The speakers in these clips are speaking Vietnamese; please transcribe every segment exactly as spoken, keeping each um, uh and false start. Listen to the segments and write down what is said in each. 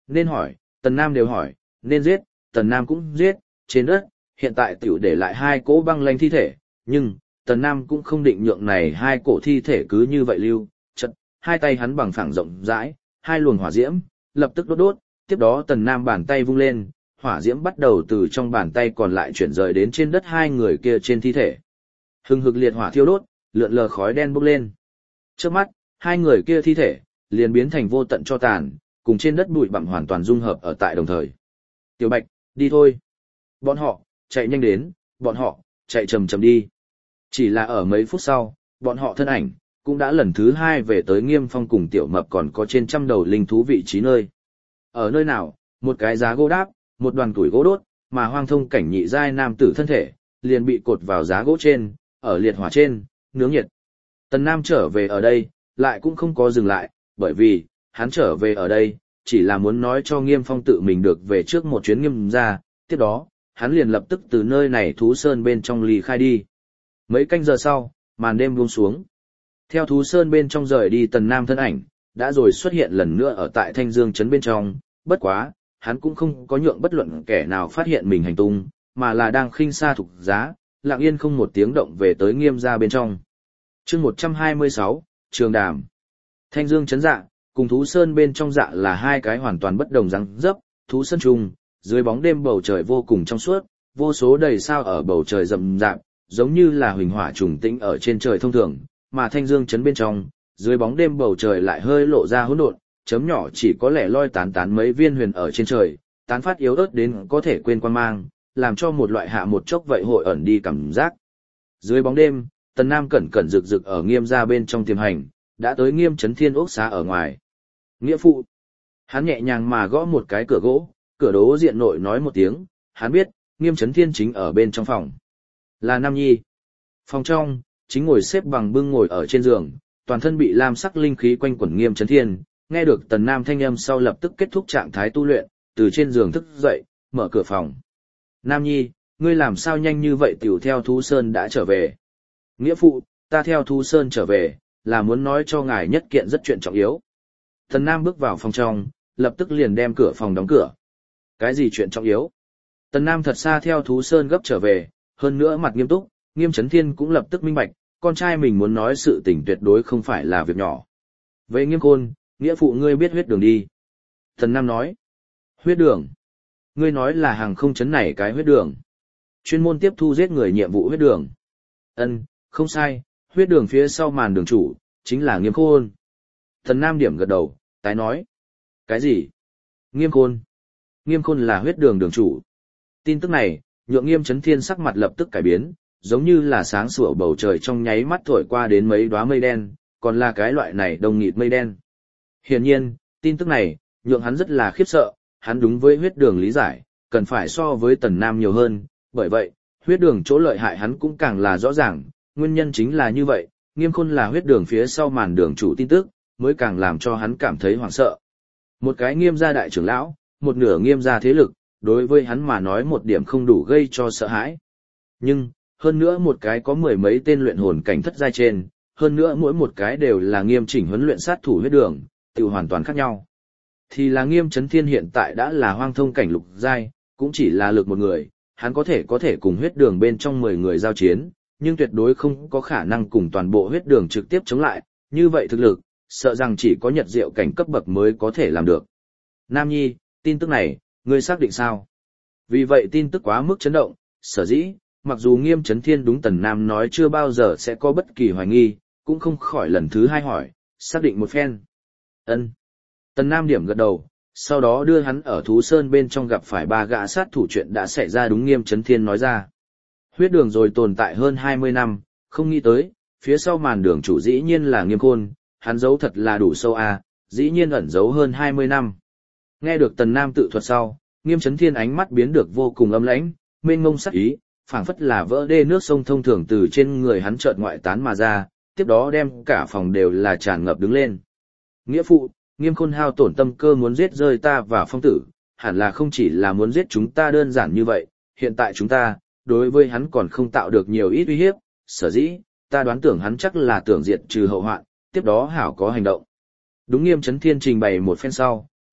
nên hỏi, Tần Nam đều hỏi, nên giết, Tần Nam cũng giết, trên đất, hiện tại tiểu để lại hai cỗ băng lanh thi thể, nhưng, Tần Nam cũng không định nhượng này hai cổ thi thể cứ như vậy lưu, chật, hai tay hắn bằng phẳng rộng rãi, hai luồng hỏa diễm, lập tức đốt đốt, tiếp đó Tần Nam bàn tay vung lên, hỏa diễm bắt đầu từ trong bàn tay còn lại chuyển rời đến trên đất hai người kia trên thi thể. Hừng hực liệt hỏa thiêu đốt, lượn lờ khói đen bốc lên. Trước mắt, hai người kia thi thể, liền biến thành vô tận cho tàn, cùng trên đất bụi bặm hoàn toàn dung hợp ở tại đồng thời. Tiểu Bạch, đi thôi. Bọn họ, chạy nhanh đến, bọn họ, chạy chầm chầm đi. Chỉ là ở mấy phút sau, bọn họ thân ảnh, cũng đã lần thứ hai về tới Nghiêm Phong cùng Tiểu Mập còn có trên trăm đầu linh thú vị trí nơi. Ở nơi nào, một cái giá gỗ đáp, một đoàn củi gỗ đốt, mà Hoang Thông Cảnh nhị giai nam tử thân thể, liền bị cột vào giá gỗ trên, ở liệt hỏa trên, nướng nhiệt. Tần Nam trở về ở đây, lại cũng không có dừng lại, bởi vì, hắn trở về ở đây, chỉ là muốn nói cho Nghiêm Phong tự mình được về trước một chuyến Nghiêm ra, tiếp đó, hắn liền lập tức từ nơi này thú sơn bên trong ly khai đi. Mấy canh giờ sau, màn đêm buông xuống. Theo thú sơn bên trong rời đi Tần Nam thân ảnh, đã rồi xuất hiện lần nữa ở tại Thanh Dương trấn bên trong, bất quá, hắn cũng không có nhượng bất luận kẻ nào phát hiện mình hành tung, mà là đang khinh xa thục giá, lặng yên không một tiếng động về tới Nghiêm gia bên trong. Chương một trăm hai mươi sáu, Trường Đàm. Thanh Dương trấn dạ, cùng thú sơn bên trong dạ là hai cái hoàn toàn bất đồng răng dấp, thú sơn trùng, dưới bóng đêm bầu trời vô cùng trong suốt, vô số đầy sao ở bầu trời rậm rạp, giống như là huỳnh hỏa trùng tĩnh ở trên trời thông thường, mà Thanh Dương trấn bên trong, dưới bóng đêm bầu trời lại hơi lộ ra hỗn độn, chấm nhỏ chỉ có lẻ loi tán tán mấy viên huyền ở trên trời, tán phát yếu ớt đến có thể quên quan mang, làm cho một loại hạ một chốc vậy hội ẩn đi cảm giác. Dưới bóng đêm, Tần Nam cẩn cẩn rực rực ở Nghiêm gia bên trong tiềm hành, đã tới Nghiêm trấn Thiên ốc xá ở ngoài. Nghĩa phụ. Hắn nhẹ nhàng mà gõ một cái cửa gỗ, cửa đố diện nội nói một tiếng, hắn biết, Nghiêm trấn Thiên chính ở bên trong phòng. Là Nam Nhi. Phòng trong, chính ngồi xếp bằng bưng ngồi ở trên giường, toàn thân bị lam sắc linh khí quanh quẩn Nghiêm trấn Thiên, nghe được Tần Nam thanh âm sau lập tức kết thúc trạng thái tu luyện, từ trên giường thức dậy, mở cửa phòng. Nam Nhi, ngươi làm sao nhanh như vậy tiểu theo Thú Sơn đã trở về? Nghĩa phụ, ta theo Thú Sơn trở về, là muốn nói cho ngài nhất kiện rất chuyện trọng yếu. Tần Nam bước vào phòng trong, lập tức liền đem cửa phòng đóng cửa. Cái gì chuyện trọng yếu? Tần Nam thật xa theo Thú Sơn gấp trở về, hơn nữa mặt nghiêm túc, Nghiêm trấn Thiên cũng lập tức minh bạch, con trai mình muốn nói sự tình tuyệt đối không phải là việc nhỏ. Vậy Nghiêm Khôn, nghĩa phụ ngươi biết huyết đường đi. Tần Nam nói. Huyết đường? Ngươi nói là hàng không chấn này cái huyết đường. Chuyên môn tiếp thu giết người nhiệm vụ huyết đường. Ân, không sai, huyết đường phía sau màn đường chủ, chính là Nghiêm Khôn. Tần Nam điểm gật đầu, tái nói. Cái gì? Nghiêm Khôn? Nghiêm Khôn là huyết đường đường chủ. Tin tức này, nhượng Nghiêm trấn Thiên sắc mặt lập tức cải biến, giống như là sáng sủa bầu trời trong nháy mắt thổi qua đến mấy đóa mây đen, còn là cái loại này đông nghịt mây đen. Hiển nhiên, tin tức này, nhượng hắn rất là khiếp sợ, hắn đúng với huyết đường lý giải, cần phải so với Tần Nam nhiều hơn, bởi vậy, huyết đường chỗ lợi hại hắn cũng càng là rõ ràng, nguyên nhân chính là như vậy, Nghiêm Khôn là huyết đường phía sau màn đường chủ tin tức, mới càng làm cho hắn cảm thấy hoảng sợ. Một cái Nghiêm gia đại trưởng lão, một nửa Nghiêm gia thế lực, đối với hắn mà nói một điểm không đủ gây cho sợ hãi. Nhưng, hơn nữa một cái có mười mấy tên luyện hồn cảnh thất giai trên, hơn nữa mỗi một cái đều là nghiêm chỉnh huấn luyện sát thủ huyết đường, tự hoàn toàn khác nhau. Thì là Nghiêm trấn Thiên hiện tại đã là hoang thông cảnh lục giai, cũng chỉ là lực một người, hắn có thể có thể cùng huyết đường bên trong mười người giao chiến, nhưng tuyệt đối không có khả năng cùng toàn bộ huyết đường trực tiếp chống lại, như vậy thực lực, sợ rằng chỉ có nhật diệu cảnh cấp bậc mới có thể làm được. Nam Nhi, tin tức này, ngươi xác định sao? Vì vậy tin tức quá mức chấn động, sở dĩ, mặc dù Nghiêm trấn Thiên đúng Tần Nam nói chưa bao giờ sẽ có bất kỳ hoài nghi, cũng không khỏi lần thứ hai hỏi, xác định một phen. Ân. Tần Nam điểm gật đầu, sau đó đưa hắn ở Thú Sơn bên trong gặp phải ba gã sát thủ chuyện đã xảy ra đúng Nghiêm trấn Thiên nói ra. Huyết đường rồi tồn tại hơn hai mươi năm, không nghĩ tới, phía sau màn đường chủ dĩ nhiên là Nghiêm Khôn, hắn giấu thật là đủ sâu à, dĩ nhiên ẩn giấu hơn hai mươi năm. Nghe được Tần Nam tự thuật sau, Nghiêm trấn Thiên ánh mắt biến được vô cùng âm lãnh, mênh mông sắc ý, phảng phất là vỡ đê nước sông thông thường từ trên người hắn chợt ngoại tán mà ra, tiếp đó đem cả phòng đều là tràn ngập đứng lên. Nghĩa phụ, Nghiêm Khôn hao tổn tâm cơ muốn giết rơi ta và Phong tử, hẳn là không chỉ là muốn giết chúng ta đơn giản như vậy, hiện tại chúng ta, đối với hắn còn không tạo được nhiều ít uy hiếp, sở dĩ, ta đoán tưởng hắn chắc là tưởng diệt trừ hậu hoạn, tiếp đó hảo có hành động. Đúng Nghiêm trấn Thiên trình bày một phen sau,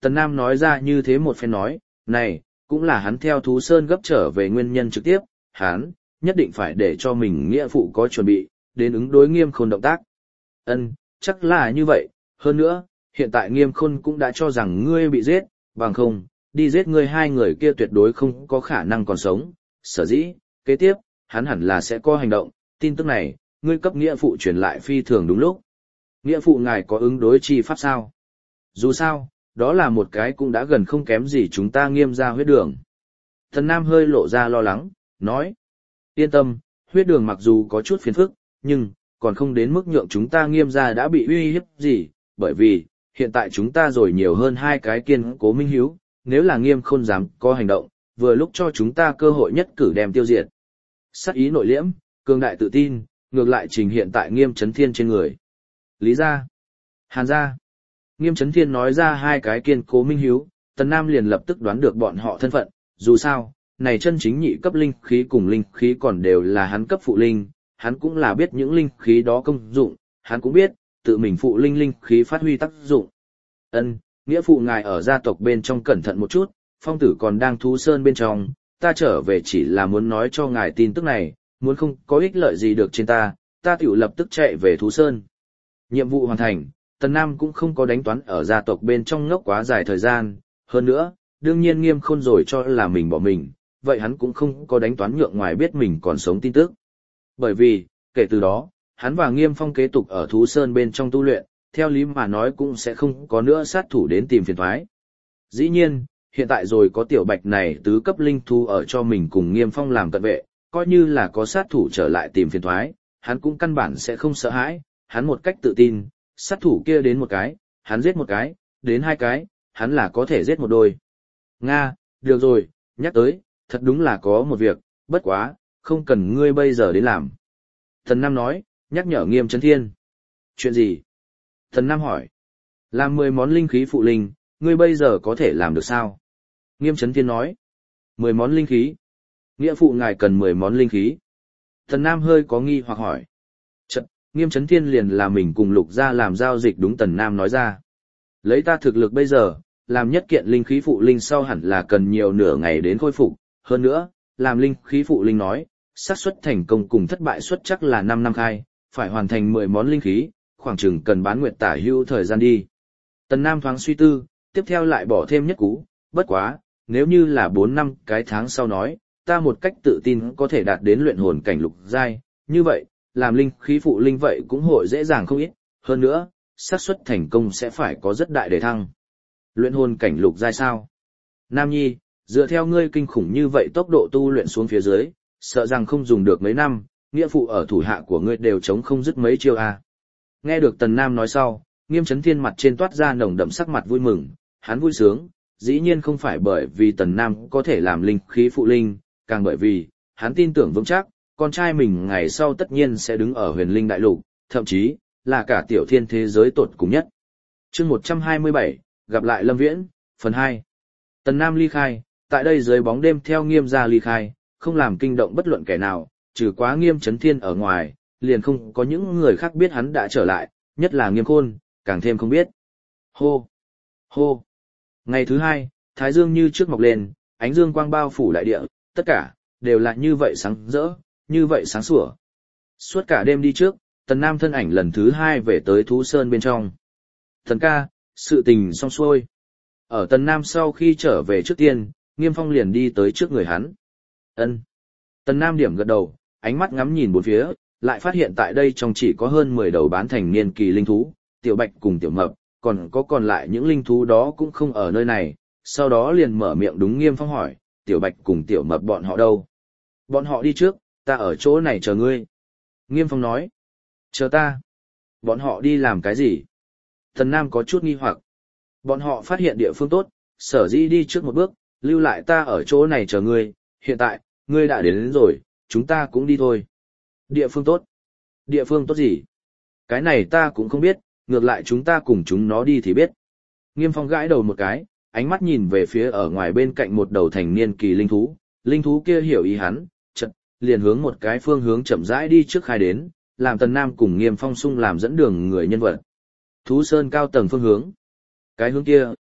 Tần Nam nói ra như thế một phen nói, này, cũng là hắn theo Thú Sơn gấp trở về nguyên nhân trực tiếp, hắn, nhất định phải để cho mình nghĩa phụ có chuẩn bị, đến ứng đối Nghiêm Khôn động tác. Ân, chắc là như vậy, hơn nữa, hiện tại Nghiêm Khôn cũng đã cho rằng ngươi bị giết, bằng không, đi giết ngươi hai người kia tuyệt đối không có khả năng còn sống, sở dĩ, kế tiếp, hắn hẳn là sẽ có hành động, tin tức này, ngươi cấp nghĩa phụ truyền lại phi thường đúng lúc. Nghĩa phụ ngài có ứng đối chi pháp sao? Dù sao, đó là một cái cũng đã gần không kém gì chúng ta Nghiêm ra huyết đường. Thần Nam hơi lộ ra lo lắng, nói. Yên tâm, huyết đường mặc dù có chút phiền phức, nhưng, còn không đến mức nhượng chúng ta Nghiêm ra đã bị uy hiếp gì, bởi vì, hiện tại chúng ta rồi nhiều hơn hai cái kiên cố minh hiếu, nếu là Nghiêm Khôn dám có hành động, vừa lúc cho chúng ta cơ hội nhất cử đem tiêu diệt. Sát ý nội liễm, cường đại tự tin, ngược lại trình hiện tại Nghiêm Chấn Thiên trên người. Lý gia, Hàn gia. Nghiêm Chấn Thiên nói ra hai cái kiên cố minh hiếu, Tần Nam liền lập tức đoán được bọn họ thân phận, dù sao, này chân chính nhị cấp linh khí cùng linh khí còn đều là hắn cấp phụ linh, hắn cũng là biết những linh khí đó công dụng, hắn cũng biết, tự mình phụ linh linh khí phát huy tác dụng. Ân, nghĩa phụ ngài ở gia tộc bên trong cẩn thận một chút, phong tử còn đang Thú Sơn bên trong, ta trở về chỉ là muốn nói cho ngài tin tức này, muốn không có ích lợi gì được trên ta, ta tiểu lập tức chạy về Thú Sơn. Nhiệm vụ hoàn thành, Tần Nam cũng không có đánh toán ở gia tộc bên trong ngốc quá dài thời gian, hơn nữa, đương nhiên Nghiêm Khôn rồi cho là mình bỏ mình, vậy hắn cũng không có đánh toán nhượng ngoài biết mình còn sống tin tức. Bởi vì, kể từ đó, hắn và Nghiêm Phong kế tục ở Thú Sơn bên trong tu luyện, theo lý mà nói cũng sẽ không có nữa sát thủ đến tìm phiền toái. Dĩ nhiên, hiện tại rồi có tiểu bạch này tứ cấp linh thú ở cho mình cùng Nghiêm Phong làm cận vệ, coi như là có sát thủ trở lại tìm phiền toái, hắn cũng căn bản sẽ không sợ hãi, hắn một cách tự tin, sát thủ kia đến một cái, hắn giết một cái, đến hai cái, hắn là có thể giết một đôi. Nga, được rồi, nhắc tới, thật đúng là có một việc, bất quá, không cần ngươi bây giờ đến làm. Thần Nam nói, nhắc nhở Nghiêm Chấn Thiên. Chuyện gì? Thần Nam hỏi. Làm mười món linh khí phụ linh, ngươi bây giờ có thể làm được sao? Nghiêm Chấn Thiên nói. Mười món linh khí. Nghĩa phụ ngài cần mười món linh khí. Thần Nam hơi có nghi hoặc hỏi. Chật, Nghiêm Chấn Thiên liền là mình cùng Lục gia làm giao dịch đúng Tần Nam nói ra. Lấy ta thực lực bây giờ, làm nhất kiện linh khí phụ linh sau hẳn là cần nhiều nửa ngày đến khôi phục, hơn nữa, làm linh khí phụ linh nói, xác suất thành công cùng thất bại suất chắc là năm năm khai, phải hoàn thành mười món linh khí, khoảng chừng cần bán nguyệt tả hữu thời gian đi. Tần Nam thoáng suy tư, tiếp theo lại bỏ thêm nhất cú, bất quá, nếu như là bốn năm cái tháng sau nói, ta một cách tự tin có thể đạt đến luyện hồn cảnh lục giai, như vậy, làm linh khí phụ linh vậy cũng hội dễ dàng không ít, hơn nữa, xác suất thành công sẽ phải có rất đại đề thăng. Luyện hồn cảnh lục giai sao? Nam Nhi, dựa theo ngươi kinh khủng như vậy tốc độ tu luyện xuống phía dưới, sợ rằng không dùng được mấy năm, nghĩa phụ ở thủ hạ của ngươi đều chống không dứt mấy chiêu à. Nghe được Tần Nam nói sau, Nghiêm Chấn Thiên mặt trên toát ra nồng đậm sắc mặt vui mừng, hắn vui sướng, dĩ nhiên không phải bởi vì Tần Nam có thể làm linh khí phụ linh, càng bởi vì, hắn tin tưởng vững chắc, con trai mình ngày sau tất nhiên sẽ đứng ở huyền linh đại lục, thậm chí, là cả tiểu thiên thế giới tột cùng nhất. chương một trăm hai mươi bảy, gặp lại Lâm Viễn, phần hai. Tần Nam ly khai, tại đây dưới bóng đêm theo Nghiêm gia ly khai, không làm kinh động bất luận kẻ nào, trừ quá Nghiêm Chấn Thiên ở ngoài, liền không có những người khác biết hắn đã trở lại, nhất là Nghiêm Khôn, càng thêm không biết. Hô! Hô! Ngày thứ hai, Thái Dương như trước mọc lên, ánh dương quang bao phủ đại địa, tất cả, đều là như vậy sáng rỡ, như vậy sáng sủa. Suốt cả đêm đi trước, Tần Nam thân ảnh lần thứ hai về tới Thú Sơn bên trong. Thần ca, sự tình xong xuôi. Ở Tần Nam sau khi trở về trước tiên, Nghiêm Phong liền đi tới trước người hắn. Ân. Tần Nam điểm gật đầu, ánh mắt ngắm nhìn bốn phía, lại phát hiện tại đây trong chỉ có hơn mười đầu bán thành niên kỳ linh thú, tiểu bạch cùng tiểu mập, còn có còn lại những linh thú đó cũng không ở nơi này, sau đó liền mở miệng đúng Nghiêm Phong hỏi, tiểu bạch cùng tiểu mập bọn họ đâu? Bọn họ đi trước, ta ở chỗ này chờ ngươi. Nghiêm Phong nói, chờ ta. Bọn họ đi làm cái gì? Tần Nam có chút nghi hoặc. Bọn họ phát hiện địa phương tốt, sở dĩ đi trước một bước, lưu lại ta ở chỗ này chờ ngươi, hiện tại, ngươi đã đến, đến rồi, chúng ta cũng đi thôi. Địa phương tốt? Địa phương tốt gì? Cái này ta cũng không biết, ngược lại chúng ta cùng chúng nó đi thì biết. Nghiêm Phong gãi đầu một cái, ánh mắt nhìn về phía ở ngoài bên cạnh một đầu thành niên kỳ linh thú, linh thú kia hiểu ý hắn, chợt liền hướng một cái phương hướng chậm rãi đi trước khai đến, làm Tần Nam cùng Nghiêm Phong sung làm dẫn đường người nhân vật. Thú Sơn cao tầng phương hướng. Cái hướng kia,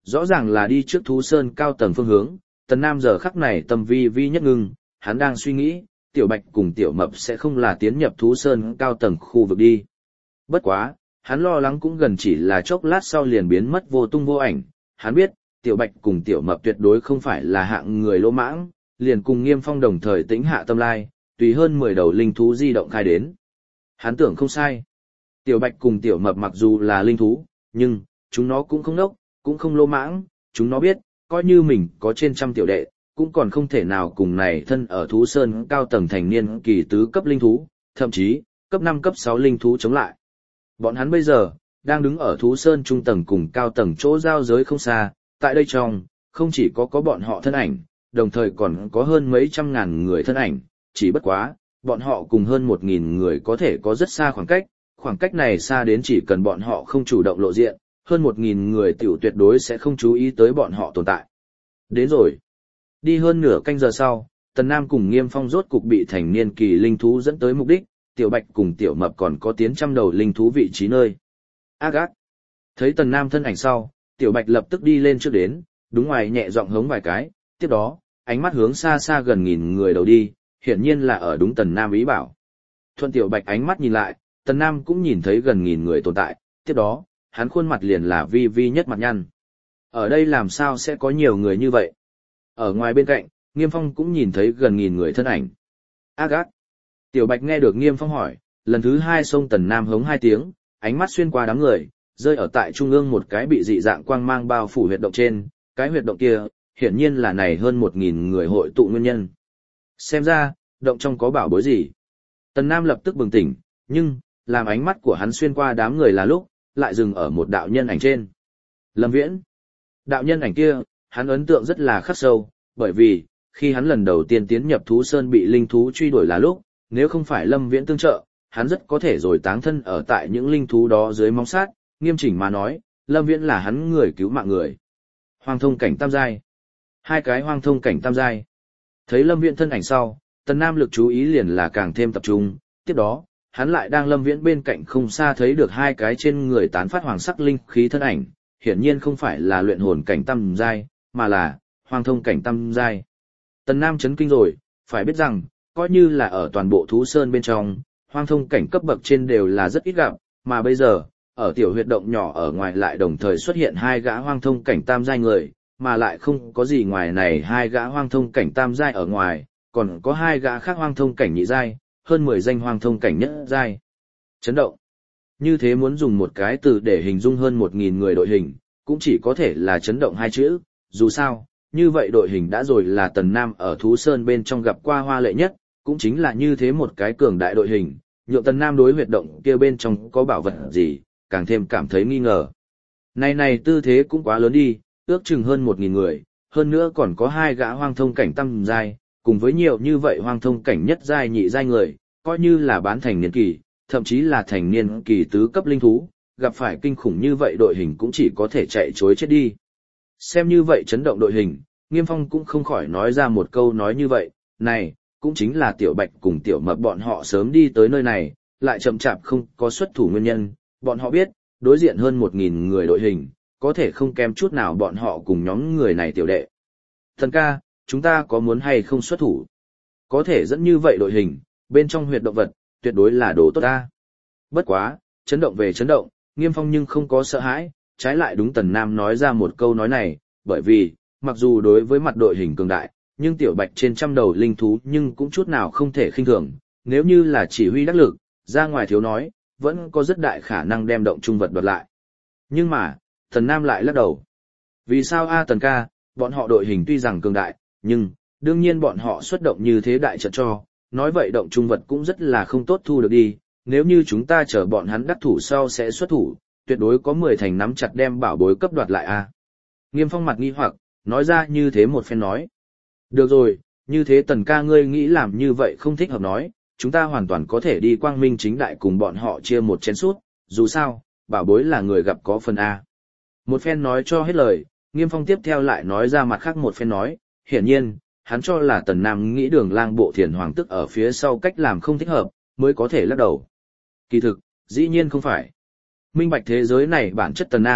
Rõ ràng là đi trước thú sơn cao tầng phương hướng, Tần Nam giờ khắc này tâm vi vi nhất ngưng, hắn đang suy nghĩ, Tiểu Bạch cùng Tiểu Mập sẽ không là tiến nhập thú sơn cao tầng khu vực đi. Bất quá, hắn lo lắng cũng gần chỉ là chốc lát sau liền biến mất vô tung vô ảnh, hắn biết, Tiểu Bạch cùng Tiểu Mập tuyệt đối không phải là hạng người lỗ mãng, liền cùng Nghiêm Phong đồng thời tĩnh hạ tâm lai, tùy hơn mười đầu linh thú di động khai đến. Hắn tưởng không sai. Tiểu Bạch cùng Tiểu Mập mặc dù là linh thú, nhưng, chúng nó cũng không nốc, cũng không lỗ mãng, chúng nó biết, coi như mình có trên trăm tiểu đệ, cũng còn không thể nào cùng này thân ở thú sơn cao tầng thành niên kỳ tứ cấp linh thú, thậm chí, cấp năm cấp sáu linh thú chống lại. Bọn hắn bây giờ, đang đứng ở thú sơn trung tầng cùng cao tầng chỗ giao giới không xa, tại đây trong, không chỉ có có bọn họ thân ảnh, đồng thời còn có hơn mấy trăm ngàn người thân ảnh, chỉ bất quá, bọn họ cùng hơn một nghìn người có thể có rất xa khoảng cách, khoảng cách này xa đến chỉ cần bọn họ không chủ động lộ diện, hơn một nghìn người tiểu tuyệt đối sẽ không chú ý tới bọn họ tồn tại. Đến rồi. Đi hơn nửa canh giờ sau, Tần Nam cùng Nghiêm Phong rốt cục bị thành niên kỳ linh thú dẫn tới mục đích, Tiểu Bạch cùng Tiểu Mập còn có tiến trăm đầu linh thú vị trí nơi. Ác ác. Thấy Tần Nam thân ảnh sau, Tiểu Bạch lập tức đi lên trước đến, đúng ngoài nhẹ giọng hống vài cái, tiếp đó, ánh mắt hướng xa xa gần nghìn người đầu đi, hiển nhiên là ở đúng Tần Nam ý bảo. Thuận Tiểu Bạch ánh mắt nhìn lại, Tần Nam cũng nhìn thấy gần nghìn người tồn tại, tiếp đó, hắn khuôn mặt liền là vi vi nhất mặt nhăn. Ở đây làm sao sẽ có nhiều người như vậy? Ở ngoài bên cạnh, Nghiêm Phong cũng nhìn thấy gần nghìn người thân ảnh. Ác ác. Tiểu Bạch nghe được Nghiêm Phong hỏi, lần thứ hai xông Tần Nam hống hai tiếng, ánh mắt xuyên qua đám người, rơi ở tại trung ương một cái bị dị dạng quang mang bao phủ huyệt động trên, cái huyệt động kia, hiển nhiên là này hơn một nghìn người hội tụ nguyên nhân. Xem ra, động trong có bảo bối gì. Tần Nam lập tức bừng tỉnh, nhưng, làm ánh mắt của hắn xuyên qua đám người là lúc, lại dừng ở một đạo nhân ảnh trên. Lâm Viễn. Đạo nhân ảnh kia, hắn ấn tượng rất là khắc sâu, bởi vì, khi hắn lần đầu tiên tiến nhập thú sơn bị linh thú truy đuổi là lúc, nếu không phải Lâm Viễn tương trợ, hắn rất có thể rồi táng thân ở tại những linh thú đó dưới móng sát, nghiêm chỉnh mà nói, Lâm Viễn là hắn người cứu mạng người. Hoang thông cảnh tam giai. Hai cái hoang thông cảnh tam giai. Thấy Lâm Viễn thân ảnh sau, Tần Nam lực chú ý liền là càng thêm tập trung, tiếp đó, hắn lại đang Lâm Viễn bên cạnh không xa thấy được hai cái trên người tán phát hoàng sắc linh khí thân ảnh, hiển nhiên không phải là luyện hồn cảnh tam giai, mà là hoang thông cảnh tam giai. Tần Nam chấn kinh rồi, phải biết rằng, coi như là ở toàn bộ thú sơn bên trong, hoang thông cảnh cấp bậc trên đều là rất ít gặp, mà bây giờ, ở tiểu huyệt động nhỏ ở ngoài lại đồng thời xuất hiện hai gã hoang thông cảnh tam giai người, mà lại không có gì ngoài này hai gã hoang thông cảnh tam giai ở ngoài, còn có hai gã khác hoang thông cảnh nhị giai, hơn mười danh hoang thông cảnh nhất giai. Chấn động. Như thế muốn dùng một cái từ để hình dung hơn một nghìn người đội hình, cũng chỉ có thể là chấn động hai chữ, dù sao, như vậy đội hình đã rồi là Tần Nam ở Thú Sơn bên trong gặp qua hoa lệ nhất, cũng chính là như thế một cái cường đại đội hình, nhượng Tần Nam đối huyệt động kia bên trong có bảo vật gì, càng thêm cảm thấy nghi ngờ. Này này tư thế cũng quá lớn đi, ước chừng hơn một nghìn người, hơn nữa còn có hai gã hoang thông cảnh tam giai, cùng với nhiều như vậy hoang thông cảnh nhất giai nhị giai người, coi như là bán thành niên kỳ, thậm chí là thành niên kỳ tứ cấp linh thú, gặp phải kinh khủng như vậy đội hình cũng chỉ có thể chạy chối chết đi. Xem như vậy chấn động đội hình, Nghiêm Phong cũng không khỏi nói ra một câu nói như vậy, này, cũng chính là Tiểu Bạch cùng Tiểu Mập bọn họ sớm đi tới nơi này, lại chậm chạp không có xuất thủ nguyên nhân, bọn họ biết, đối diện hơn một nghìn người đội hình, có thể không kém chút nào bọn họ cùng nhóm người này tiểu đệ. Thần ca, chúng ta có muốn hay không xuất thủ? Có thể dẫn như vậy đội hình, bên trong huyệt động vật, tuyệt đối là đồ tốt ta. Bất quá, chấn động về chấn động, Nghiêm Phong nhưng không có sợ hãi, trái lại đúng Tần Nam nói ra một câu nói này, bởi vì, mặc dù đối với mặt đội hình cường đại, nhưng Tiểu Bạch trên trăm đầu linh thú nhưng cũng chút nào không thể khinh thường, nếu như là chỉ huy đắc lực, ra ngoài thiếu nói, vẫn có rất đại khả năng đem động trung vật đoạt lại. Nhưng mà, Tần Nam lại lắc đầu. Vì sao a Tần ca, bọn họ đội hình tuy rằng cường đại, nhưng, đương nhiên bọn họ xuất động như thế đại trận cho, nói vậy động trung vật cũng rất là không tốt thu được đi, nếu như chúng ta chờ bọn hắn đắc thủ sau sẽ xuất thủ, tuyệt đối có mười thành nắm chặt đem bảo bối cấp đoạt lại a. Nghiêm Phong mặt nghi hoặc, nói ra như thế một phen nói. Được rồi, như thế Tần ca ngươi nghĩ làm như vậy không thích hợp nói, chúng ta hoàn toàn có thể đi quang minh chính đại cùng bọn họ chia một chén sút, dù sao, bảo bối là người gặp có phần A. Một phen nói cho hết lời, Nghiêm Phong tiếp theo lại nói ra mặt khác một phen nói, hiển nhiên, hắn cho là Tần Nam nghĩ Đường Lang Bộ Thiền Hoàng tức ở phía sau cách làm không thích hợp, mới có thể lắc đầu. Kỳ thực, dĩ nhiên không phải. Minh bạch thế giới này bản chất Tần Nam,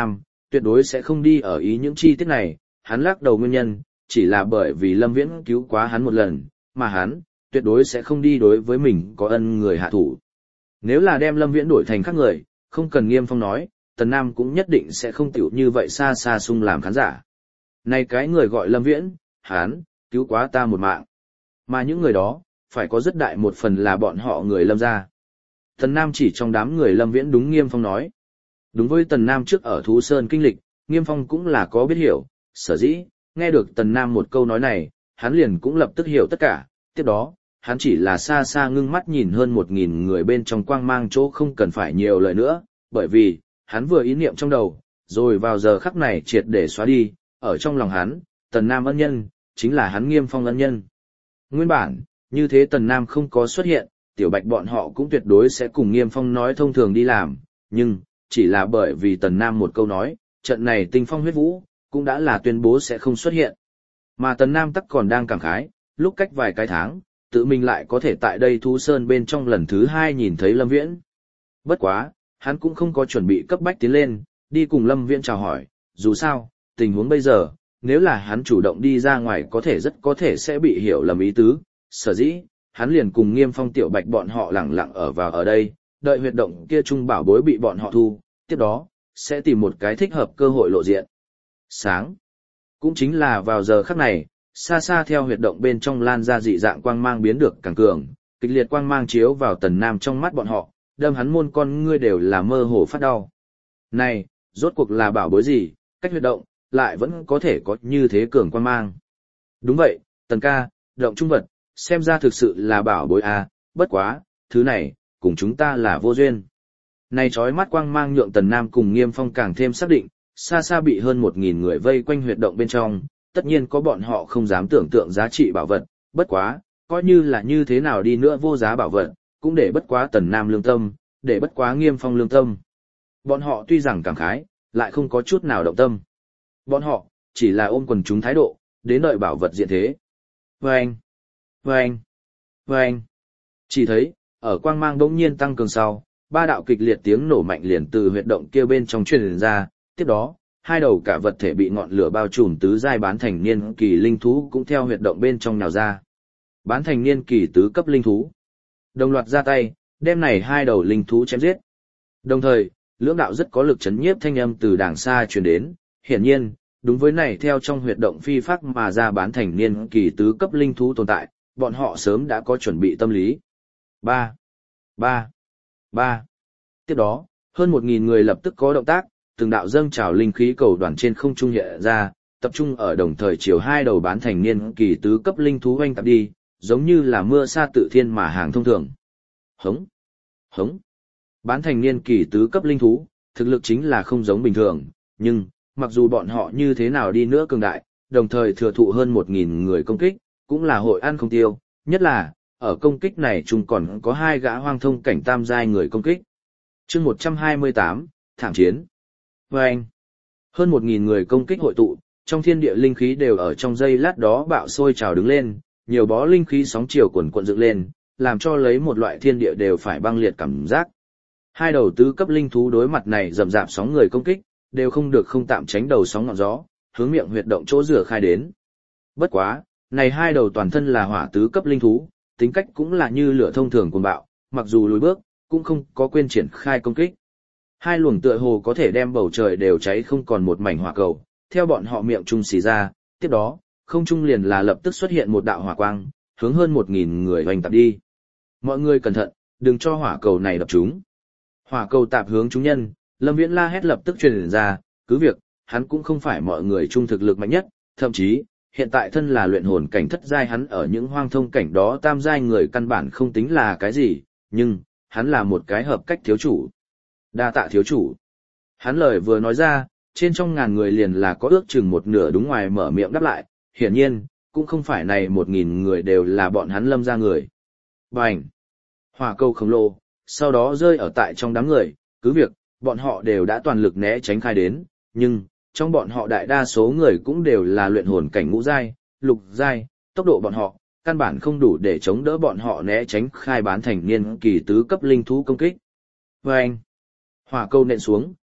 tuyệt đối sẽ không đi ở ý những chi tiết này, hắn lắc đầu nguyên nhân, chỉ là bởi vì Lâm Viễn cứu quá hắn một lần, mà hắn, tuyệt đối sẽ không đi đối với mình có ân người hạ thủ. Nếu là đem Lâm Viễn đổi thành khác người, không cần Nghiêm Phong nói, Tần Nam cũng nhất định sẽ không tiểu như vậy xa xa xung làm khán giả. Này cái người gọi Lâm Viễn, hắn, cứu quá ta một mạng. Mà những người đó, phải có rất đại một phần là bọn họ người Lâm gia. Tần Nam chỉ trong đám người Lâm Viễn đúng Nghiêm Phong nói. Đúng với Tần Nam trước ở Thú Sơn kinh lịch, Nghiêm Phong cũng là có biết hiểu, sở dĩ, nghe được Tần Nam một câu nói này, hắn liền cũng lập tức hiểu tất cả, tiếp đó, hắn chỉ là xa xa ngưng mắt nhìn hơn một nghìn người bên trong quang mang chỗ không cần phải nhiều lời nữa, bởi vì, hắn vừa ý niệm trong đầu, rồi vào giờ khắc này triệt để xóa đi, ở trong lòng hắn, Tần Nam ân nhân, chính là hắn Nghiêm Phong ân nhân. Nguyên bản, như thế Tần Nam không có xuất hiện, Tiểu Bạch bọn họ cũng tuyệt đối sẽ cùng Nghiêm Phong nói thông thường đi làm, nhưng, chỉ là bởi vì Tần Nam một câu nói, trận này tinh phong huyết vũ, cũng đã là tuyên bố sẽ không xuất hiện. Mà Tần Nam tắc còn đang cảm khái, lúc cách vài cái tháng, tự mình lại có thể tại đây Thú Sơn bên trong lần thứ hai nhìn thấy Lâm Viễn. Bất quá, hắn cũng không có chuẩn bị cấp bách tiến lên, đi cùng Lâm Viễn chào hỏi, dù sao, tình huống bây giờ, nếu là hắn chủ động đi ra ngoài có thể rất có thể sẽ bị hiểu lầm ý tứ, sở dĩ, hắn liền cùng Nghiêm Phong Tiểu Bạch bọn họ lặng lặng ở vào ở đây, đợi huyệt động kia trung bảo bối bị bọn họ thu, tiếp đó, sẽ tìm một cái thích hợp cơ hội lộ diện. Sáng. Cũng chính là vào giờ khắc này, xa xa theo huyệt động bên trong lan ra dị dạng quang mang biến được càng cường, kịch liệt quang mang chiếu vào Tần Nam trong mắt bọn họ, đâm hắn môn con ngươi đều là mơ hồ phát đau. Này, rốt cuộc là bảo bối gì, cách huyệt động, lại vẫn có thể có như thế cường quang mang. Đúng vậy, Tần ca, động trung vật, xem ra thực sự là bảo bối à, bất quá, thứ này, cùng chúng ta là vô duyên. Này chói mắt quang mang nhượng Tần Nam cùng Nghiêm Phong càng thêm xác định, xa xa bị hơn một nghìn người vây quanh huyệt động bên trong, tất nhiên có bọn họ không dám tưởng tượng giá trị bảo vật, bất quá, coi như là như thế nào đi nữa vô giá bảo vật, cũng để bất quá Tần Nam lương tâm, để bất quá Nghiêm Phong lương tâm. Bọn họ tuy rằng cảm khái, lại không có chút nào động tâm. Bọn họ, chỉ là ôm quần chúng thái độ, đến đợi bảo vật diện thế. Vâng! Vâng! Vâng! Chỉ thấy, ở quang mang bỗng nhiên tăng cường sau, ba đạo kịch liệt tiếng nổ mạnh liền từ huyệt động kia bên trong truyền ra, tiếp đó, hai đầu cả vật thể bị ngọn lửa bao trùm tứ giai bán thành niên kỳ linh thú cũng theo huyệt động bên trong nhào ra. Bán thành niên kỳ tứ cấp linh thú. Đồng loạt ra tay, đem này hai đầu linh thú chém giết. Đồng thời, lưỡng đạo rất có lực chấn nhiếp thanh âm từ đàng xa truyền đến, hiển nhiên, đúng với này theo trong huyệt động phi phác mà ra bán thành niên kỳ tứ cấp linh thú tồn tại, bọn họ sớm đã có chuẩn bị tâm lý. Ba, ba, ba. Tiếp đó, hơn một nghìn người lập tức có động tác, từng đạo dâng trào linh khí cầu đoàn trên không trung hiện ra, tập trung ở đồng thời chiều hai đầu bán thành niên kỳ tứ cấp linh thú oanh tạp đi, giống như là mưa sa tự thiên mà hàng thông thường. Hống, hống. Bán thành niên kỳ tứ cấp linh thú, thực lực chính là không giống bình thường, nhưng, mặc dù bọn họ như thế nào đi nữa cường đại, đồng thời thừa thụ hơn một nghìn người công kích, cũng là hội ăn không tiêu, nhất là, ở công kích này chung còn có hai gã hoang thông cảnh tam giai người công kích. chương một trăm hai mươi tám, thảm chiến. Và anh, hơn một nghìn người công kích hội tụ, trong thiên địa linh khí đều ở trong giây lát đó bạo sôi trào đứng lên, nhiều bó linh khí sóng chiều cuộn cuộn dựng lên, làm cho lấy một loại thiên địa đều phải băng liệt cảm giác. Hai đầu tứ cấp linh thú đối mặt này rầm rạp sóng người công kích, đều không được không tạm tránh đầu sóng ngọn gió, hướng miệng huyệt động chỗ rửa khai đến. Bất quá, này hai đầu toàn thân là hỏa tứ cấp linh thú, tính cách cũng là như lửa thông thường cuồng bạo, mặc dù lùi bước, cũng không có quên triển khai công kích. Hai luồng tựa hồ có thể đem bầu trời đều cháy không còn một mảnh hỏa cầu, theo bọn họ miệng trung xì ra, tiếp đó, không trung liền là lập tức xuất hiện một đạo hỏa quang, hướng hơn một nghìn người hoành tạp đi. Mọi người cẩn thận, đừng cho hỏa cầu này đập chúng. Hỏa cầu tạp hướng chúng nhân, Lâm Viễn la hét lập tức truyền ra, cứ việc, hắn cũng không phải mọi người trung thực lực mạnh nhất, thậm chí, hiện tại thân là luyện hồn cảnh thất giai hắn ở những hoang thông cảnh đó tam giai người căn bản không tính là cái gì, nhưng, hắn là một cái hợp cách thiếu chủ. Đa tạ thiếu chủ. Hắn lời vừa nói ra, trên trong ngàn người liền là có ước chừng một nửa đúng ngoài mở miệng đáp lại, hiển nhiên, cũng không phải này một nghìn người đều là bọn hắn Lâm ra người. Bành! Hỏa cầu khổng lồ, sau đó rơi ở tại trong đám người, cứ việc, bọn họ đều đã toàn lực né tránh khai đến, nhưng, trong bọn họ đại đa số người cũng đều là luyện hồn cảnh ngũ giai, lục giai, tốc độ bọn họ, căn bản không đủ để chống đỡ bọn họ né tránh khai bán thành niên kỳ tứ cấp linh thú công kích. Và anh, hỏa cầu nện xuống,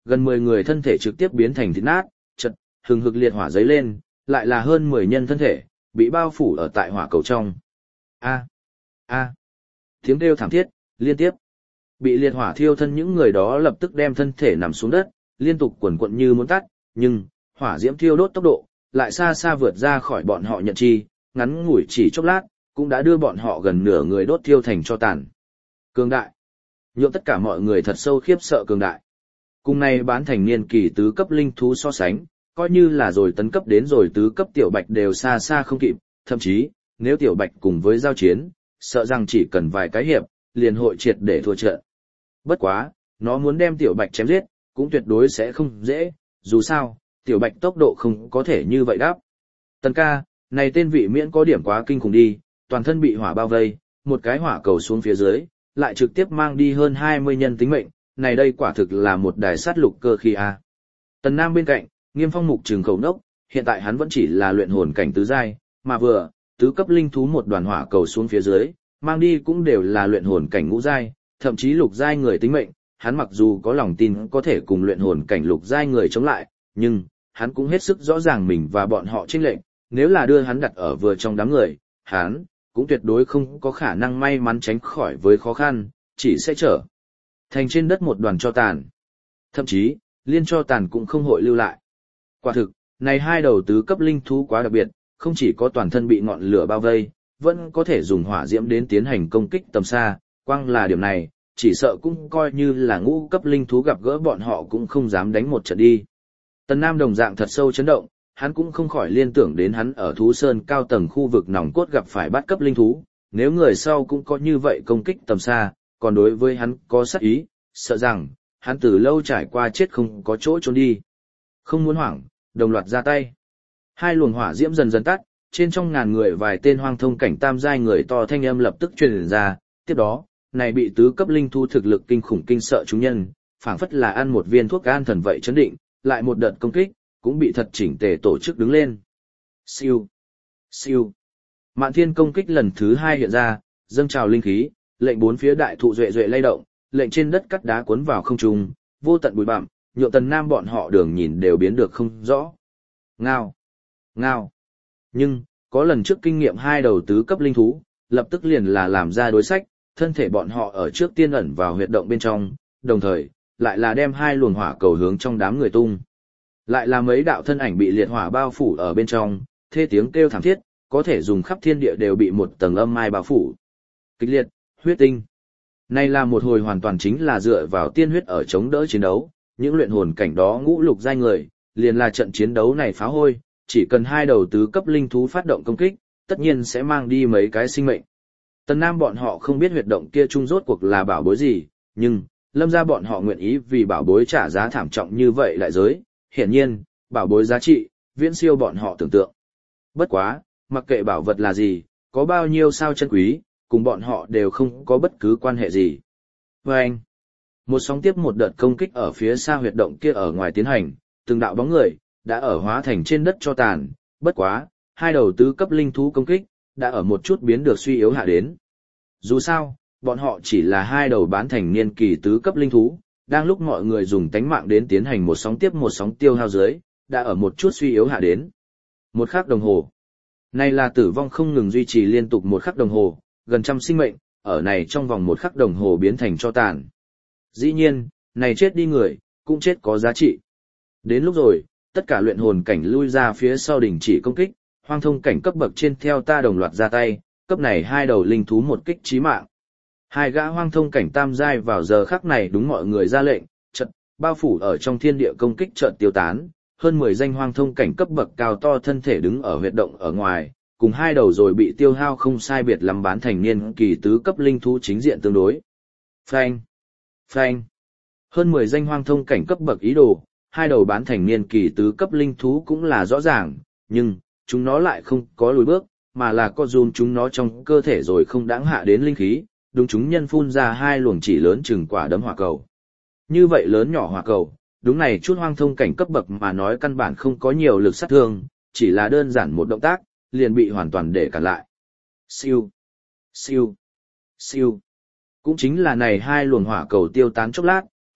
gần mười người thân thể trực tiếp biến thành thịt nát, chật, hừng hực liệt hỏa giấy lên, lại là hơn mười nhân thân thể, bị bao phủ ở tại hỏa cầu trong. A, a, tiếng kêu thảm thiết, liên tiếp. Bị liệt hỏa thiêu thân những người đó lập tức đem thân thể nằm xuống đất, liên tục quần quận như muốn tắt, nhưng, hỏa diễm thiêu đốt tốc độ, lại xa xa vượt ra khỏi bọn họ nhận chi, ngắn ngủi chỉ chốc lát, cũng đã đưa bọn họ gần nửa người đốt thiêu thành cho tàn. Cường đại. Nhượng tất cả mọi người thật sâu khiếp sợ cường đại. Cùng này bán thành niên kỳ tứ cấp linh thú so sánh, coi như là rồi tấn cấp đến rồi tứ cấp tiểu bạch đều xa xa không kịp, thậm chí, nếu tiểu bạch cùng với giao chiến, sợ rằng chỉ cần vài cái hiệp, liền hội triệt để thua trận. Bất quá, nó muốn đem tiểu bạch chém giết, cũng tuyệt đối sẽ không dễ, dù sao, tiểu bạch tốc độ không có thể như vậy đáp. Tần ca, này tên vị miễn có điểm quá kinh khủng đi, toàn thân bị hỏa bao vây, một cái hỏa cầu xuống phía dưới, lại trực tiếp mang đi hơn hai mươi nhân tính mệnh, này đây quả thực là một đài sát lục cơ khi a. Tần Nam bên cạnh, Nghiêm Phong mục trường khẩu nốc, hiện tại hắn vẫn chỉ là luyện hồn cảnh tứ giai, mà vừa, tứ cấp linh thú một đoàn hỏa cầu xuống phía dưới, mang đi cũng đều là luyện hồn cảnh ngũ giai, thậm chí lục giai người tính mệnh, hắn mặc dù có lòng tin có thể cùng luyện hồn cảnh lục giai người chống lại, nhưng hắn cũng hết sức rõ ràng mình và bọn họ chênh lệch, nếu là đưa hắn đặt ở vừa trong đám người, hắn cũng tuyệt đối không có khả năng may mắn tránh khỏi với khó khăn, chỉ sẽ trở thành trên đất một đoàn cho tàn. Thậm chí, liên cho tàn cũng không hội lưu lại. Quả thực, này hai đầu tứ cấp linh thú quá đặc biệt, không chỉ có toàn thân bị ngọn lửa bao vây, vẫn có thể dùng hỏa diễm đến tiến hành công kích tầm xa, quang là điểm này, chỉ sợ cũng coi như là ngũ cấp linh thú gặp gỡ bọn họ cũng không dám đánh một trận đi. Tần Nam đồng dạng thật sâu chấn động, hắn cũng không khỏi liên tưởng đến hắn ở Thú Sơn cao tầng khu vực nòng cốt gặp phải bắt cấp linh thú, nếu người sau cũng có như vậy công kích tầm xa, còn đối với hắn có sát ý, sợ rằng, hắn từ lâu trải qua chết không có chỗ trốn đi. Không muốn hoảng, đồng loạt ra tay. Hai luồng hỏa diễm dần dần tắt, trên trong ngàn người vài tên hoang thông cảnh tam giai người to thanh âm lập tức truyền ra, tiếp đó, này bị tứ cấp linh thú thực lực kinh khủng kinh sợ chúng nhân, phảng phất là ăn một viên thuốc an thần vậy chấn định, lại một đợt công kích, cũng bị thật chỉnh tề tổ chức đứng lên. Siêu, siêu. Mạn thiên công kích lần thứ hai hiện ra, dâng trào linh khí, lệnh bốn phía đại thụ duệ duệ lay động, lệnh trên đất cắt đá cuốn vào không trung, vô tận bụi bặm, nhượng Tần Nam bọn họ đường nhìn đều biến được không rõ. Ngao, ngao. Nhưng, có lần trước kinh nghiệm hai đầu tứ cấp linh thú, lập tức liền là làm ra đối sách, thân thể bọn họ ở trước tiên ẩn vào huyệt động bên trong, đồng thời, lại là đem hai luồng hỏa cầu hướng trong đám người tung. Lại là mấy đạo thân ảnh bị liệt hỏa bao phủ ở bên trong, thê tiếng kêu thảm thiết, có thể dùng khắp thiên địa đều bị một tầng âm mai bao phủ. Kịch liệt, huyết tinh. Này là một hồi hoàn toàn chính là dựa vào tiên huyết ở chống đỡ chiến đấu, những luyện hồn cảnh đó ngũ lục giai người, liền là trận chiến đấu này phá hôi, chỉ cần hai đầu tứ cấp linh thú phát động công kích, tất nhiên sẽ mang đi mấy cái sinh mệnh. Tần Nam bọn họ không biết huyệt động kia chung rốt cuộc là bảo bối gì, nhưng, lâm ra bọn họ nguyện ý vì bảo bối trả giá thảm trọng như vậy lại giới, hiển nhiên, bảo bối giá trị, viễn siêu bọn họ tưởng tượng. Bất quá, mặc kệ bảo vật là gì, có bao nhiêu sao chân quý, cùng bọn họ đều không có bất cứ quan hệ gì. Và anh, một sóng tiếp một đợt công kích ở phía xa huyệt động kia ở ngoài tiến hành, từng đạo bóng người, đã ở hóa thành trên đất cho tàn, bất quá, hai đầu tứ cấp linh thú công kích, đã ở một chút biến được suy yếu hạ đến. Dù sao, bọn họ chỉ là hai đầu bán thành niên kỳ tứ cấp linh thú, đang lúc mọi người dùng tánh mạng đến tiến hành một sóng tiếp một sóng tiêu hao dưới, đã ở một chút suy yếu hạ đến. Một khắc đồng hồ. Này là tử vong không ngừng duy trì liên tục một khắc đồng hồ, gần trăm sinh mệnh, ở này trong vòng một khắc đồng hồ biến thành cho tàn. Dĩ nhiên, này chết đi người, cũng chết có giá trị. Đến lúc rồi, tất cả luyện hồn cảnh lui ra phía sau đỉnh chỉ công kích, hoang thông cảnh cấp bậc trên theo ta đồng loạt ra tay, cấp này hai đầu linh thú một kích chí mạng. Hai gã hoang thông cảnh tam giai vào giờ khắc này đúng mọi người ra lệnh, chợt bao phủ ở trong thiên địa công kích chợt tiêu tán, hơn mười danh hoang thông cảnh cấp bậc cao to thân thể đứng ở huyệt động ở ngoài, cùng hai đầu rồi bị tiêu hao không sai biệt lắm bán thành niên kỳ tứ cấp linh thú chính diện tương đối. Phanh, phanh. Hơn mười danh hoang thông cảnh cấp bậc ý đồ, hai đầu bán thành niên kỳ tứ cấp linh thú cũng là rõ ràng, nhưng chúng nó lại không có lùi bước, mà là co run chúng nó trong cơ thể rồi không đáng hạ đến linh khí, đúng chúng nhân phun ra hai luồng chỉ lớn chừng quả đấm hỏa cầu. Như vậy lớn nhỏ hỏa cầu, đúng này chút hoang thông cảnh cấp bậc mà nói căn bản không có nhiều lực sát thương, chỉ là đơn giản một động tác, liền bị hoàn toàn để cản lại. Siêu, siêu, siêu. Cũng chính là này hai luồng hỏa cầu tiêu tán chốc lát,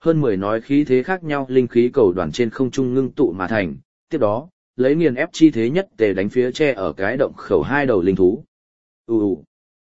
hơn mười nói khí thế khác nhau linh khí cầu đoàn trên không trung ngưng tụ mà thành, tiếp đó, lấy nghiền ép chi thế nhất tề đánh phía che ở cái động khẩu hai đầu linh thú. Ù ù.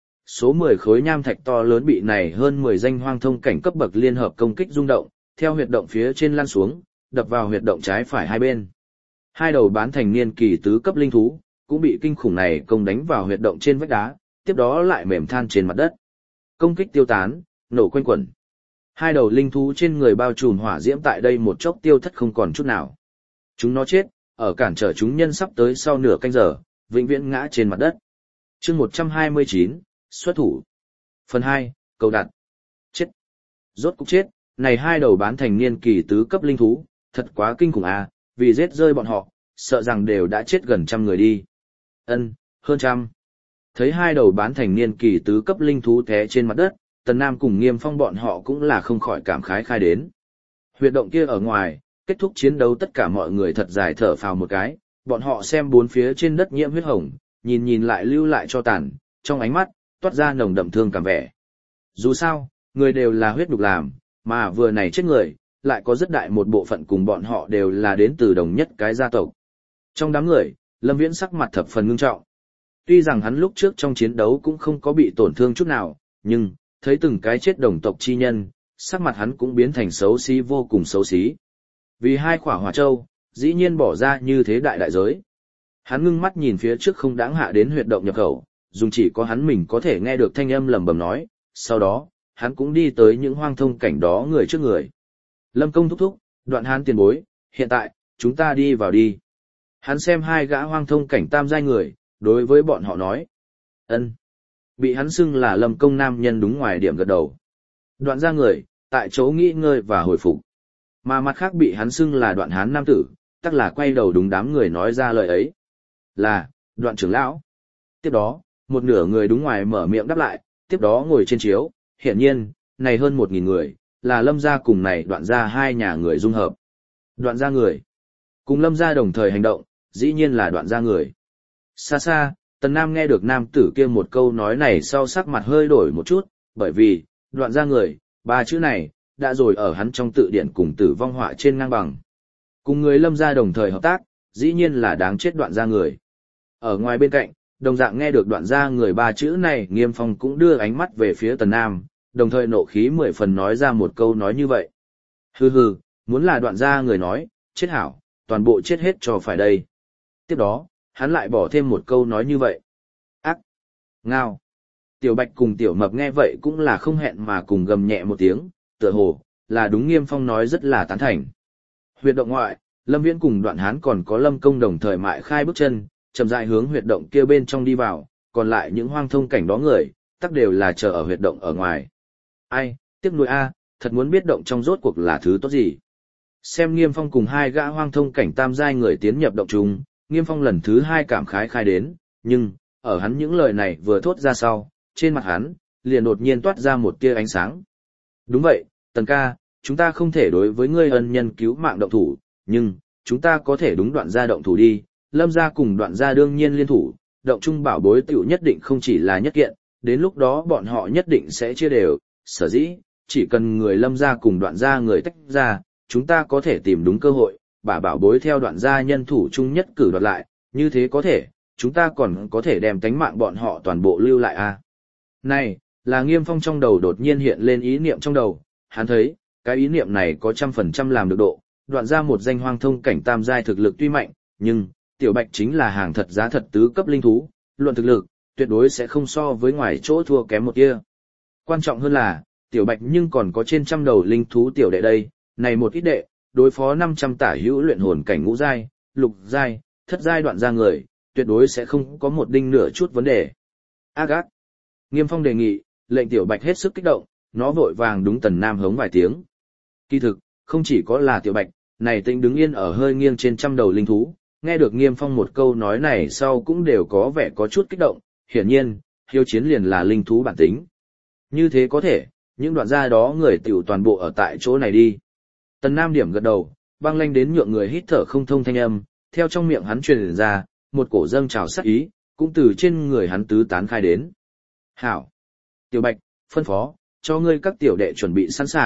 Số mười khối nham thạch to lớn bị này hơn mười danh hoang thông cảnh cấp bậc liên hợp công kích rung động, theo huyệt động phía trên lăn xuống, đập vào huyệt động trái phải hai bên. Hai đầu bán thành niên kỳ tứ cấp linh thú, cũng bị kinh khủng này công đánh vào huyệt động trên vách đá, tiếp đó lại mềm than trên mặt đất. Công kích tiêu tán, nổ quanh quẩn. Hai đầu linh thú trên người bao trùm hỏa diễm tại đây một chốc tiêu thất không còn chút nào. Chúng nó chết, ở cản trở chúng nhân sắp tới sau nửa canh giờ, vĩnh viễn ngã trên mặt đất. Chương một trăm hai mươi chín, xuất thủ. Phần hai, cầu đặt. Chết. Rốt cục chết, này hai đầu bán thành niên kỳ tứ cấp linh thú, thật quá kinh khủng à, vì giết rơi bọn họ, sợ rằng đều đã chết gần trăm người đi. Ân, hơn trăm. Thấy hai đầu bán thành niên kỳ tứ cấp linh thú té trên mặt đất, Tần Nam cùng Nghiêm Phong bọn họ cũng là không khỏi cảm khái khai đến. Huyệt động kia ở ngoài, kết thúc chiến đấu tất cả mọi người thật dài thở phào một cái, bọn họ xem bốn phía trên đất nhiễm huyết hồng, nhìn nhìn lại lưu lại cho tàn, trong ánh mắt, toát ra nồng đậm thương cảm vẻ. Dù sao, người đều là huyết nhục làm, mà vừa này chết người, lại có rất đại một bộ phận cùng bọn họ đều là đến từ đồng nhất cái gia tộc. Trong đám người, Lâm Viễn sắc mặt thập phần ngưng trọng. Tuy rằng hắn lúc trước trong chiến đấu cũng không có bị tổn thương chút nào, nhưng, thấy từng cái chết đồng tộc chi nhân, sắc mặt hắn cũng biến thành xấu xí vô cùng xấu xí. Vì hai khỏa hỏa châu, dĩ nhiên bỏ ra như thế đại đại giới. Hắn ngưng mắt nhìn phía trước không đáng hạ đến huyệt động nhập khẩu, dùng chỉ có hắn mình có thể nghe được thanh âm lẩm bẩm nói, sau đó, hắn cũng đi tới những hoang thông cảnh đó người trước người. Lâm Công thúc thúc, Đoạn Hán tiền bối, hiện tại, chúng ta đi vào đi. Hắn xem hai gã hoang thông cảnh tam giai người, đối với bọn họ nói. Ân. Bị hắn xưng là Lâm Công nam nhân đúng ngoài điểm gật đầu. Đoạn ra người, tại chỗ nghỉ ngơi và hồi phục. Mà mặt khác bị hắn xưng là Đoạn Hán nam tử, tức là quay đầu đúng đám người nói ra lời ấy. Là, Đoạn trưởng lão. Tiếp đó, một nửa người đúng ngoài mở miệng đáp lại, tiếp đó ngồi trên chiếu, hiển nhiên, này hơn một nghìn người, là Lâm gia cùng này Đoạn gia hai nhà người dung hợp. Đoạn gia người, cùng Lâm gia đồng thời hành động, dĩ nhiên là Đoạn gia người. Xa xa, Tần Nam nghe được nam tử kia một câu nói này sau sắc mặt hơi đổi một chút, bởi vì, Đoạn gia người, ba chữ này, đã rồi ở hắn trong tự điển cùng Tử Vong Họa trên ngang bằng. Cùng người Lâm gia đồng thời hợp tác, dĩ nhiên là đáng chết Đoạn gia người. Ở ngoài bên cạnh, đồng dạng nghe được Đoạn gia người ba chữ này, Nghiêm Phong cũng đưa ánh mắt về phía Tần Nam, đồng thời nộ khí mười phần nói ra một câu nói như vậy. Hừ hừ, muốn là Đoạn gia người nói, chết hảo, toàn bộ chết hết cho phải đây. Tiếp đó, hắn lại bỏ thêm một câu nói như vậy. Ác! Ngao! Tiểu Bạch cùng Tiểu Mập nghe vậy cũng là không hẹn mà cùng gầm nhẹ một tiếng, tựa hồ, là đúng Nghiêm Phong nói rất là tán thành. Huyệt động ngoại, Lâm Viễn cùng Đoạn Hán còn có Lâm Công đồng thời mại khai bước chân, chậm rãi hướng huyệt động kia bên trong đi vào, còn lại những hoang thông cảnh đó người, tất đều là chờ ở huyệt động ở ngoài. Ai, tiếc nuối a, thật muốn biết động trong rốt cuộc là thứ tốt gì. Xem Nghiêm Phong cùng hai gã hoang thông cảnh tam giai người tiến nhập động trùng, Nghiêm Phong lần thứ hai cảm khái khai đến, nhưng, ở hắn những lời này vừa thốt ra sau, trên mặt hắn, liền đột nhiên toát ra một tia ánh sáng. Đúng vậy, Tần ca, chúng ta không thể đối với ngươi ân nhân cứu mạng động thủ, nhưng, chúng ta có thể đúng Đoạn gia động thủ đi, Lâm gia cùng Đoạn gia đương nhiên liên thủ, động chung bảo bối tiểu nhất định không chỉ là nhất kiện, đến lúc đó bọn họ nhất định sẽ chia đều, sở dĩ, chỉ cần người Lâm gia cùng Đoạn gia người tách ra, chúng ta có thể tìm đúng cơ hội, bà bảo bối theo Đoạn gia nhân thủ chung nhất cử đoạt lại, như thế có thể, chúng ta còn có thể đem tánh mạng bọn họ toàn bộ lưu lại à. Này, là Nghiêm Phong trong đầu đột nhiên hiện lên ý niệm trong đầu, hắn thấy, cái ý niệm này có trăm phần trăm làm được độ, Đoạn gia một danh hoang thông cảnh tam giai thực lực tuy mạnh, nhưng, Tiểu Bạch chính là hàng thật giá thật tứ cấp linh thú, luận thực lực, tuyệt đối sẽ không so với ngoài chỗ thua kém một tia. Quan trọng hơn là, Tiểu Bạch nhưng còn có trên trăm đầu linh thú tiểu đệ đây, này một ít đệ, đối phó năm trăm tả hữu luyện hồn cảnh ngũ giai, lục giai, thất giai Đoạn gia người, tuyệt đối sẽ không có một đinh nửa chút vấn đề. Ác ác. Nghiêm Phong đề nghị, lệnh Tiểu Bạch hết sức kích động, nó vội vàng đúng Tần Nam hống vài tiếng. Kỳ thực, không chỉ có là Tiểu Bạch, này Tĩnh đứng yên ở hơi nghiêng trên trăm đầu linh thú, nghe được Nghiêm Phong một câu nói này sau cũng đều có vẻ có chút kích động, hiển nhiên, hiếu chiến liền là linh thú bản tính. Như thế có thể, những Đoạn gia đó người tiểu toàn bộ ở tại chỗ này đi. Tần Nam điểm gật đầu, băng lanh đến nhượng người hít thở không thông thanh âm, theo trong miệng hắn truyền ra, một cổ dâng trào sắc ý, cũng từ trên người hắn tứ tán khai đến. Hảo! Tiểu Bạch, phân phó, cho ngươi các tiểu đệ chuẩn bị sẵn sàng,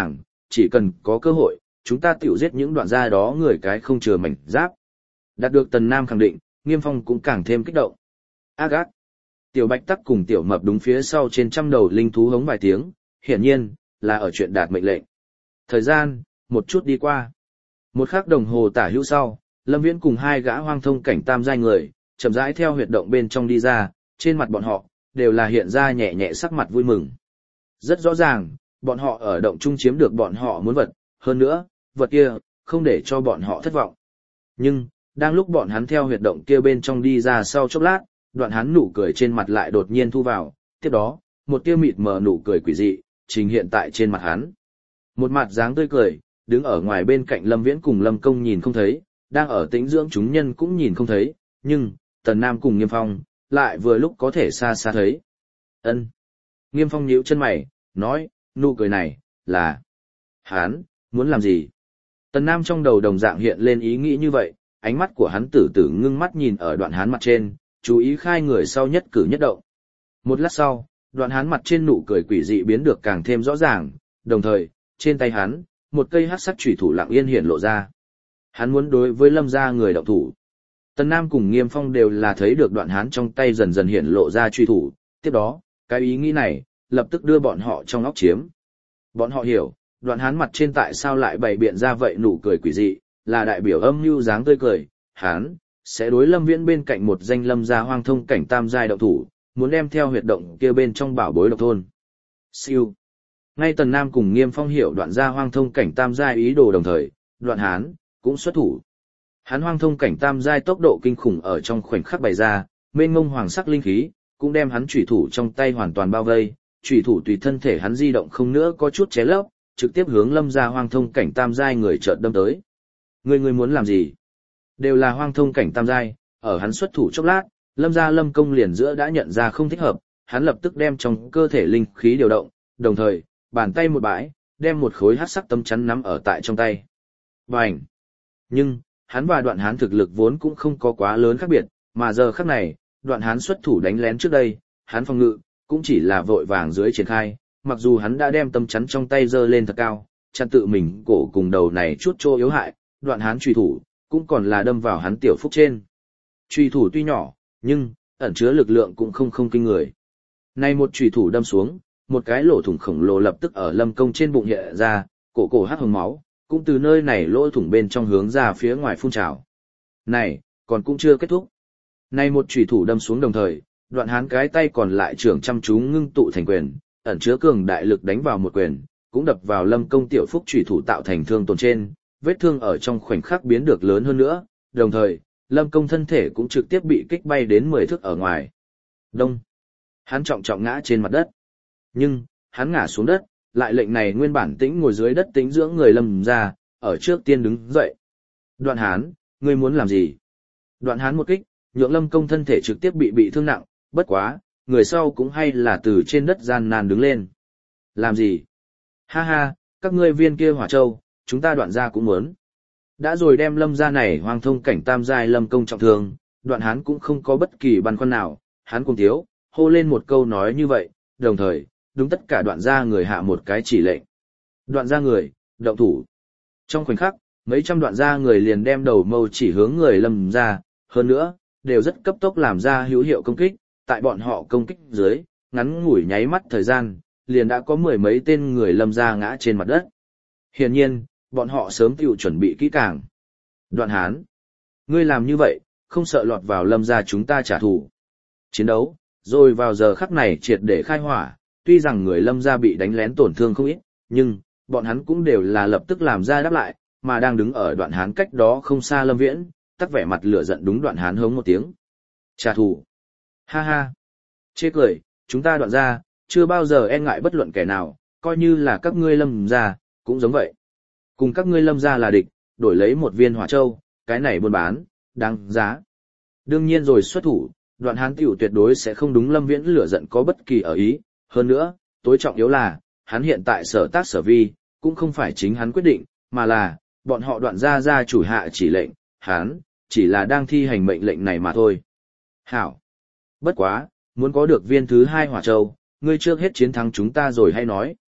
chỉ cần có cơ hội, chúng ta tiểu giết những đoạn gia đó người cái không chừa mảnh giáp. Đạt được Tần Nam khẳng định, Nghiêm Phong cũng càng thêm kích động. Ác ác. Tiểu Bạch Tắc cùng Tiểu Mập đúng phía sau trên trăm đầu linh thú hống vài tiếng, hiển nhiên là ở chuyện đạt mệnh lệnh. Thời gian, một chút đi qua. Một khắc đồng hồ tả hữu sau, Lâm Viễn cùng hai gã hoang thông cảnh tam giai người, chậm rãi theo huyệt động bên trong đi ra, trên mặt bọn họ, đều là hiện ra nhẹ nhẹ sắc mặt vui mừng. Rất rõ ràng, bọn họ ở động trung chiếm được bọn họ muốn vật, hơn nữa, vật kia, không để cho bọn họ thất vọng. Nhưng, đang lúc bọn hắn theo huyệt động kia bên trong đi ra sau chốc lát, đoạn hắn nụ cười trên mặt lại đột nhiên thu vào, tiếp đó, một tia mịt mờ nụ cười quỷ dị, trình hiện tại trên mặt hắn. Một mặt dáng tươi cười, đứng ở ngoài bên cạnh Lâm Viễn cùng Lâm Công nhìn không thấy, đang ở tĩnh dưỡng chúng nhân cũng nhìn không thấy, nhưng, Tần Nam cùng Nghiêm Phong, lại vừa lúc có thể xa xa thấy. Ân. Nghiêm Phong nhíu chân mày, nói, nụ cười này, là... Hắn, muốn làm gì? Tần Nam trong đầu đồng dạng hiện lên ý nghĩ như vậy, ánh mắt của hắn tử tử ngưng mắt nhìn ở đoạn hán mặt trên, chú ý khai người sau nhất cử nhất động. Một lát sau, đoạn hán mặt trên nụ cười quỷ dị biến được càng thêm rõ ràng, đồng thời, trên tay hắn, một cây hắc sắc chủy thủ lặng yên hiện lộ ra. Hắn muốn đối với Lâm gia người động thủ. Tần Nam cùng Nghiêm Phong đều là thấy được đoạn hán trong tay dần dần hiện lộ ra truy thủ, tiếp đó, cái ý nghĩ này, lập tức đưa bọn họ trong óc chiếm. Bọn họ hiểu, đoạn hán mặt trên tại sao lại bày biện ra vậy nụ cười quỷ dị, là đại biểu âm mưu dáng tươi cười, hán, sẽ đối Lâm Viễn bên cạnh một danh Lâm gia hoang thông cảnh tam giai động thủ, muốn đem theo huyệt động kia bên trong bảo bối độc thôn. Siêu. Ngay Tần Nam cùng Nghiêm Phong hiểu đoạn gia hoang thông cảnh tam giai ý đồ đồng thời, đoạn hán, cũng xuất thủ. Hắn hoang thông cảnh tam giai tốc độ kinh khủng ở trong khoảnh khắc bày ra, mênh mông hoàng sắc linh khí, cũng đem hắn chủy thủ trong tay hoàn toàn bao vây, chủy thủ tùy thân thể hắn di động không nữa có chút ché lấp, trực tiếp hướng Lâm gia hoang thông cảnh tam giai người chợt đâm tới. Người người muốn làm gì? Đều là hoang thông cảnh tam giai, ở hắn xuất thủ chốc lát, Lâm gia Lâm Công liền giữa đã nhận ra không thích hợp, hắn lập tức đem trong cơ thể linh khí điều động, đồng thời, bàn tay một bãi, đem một khối hắc sắc tấm chắn nắm ở tại trong tay. Bành! Nhưng, hắn và đoạn hán thực lực vốn cũng không có quá lớn khác biệt, mà giờ khắc này, đoạn hán xuất thủ đánh lén trước đây, hắn phòng ngự, cũng chỉ là vội vàng dưới triển khai, mặc dù hắn đã đem tấm chắn trong tay giơ lên thật cao, chặn tự mình cổ cùng đầu này chút chỗ yếu hại, đoạn hán truy thủ, cũng còn là đâm vào hắn tiểu phúc trên. Truy thủ tuy nhỏ, nhưng, ẩn chứa lực lượng cũng không không kinh người. Nay một truy thủ đâm xuống, một cái lỗ thủng khổng lồ lập tức ở Lâm Công trên bụng hiện ra, cổ cổ hắc hồng máu, cũng từ nơi này lỗ thủng bên trong hướng ra phía ngoài phun trào. Này, còn cũng chưa kết thúc. Nay một chủy thủ đâm xuống đồng thời, đoạn hán cái tay còn lại trưởng chăm chú ngưng tụ thành quyền, ẩn chứa cường đại lực đánh vào một quyền, cũng đập vào Lâm Công tiểu phúc chủy thủ tạo thành thương tổn trên, vết thương ở trong khoảnh khắc biến được lớn hơn nữa, đồng thời, Lâm Công thân thể cũng trực tiếp bị kích bay đến mười thước ở ngoài. Đông. Hắn trọng trọng ngã trên mặt đất. Nhưng, hắn ngã xuống đất, lại lệnh này nguyên bản tĩnh ngồi dưới đất tĩnh dưỡng người Lâm ra, ở trước tiên đứng dậy. Đoạn hán, ngươi muốn làm gì? Đoạn hán một kích, nhượng Lâm Công thân thể trực tiếp bị bị thương nặng, bất quá, người sau cũng hay là từ trên đất gian nan đứng lên. Làm gì? Ha ha, các ngươi viên kia hỏa châu, chúng ta đoạn ra cũng muốn. Đã rồi đem Lâm ra này hoang thông cảnh tam giai Lâm Công trọng thương, đoạn hán cũng không có bất kỳ băn khoăn nào, hắn cùng thiếu, hô lên một câu nói như vậy, đồng thời, đúng tất cả đoạn gia người hạ một cái chỉ lệnh. Đoạn gia người, động thủ. Trong khoảnh khắc, mấy trăm đoạn gia người liền đem đầu mâu chỉ hướng người Lâm ra, hơn nữa, đều rất cấp tốc làm ra hữu hiệu công kích, tại bọn họ công kích dưới, ngắn ngủi nháy mắt thời gian, liền đã có mười mấy tên người Lâm ra ngã trên mặt đất. Hiển nhiên, bọn họ sớm tiêu chuẩn bị kỹ càng. Đoạn hán, ngươi làm như vậy, không sợ lọt vào Lâm ra chúng ta trả thù. Chiến đấu, rồi vào giờ khắc này triệt để khai hỏa, tuy rằng người Lâm gia bị đánh lén tổn thương không ít, nhưng, bọn hắn cũng đều là lập tức làm ra đáp lại, mà đang đứng ở đoạn hán cách đó không xa Lâm Viễn, tắc vẻ mặt lửa giận đúng đoạn hán hống một tiếng. Trả thù. Ha ha. Chê cười, chúng ta đoạn gia, chưa bao giờ e ngại bất luận kẻ nào, coi như là các ngươi Lâm gia, cũng giống vậy. Cùng các ngươi Lâm gia là địch, đổi lấy một viên hỏa châu, cái này buôn bán, đáng giá. Đương nhiên rồi xuất thủ, đoạn hán tiểu tuyệt đối sẽ không đúng Lâm Viễn lửa giận có bất kỳ ở ý. Hơn nữa, tối trọng yếu là, hắn hiện tại sở tác sở vi, cũng không phải chính hắn quyết định, mà là, bọn họ đoạn gia gia chủ hạ chỉ lệnh, hắn, chỉ là đang thi hành mệnh lệnh này mà thôi. Hảo! Bất quá, muốn có được viên thứ hai hỏa châu, ngươi trước hết chiến thắng chúng ta rồi hay nói.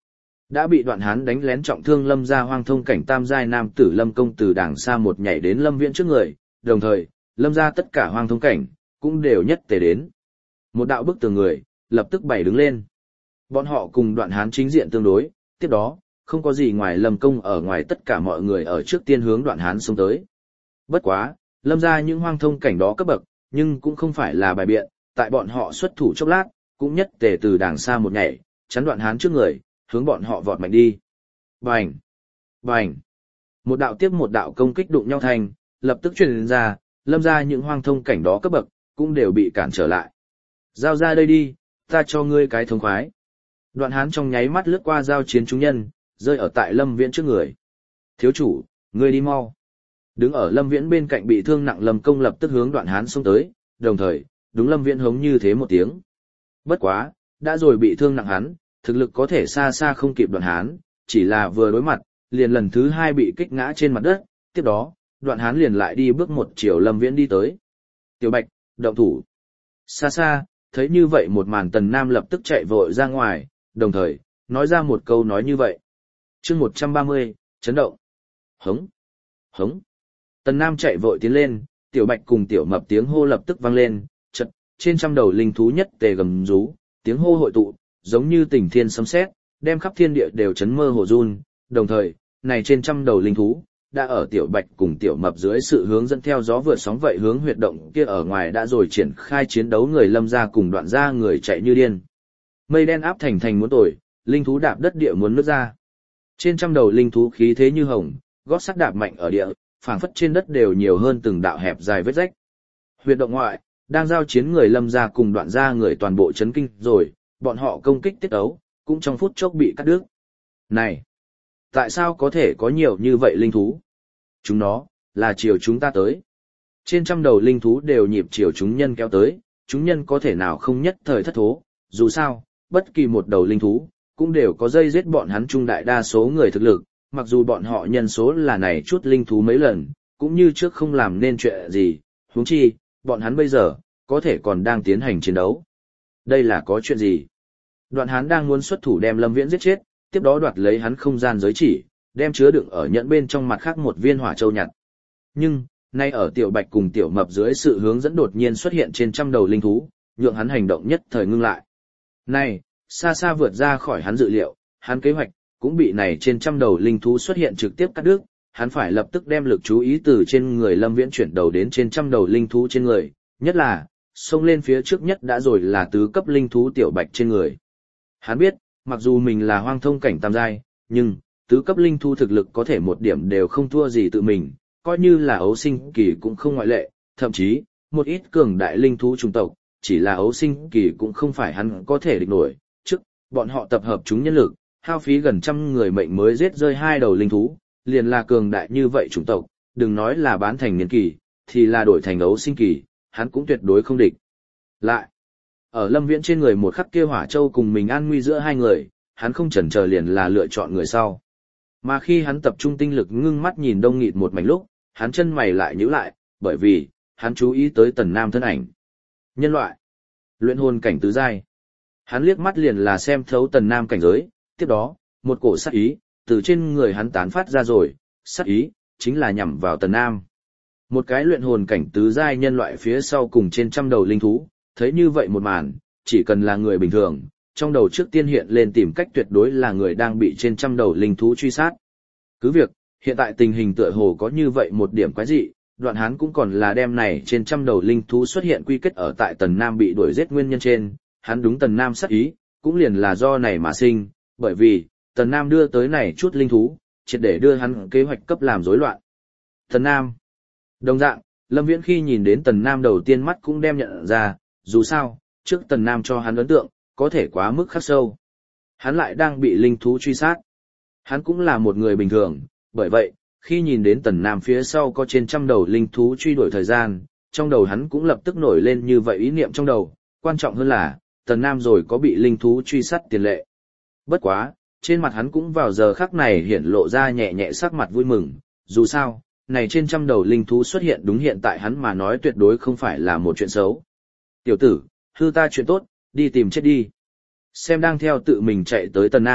Đã bị Đoạn Hán đánh lén trọng thương Lâm gia hoang thông cảnh tam giai nam tử Lâm công từ đàng xa một nhảy đến Lâm Viễn trước người, đồng thời, Lâm gia tất cả hoang thông cảnh cũng đều nhất tề đến. Một đạo bức tường người lập tức bày đứng lên. Bọn họ cùng Đoạn Hán chính diện tương đối, tiếp đó, không có gì ngoài Lâm công ở ngoài tất cả mọi người ở trước tiên hướng Đoạn Hán xông tới. Bất quá, Lâm gia những hoang thông cảnh đó cấp bậc, nhưng cũng không phải là bài biện, tại bọn họ xuất thủ chốc lát, cũng nhất tề từ đàng xa một nhảy, chắn Đoạn Hán trước người, hướng bọn họ vọt mạnh đi. Bành! Bành! Một đạo tiếp một đạo công kích đụng nhau thành, lập tức truyền ra, Lâm gia những hoang thông cảnh đó cấp bậc, cũng đều bị cản trở lại. Giao ra đây đi, ta cho ngươi cái thống khoái. Đoạn Hán trong nháy mắt lướt qua giao chiến chúng nhân, rơi ở tại Lâm Viễn trước người. Thiếu chủ, ngươi đi mau. Đứng ở Lâm Viễn bên cạnh bị thương nặng Lâm Công lập tức hướng Đoạn Hán xông tới, đồng thời, đúng Lâm Viễn hống như thế một tiếng. Bất quá, đã rồi bị thương nặng hắn, thực lực có thể xa xa không kịp Đoạn Hán, chỉ là vừa đối mặt, liền lần thứ hai bị kích ngã trên mặt đất, tiếp đó, Đoạn Hán liền lại đi bước một chiều Lâm Viễn đi tới. Tiểu Bạch, động thủ. Xa xa, thấy như vậy một màn Tần Nam lập tức chạy vội ra ngoài, đồng thời, nói ra một câu nói như vậy. chương một trăm ba mươi, chấn động. Hống. Hống. Tần Nam chạy vội tiến lên, Tiểu Bạch cùng Tiểu Mập tiếng hô lập tức vang lên, chật, trên trăm đầu linh thú nhất tề gầm rú, tiếng hô hội tụ, giống như tình thiên sấm sét, đem khắp thiên địa đều chấn mơ hồ run, đồng thời, này trên trăm đầu linh thú, đã ở Tiểu Bạch cùng Tiểu Mập dưới sự hướng dẫn theo gió vượt sóng vậy hướng huyệt động kia ở ngoài đã rồi triển khai chiến đấu người Lâm gia cùng Đoạn gia người chạy như điên. Mây đen áp thành thành muốn tồi, linh thú đạp đất địa muốn nứt ra. Trên trăm đầu linh thú khí thế như hồng, gót sắt đạp mạnh ở địa, phảng phất trên đất đều nhiều hơn từng đạo hẹp dài vết rách. Huyệt động ngoại, đang giao chiến người Lâm gia cùng Đoạn gia người toàn bộ chấn kinh rồi, bọn họ công kích tiết ấu, cũng trong phút chốc bị cắt đứt. Này, tại sao có thể có nhiều như vậy linh thú? Chúng nó, là chiều chúng ta tới. Trên trăm đầu linh thú đều nhịp chiều chúng nhân kéo tới, chúng nhân có thể nào không nhất thời thất thố, dù sao, bất kỳ một đầu linh thú, cũng đều có dây giết bọn hắn trung đại đa số người thực lực, mặc dù bọn họ nhân số là này chút linh thú mấy lần, cũng như trước không làm nên chuyện gì, huống chi, bọn hắn bây giờ, có thể còn đang tiến hành chiến đấu. Đây là có chuyện gì? Đoạn Hán đang muốn xuất thủ đem Lâm Viễn giết chết, tiếp đó đoạt lấy hắn không gian giới chỉ, đem chứa đựng ở nhẫn bên trong mặt khác một viên hỏa châu nhặt. Nhưng, nay ở Tiểu Bạch cùng Tiểu Mập dưới sự hướng dẫn đột nhiên xuất hiện trên trăm đầu linh thú, nhượng hắn hành động nhất thời ngưng lại. Này, xa xa vượt ra khỏi hắn dự liệu, hắn kế hoạch cũng bị này trên trăm đầu linh thú xuất hiện trực tiếp cắt đứt, hắn phải lập tức đem lực chú ý từ trên người Lâm Viễn chuyển đầu đến trên trăm đầu linh thú trên người, nhất là xông lên phía trước nhất đã rồi là tứ cấp linh thú Tiểu Bạch trên người. Hắn biết, mặc dù mình là hoang thông cảnh tam giai, nhưng tứ cấp linh thú thực lực có thể một điểm đều không thua gì tự mình, coi như là ấu sinh kỳ cũng không ngoại lệ, thậm chí, một ít cường đại linh thú chủng tộc, chỉ là ấu sinh kỳ cũng không phải hắn có thể địch nổi, trước, bọn họ tập hợp chúng nhân lực, hao phí gần trăm người mệnh mới giết rơi hai đầu linh thú, liền là cường đại như vậy chủng tộc, đừng nói là bán thành niên kỳ, thì là đổi thành ấu sinh kỳ, hắn cũng tuyệt đối không địch. Lại, ở Lâm Viễn trên người một khắc kia hỏa châu cùng mình an nguy giữa hai người, hắn không chần chờ liền là lựa chọn người sau. Mà khi hắn tập trung tinh lực ngưng mắt nhìn đông nghịt một mảnh lúc, hắn chân mày lại nhíu lại, bởi vì, hắn chú ý tới Tần Nam thân ảnh. Nhân loại, luyện hồn cảnh tứ giai. Hắn liếc mắt liền là xem thấu Tần Nam cảnh giới, tiếp đó, một cổ sát ý, từ trên người hắn tán phát ra rồi, sát ý, chính là nhằm vào Tần Nam. Một cái luyện hồn cảnh tứ giai nhân loại phía sau cùng trên trăm đầu linh thú, thấy như vậy một màn, chỉ cần là người bình thường, trong đầu trước tiên hiện lên tìm cách tuyệt đối là người đang bị trên trăm đầu linh thú truy sát. Cứ việc, hiện tại tình hình tựa hồ có như vậy một điểm quái dị, Đoạn Hán cũng còn là đem này trên trăm đầu linh thú xuất hiện quy kết ở tại Tần Nam bị đuổi giết nguyên nhân trên, hắn đúng Tần Nam sát ý, cũng liền là do này mà sinh, bởi vì, Tần Nam đưa tới này chút linh thú, triệt để đưa hắn kế hoạch cấp làm rối loạn. Tần Nam. Đồng dạng, Lâm Viễn khi nhìn đến Tần Nam đầu tiên mắt cũng đem nhận ra, dù sao, trước Tần Nam cho hắn ấn tượng, có thể quá mức khắc sâu. Hắn lại đang bị linh thú truy sát. Hắn cũng là một người bình thường, bởi vậy, khi nhìn đến Tần Nam phía sau có trên trăm đầu linh thú truy đuổi thời gian, trong đầu hắn cũng lập tức nổi lên như vậy ý niệm trong đầu, quan trọng hơn là, Tần Nam rồi có bị linh thú truy sát tiền lệ. Bất quá, trên mặt hắn cũng vào giờ khắc này hiển lộ ra nhẹ nhẹ sắc mặt vui mừng, dù sao, này trên trăm đầu linh thú xuất hiện đúng hiện tại hắn mà nói tuyệt đối không phải là một chuyện xấu. Tiểu tử, hư ta chuyện tốt, đi tìm chết đi. Xem đang theo tự mình chạy tới Tần Nam,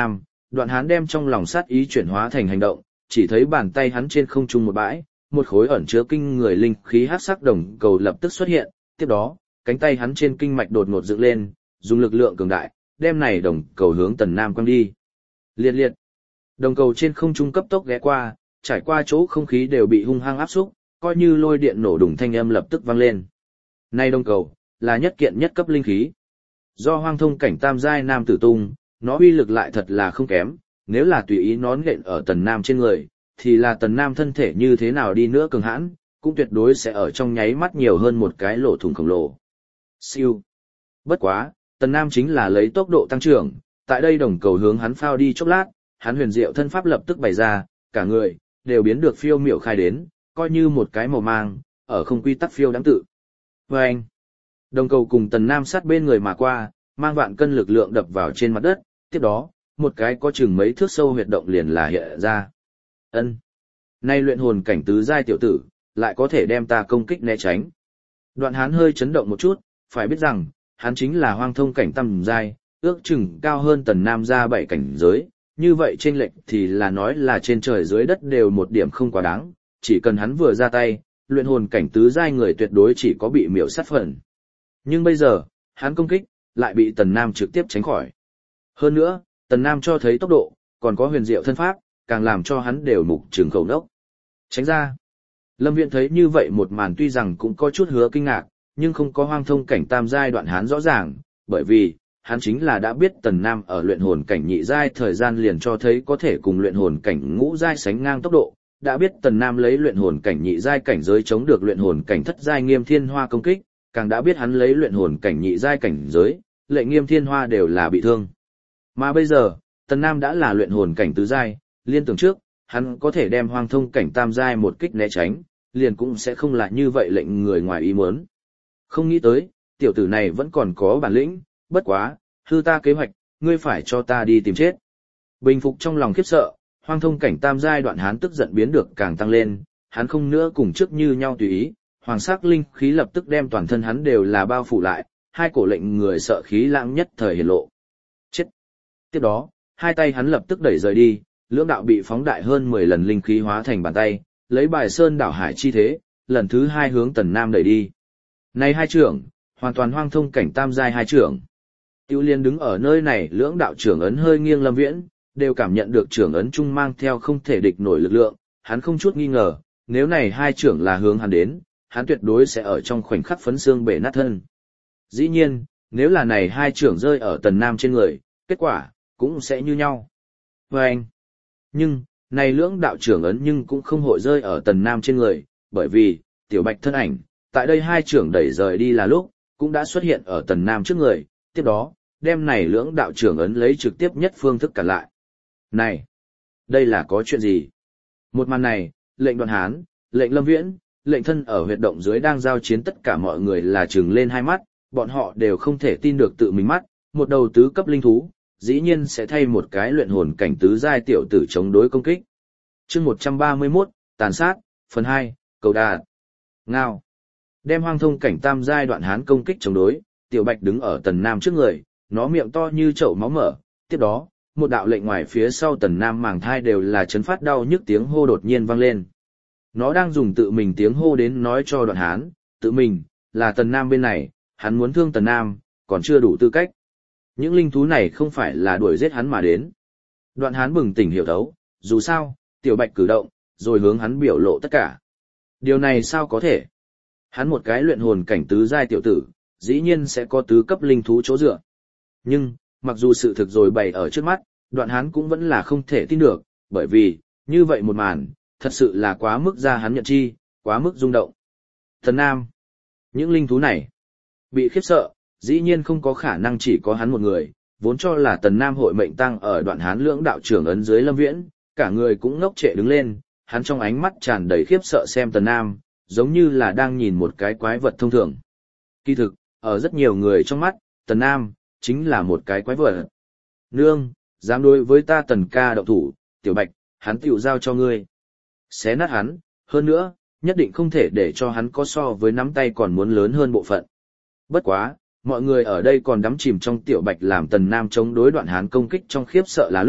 Đoạn Hán đem trong lòng sát ý chuyển hóa thành hành động, chỉ thấy bàn tay hắn trên không trung một bãi, một khối ẩn chứa kinh người linh khí hắc sắc đồng cầu lập tức xuất hiện, tiếp đó, cánh tay hắn trên kinh mạch đột ngột dựng lên, dùng lực lượng cường đại, đem này đồng cầu hướng Tần Nam quăng đi. Liệt liệt. Đồng cầu trên không trung cấp tốc ghé qua, trải qua chỗ không khí đều bị hung hăng áp xúc, coi như lôi điện nổ đùng thanh âm lập tức vang lên. Này đồng cầu là nhất kiện nhất cấp linh khí. Do hoang thông cảnh tam giai nam tử tung, nó uy lực lại thật là không kém, nếu là tùy ý nón nện ở Tần Nam trên người, thì là Tần Nam thân thể như thế nào đi nữa cường hãn, cũng tuyệt đối sẽ ở trong nháy mắt nhiều hơn một cái lỗ thủng khổng lồ. Siêu. Bất quá, Tần Nam chính là lấy tốc độ tăng trưởng, tại đây đồng cầu hướng hắn phao đi chốc lát, hắn huyền diệu thân pháp lập tức bày ra, cả người đều biến được phiêu miểu khai đến, coi như một cái màu mang, ở không quy tắc phiêu đáng tự. Và anh, đồng cầu cùng Tần Nam sát bên người mà qua, mang vạn cân lực lượng đập vào trên mặt đất, tiếp đó, một cái có chừng mấy thước sâu huyệt động liền là hiện ra. Ân, nay luyện hồn cảnh tứ giai tiểu tử, lại có thể đem ta công kích né tránh. Đoạn Hán hơi chấn động một chút, phải biết rằng, hắn chính là hoang thông cảnh tam giai, ước chừng cao hơn Tần Nam ra bảy cảnh giới, như vậy chênh lệch thì là nói là trên trời dưới đất đều một điểm không quá đáng, chỉ cần hắn vừa ra tay, luyện hồn cảnh tứ giai người tuyệt đối chỉ có bị miểu sát phần. Nhưng bây giờ, hắn công kích, lại bị Tần Nam trực tiếp tránh khỏi. Hơn nữa, Tần Nam cho thấy tốc độ, còn có huyền diệu thân pháp, càng làm cho hắn đều mục trừng khẩu đốc. Tránh ra. Lâm Viễn thấy như vậy một màn tuy rằng cũng có chút hứa kinh ngạc, nhưng không có hoang thông cảnh tam giai Đoạn Hán rõ ràng, bởi vì, hắn chính là đã biết Tần Nam ở luyện hồn cảnh nhị giai thời gian liền cho thấy có thể cùng luyện hồn cảnh ngũ giai sánh ngang tốc độ, đã biết Tần Nam lấy luyện hồn cảnh nhị giai cảnh giới chống được luyện hồn cảnh thất giai Nghiêm Thiên Hoa công kích, càng đã biết hắn lấy luyện hồn cảnh nhị giai cảnh giới, lệ Nghiêm Thiên Hoa đều là bị thương. Mà bây giờ, Tần Nam đã là luyện hồn cảnh tứ giai, liên tưởng trước, hắn có thể đem hoang thông cảnh tam giai một kích né tránh, liền cũng sẽ không là như vậy lệnh người ngoài ý muốn. Không nghĩ tới, tiểu tử này vẫn còn có bản lĩnh, bất quá, hư ta kế hoạch, ngươi phải cho ta đi tìm chết. Bình phục trong lòng khiếp sợ, hoang thông cảnh tam giai Đoạn Hán tức giận biến được càng tăng lên, hắn không nữa cùng trước như nhau tùy ý, hoàng sắc linh khí lập tức đem toàn thân hắn đều là bao phủ lại, hai cổ lệnh người sợ khí lãng nhất thời hiển lộ. Chết! Tiếp đó, hai tay hắn lập tức đẩy rời đi, lưỡng đạo bị phóng đại hơn mười lần linh khí hóa thành bàn tay, lấy bài sơn đảo hải chi thế, lần thứ hai hướng Tần Nam đẩy đi. Này hai trưởng, hoàn toàn hoang thông cảnh tam giai hai trưởng. Tiêu Liên đứng ở nơi này, lưỡng đạo trưởng ấn hơi nghiêng Lâm Viễn, đều cảm nhận được trưởng ấn chung mang theo không thể địch nổi lực lượng, hắn không chút nghi ngờ, nếu này hai trưởng là hướng hắn đến, hắn tuyệt đối sẽ ở trong khoảnh khắc phấn xương bể nát thân. Dĩ nhiên, nếu là này hai trưởng rơi ở Tần Nam trên người, kết quả cũng sẽ như nhau. Và anh, nhưng, này lưỡng đạo trưởng ấn nhưng cũng không hội rơi ở Tần Nam trên người, bởi vì, Tiểu Bạch thân ảnh, tại đây hai trưởng đẩy rời đi là lúc, cũng đã xuất hiện ở Tần Nam trước người, tiếp đó, đem này lưỡng đạo trưởng ấn lấy trực tiếp nhất phương thức cản lại. Này, đây là có chuyện gì? Một màn này, lệnh Đoạn Hán, lệnh Lâm Viễn, lệnh thân ở huyệt động dưới đang giao chiến tất cả mọi người là trừng lên hai mắt, bọn họ đều không thể tin được tự mình mắt, một đầu tứ cấp linh thú, dĩ nhiên sẽ thay một cái luyện hồn cảnh tứ giai tiểu tử chống đối công kích. Chương một trăm ba mươi mốt, tàn sát, phần hai, cầu đạt. Ngao. Đem hoang thông cảnh tam giai Đoạn Hán công kích chống đối, Tiểu Bạch đứng ở Tần Nam trước người, nó miệng to như chậu máu mở, tiếp đó, một đạo lệnh ngoài phía sau Tần Nam màng thai đều là chấn phát đau nhức tiếng hô đột nhiên vang lên. Nó đang dùng tự mình tiếng hô đến nói cho Đoạn Hán, tự mình, là Tần Nam bên này, hắn muốn thương Tần Nam, còn chưa đủ tư cách. Những linh thú này không phải là đuổi giết hắn mà đến. Đoạn Hán bừng tỉnh hiểu thấu, dù sao, Tiểu Bạch cử động, rồi hướng hắn biểu lộ tất cả. Điều này sao có thể? Hắn một cái luyện hồn cảnh tứ giai tiểu tử, dĩ nhiên sẽ có tứ cấp linh thú chỗ dựa. Nhưng, mặc dù sự thực rồi bày ở trước mắt, Đoạn Hán cũng vẫn là không thể tin được, bởi vì, như vậy một màn, thật sự là quá mức ra hắn nhận chi, quá mức rung động. Tần Nam, những linh thú này, bị khiếp sợ, dĩ nhiên không có khả năng chỉ có hắn một người, vốn cho là Tần Nam hội mệnh tăng ở Đoạn Hán lưỡng đạo trưởng ấn dưới Lâm Viễn, cả người cũng ngốc trệ đứng lên, hắn trong ánh mắt tràn đầy khiếp sợ xem Tần Nam, giống như là đang nhìn một cái quái vật thông thường. Kỳ thực, ở rất nhiều người trong mắt, Tần Nam, chính là một cái quái vật. Nương, dám đối với ta Tần ca động thủ, Tiểu Bạch, hắn tiểu giao cho ngươi. Xé nát hắn, hơn nữa, nhất định không thể để cho hắn có so với nắm tay còn muốn lớn hơn bộ phận. Bất quá, mọi người ở đây còn đắm chìm trong Tiểu Bạch làm Tần Nam chống đối Đoạn Hán công kích trong khiếp sợ là lúc,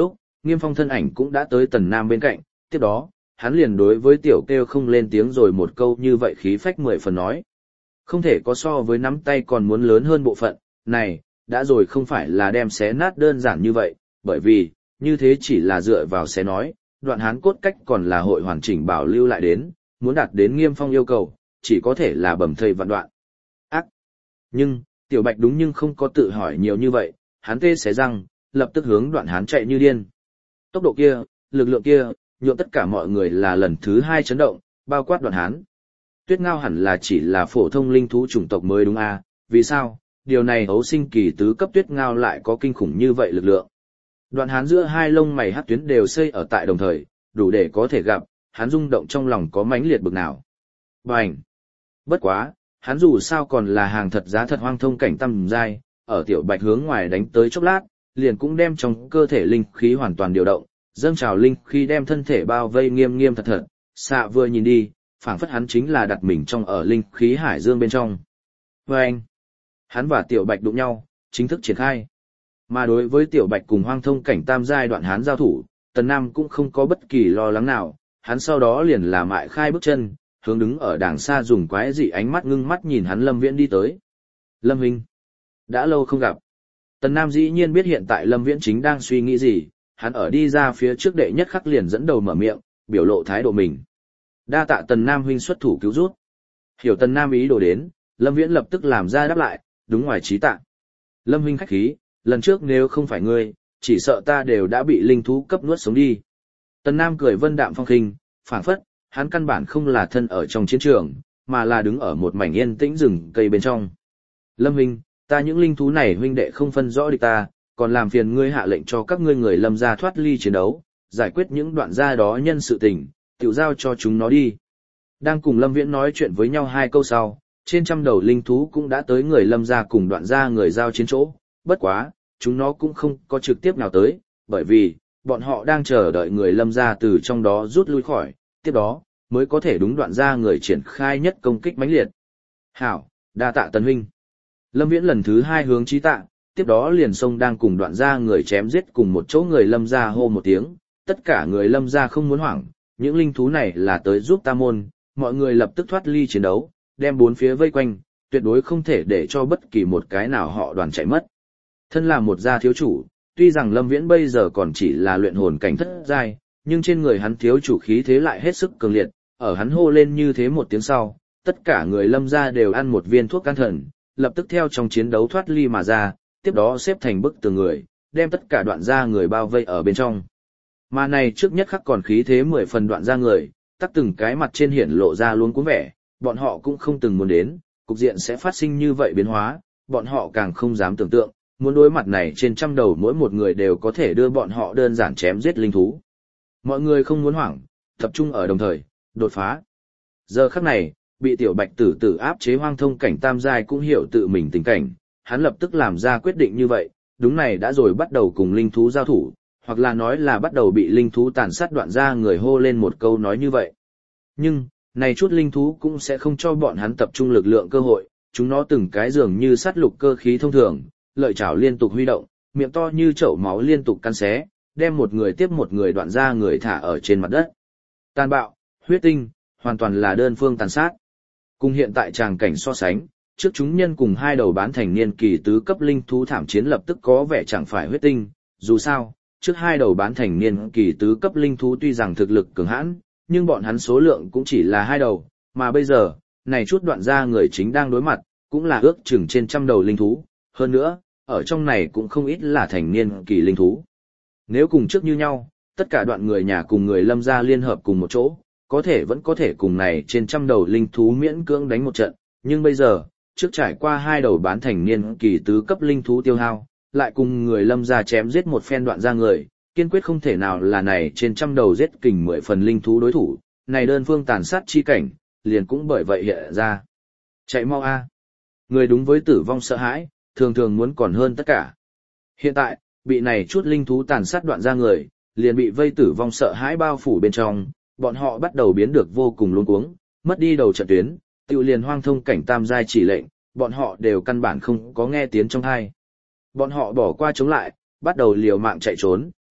Nghiêm Phong thân ảnh cũng đã tới Tần Nam bên cạnh, tiếp đó, hắn liền đối với tiểu kêu không lên tiếng rồi một câu như vậy khí phách mười phần nói. Không thể có so với nắm tay còn muốn lớn hơn bộ phận, này, đã rồi không phải là đem xé nát đơn giản như vậy, bởi vì, như thế chỉ là dựa vào xé nói, đoạn hán cốt cách còn là hội hoàn chỉnh bảo lưu lại đến, muốn đạt đến Nghiêm Phong yêu cầu, chỉ có thể là bầm thây vạn đoạn. Ác! Nhưng, tiểu bạch đúng nhưng không có tự hỏi nhiều như vậy, hắn tê xé răng, lập tức hướng đoạn hán chạy như điên. Tốc độ kia, lực lượng kia, nhộn tất cả mọi người là lần thứ hai chấn động, bao quát đoạn hán. Tuyết ngao hẳn là chỉ là phổ thông linh thú chủng tộc mới đúng à, vì sao, điều này hấu sinh kỳ tứ cấp tuyết ngao lại có kinh khủng như vậy lực lượng. Đoạn hán giữa hai lông mày hắc tuyến đều xây ở tại đồng thời, đủ để có thể gặp, hắn rung động trong lòng có mãnh liệt bực nào. Bành! Bất quá, hắn dù sao còn là hàng thật giá thật hoang thông cảnh tầm giai, ở tiểu bạch hướng ngoài đánh tới chốc lát, liền cũng đem trong cơ thể linh khí hoàn toàn điều động, dâng trào linh khí đem thân thể bao vây nghiêm nghiêm thật thật, xạ vừa nhìn đi, phảng phất hắn chính là đặt mình trong ở linh khí hải dương bên trong. Bành! Hắn và tiểu bạch đụng nhau, chính thức triển khai. Mà đối với tiểu bạch cùng hoang thông cảnh tam giai đoạn hắn giao thủ, Tần Nam cũng không có bất kỳ lo lắng nào, hắn sau đó liền là mại khai bước chân, hướng đứng ở đàng xa dùng quái dị ánh mắt ngưng mắt nhìn hắn Lâm Viễn đi tới. Lâm Huynh, đã lâu không gặp. Tần Nam dĩ nhiên biết hiện tại Lâm Viễn chính đang suy nghĩ gì, hắn ở đi ra phía trước đệ nhất khắc liền dẫn đầu mở miệng, biểu lộ thái độ mình. Đa tạ Tần Nam Huynh xuất thủ cứu rút. Hiểu Tần Nam ý đồ đến, Lâm Viễn lập tức làm ra đáp lại, đúng ngoài trí tạ. Lâm Huynh khách khí, lần trước nếu không phải ngươi, chỉ sợ ta đều đã bị linh thú cấp nuốt sống đi. Tần Nam cười vân đạm phong khinh, phảng phất, hắn căn bản không là thân ở trong chiến trường, mà là đứng ở một mảnh yên tĩnh rừng cây bên trong. Lâm huynh, ta những linh thú này huynh đệ không phân rõ địch ta, còn làm phiền ngươi hạ lệnh cho các ngươi người Lâm gia thoát ly chiến đấu, giải quyết những đoạn gia đó nhân sự tình, tiểu giao cho chúng nó đi. Đang cùng Lâm Viễn nói chuyện với nhau hai câu sau, trên trăm đầu linh thú cũng đã tới người Lâm gia cùng đoạn gia người giao chiến chỗ, bất quá, chúng nó cũng không có trực tiếp nào tới, bởi vì, bọn họ đang chờ đợi người Lâm gia từ trong đó rút lui khỏi, tiếp đó, mới có thể đúng đoạn gia người triển khai nhất công kích mãnh liệt. Hảo, đa tạ Tần huynh. Lâm Viễn lần thứ hai hướng chí tạ, tiếp đó liền xông đang cùng đoạn gia người chém giết cùng một chỗ người Lâm gia hô một tiếng, tất cả người Lâm gia không muốn hoảng, những linh thú này là tới giúp ta môn, mọi người lập tức thoát ly chiến đấu, đem bốn phía vây quanh, tuyệt đối không thể để cho bất kỳ một cái nào họ đoàn chạy mất. Thân là một gia thiếu chủ, tuy rằng Lâm Viễn bây giờ còn chỉ là luyện hồn cảnh thất giai, nhưng trên người hắn thiếu chủ khí thế lại hết sức cường liệt, ở hắn hô lên như thế một tiếng sau, tất cả người Lâm gia đều ăn một viên thuốc can thần, lập tức theo trong chiến đấu thoát ly mà ra, tiếp đó xếp thành bức tường người, đem tất cả đoạn gia người bao vây ở bên trong. Mà này trước nhất khắc còn khí thế mười phần đoạn gia người, tắc từng cái mặt trên hiển lộ ra luôn cuốn vẻ, bọn họ cũng không từng muốn đến, cục diện sẽ phát sinh như vậy biến hóa, bọn họ càng không dám tưởng tượng, muốn đối mặt này trên trăm đầu mỗi một người đều có thể đưa bọn họ đơn giản chém giết linh thú. Mọi người không muốn hoảng, tập trung ở đồng thời, đột phá. Giờ khắc này, bị tiểu bạch tử tử áp chế hoang thông cảnh tam giai cũng hiểu tự mình tình cảnh, hắn lập tức làm ra quyết định như vậy, đúng này đã rồi bắt đầu cùng linh thú giao thủ, hoặc là nói là bắt đầu bị linh thú tàn sát đoạn ra người hô lên một câu nói như vậy. Nhưng, này chút linh thú cũng sẽ không cho bọn hắn tập trung lực lượng cơ hội, chúng nó từng cái dường như sát lục cơ khí thông thường, lợi chảo liên tục huy động, miệng to như chậu máu liên tục cắn xé, đem một người tiếp một người đoạn ra người thả ở trên mặt đất. Tàn bạo, huyết tinh, hoàn toàn là đơn phương tàn sát. Cùng hiện tại tràng cảnh so sánh, trước chúng nhân cùng hai đầu bán thành niên kỳ tứ cấp linh thú thảm chiến lập tức có vẻ chẳng phải huyết tinh, dù sao, trước hai đầu bán thành niên kỳ tứ cấp linh thú tuy rằng thực lực cường hãn, nhưng bọn hắn số lượng cũng chỉ là hai đầu, mà bây giờ, này chút đoạn ra người chính đang đối mặt, cũng là ước chừng trên trăm đầu linh thú, hơn nữa, ở trong này cũng không ít là thành niên kỳ linh thú. Nếu cùng trước như nhau, tất cả đoạn người nhà cùng người Lâm gia liên hợp cùng một chỗ, có thể vẫn có thể cùng này trên trăm đầu linh thú miễn cưỡng đánh một trận, nhưng bây giờ, trước trải qua hai đầu bán thành niên kỳ tứ cấp linh thú tiêu hao, lại cùng người Lâm gia chém giết một phen đoạn ra người, kiên quyết không thể nào là này trên trăm đầu giết kình mười phần linh thú đối thủ, này đơn phương tàn sát chi cảnh, liền cũng bởi vậy hiện ra. Chạy mau a! Người đúng với tử vong sợ hãi, thường thường muốn còn hơn tất cả. Hiện tại, bị này chút linh thú tàn sát đoạn ra người, liền bị vây tử vong sợ hãi bao phủ bên trong, bọn họ bắt đầu biến được vô cùng luống cuống, mất đi đầu trận tuyến, tiêu liền hoang thông cảnh tam giai chỉ lệnh, bọn họ đều căn bản không có nghe tiếng trong tai. Bọn họ bỏ qua chống lại, bắt đầu liều mạng chạy trốn,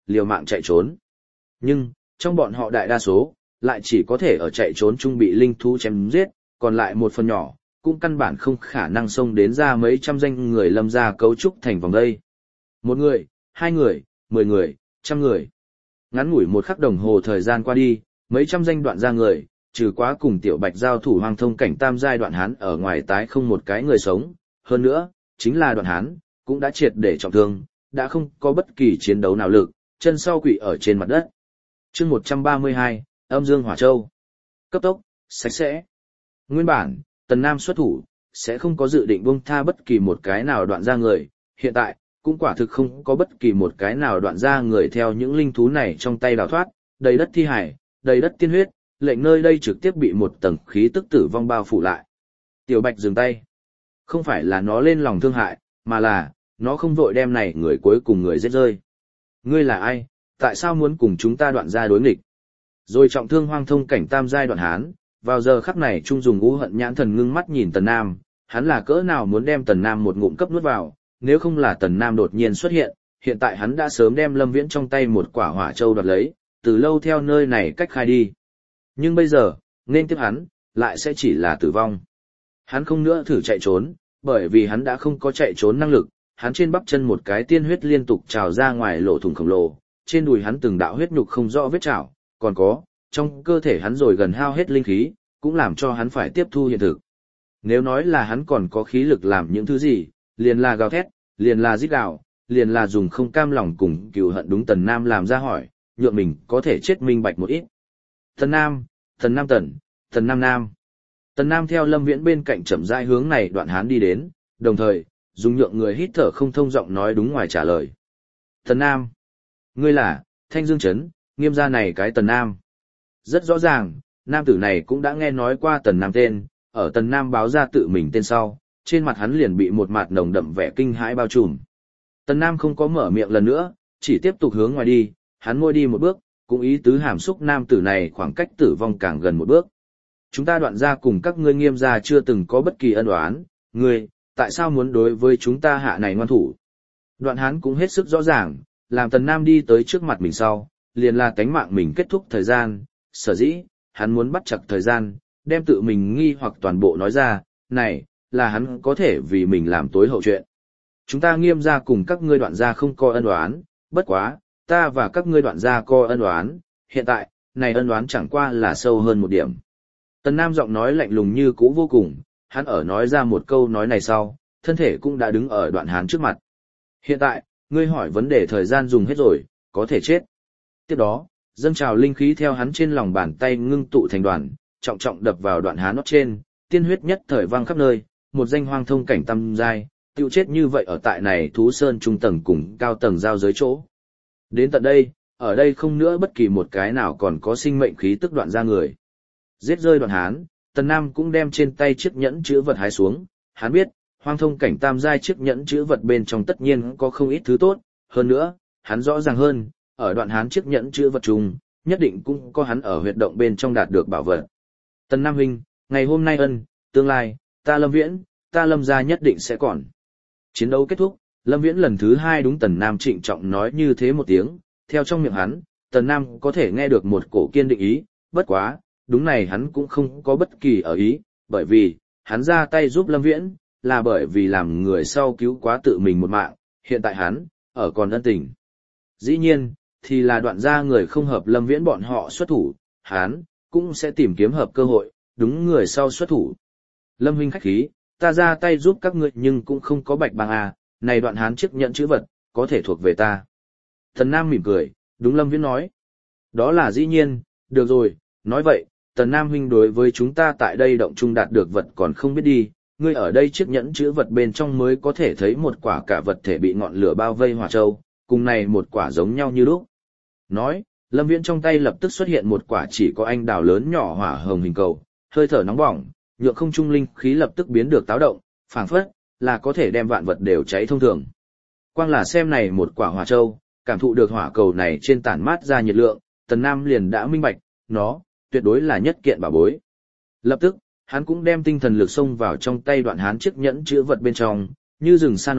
liều mạng chạy trốn. Nhưng, trong bọn họ đại đa số, lại chỉ có thể ở chạy trốn chung bị linh thú chém giết, còn lại một phần nhỏ, cũng căn bản không khả năng xông đến ra mấy trăm danh người lâm ra cấu trúc thành vòng đây. Một người, hai người, mười người, trăm người. Ngắn ngủi một khắc đồng hồ thời gian qua đi, mấy trăm danh đoạn ra người, trừ quá cùng tiểu bạch giao thủ hoang thông cảnh tam giai đoạn hán ở ngoài tái không một cái người sống, hơn nữa, chính là đoạn hán, cũng đã triệt để trọng thương, đã không có bất kỳ chiến đấu nào lực, chân sau quỷ ở trên mặt đất. chương một trăm ba mươi hai, âm dương hỏa châu. Cấp tốc, sạch sẽ. Nguyên bản, Tần Nam xuất thủ, sẽ không có dự định buông tha bất kỳ một cái nào đoạn ra người, hiện tại, cũng quả thực không có bất kỳ một cái nào đoạn ra người theo những linh thú này trong tay đào thoát, đầy đất thi hải, đầy đất tiên huyết, lệnh nơi đây trực tiếp bị một tầng khí tức tử vong bao phủ lại. Tiểu Bạch dừng tay. Không phải là nó lên lòng thương hại, mà là, nó không vội đem này người cuối cùng người giết rơi. Ngươi là ai, tại sao muốn cùng chúng ta đoạn ra đối nghịch? Rồi trọng thương hoang thông cảnh tam giai đoạn hán, vào giờ khắc này trung dùng u hận nhãn thần ngưng mắt nhìn Tần Nam, hắn là cỡ nào muốn đem Tần Nam một ngụm cấp nuốt vào, nếu không là Tần Nam đột nhiên xuất hiện, hiện tại hắn đã sớm đem Lâm Viễn trong tay một quả hỏa châu đoạt lấy, từ lâu theo nơi này cách khai đi. Nhưng bây giờ, nên tiếp hắn, lại sẽ chỉ là tử vong. Hắn không nữa thử chạy trốn, bởi vì hắn đã không có chạy trốn năng lực, hắn trên bắp chân một cái tiên huyết liên tục trào ra ngoài lỗ thủng khổng lồ, trên đùi hắn từng đạo huyết nhục không rõ vết trào, còn có, trong cơ thể hắn rồi gần hao hết linh khí, cũng làm cho hắn phải tiếp thu hiện thực. Nếu nói là hắn còn có khí lực làm những thứ gì, liền là gào thét, liền là rít gào, liền là dùng không cam lòng cùng cừu hận đúng Tần Nam làm ra hỏi, nhượng mình có thể chết minh bạch một ít. Tần Nam, Tần Nam Tần, Tần Nam Nam. Tần Nam theo Lâm Viễn bên cạnh chậm rãi hướng này đoạn hán đi đến, đồng thời, dùng nhượng người hít thở không thông giọng nói đúng ngoài trả lời. Tần Nam, ngươi là, Thanh Dương Trấn, Nghiêm gia này cái Tần Nam. Rất rõ ràng, nam tử này cũng đã nghe nói qua Tần Nam tên, ở Tần Nam báo ra tự mình tên sau, trên mặt hắn liền bị một mạt nồng đậm vẻ kinh hãi bao trùm. Tần Nam không có mở miệng lần nữa, chỉ tiếp tục hướng ngoài đi, hắn môi đi một bước, cũng ý tứ hàm xúc nam tử này khoảng cách tử vong càng gần một bước. Chúng ta đoạn ra cùng các ngươi Nghiêm gia chưa từng có bất kỳ ân oán, ngươi, tại sao muốn đối với chúng ta hạ này ngoan thủ? Đoạn hán cũng hết sức rõ ràng, làm Tần Nam đi tới trước mặt mình sau, liền là tánh mạng mình kết thúc thời gian, sở dĩ, hắn muốn bắt chặt thời gian, đem tự mình nghi hoặc toàn bộ nói ra, này, là hắn có thể vì mình làm tối hậu chuyện. Chúng ta Nghiêm gia cùng các ngươi đoạn gia không có ân oán, bất quá, ta và các ngươi đoạn gia có ân oán, hiện tại, này ân oán chẳng qua là sâu hơn một điểm. Tần Nam giọng nói lạnh lùng như cũ vô cùng, hắn ở nói ra một câu nói này sau, thân thể cũng đã đứng ở đoạn hán trước mặt. Hiện tại, ngươi hỏi vấn đề thời gian dùng hết rồi, có thể chết. Tiếp đó, dâng trào linh khí theo hắn trên lòng bàn tay ngưng tụ thành đoàn, trọng trọng đập vào đoạn hán nót trên, tiên huyết nhất thời vang khắp nơi, một danh hoang thông cảnh tâm giai, tiêu chết như vậy ở tại này thú sơn trung tầng cùng cao tầng giao giới chỗ. Đến tận đây, ở đây không nữa bất kỳ một cái nào còn có sinh mệnh khí tức đoạn ra người. Giết rơi đoạn hán, Tần Nam cũng đem trên tay chiếc nhẫn chữ vật hái xuống, hắn biết, hoang thông cảnh tam giai chiếc nhẫn chữ vật bên trong tất nhiên có không ít thứ tốt, hơn nữa, hắn rõ ràng hơn, ở đoạn hán chiếc nhẫn chữ vật chung, nhất định cũng có hắn ở huyệt động bên trong đạt được bảo vật. Tần Nam huynh, ngày hôm nay ân, tương lai, ta Lâm Viễn, ta Lâm gia nhất định sẽ còn. Chiến đấu kết thúc, Lâm Viễn lần thứ hai đúng Tần Nam trịnh trọng nói như thế một tiếng, theo trong miệng hắn, Tần Nam có thể nghe được một cổ kiên định ý, bất quá, đúng này hắn cũng không có bất kỳ ở ý, bởi vì, hắn ra tay giúp Lâm Viễn, là bởi vì làm người sau cứu quá tự mình một mạng, hiện tại hắn, ở còn ân tình. Dĩ nhiên, thì là đoạn ra người không hợp Lâm Viễn bọn họ xuất thủ, hắn, cũng sẽ tìm kiếm hợp cơ hội, đúng người sau xuất thủ. Lâm huynh khách khí, ta ra tay giúp các ngươi nhưng cũng không có bạch bàng à, này đoạn hán chiếc nhẫn chữ vật, có thể thuộc về ta. Tần Nam mỉm cười, đúng Lâm Viễn nói. Đó là dĩ nhiên, được rồi, nói vậy, Tần Nam huynh đối với chúng ta tại đây động trung đạt được vật còn không biết đi, ngươi ở đây chiếc nhẫn chữ vật bên trong mới có thể thấy một quả cả vật thể bị ngọn lửa bao vây hỏa châu, cùng này một quả giống nhau như lúc. Nói, Lâm Viễn trong tay lập tức xuất hiện một quả chỉ có anh đào lớn nhỏ hỏa hồng hình cầu, hơi thở nóng bỏng, nhượng không trung linh khí lập tức biến được táo động, phảng phất là có thể đem vạn vật đều cháy thông thường. Quang là xem này một quả hỏa châu, cảm thụ được hỏa cầu này trên tản mát ra nhiệt lượng, Tần Nam liền đã minh bạch, nó tuyệt đối là nhất kiện bảo bối. Lập tức, hắn cũng đem tinh thần lực xông vào trong tay đoạn hán chiếc nhẫn chữ vật bên trong, như rừng xa nói,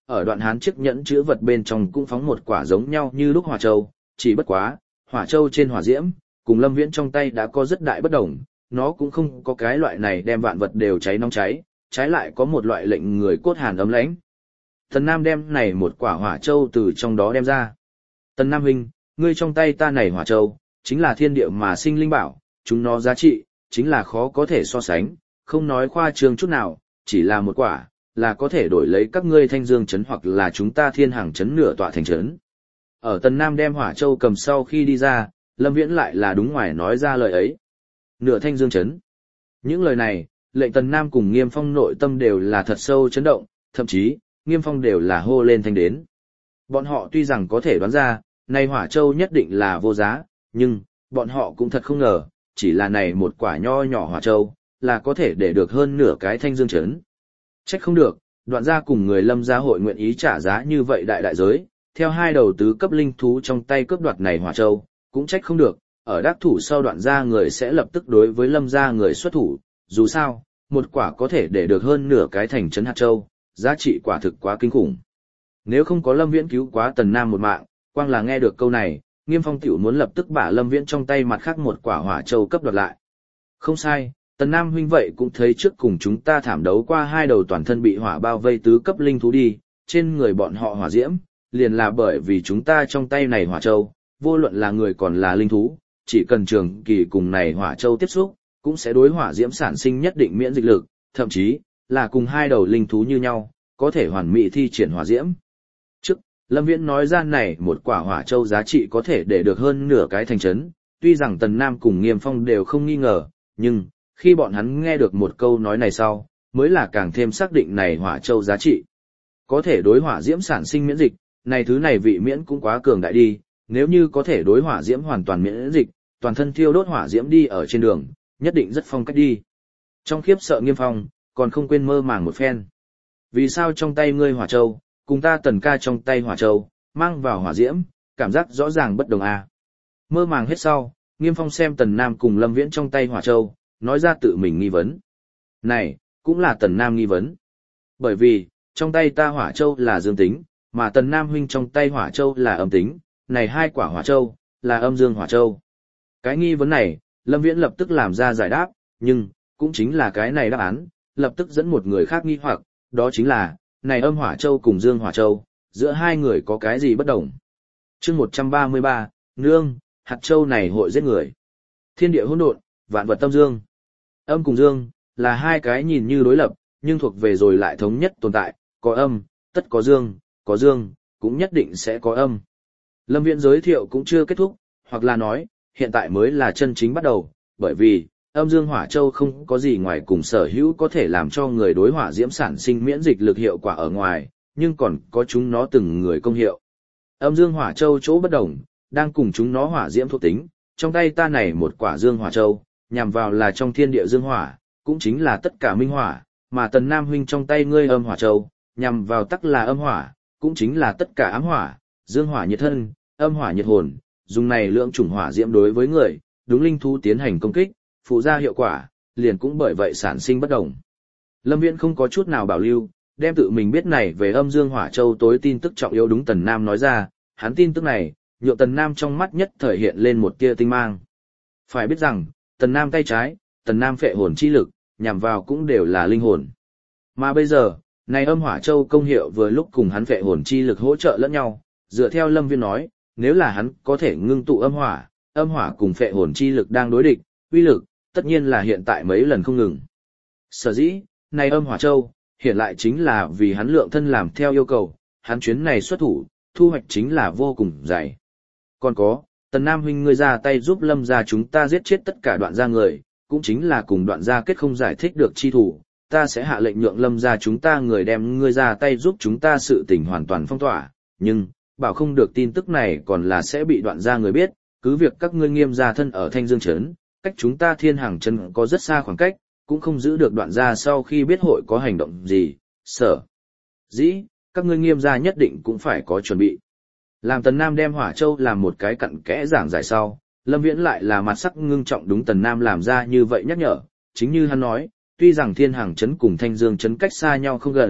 ở đoạn hán chiếc nhẫn chứa vật bên trong cũng phóng một quả giống nhau như lúc hỏa châu, chỉ bất quá, hỏa châu trên hỏa diễm, cùng Lâm Viễn trong tay đã có rất đại bất đồng, nó cũng không có cái loại này đem vạn vật đều cháy nóng cháy, trái lại có một loại lệnh người cốt hàn ấm lãnh. Tần Nam đem này một quả hỏa châu từ trong đó đem ra. Tần Nam huynh, ngươi trong tay ta này hỏa châu, chính là thiên địa mà sinh linh bảo, chúng nó giá trị, chính là khó có thể so sánh, không nói khoa trương chút nào, chỉ là một quả, là có thể đổi lấy các ngươi thanh dương trấn hoặc là chúng ta thiên hàng trấn nửa tọa thành trấn. Ở Tần Nam đem hỏa châu cầm sau khi đi ra, Lâm Viễn lại là đúng ngoài nói ra lời ấy. Nửa thanh dương trấn. Những lời này, lệnh Tần Nam cùng Nghiêm Phong nội tâm đều là thật sâu chấn động, thậm chí, Nghiêm Phong đều là hô lên thanh đến. Bọn họ tuy rằng có thể đoán ra, này hỏa châu nhất định là vô giá, nhưng, bọn họ cũng thật không ngờ, chỉ là này một quả nho nhỏ hỏa châu, là có thể để được hơn nửa cái thanh dương trấn. Trách không được, đoạn gia cùng người Lâm gia hội nguyện ý trả giá như vậy đại đại giới, theo hai đầu tứ cấp linh thú trong tay cướp đoạt này hỏa châu, cũng trách không được, ở đắc thủ sau đoạn gia người sẽ lập tức đối với Lâm gia người xuất thủ, dù sao, một quả có thể để được hơn nửa cái thành trấn hạt châu, giá trị quả thực quá kinh khủng. Nếu không có Lâm Viễn cứu quá Tần Nam một mạng, quang là nghe được câu này, Nghiêm Phong tiểu muốn lập tức bả Lâm Viễn trong tay mặt khác một quả hỏa châu cấp đoạt lại. Không sai, Tần Nam huynh vậy cũng thấy trước cùng chúng ta thảm đấu qua hai đầu toàn thân bị hỏa bao vây tứ cấp linh thú đi, trên người bọn họ hỏa diễm, liền là bởi vì chúng ta trong tay này hỏa châu, vô luận là người còn là linh thú, chỉ cần trường kỳ cùng này hỏa châu tiếp xúc, cũng sẽ đối hỏa diễm sản sinh nhất định miễn dịch lực, thậm chí là cùng hai đầu linh thú như nhau, có thể hoàn mỹ thi triển hỏa diễm. Trước, Lâm Viễn nói ra này một quả hỏa châu giá trị có thể để được hơn nửa cái thành trấn, tuy rằng Tần Nam cùng Nghiêm Phong đều không nghi ngờ, nhưng khi bọn hắn nghe được một câu nói này sau, mới là càng thêm xác định này hỏa châu giá trị. Có thể đối hỏa diễm sản sinh miễn dịch, này thứ này vị miễn cũng quá cường đại đi, nếu như có thể đối hỏa diễm hoàn toàn miễn dịch, toàn thân thiêu đốt hỏa diễm đi ở trên đường, nhất định rất phong cách đi. Trong khiếp sợ Nghiêm Phong, còn không quên mơ màng một phen. Vì sao trong tay ngươi hỏa châu, cùng ta Tần ca trong tay hỏa châu, mang vào hỏa diễm, cảm giác rõ ràng bất đồng à. Mơ màng hết sau, Nghiêm Phong xem Tần Nam cùng Lâm Viễn trong tay hỏa châu, nói ra tự mình nghi vấn. Này, cũng là Tần Nam nghi vấn. Bởi vì, trong tay ta hỏa châu là dương tính, mà Tần Nam huynh trong tay hỏa châu là âm tính, này hai quả hỏa châu, là âm dương hỏa châu. Cái nghi vấn này, Lâm Viễn lập tức làm ra giải đáp, nhưng, cũng chính là cái này đáp án, lập tức dẫn một người khác nghi hoặc, đó chính là, này âm hỏa châu cùng dương hỏa châu, giữa hai người có cái gì bất đồng. Chương một trăm ba mươi ba, nương, hạt châu này hội giết người. Thiên địa hỗn độn, vạn vật tâm dương. Âm cùng dương, là hai cái nhìn như đối lập, nhưng thuộc về rồi lại thống nhất tồn tại, có âm, tất có dương, có dương, cũng nhất định sẽ có âm. Lâm Viễn giới thiệu cũng chưa kết thúc, hoặc là nói, hiện tại mới là chân chính bắt đầu, bởi vì, âm dương hỏa châu không có gì ngoài cùng sở hữu có thể làm cho người đối hỏa diễm sản sinh miễn dịch lực hiệu quả ở ngoài, nhưng còn có chúng nó từng người công hiệu. Âm dương hỏa châu chỗ bất đồng, đang cùng chúng nó hỏa diễm thuộc tính, trong tay ta này một quả dương hỏa châu, nhằm vào là trong thiên địa dương hỏa, cũng chính là tất cả minh hỏa, mà Tần Nam huynh trong tay ngươi âm hỏa châu, nhằm vào tắc là âm hỏa, cũng chính là tất cả ám hỏa, dương hỏa nhiệt thân, âm hỏa nhiệt hồn, dùng này lượng chủng hỏa diễm đối với người, đúng linh thú tiến hành công kích, phụ ra hiệu quả, liền cũng bởi vậy sản sinh bất đồng. Lâm Viễn không có chút nào bảo lưu, đem tự mình biết này về âm dương hỏa châu tối tin tức trọng yếu đúng Tần Nam nói ra, hắn tin tức này, nhượng Tần Nam trong mắt nhất thời hiện lên một tia tinh mang. Phải biết rằng, Tần Nam tay trái, Tần Nam phệ hồn chi lực, nhằm vào cũng đều là linh hồn. Mà bây giờ, này âm hỏa châu công hiệu vừa lúc cùng hắn phệ hồn chi lực hỗ trợ lẫn nhau, dựa theo Lâm Viễn nói, nếu là hắn có thể ngưng tụ âm hỏa, âm hỏa cùng phệ hồn chi lực đang đối địch, uy lực, tất nhiên là hiện tại mấy lần không ngừng. Sở dĩ, này âm hỏa châu, hiện lại chính là vì hắn lượng thân làm theo yêu cầu, hắn chuyến này xuất thủ, thu hoạch chính là vô cùng dày. Còn có, Tần Nam huynh ngươi ra tay giúp Lâm gia chúng ta giết chết tất cả đoạn gia người, cũng chính là cùng đoạn gia kết không giải thích được chi thủ, ta sẽ hạ lệnh nhượng Lâm gia chúng ta người đem ngươi ra tay giúp chúng ta sự tình hoàn toàn phong tỏa, nhưng, bảo không được tin tức này còn là sẽ bị đoạn gia người biết, cứ việc các ngươi Nghiêm gia thân ở Thanh Dương Trấn, cách chúng ta Thiên Hàng Trấn có rất xa khoảng cách, cũng không giữ được đoạn gia sau khi biết hội có hành động gì, sở. Dĩ, các ngươi Nghiêm gia nhất định cũng phải có chuẩn bị. Làm Tần Nam đem Hỏa Châu làm một cái cặn kẽ giảng giải sau, Lâm Viễn lại là mặt sắc ngưng trọng đúng Tần Nam làm ra như vậy nhắc nhở, chính như hắn nói, tuy rằng Thiên Hàng Trấn cùng Thanh Dương Trấn cách xa nhau không gần,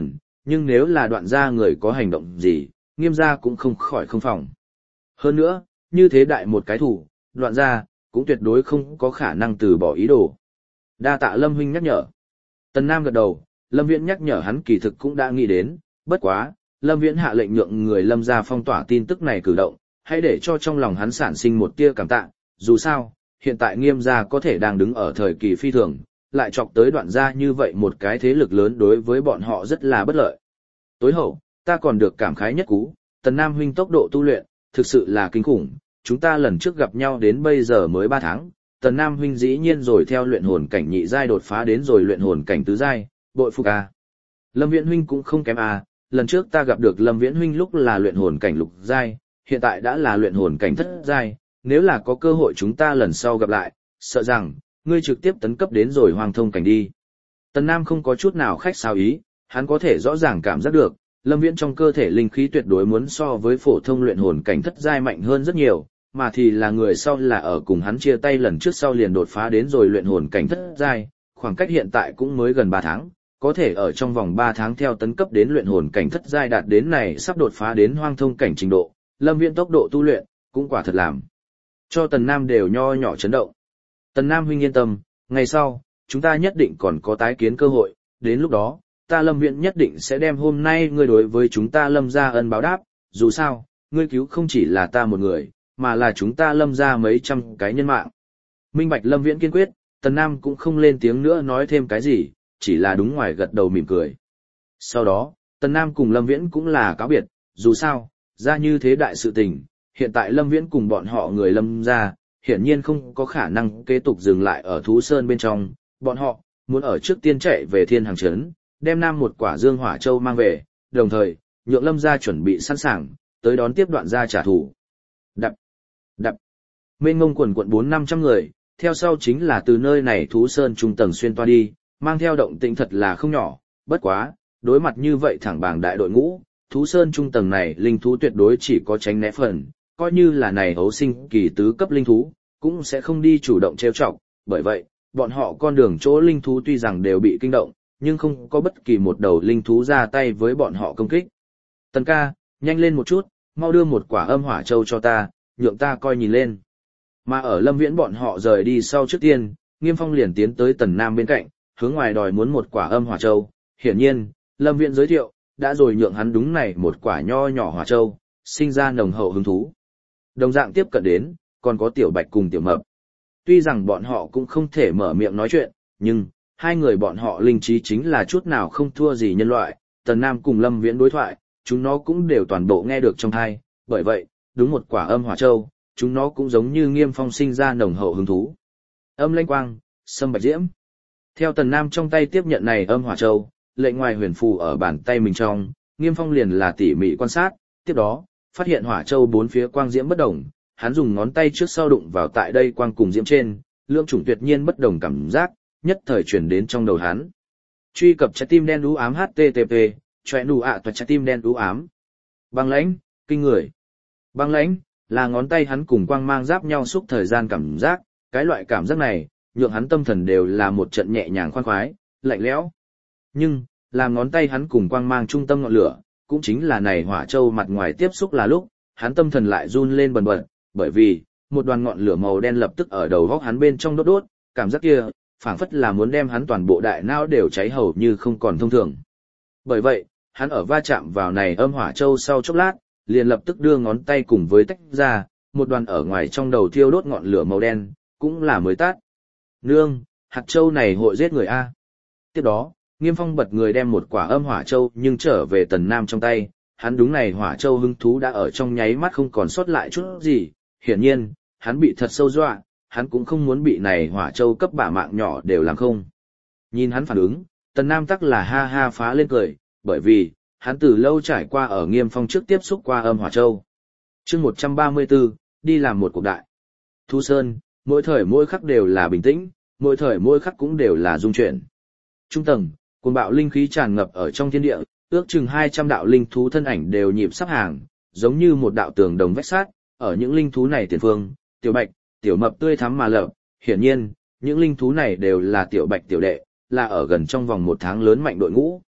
nhưng nếu là đoạn gia người có hành động gì, Nghiêm gia cũng không khỏi không phòng. Hơn nữa, như thế đại một cái thủ, đoạn gia cũng tuyệt đối không có khả năng từ bỏ ý đồ. Đa tạ Lâm huynh nhắc nhở. Tần Nam gật đầu, Lâm Viễn nhắc nhở hắn kỳ thực cũng đã nghĩ đến, bất quá, Lâm Viễn hạ lệnh nhượng người Lâm gia phong tỏa tin tức này cử động, hãy để cho trong lòng hắn sản sinh một tia cảm tạ, dù sao, hiện tại Nghiêm gia có thể đang đứng ở thời kỳ phi thường, lại chọc tới đoạn gia như vậy một cái thế lực lớn đối với bọn họ rất là bất lợi. Tối hậu, ta còn được cảm khái nhất cú, Tần Nam huynh tốc độ tu luyện, thực sự là kinh khủng, chúng ta lần trước gặp nhau đến bây giờ mới ba tháng, Tần Nam huynh dĩ nhiên rồi theo luyện hồn cảnh nhị giai đột phá đến rồi luyện hồn cảnh tứ giai, bội phục a. Lâm Viễn huynh cũng không kém a, lần trước ta gặp được Lâm Viễn huynh lúc là luyện hồn cảnh lục giai, hiện tại đã là luyện hồn cảnh thất giai, nếu là có cơ hội chúng ta lần sau gặp lại, sợ rằng ngươi trực tiếp tấn cấp đến rồi hoàng thông cảnh đi. Tần Nam không có chút nào khách sáo ý, hắn có thể rõ ràng cảm giác được, Lâm Viễn trong cơ thể linh khí tuyệt đối muốn so với phổ thông luyện hồn cảnh thất giai mạnh hơn rất nhiều, mà thì là người sau là ở cùng hắn chia tay lần trước sau liền đột phá đến rồi luyện hồn cảnh thất giai, khoảng cách hiện tại cũng mới gần ba tháng, có thể ở trong vòng ba tháng theo tấn cấp đến luyện hồn cảnh thất giai đạt đến này sắp đột phá đến hoang thông cảnh trình độ, Lâm Viễn tốc độ tu luyện cũng quả thật làm cho Tần Nam đều nho nhỏ chấn động. Tần Nam huynh yên tâm, ngày sau chúng ta nhất định còn có tái kiến cơ hội, đến lúc đó ta Lâm Viễn nhất định sẽ đem hôm nay ngươi đối với chúng ta Lâm gia ân báo đáp, dù sao, ngươi cứu không chỉ là ta một người, mà là chúng ta Lâm gia mấy trăm cái nhân mạng. Minh bạch Lâm Viễn kiên quyết, Tần Nam cũng không lên tiếng nữa nói thêm cái gì, chỉ là đúng ngoài gật đầu mỉm cười. Sau đó, Tần Nam cùng Lâm Viễn cũng là cáo biệt, dù sao, ra như thế đại sự tình, hiện tại Lâm Viễn cùng bọn họ người Lâm gia, hiển nhiên không có khả năng kế tục dừng lại ở Thú Sơn bên trong, bọn họ muốn ở trước tiên chạy về Thiên Hàng Trấn, đem nam một quả Dương Hỏa Châu mang về, đồng thời, nhượng Lâm gia chuẩn bị sẵn sàng, tới đón tiếp đoạn gia trả thù. Đập, đập, mênh mông quần quận bốn năm trăm người, theo sau chính là từ nơi này Thú Sơn trung tầng xuyên toa đi, mang theo động tĩnh thật là không nhỏ, bất quá, đối mặt như vậy thẳng bảng đại đội ngũ, Thú Sơn trung tầng này linh thú tuyệt đối chỉ có tránh né phần, coi như là này hấu sinh kỳ tứ cấp linh thú, cũng sẽ không đi chủ động trêu chọc, bởi vậy, bọn họ con đường chỗ linh thú tuy rằng đều bị kinh động, nhưng không có bất kỳ một đầu linh thú ra tay với bọn họ công kích. Tần ca, nhanh lên một chút, mau đưa một quả âm hỏa châu cho ta, nhượng ta coi nhìn lên. Mà ở Lâm Viễn bọn họ rời đi sau trước tiên, Nghiêm Phong liền tiến tới Tần Nam bên cạnh, hướng ngoài đòi muốn một quả âm hỏa châu. Hiển nhiên, Lâm Viễn giới thiệu, đã rồi nhượng hắn đúng này một quả nho nhỏ hỏa châu, sinh ra nồng hậu hứng thú. Đồng dạng tiếp cận đến, còn có Tiểu Bạch cùng Tiểu Mập. Tuy rằng bọn họ cũng không thể mở miệng nói chuyện, nhưng hai người bọn họ linh trí chính là chút nào không thua gì nhân loại, Tần Nam cùng Lâm Viễn đối thoại, chúng nó cũng đều toàn bộ nghe được trong tai, bởi vậy, đúng một quả âm hỏa châu, chúng nó cũng giống như Nghiêm Phong sinh ra nồng hậu hứng thú. Âm lanh quang, sâm bạch diễm. Theo Tần Nam trong tay tiếp nhận này âm hỏa châu, lệnh ngoài huyền phù ở bàn tay mình trong, Nghiêm Phong liền là tỉ mỉ quan sát, tiếp đó, phát hiện hỏa châu bốn phía quang diễm bất đồng, hắn dùng ngón tay trước sau đụng vào tại đây quang cùng diễm trên, lượng chủng tuyệt nhiên bất đồng cảm giác, nhất thời chuyển đến trong đầu hắn. Truy cập trái tim đen đú ám hát tê tê pê, choẹ nụ ạ toa trái tim đen đú ám. Băng lãnh, kinh người. Băng lãnh, là ngón tay hắn cùng quang mang giáp nhau xúc thời gian cảm giác, cái loại cảm giác này, nhượng hắn tâm thần đều là một trận nhẹ nhàng khoan khoái, lạnh lẽo. Nhưng, làm ngón tay hắn cùng quang mang trung tâm ngọn lửa, cũng chính là này hỏa châu mặt ngoài tiếp xúc là lúc, hắn tâm thần lại run lên bần bật, bởi vì, một đoàn ngọn lửa màu đen lập tức ở đầu góc hắn bên trong đốt đốt, cảm giác kia, phảng phất là muốn đem hắn toàn bộ đại não đều cháy hầu như không còn thông thường. Bởi vậy, hắn ở va chạm vào này âm hỏa châu sau chốc lát, liền lập tức đưa ngón tay cùng với tách ra, một đoàn ở ngoài trong đầu thiêu đốt ngọn lửa màu đen, cũng là mới tắt. Nương, hạt châu này hội giết người a. Tiếp đó, Nghiêm Phong bật người đem một quả âm hỏa châu nhưng trở về Tần Nam trong tay, hắn đúng này hỏa châu hứng thú đã ở trong nháy mắt không còn sót lại chút gì, hiển nhiên, hắn bị thật sâu dọa, hắn cũng không muốn bị này hỏa châu cấp bả mạng nhỏ đều làm không. Nhìn hắn phản ứng, Tần Nam tắc là ha ha phá lên cười, bởi vì, hắn từ lâu trải qua ở Nghiêm Phong trước tiếp xúc qua âm hỏa châu. Chương một trăm ba mươi tư, đi làm một cuộc đại. Thu Sơn, mỗi thời mỗi khắc đều là bình tĩnh, mỗi thời mỗi khắc cũng đều là dung chuyển. Trung tầng, cuồng bạo linh khí tràn ngập ở trong thiên địa, ước chừng hai trăm đạo linh thú thân ảnh đều nhịp sắp hàng, giống như một đạo tường đồng vách sát, ở những linh thú này tiền phương, Tiểu Bạch, Tiểu Mập tươi thắm mà lợp, hiển nhiên, những linh thú này đều là Tiểu Bạch tiểu đệ, là ở gần trong vòng một tháng lớn mạnh đội ngũ.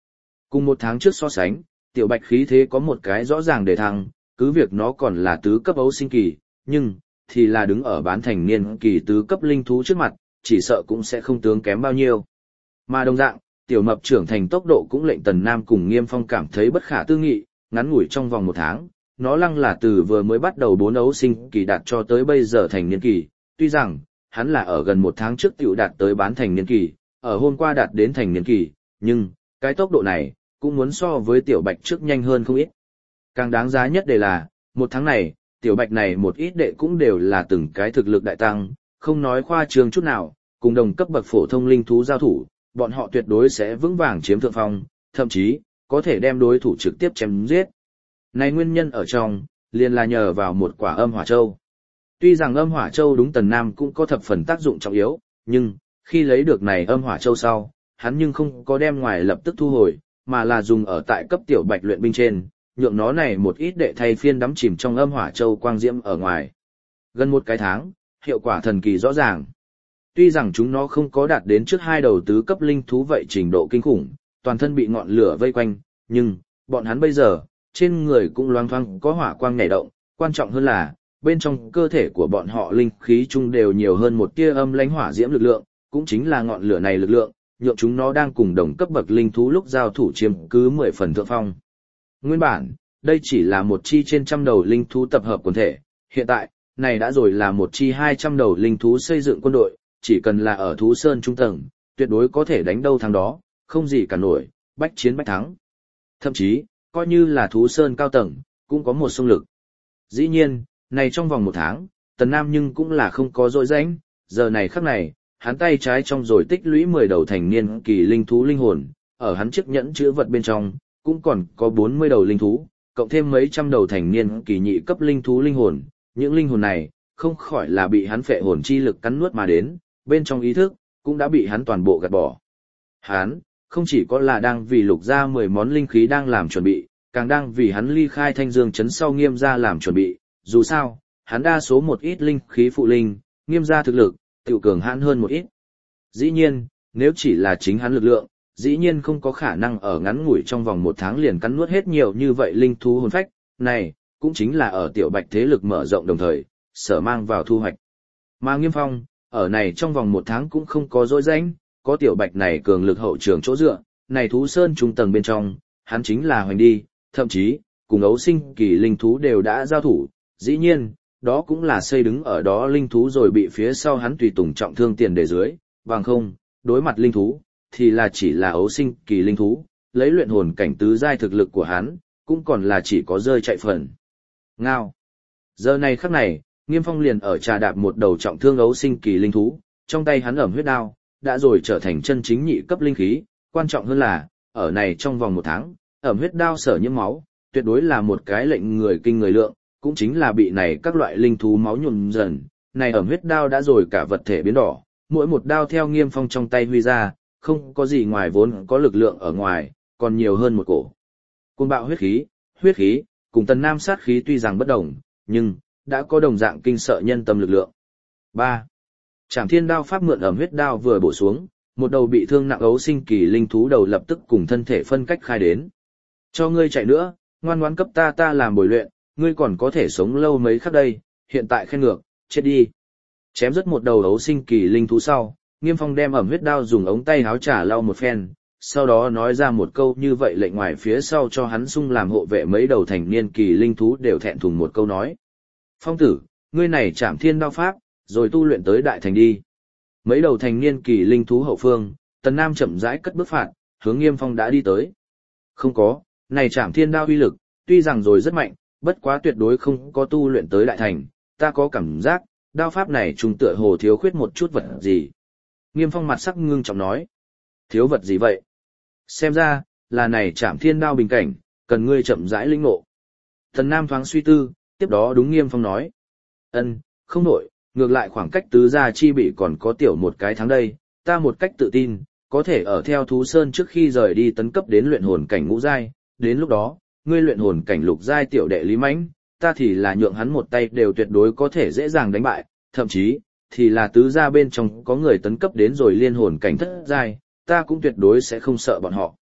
Cùng một tháng trước so sánh, tiểu bạch khí thế có một cái rõ ràng để thăng, cứ việc nó còn là tứ cấp ấu sinh kỳ, nhưng, thì là đứng ở bán thành niên kỳ tứ cấp linh thú trước mặt, chỉ sợ cũng sẽ không tướng kém bao nhiêu. Mà đồng dạng, tiểu mập trưởng thành tốc độ cũng lệnh Tần Nam cùng Nghiêm Phong cảm thấy bất khả tư nghị, ngắn ngủi trong vòng một tháng, nó lăng là từ vừa mới bắt đầu bốn ấu sinh kỳ đạt cho tới bây giờ thành niên kỳ, tuy rằng, hắn là ở gần một tháng trước tiểu đạt tới bán thành niên kỳ, ở hôm qua đạt đến thành niên kỳ, nhưng, cái tốc độ này, cũng muốn so với tiểu bạch trước nhanh hơn không ít. Càng đáng giá nhất đây là, một tháng này, tiểu bạch này một ít đệ cũng đều là từng cái thực lực đại tăng, không nói khoa trương chút nào, cùng đồng cấp bậc phổ thông linh thú giao thủ, bọn họ tuyệt đối sẽ vững vàng chiếm thượng phong, thậm chí, có thể đem đối thủ trực tiếp chém giết. Này nguyên nhân ở trong, liền là nhờ vào một quả âm hỏa châu. Tuy rằng âm hỏa châu đúng Tần Nam cũng có thập phần tác dụng trọng yếu, nhưng, khi lấy được này âm hỏa châu sau, hắn nhưng không có đem ngoài lập tức thu hồi, mà là dùng ở tại cấp tiểu bạch luyện binh trên, nhượng nó này một ít đệ thay phiên đắm chìm trong âm hỏa châu quang diễm ở ngoài. Gần một cái tháng, hiệu quả thần kỳ rõ ràng. Tuy rằng chúng nó không có đạt đến trước hai đầu tứ cấp linh thú vậy trình độ kinh khủng, toàn thân bị ngọn lửa vây quanh, nhưng, bọn hắn bây giờ, trên người cũng loang thoang có hỏa quang nhảy động, quan trọng hơn là, bên trong cơ thể của bọn họ linh khí chung đều nhiều hơn một tia âm lãnh hỏa diễm lực lượng, cũng chính là ngọn lửa này lực lượng, nhượng chúng nó đang cùng đồng cấp bậc linh thú lúc giao thủ chiếm cứ mười phần thượng phong. Nguyên bản, đây chỉ là một chi trên trăm đầu linh thú tập hợp quần thể, hiện tại, này đã rồi là một chi hai trăm đầu linh thú xây dựng quân đội, chỉ cần là ở thú sơn trung tầng, tuyệt đối có thể đánh đâu thắng đó, không gì cả nổi, bách chiến bách thắng. Thậm chí, coi như là thú sơn cao tầng, cũng có một xung lực. Dĩ nhiên, này trong vòng một tháng, Tần Nam nhưng cũng là không có dội rãnh, giờ này khắc này, hắn tay trái trong rồi tích lũy mười đầu thành niên kỳ linh thú linh hồn, ở hắn chiếc nhẫn chứa vật bên trong, cũng còn có bốn mươi đầu linh thú, cộng thêm mấy trăm đầu thành niên kỳ nhị cấp linh thú linh hồn, những linh hồn này, không khỏi là bị hắn phệ hồn chi lực cắn nuốt mà đến, bên trong ý thức, cũng đã bị hắn toàn bộ gạt bỏ. Hắn, không chỉ có là đang vì lục ra mười món linh khí đang làm chuẩn bị, càng đang vì hắn ly khai thanh dương chấn sau nghiêm gia làm chuẩn bị, dù sao, hắn đa số một ít linh khí phụ linh, nghiêm gia thực lực, tiểu cường hãn hơn một ít. Dĩ nhiên, nếu chỉ là chính hắn lực lượng, dĩ nhiên không có khả năng ở ngắn ngủi trong vòng một tháng liền cắn nuốt hết nhiều như vậy linh thú hồn phách, này, cũng chính là ở tiểu bạch thế lực mở rộng đồng thời, sở mang vào thu hoạch. Mà Nghiêm Phong, ở này trong vòng một tháng cũng không có dối danh, có tiểu bạch này cường lực hậu trường chỗ dựa, này thú sơn trung tầng bên trong, hắn chính là hoành đi, thậm chí, cùng ấu sinh kỳ linh thú đều đã giao thủ, dĩ nhiên, đó cũng là xây đứng ở đó linh thú rồi bị phía sau hắn tùy tùng trọng thương tiền để dưới, bằng không, đối mặt linh thú, thì là chỉ là ấu sinh kỳ linh thú, lấy luyện hồn cảnh tứ giai thực lực của hắn, cũng còn là chỉ có rơi chạy phần. Ngao. Giờ này khắc này, Nghiêm Phong liền ở trà đạp một đầu trọng thương ấu sinh kỳ linh thú, trong tay hắn ẩm huyết đao, đã rồi trở thành chân chính nhị cấp linh khí, quan trọng hơn là, ở này trong vòng một tháng, ẩm huyết đao sở nhiễm máu, tuyệt đối là một cái lệnh người kinh người lượng, cũng chính là bị này các loại linh thú máu nhuộm dần, này ẩm huyết đao đã rồi cả vật thể biến đỏ, mỗi một đao theo Nghiêm Phong trong tay huy ra, không có gì ngoài vốn có lực lượng ở ngoài, còn nhiều hơn một cổ. Côn bạo huyết khí, huyết khí, cùng Tần Nam sát khí tuy rằng bất đồng, nhưng đã có đồng dạng kinh sợ nhân tâm lực lượng. ba. Trảm Thiên đao pháp mượn ẩm huyết đao vừa bổ xuống, một đầu bị thương nặng ấu sinh kỳ linh thú đầu lập tức cùng thân thể phân cách khai đến. Cho ngươi chạy nữa, ngoan ngoãn cấp ta ta làm bồi luyện, ngươi còn có thể sống lâu mấy khắc đây, hiện tại khen ngược, chết đi. Chém rất một đầu ấu sinh kỳ linh thú sau, Nghiêm Phong đem ẩm huyết đao dùng ống tay háo trả lau một phen, sau đó nói ra một câu như vậy lệnh ngoài phía sau cho hắn sung làm hộ vệ mấy đầu thành niên kỳ linh thú đều thẹn thùng một câu nói. Phong tử, ngươi này Trảm Thiên đao pháp, rồi tu luyện tới đại thành đi. Mấy đầu thành niên kỳ linh thú hậu phương, Tần Nam chậm rãi cất bước phạt, hướng Nghiêm Phong đã đi tới. Không có, này Trảm Thiên đao uy lực, tuy rằng rồi rất mạnh, bất quá tuyệt đối không có tu luyện tới đại thành, ta có cảm giác, đao pháp này trùng tựa hồ thiếu khuyết một chút vật gì. Nghiêm Phong mặt sắc ngưng trọng nói. Thiếu vật gì vậy? Xem ra, là này Trảm Thiên đao bình cảnh, cần ngươi chậm rãi linh ngộ. Tần Nam thoáng suy tư, tiếp đó đúng Nghiêm Phong nói. Ân, không nổi, ngược lại khoảng cách tứ gia chi bị còn có tiểu một cái tháng đây, ta một cách tự tin, có thể ở theo thú sơn trước khi rời đi tấn cấp đến luyện hồn cảnh ngũ giai, đến lúc đó, ngươi luyện hồn cảnh lục giai tiểu đệ Lý Mãnh, ta thì là nhượng hắn một tay đều tuyệt đối có thể dễ dàng đánh bại, thậm chí, thì là tứ gia bên trong có người tấn cấp đến rồi liên hồn cảnh thất giai, ta cũng tuyệt đối sẽ không sợ bọn họ.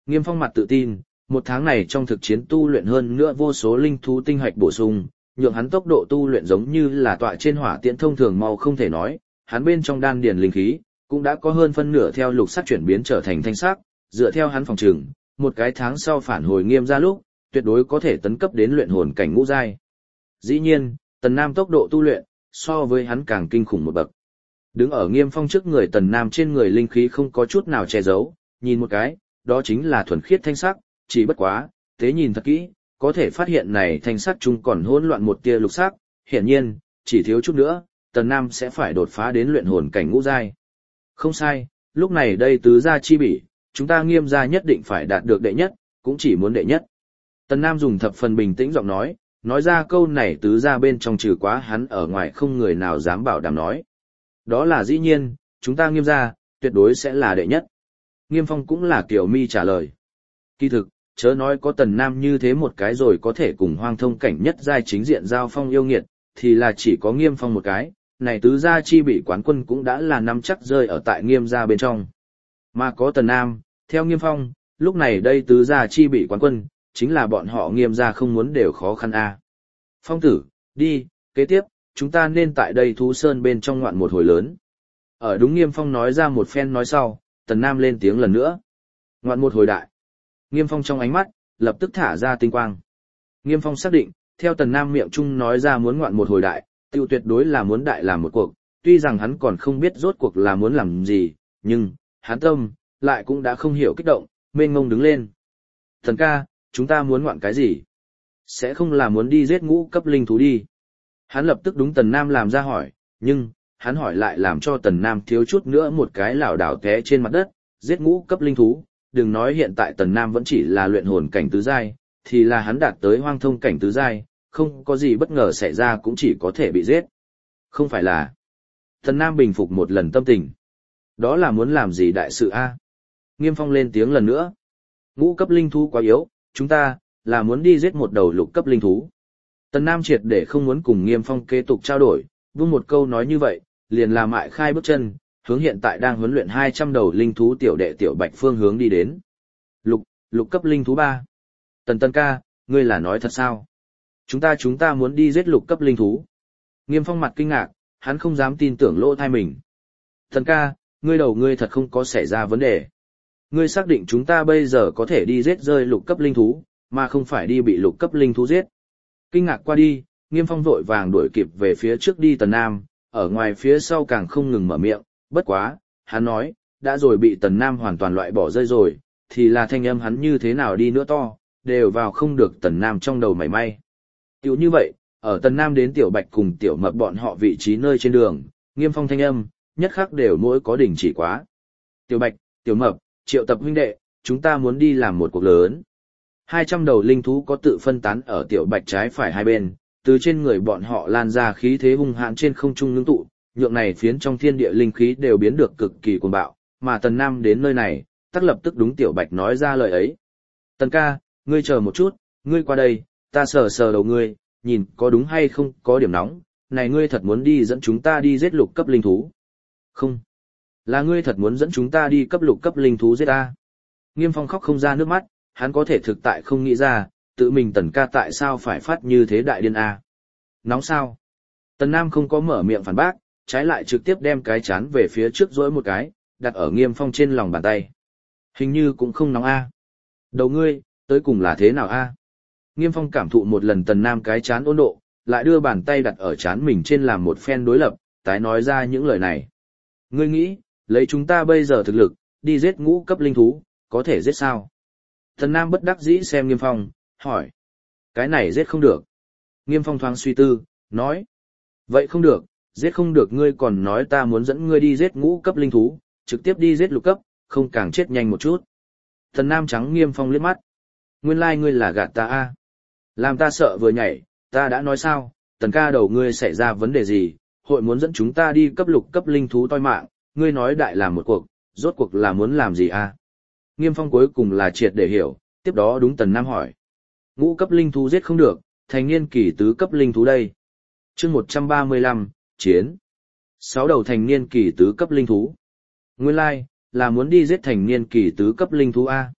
Nghiêm Phong mặt tự tin, một tháng này trong thực chiến tu luyện hơn nữa vô số linh thú tinh hạch bổ sung, nhượng hắn tốc độ tu luyện giống như là tọa trên hỏa tiễn thông thường mau không thể nói, hắn bên trong đan điền linh khí cũng đã có hơn phân nửa theo lục sắc chuyển biến trở thành thanh sắc, dựa theo hắn phòng trừng, một cái tháng sau phản hồi Nghiêm gia lúc, tuyệt đối có thể tấn cấp đến luyện hồn cảnh ngũ giai. Dĩ nhiên, Tần Nam tốc độ tu luyện so với hắn càng kinh khủng một bậc. Đứng ở Nghiêm Phong trước người, Tần Nam trên người linh khí không có chút nào che giấu, nhìn một cái, đó chính là thuần khiết thanh sắc, chỉ bất quá, tế nhìn thật kỹ, có thể phát hiện này thanh sắc chung còn hỗn loạn một tia lục sắc, hiển nhiên, chỉ thiếu chút nữa, Tần Nam sẽ phải đột phá đến luyện hồn cảnh ngũ giai. Không sai, lúc này đây tứ gia chi bỉ, chúng ta Nghiêm gia nhất định phải đạt được đệ nhất, cũng chỉ muốn đệ nhất. Tần Nam dùng thập phần bình tĩnh giọng nói, nói ra câu này tứ gia bên trong trừ quá hắn ở ngoài không người nào dám bảo đảm nói. Đó là dĩ nhiên, chúng ta Nghiêm gia, tuyệt đối sẽ là đệ nhất. Nghiêm Phong cũng là kiểu mi trả lời. Kỳ thực, chớ nói có Tần Nam như thế một cái rồi có thể cùng hoang thông cảnh nhất giai chính diện giao phong yêu nghiệt, thì là chỉ có Nghiêm Phong một cái, này tứ gia chi bị quán quân cũng đã là nắm chắc rơi ở tại Nghiêm gia bên trong. Mà có Tần Nam, theo Nghiêm Phong, lúc này đây tứ gia chi bị quán quân, chính là bọn họ Nghiêm gia không muốn đều khó khăn a. À. Phong tử, đi, kế tiếp, chúng ta nên tại đây Thú Sơn bên trong ngoạn một hồi lớn. Ở đúng Nghiêm Phong nói ra một phen nói sau, Tần Nam lên tiếng lần nữa. Ngoạn một hồi đại. Nghiêm Phong trong ánh mắt, lập tức thả ra tinh quang. Nghiêm Phong xác định, theo Tần Nam miệng chung nói ra muốn ngoạn một hồi đại, tiêu tuyệt đối là muốn đại làm một cuộc, tuy rằng hắn còn không biết rốt cuộc là muốn làm gì, nhưng, hắn tâm, lại cũng đã không hiểu kích động, mênh ngông đứng lên. Thần ca, chúng ta muốn ngoạn cái gì? Sẽ không là muốn đi giết ngũ cấp linh thú đi. Hắn lập tức đúng Tần Nam làm ra hỏi, nhưng, hắn hỏi lại làm cho Tần Nam thiếu chút nữa một cái lảo đảo té trên mặt đất, giết ngũ cấp linh thú, đừng nói hiện tại Tần Nam vẫn chỉ là luyện hồn cảnh tứ giai, thì là hắn đạt tới hoang thông cảnh tứ giai, không có gì bất ngờ xảy ra cũng chỉ có thể bị giết. Không phải là. Tần Nam bình phục một lần tâm tình. Đó là muốn làm gì đại sự a? Nghiêm Phong lên tiếng lần nữa. Ngũ cấp linh thú quá yếu, chúng ta, là muốn đi giết một đầu lục cấp linh thú. Tần Nam triệt để không muốn cùng Nghiêm Phong kế tục trao đổi, vung một câu nói như vậy, liền là mại khai bước chân, hướng hiện tại đang huấn luyện hai trăm đầu linh thú tiểu đệ tiểu bạch phương hướng đi đến. Lục, lục cấp linh thú ba. Tần Tân ca, ngươi là nói thật sao? Chúng ta chúng ta muốn đi giết lục cấp linh thú. Nghiêm Phong mặt kinh ngạc, hắn không dám tin tưởng lỗ tai mình. Tần ca, ngươi đầu ngươi thật không có xảy ra vấn đề. Ngươi xác định chúng ta bây giờ có thể đi giết rơi lục cấp linh thú, mà không phải đi bị lục cấp linh thú giết. Kinh ngạc qua đi, Nghiêm Phong vội vàng đuổi kịp về phía trước đi Tần Nam, ở ngoài phía sau càng không ngừng mở miệng, bất quá, hắn nói, đã rồi bị Tần Nam hoàn toàn loại bỏ rơi rồi, thì là thanh âm hắn như thế nào đi nữa to, đều vào không được Tần Nam trong đầu mảy may. Tiểu như vậy, ở Tần Nam đến Tiểu Bạch cùng Tiểu Mập bọn họ vị trí nơi trên đường, Nghiêm Phong thanh âm, nhất khắc đều mỗi có đỉnh chỉ quá. Tiểu Bạch, Tiểu Mập, Triệu Tập huynh đệ, chúng ta muốn đi làm một cuộc lớn. Hai trăm đầu linh thú có tự phân tán ở Tiểu Bạch trái phải hai bên, từ trên người bọn họ lan ra khí thế hung hãn trên không trung ngưng tụ, nhượng này phiến trong thiên địa linh khí đều biến được cực kỳ cuồng bạo, mà Tần Nam đến nơi này, tắc lập tức đúng Tiểu Bạch nói ra lời ấy. Tần ca, ngươi chờ một chút, ngươi qua đây, ta sờ sờ đầu ngươi, nhìn có đúng hay không có điểm nóng, này ngươi thật muốn đi dẫn chúng ta đi giết lục cấp linh thú. Không, là ngươi thật muốn dẫn chúng ta đi cấp lục cấp linh thú giết ta. Nghiêm Phong khóc không ra nước mắt, hắn có thể thực tại không nghĩ ra, tự mình Tần ca tại sao phải phát như thế đại điên a? Nóng sao? Tần Nam không có mở miệng phản bác, trái lại trực tiếp đem cái chán về phía trước dỗi một cái, đặt ở Nghiêm Phong trên lòng bàn tay. Hình như cũng không nóng a. Đầu ngươi, tới cùng là thế nào a? Nghiêm Phong cảm thụ một lần Tần Nam cái chán ôn độ, lại đưa bàn tay đặt ở chán mình trên làm một phen đối lập, tái nói ra những lời này. Ngươi nghĩ, lấy chúng ta bây giờ thực lực, đi giết ngũ cấp linh thú, có thể giết sao? Tần Nam bất đắc dĩ xem Nghiêm Phong, hỏi. Cái này giết không được. Nghiêm Phong thoáng suy tư, nói. Vậy không được, giết không được ngươi còn nói ta muốn dẫn ngươi đi giết ngũ cấp linh thú, trực tiếp đi giết lục cấp, không càng chết nhanh một chút. Tần Nam trắng Nghiêm Phong liếc mắt. Nguyên lai like ngươi là gạt ta a. Làm ta sợ vừa nhảy, ta đã nói sao, Tần ca đầu ngươi xảy ra vấn đề gì, hội muốn dẫn chúng ta đi cấp lục cấp linh thú toi mạng, ngươi nói đại làm một cuộc, rốt cuộc là muốn làm gì a? Nghiêm Phong cuối cùng là triệt để hiểu, tiếp đó đúng Tần Nam hỏi. Ngũ cấp linh thú giết không được, thành niên kỳ tứ cấp linh thú đây. Chương một trăm ba mươi lăm, chiến. Sáu đầu thành niên kỳ tứ cấp linh thú. Nguyên lai, like, là muốn đi giết thành niên kỳ tứ cấp linh thú A.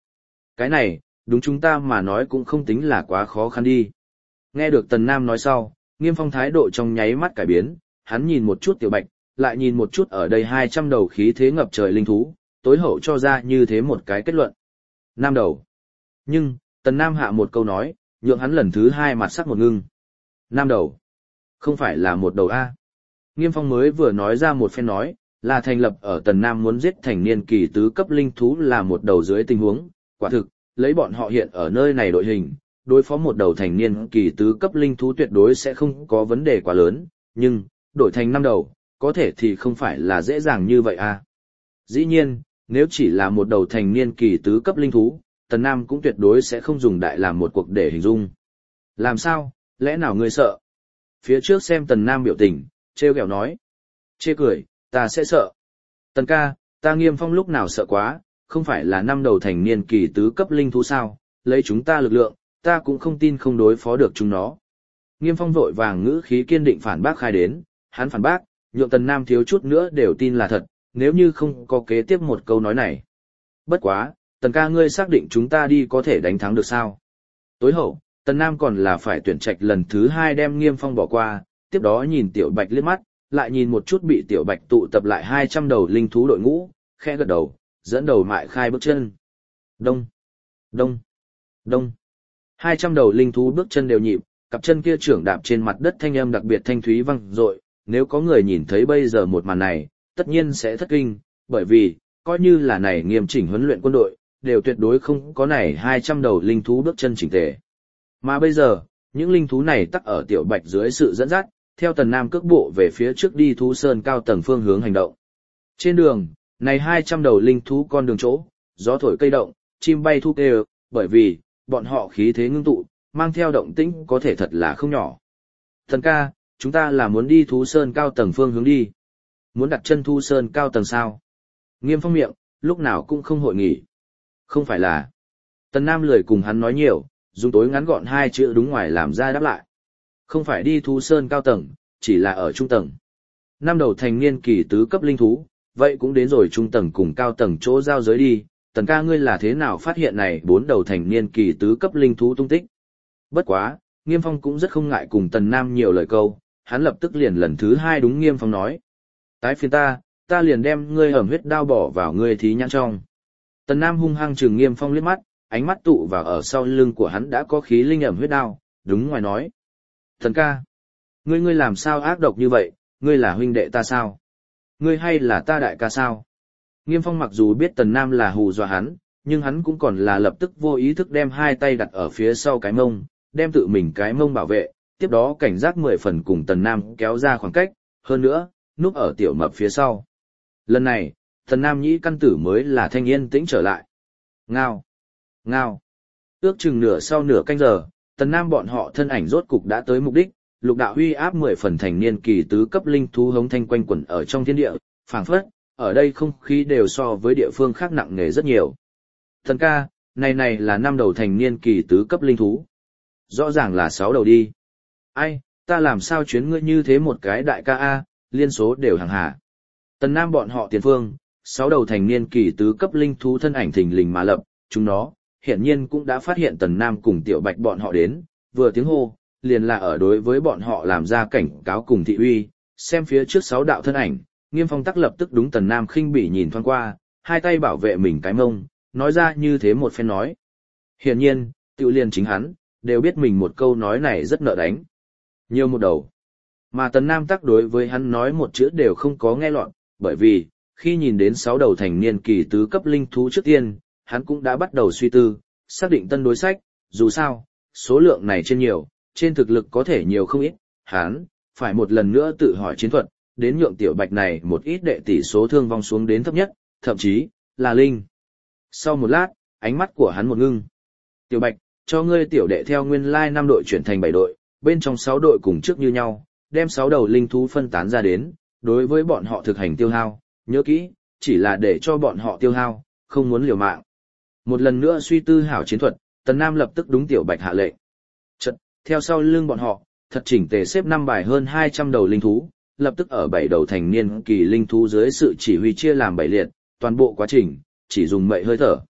Cái này, đúng chúng ta mà nói cũng không tính là quá khó khăn đi. Nghe được Tần Nam nói sau, Nghiêm Phong thái độ trong nháy mắt cải biến, hắn nhìn một chút Tiểu Bạch, lại nhìn một chút ở đây hai trăm đầu khí thế ngập trời linh thú, tối hậu cho ra như thế một cái kết luận. Nam đầu. Nhưng, Tần Nam hạ một câu nói, nhượng hắn lần thứ hai mặt sắc một ngưng. Nam đầu. Không phải là một đầu A. Nghiêm Phong mới vừa nói ra một phen nói, là thành lập ở Tần Nam muốn giết thành niên kỳ tứ cấp linh thú là một đầu dưới tình huống, quả thực, lấy bọn họ hiện ở nơi này đội hình, đối phó một đầu thành niên kỳ tứ cấp linh thú tuyệt đối sẽ không có vấn đề quá lớn, nhưng, đổi thành năm đầu, có thể thì không phải là dễ dàng như vậy à. Dĩ nhiên, nếu chỉ là một đầu thành niên kỳ tứ cấp linh thú, Tần Nam cũng tuyệt đối sẽ không dùng đại làm một cuộc để hình dung. Làm sao, lẽ nào ngươi sợ? Phía trước xem Tần Nam biểu tình, trêu ghẹo nói. Chê cười, ta sẽ sợ. Tần ca, ta Nghiêm Phong lúc nào sợ quá, không phải là năm đầu thành niên kỳ tứ cấp linh thú sao, lấy chúng ta lực lượng, ta cũng không tin không đối phó được chúng nó. Nghiêm Phong vội vàng ngữ khí kiên định phản bác khai đến, hắn phản bác, nhượng Tần Nam thiếu chút nữa đều tin là thật, nếu như không có kế tiếp một câu nói này. Bất quá, Tần ca ngươi xác định chúng ta đi có thể đánh thắng được sao? Tối hậu, Tần Nam còn là phải tuyển trạch lần thứ hai đem Nghiêm Phong bỏ qua, tiếp đó nhìn Tiểu Bạch liếc mắt, lại nhìn một chút bị Tiểu Bạch tụ tập lại hai trăm đầu linh thú đội ngũ, khẽ gật đầu, dẫn đầu mại khai bước chân. Đông, đông, đông. hai trăm đầu linh thú bước chân đều nhịp, cặp chân kia trưởng đạp trên mặt đất thanh âm đặc biệt thanh thúy vang dội, nếu có người nhìn thấy bây giờ một màn này, tất nhiên sẽ thất kinh, bởi vì, coi như là này nghiêm chỉnh huấn luyện quân đội, đều tuyệt đối không có này hai trăm đầu linh thú bước chân chỉnh tề. Mà bây giờ, những linh thú này tắc ở Tiểu Bạch dưới sự dẫn dắt, theo Tần Nam cước bộ về phía trước đi thú sơn cao tầng phương hướng hành động. Trên đường, này hai trăm đầu linh thú con đường chỗ, gió thổi cây động, chim bay thu kêu, bởi vì, bọn họ khí thế ngưng tụ, mang theo động tĩnh có thể thật là không nhỏ. Thần ca, chúng ta là muốn đi thú sơn cao tầng phương hướng đi. Muốn đặt chân thú sơn cao tầng sao? Nghiêm Phong miệng, lúc nào cũng không hội nghỉ. Không phải là. Tần Nam lười cùng hắn nói nhiều, dùng tối ngắn gọn hai chữ đúng ngoài làm ra đáp lại. Không phải đi thú sơn cao tầng, chỉ là ở trung tầng. Năm đầu thành niên kỳ tứ cấp linh thú, vậy cũng đến rồi trung tầng cùng cao tầng chỗ giao giới đi. Tần ca ngươi là thế nào phát hiện này bốn đầu thành niên kỳ tứ cấp linh thú tung tích? Bất quá, Nghiêm Phong cũng rất không ngại cùng Tần Nam nhiều lời câu, hắn lập tức liền lần thứ hai đúng Nghiêm Phong nói. Tái phiên ta, ta liền đem ngươi ẩm huyết đao bỏ vào ngươi thí nhãn trong. Tần Nam hung hăng trừng Nghiêm Phong liếc mắt, ánh mắt tụ vào ở sau lưng của hắn đã có khí linh ẩm huyết đao, đúng ngoài nói. Thần ca, ngươi ngươi làm sao ác độc như vậy, ngươi là huynh đệ ta sao? Ngươi hay là ta đại ca sao? Nghiêm Phong mặc dù biết Tần Nam là hù dọa hắn, nhưng hắn cũng còn là lập tức vô ý thức đem hai tay đặt ở phía sau cái mông, đem tự mình cái mông bảo vệ, tiếp đó cảnh giác mười phần cùng Tần Nam kéo ra khoảng cách, hơn nữa, núp ở tiểu mập phía sau. Lần này, Tần Nam nhĩ căn tử mới là thanh yên tĩnh trở lại. Ngao! Ngao! Ước chừng nửa sau nửa canh giờ, Tần Nam bọn họ thân ảnh rốt cục đã tới mục đích, lục đạo huy áp mười phần thành niên kỳ tứ cấp linh thú hống thanh quanh quẩn ở trong thiên địa, phảng phất, ở đây không khí đều so với địa phương khác nặng nề rất nhiều. Thần ca, này này là năm đầu thành niên kỳ tứ cấp linh thú. Rõ ràng là sáu đầu đi. Ai, ta làm sao chuyến ngươi như thế một cái đại ca A, liên số đều hàng hà. Tần Nam bọn họ tiền phương, sáu đầu thành niên kỳ tứ cấp linh thú thân ảnh thình lình mà lập, chúng nó, hiển nhiên cũng đã phát hiện Tần Nam cùng Tiểu Bạch bọn họ đến, vừa tiếng hô, liền là ở đối với bọn họ làm ra cảnh cáo cùng thị uy, xem phía trước sáu đạo thân ảnh, Nghiêm Phong tắc lập tức đúng Tần Nam khinh bỉ nhìn thoáng qua, hai tay bảo vệ mình cái mông, nói ra như thế một phen nói. Hiển nhiên, tự liền chính hắn, đều biết mình một câu nói này rất nợ đánh. Nhiều một đầu. Mà Tần Nam tắc đối với hắn nói một chữ đều không có nghe lọt, bởi vì, khi nhìn đến sáu đầu thành niên kỳ tứ cấp linh thú trước tiên, hắn cũng đã bắt đầu suy tư, xác định tân đối sách, dù sao, số lượng này trên nhiều, trên thực lực có thể nhiều không ít, hắn, phải một lần nữa tự hỏi chiến thuật, đến nhượng Tiểu Bạch này một ít đệ tỷ số thương vong xuống đến thấp nhất, thậm chí, là linh. Sau một lát, ánh mắt của hắn một ngưng. Tiểu Bạch, cho ngươi tiểu đệ theo nguyên lai năm đội chuyển thành bảy đội, bên trong sáu đội cùng trước như nhau, đem sáu đầu linh thú phân tán ra đến, đối với bọn họ thực hành tiêu hao, nhớ kỹ, chỉ là để cho bọn họ tiêu hao, không muốn liều mạng. Một lần nữa suy tư hảo chiến thuật, Tần Nam lập tức đúng Tiểu Bạch hạ lệnh. Chợt, theo sau lưng bọn họ, thật chỉnh tề xếp năm bài hơn hai trăm đầu linh thú, lập tức ở bảy đầu thành niên kỳ linh thú dưới sự chỉ huy chia làm bảy liệt, toàn bộ quá trình chỉ dùng mậy hơi thở.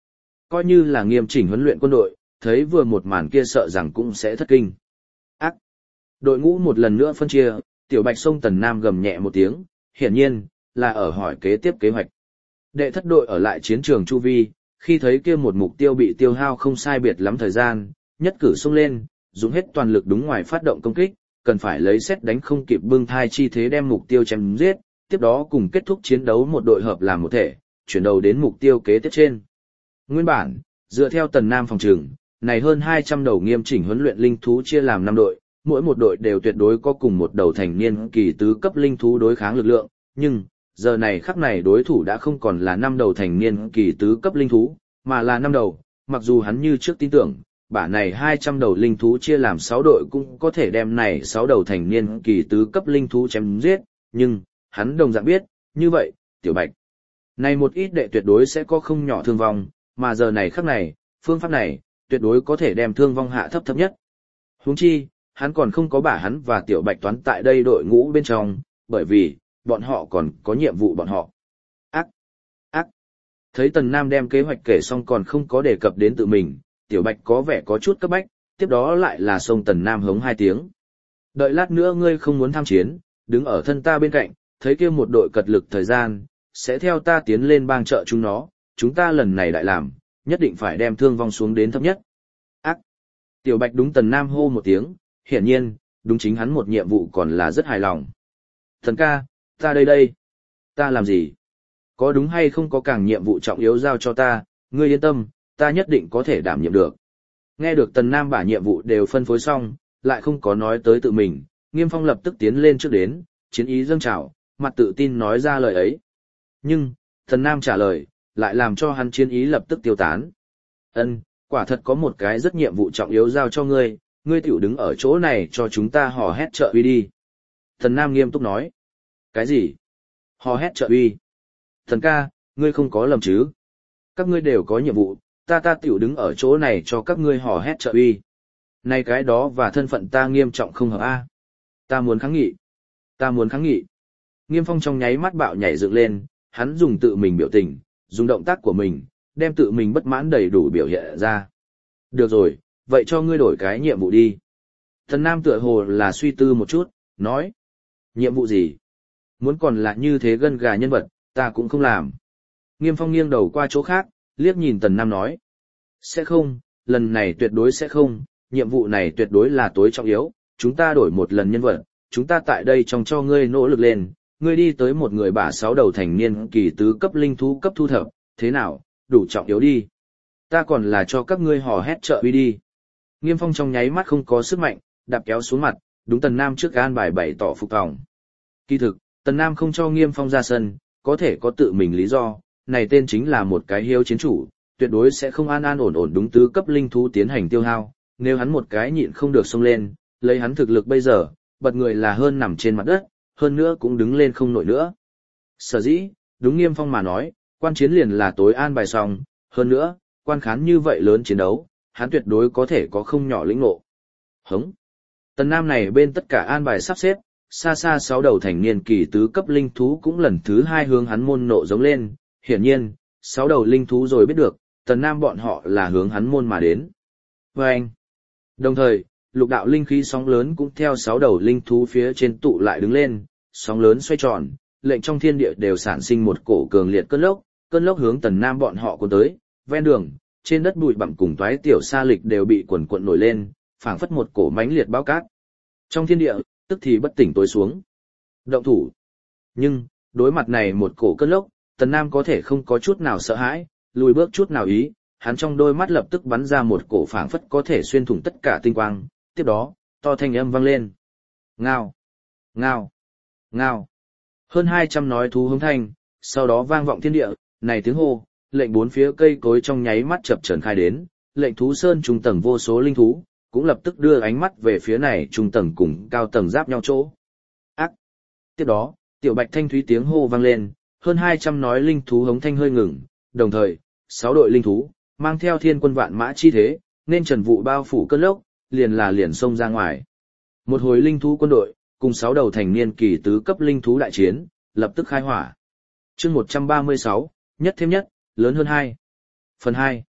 Coi như là nghiêm chỉnh huấn luyện quân đội, thấy vừa một màn kia sợ rằng cũng sẽ thất kinh. Ác! Đội ngũ một lần nữa phân chia, Tiểu Bạch xông Tần Nam gầm nhẹ một tiếng, hiển nhiên, là ở hỏi kế tiếp kế hoạch. Đệ thất đội ở lại chiến trường chu vi, khi thấy kia một mục tiêu bị tiêu hao không sai biệt lắm thời gian, nhất cử xông lên, dùng hết toàn lực đúng ngoài phát động công kích, cần phải lấy xét đánh không kịp bưng thai chi thế đem mục tiêu chém giết, tiếp đó cùng kết thúc chiến đấu một đội hợp làm một thể, chuyển đầu đến mục tiêu kế tiếp trên. Nguyên bản, dựa theo Tần Nam phòng trường, này hơn hai trăm đầu nghiêm chỉnh huấn luyện linh thú chia làm năm đội, mỗi một đội đều tuyệt đối có cùng một đầu thành niên kỳ tứ cấp linh thú đối kháng lực lượng, nhưng giờ này khắc này đối thủ đã không còn là năm đầu thành niên kỳ tứ cấp linh thú, mà là năm đầu, mặc dù hắn như trước tin tưởng, bả này hai trăm đầu linh thú chia làm sáu đội cũng có thể đem này sáu đầu thành niên kỳ tứ cấp linh thú chém giết, nhưng hắn đồng dạng biết, như vậy, Tiểu Bạch, này một ít đệ tuyệt đối sẽ có không nhỏ thương vong, mà giờ này khắc này, phương pháp này, tuyệt đối có thể đem thương vong hạ thấp thấp nhất. Huống chi, hắn còn không có bả hắn và Tiểu Bạch toán tại đây đội ngũ bên trong, bởi vì, bọn họ còn có nhiệm vụ bọn họ. Ác! Ác! Thấy Tần Nam đem kế hoạch kể xong còn không có đề cập đến tự mình, Tiểu Bạch có vẻ có chút cấp bách, tiếp đó lại là xông Tần Nam hống hai tiếng. Đợi lát nữa ngươi không muốn tham chiến, đứng ở thân ta bên cạnh, thấy kia một đội cật lực thời gian, sẽ theo ta tiến lên bang trợ chúng nó, chúng ta lần này lại làm, nhất định phải đem thương vong xuống đến thấp nhất. Ác! Tiểu Bạch đúng Tần Nam hô một tiếng, hiển nhiên, đúng chính hắn một nhiệm vụ còn là rất hài lòng. Thần ca, ta đây đây. Ta làm gì? Có đúng hay không có càng nhiệm vụ trọng yếu giao cho ta, ngươi yên tâm, ta nhất định có thể đảm nhiệm được. Nghe được Tần Nam bả nhiệm vụ đều phân phối xong, lại không có nói tới tự mình, Nghiêm Phong lập tức tiến lên trước đến, chiến ý dâng trào, mặt tự tin nói ra lời ấy. Nhưng, Tần Nam trả lời, lại làm cho hắn chiến ý lập tức tiêu tán. Ân, quả thật có một cái rất nhiệm vụ trọng yếu giao cho ngươi, ngươi tiểu đứng ở chỗ này cho chúng ta hò hét trợ uy đi. Tần Nam nghiêm túc nói. Cái gì? Hò hét trợ uy. Thần ca, ngươi không có lầm chứ? Các ngươi đều có nhiệm vụ, ta ta tiểu đứng ở chỗ này cho các ngươi hò hét trợ uy. Này cái đó và thân phận ta nghiêm trọng không hợp a. Ta muốn kháng nghị. Ta muốn kháng nghị. Nghiêm Phong trong nháy mắt bạo nhảy dựng lên, hắn dùng tự mình biểu tình, dùng động tác của mình, đem tự mình bất mãn đầy đủ biểu hiện ra. Được rồi, vậy cho ngươi đổi cái nhiệm vụ đi. Thần Nam tựa hồ là suy tư một chút, nói. Nhiệm vụ gì? Muốn còn là như thế gân gà nhân vật, ta cũng không làm. Nghiêm Phong nghiêng đầu qua chỗ khác, liếc nhìn Tần Nam nói. Sẽ không, lần này tuyệt đối sẽ không, nhiệm vụ này tuyệt đối là tối trọng yếu, chúng ta đổi một lần nhân vật, chúng ta tại đây trong cho ngươi nỗ lực lên, ngươi đi tới một người bả sáu đầu thành niên kỳ tứ cấp linh thú cấp thu thập, thế nào, đủ trọng yếu đi. Ta còn là cho các ngươi hò hét trợ uy đi. Nghiêm Phong trong nháy mắt không có sức mạnh, đạp kéo xuống mặt, đúng Tần Nam trước an bài bày tỏ phục tòng. Kỳ thực, Tần Nam không cho Nghiêm Phong ra sân, có thể có tự mình lý do, này tên chính là một cái hiếu chiến chủ, tuyệt đối sẽ không an an ổn ổn đúng tứ cấp linh thú tiến hành tiêu hao, nếu hắn một cái nhịn không được xông lên, lấy hắn thực lực bây giờ, bật người là hơn nằm trên mặt đất, hơn nữa cũng đứng lên không nổi nữa. Sở dĩ, đúng Nghiêm Phong mà nói, quan chiến liền là tối an bài xong, hơn nữa, quan khán như vậy lớn chiến đấu, hắn tuyệt đối có thể có không nhỏ lĩnh ngộ. Hống! Tần Nam này bên tất cả an bài sắp xếp, xa xa sáu đầu thành niên kỳ tứ cấp linh thú cũng lần thứ hai hướng hắn môn nộ giống lên, hiển nhiên, sáu đầu linh thú rồi biết được, Tần Nam bọn họ là hướng hắn môn mà đến. Và anh, đồng thời, lục đạo linh khí sóng lớn cũng theo sáu đầu linh thú phía trên tụ lại đứng lên, sóng lớn xoay tròn, lệnh trong thiên địa đều sản sinh một cổ cường liệt cơn lốc, cơn lốc hướng Tần Nam bọn họ cuốn tới, ven đường, trên đất bụi bặm cùng toái tiểu sa lịch đều bị quần quận nổi lên, phảng phất một cổ mãnh liệt bão cát. Trong thiên địa, tức thì bất tỉnh tối xuống. Động thủ. Nhưng, đối mặt này một cổ cơn lốc, Tần Nam có thể không có chút nào sợ hãi, lùi bước chút nào ý, hắn trong đôi mắt lập tức bắn ra một cổ phảng phất có thể xuyên thủng tất cả tinh quang, tiếp đó, to thanh âm vang lên. Ngao, ngao, ngao. Hơn hai trăm nói thú hống thanh, sau đó vang vọng thiên địa, này tiếng hô, lệnh bốn phía cây cối trong nháy mắt chập chờn khai đến, lệnh thú sơn trung tầng vô số linh thú, cũng lập tức đưa ánh mắt về phía này trung tầng cùng cao tầng giáp nhau chỗ. Ác. Tiếp đó, tiểu bạch thanh thúy tiếng hô vang lên, hơn hai trăm nói linh thú hống thanh hơi ngừng, đồng thời, sáu đội linh thú, mang theo thiên quân vạn mã chi thế, nên trần vụ bao phủ cơn lốc, liền là liền xông ra ngoài. Một hồi linh thú quân đội, cùng sáu đầu thành niên kỳ tứ cấp linh thú đại chiến, lập tức khai hỏa. Chương một trăm ba mươi sáu, nhất thêm nhất, lớn hơn hai. Phần hai.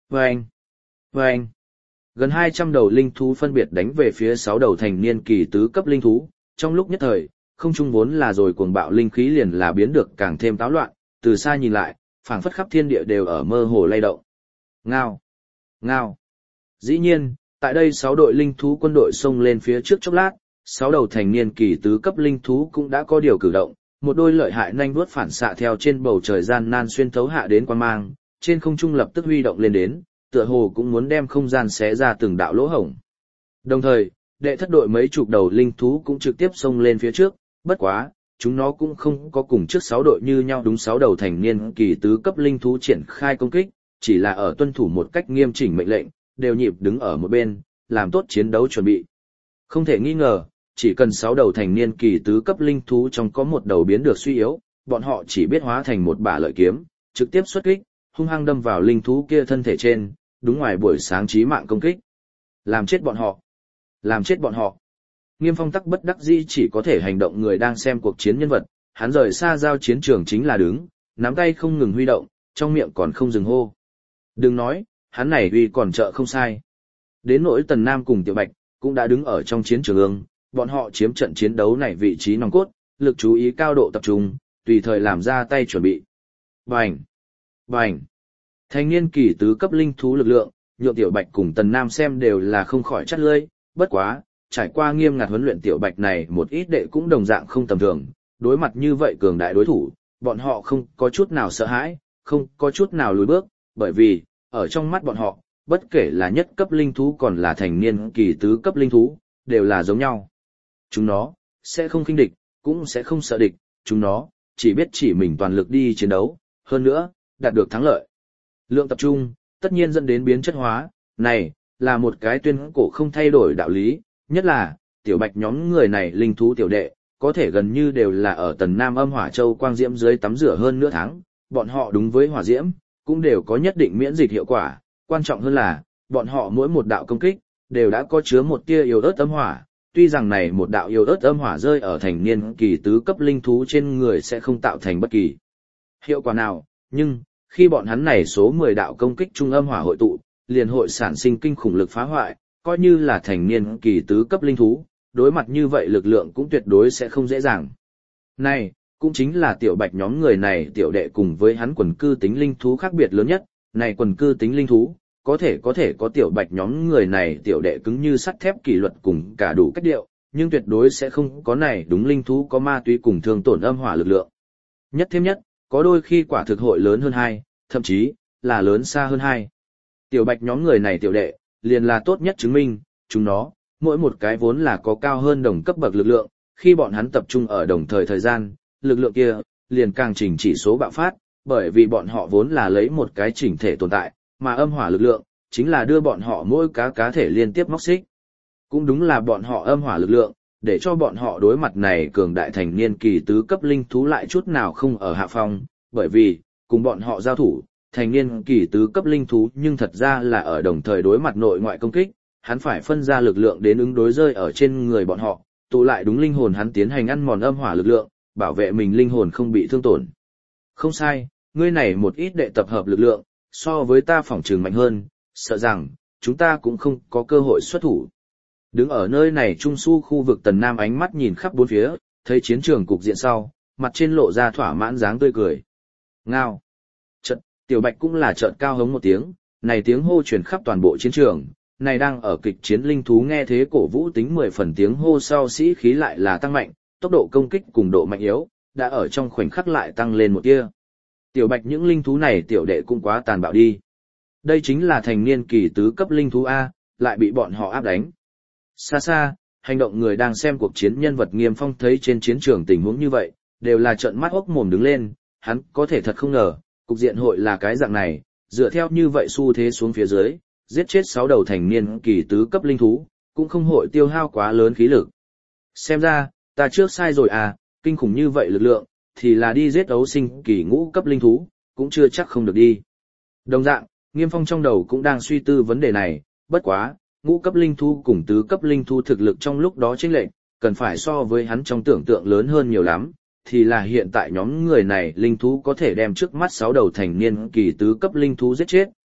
Vâng! Vâng! Gần hai trăm đầu linh thú phân biệt đánh về phía sáu đầu thành niên kỳ tứ cấp linh thú, trong lúc nhất thời, không trung vốn là rồi cuồng bạo linh khí liền là biến được càng thêm táo loạn, từ xa nhìn lại, phảng phất khắp thiên địa đều ở mơ hồ lay động. Ngao! Ngao! Dĩ nhiên, tại đây sáu đội linh thú quân đội xông lên phía trước chốc lát, sáu đầu thành niên kỳ tứ cấp linh thú cũng đã có điều cử động, một đôi lợi hại nhanh vuốt phản xạ theo trên bầu trời gian nan xuyên thấu hạ đến quan mang, trên không trung lập tức huy động lên đến, tựa hồ cũng muốn đem không gian xé ra từng đạo lỗ hổng. Đồng thời, đệ thất đội mấy chục đầu linh thú cũng trực tiếp xông lên phía trước, bất quá, chúng nó cũng không có cùng trước sáu đội như nhau đúng sáu đầu thành niên kỳ tứ cấp linh thú triển khai công kích, chỉ là ở tuân thủ một cách nghiêm chỉnh mệnh lệnh, đều nhịp đứng ở một bên, làm tốt chiến đấu chuẩn bị. Không thể nghi ngờ, chỉ cần sáu đầu thành niên kỳ tứ cấp linh thú trong có một đầu biến được suy yếu, bọn họ chỉ biết hóa thành một bả lợi kiếm, trực tiếp xuất kích, hung hăng đâm vào linh thú kia thân thể trên, đúng ngoài buổi sáng chí mạng công kích. Làm chết bọn họ. Làm chết bọn họ. Nghiêm Phong tắc bất đắc dĩ chỉ có thể hành động người đang xem cuộc chiến nhân vật, hắn rời xa giao chiến trường chính là đứng, nắm tay không ngừng huy động, trong miệng còn không dừng hô. Đừng nói, hắn này uy còn trợ không sai. Đến nỗi Tần Nam cùng Tiểu Bạch, cũng đã đứng ở trong chiến trường ương, bọn họ chiếm trận chiến đấu này vị trí nòng cốt, lực chú ý cao độ tập trung, tùy thời làm ra tay chuẩn bị. Bành! Bành! Thanh niên kỳ tứ cấp linh thú lực lượng, nhượng Tiểu Bạch cùng Tần Nam xem đều là không khỏi chắt lưỡi, bất quá, trải qua nghiêm ngặt huấn luyện Tiểu Bạch này một ít đệ cũng đồng dạng không tầm thường, đối mặt như vậy cường đại đối thủ, bọn họ không có chút nào sợ hãi, không có chút nào lùi bước, bởi vì, ở trong mắt bọn họ, bất kể là nhất cấp linh thú còn là thành niên kỳ tứ cấp linh thú, đều là giống nhau. Chúng nó, sẽ không khinh địch, cũng sẽ không sợ địch, chúng nó, chỉ biết chỉ mình toàn lực đi chiến đấu, hơn nữa, đạt được thắng lợi. Lượng tập trung, tất nhiên dẫn đến biến chất hóa, này, là một cái tuyên cổ không thay đổi đạo lý, nhất là, Tiểu Bạch nhóm người này linh thú tiểu đệ, có thể gần như đều là ở Tần Nam Âm Hỏa Châu quang diễm dưới tắm rửa hơn nửa tháng, bọn họ đúng với hỏa diễm, cũng đều có nhất định miễn dịch hiệu quả, quan trọng hơn là, bọn họ mỗi một đạo công kích, đều đã có chứa một tia yếu ớt âm hỏa, tuy rằng này một đạo yếu ớt âm hỏa rơi ở thành niên kỳ tứ cấp linh thú trên người sẽ không tạo thành bất kỳ hiệu quả nào, nhưng, khi bọn hắn này số mười đạo công kích trung âm hỏa hội tụ, liền hội sản sinh kinh khủng lực phá hoại, coi như là thành niên kỳ tứ cấp linh thú, đối mặt như vậy lực lượng cũng tuyệt đối sẽ không dễ dàng. Này, cũng chính là Tiểu Bạch nhóm người này tiểu đệ cùng với hắn quần cư tính linh thú khác biệt lớn nhất, này quần cư tính linh thú, có thể có thể có Tiểu Bạch nhóm người này tiểu đệ cứng như sắt thép kỷ luật cùng cả đủ cách điệu, nhưng tuyệt đối sẽ không có này đúng linh thú có ma túy cùng thương tổn âm hỏa lực lượng. Nhất thêm nhất, có đôi khi quả thực hội lớn hơn hai, thậm chí, là lớn xa hơn hai. Tiểu Bạch nhóm người này tiểu đệ, liền là tốt nhất chứng minh, chúng nó, mỗi một cái vốn là có cao hơn đồng cấp bậc lực lượng, khi bọn hắn tập trung ở đồng thời thời gian, lực lượng kia, liền càng chỉnh chỉ số bạo phát, bởi vì bọn họ vốn là lấy một cái chỉnh thể tồn tại, mà âm hỏa lực lượng, chính là đưa bọn họ mỗi cá cá thể liên tiếp móc xích. Cũng đúng là bọn họ âm hỏa lực lượng, để cho bọn họ đối mặt này cường đại thành niên kỳ tứ cấp linh thú lại chút nào không ở hạ phong, bởi vì, cùng bọn họ giao thủ, thành niên kỳ tứ cấp linh thú nhưng thật ra là ở đồng thời đối mặt nội ngoại công kích, hắn phải phân ra lực lượng đến ứng đối rơi ở trên người bọn họ, tụ lại đúng linh hồn hắn tiến hành ăn mòn âm hỏa lực lượng, bảo vệ mình linh hồn không bị thương tổn. Không sai, ngươi này một ít đệ tập hợp lực lượng, so với ta phỏng trường mạnh hơn, sợ rằng, chúng ta cũng không có cơ hội xuất thủ. Đứng ở nơi này trung su khu vực Tần Nam ánh mắt nhìn khắp bốn phía, thấy chiến trường cục diện sau, mặt trên lộ ra thỏa mãn dáng tươi cười. Ngao. Chợt, Tiểu Bạch cũng là chợt cao hống một tiếng, này tiếng hô truyền khắp toàn bộ chiến trường, này đang ở kịch chiến linh thú nghe thế cổ vũ tính mười phần tiếng hô sau sĩ khí lại là tăng mạnh, tốc độ công kích cùng độ mạnh yếu, đã ở trong khoảnh khắc lại tăng lên một tia. Tiểu Bạch những linh thú này tiểu đệ cũng quá tàn bạo đi. Đây chính là thành niên kỳ tứ cấp linh thú A, lại bị bọn họ áp đánh. Xa xa, hành động người đang xem cuộc chiến nhân vật Nghiêm Phong thấy trên chiến trường tình huống như vậy, đều là trợn mắt hốc mồm đứng lên, hắn có thể thật không ngờ, cục diện hội là cái dạng này, dựa theo như vậy xu thế xuống phía dưới, giết chết sáu đầu thành niên kỳ tứ cấp linh thú, cũng không hội tiêu hao quá lớn khí lực. Xem ra, ta trước sai rồi à, kinh khủng như vậy lực lượng, thì là đi giết ấu sinh kỳ ngũ cấp linh thú, cũng chưa chắc không được đi. Đồng dạng, Nghiêm Phong trong đầu cũng đang suy tư vấn đề này, bất quá, ngũ cấp linh thú cùng tứ cấp linh thú thực lực trong lúc đó chênh lệch, cần phải so với hắn trong tưởng tượng lớn hơn nhiều lắm, thì là hiện tại nhóm người này linh thú có thể đem trước mắt sáu đầu thành niên kỳ tứ cấp linh thú giết chết,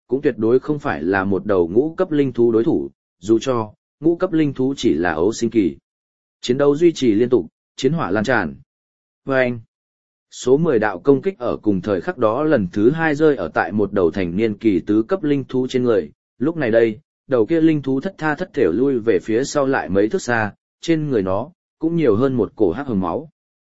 cũng tuyệt đối không phải là một đầu ngũ cấp linh thú đối thủ, dù cho ngũ cấp linh thú chỉ là ấu sinh kỳ. Chiến đấu duy trì liên tục, chiến hỏa lan tràn. Và anh, số mười đạo công kích ở cùng thời khắc đó lần thứ hai rơi ở tại một đầu thành niên kỳ tứ cấp linh thú trên người. Lúc này đây, đầu kia linh thú thất tha thất thểu lui về phía sau lại mấy thước xa, trên người nó cũng nhiều hơn một cổ hắc hồng máu.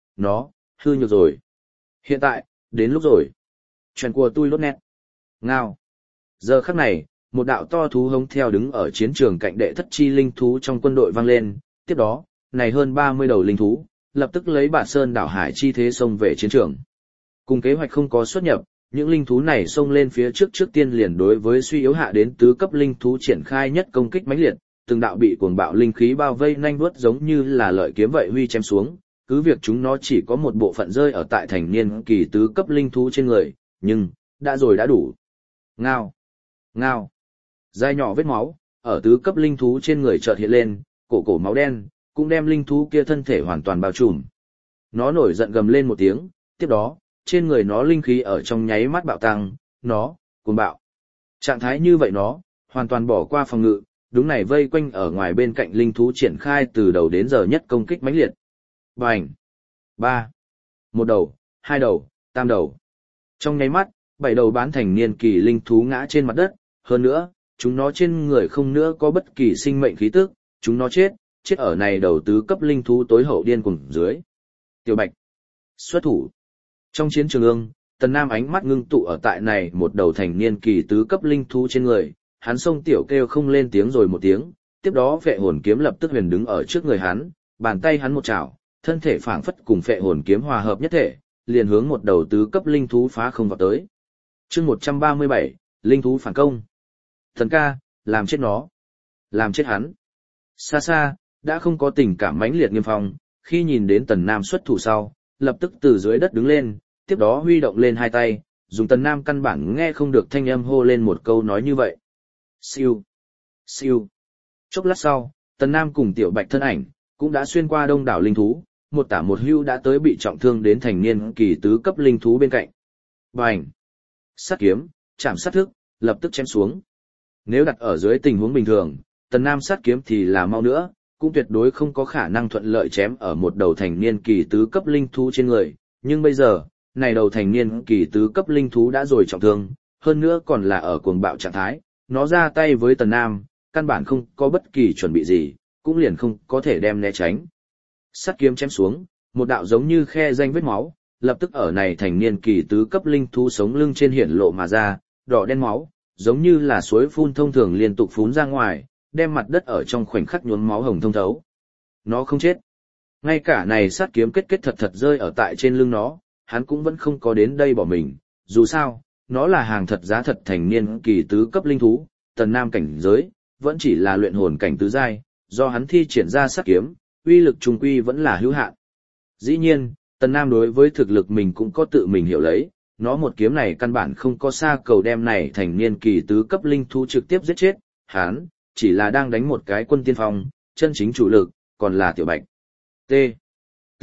Nó hư nhược rồi. Hiện tại, đến lúc rồi. Chuyện của tôi lốt nét. Ngao. Giờ khắc này, một đạo to thú hống theo đứng ở chiến trường cạnh đệ thất chi linh thú trong quân đội vang lên. Tiếp đó, này hơn ba mươi đầu linh thú, lập tức lấy bản sơn đảo hải chi thế xông về chiến trường. Cùng kế hoạch không có xuất nhập, những linh thú này xông lên phía trước trước tiên liền đối với suy yếu hạ đến tứ cấp linh thú triển khai nhất công kích mãnh liệt, từng đạo bị cuồng bạo linh khí bao vây nhanh vuốt giống như là lợi kiếm vậy huy chém xuống, cứ việc chúng nó chỉ có một bộ phận rơi ở tại thành niên kỳ tứ cấp linh thú trên người, nhưng đã rồi đã đủ. Ngao, ngao. Dai nhỏ vết máu ở tứ cấp linh thú trên người chợt hiện lên, cổ cổ máu đen cũng đem linh thú kia thân thể hoàn toàn bao trùm. Nó nổi giận gầm lên một tiếng, tiếp đó, trên người nó linh khí ở trong nháy mắt bạo tăng, nó cuồng bạo. Trạng thái như vậy nó hoàn toàn bỏ qua phòng ngự, đúng này vây quanh ở ngoài bên cạnh linh thú triển khai từ đầu đến giờ nhất công kích mãnh liệt. Bành! Ba! Một đầu, hai đầu, tam đầu. Trong nháy mắt, bảy đầu bán thành niên kỳ linh thú ngã trên mặt đất, hơn nữa, chúng nó trên người không nữa có bất kỳ sinh mệnh khí tức, chúng nó chết, chết ở này đầu tứ cấp linh thú tối hậu điên cuồng dưới. Tiểu Bạch! Xuất thủ! Trong chiến trường ương, Tần Nam ánh mắt ngưng tụ ở tại này một đầu thành niên kỳ tứ cấp linh thú trên người, hắn xông tiểu kêu không lên tiếng rồi một tiếng, tiếp đó phệ hồn kiếm lập tức huyền đứng ở trước người hắn, bàn tay hắn một chảo, thân thể phảng phất cùng phệ hồn kiếm hòa hợp nhất thể, liền hướng một đầu tứ cấp linh thú phá không vào tới. Chương một trăm ba mươi bảy, linh thú phản công. Thần ca, làm chết nó. Làm chết hắn. Xa xa, đã không có tình cảm mãnh liệt Nghiêm Phong, khi nhìn đến Tần Nam xuất thủ sau, lập tức từ dưới đất đứng lên, tiếp đó huy động lên hai tay, dùng Tần Nam căn bản nghe không được thanh âm hô lên một câu nói như vậy. Siêu, siêu. Chốc lát sau, Tần Nam cùng Tiểu Bạch thân ảnh, cũng đã xuyên qua đông đảo linh thú, một tả một hưu đã tới bị trọng thương đến thành niên kỳ tứ cấp linh thú bên cạnh. Bành! Sát kiếm, chạm sát thức, lập tức chém xuống. Nếu đặt ở dưới tình huống bình thường, Tần Nam sát kiếm thì là mau nữa, cũng tuyệt đối không có khả năng thuận lợi chém ở một đầu thành niên kỳ tứ cấp linh thú trên người, nhưng bây giờ, này đầu thành niên kỳ tứ cấp linh thú đã rồi trọng thương, hơn nữa còn là ở cuồng bạo trạng thái, nó ra tay với Tần Nam, căn bản không có bất kỳ chuẩn bị gì, cũng liền không có thể đem né tránh. Sắt kiếm chém xuống, một đạo giống như khe danh vết máu, lập tức ở này thành niên kỳ tứ cấp linh thú sống lưng trên hiển lộ mà ra, đỏ đen máu, giống như là suối phun thông thường liên tục phún ra ngoài, đem mặt đất ở trong khoảnh khắc nhuốm máu hồng thông thấu. Nó không chết. Ngay cả này sát kiếm kết kết thật thật rơi ở tại trên lưng nó, hắn cũng vẫn không có đến đây bỏ mình, dù sao, nó là hàng thật giá thật thành niên kỳ tứ cấp linh thú, Tần Nam cảnh giới, vẫn chỉ là luyện hồn cảnh tứ giai, do hắn thi triển ra sát kiếm, uy lực trung quy vẫn là hữu hạn. Dĩ nhiên, Tần Nam đối với thực lực mình cũng có tự mình hiểu lấy, nó một kiếm này căn bản không có xa cầu đem này thành niên kỳ tứ cấp linh thú trực tiếp giết chết, hắn chỉ là đang đánh một cái quân tiên phong, chân chính chủ lực, còn là Tiểu Bạch. T. T.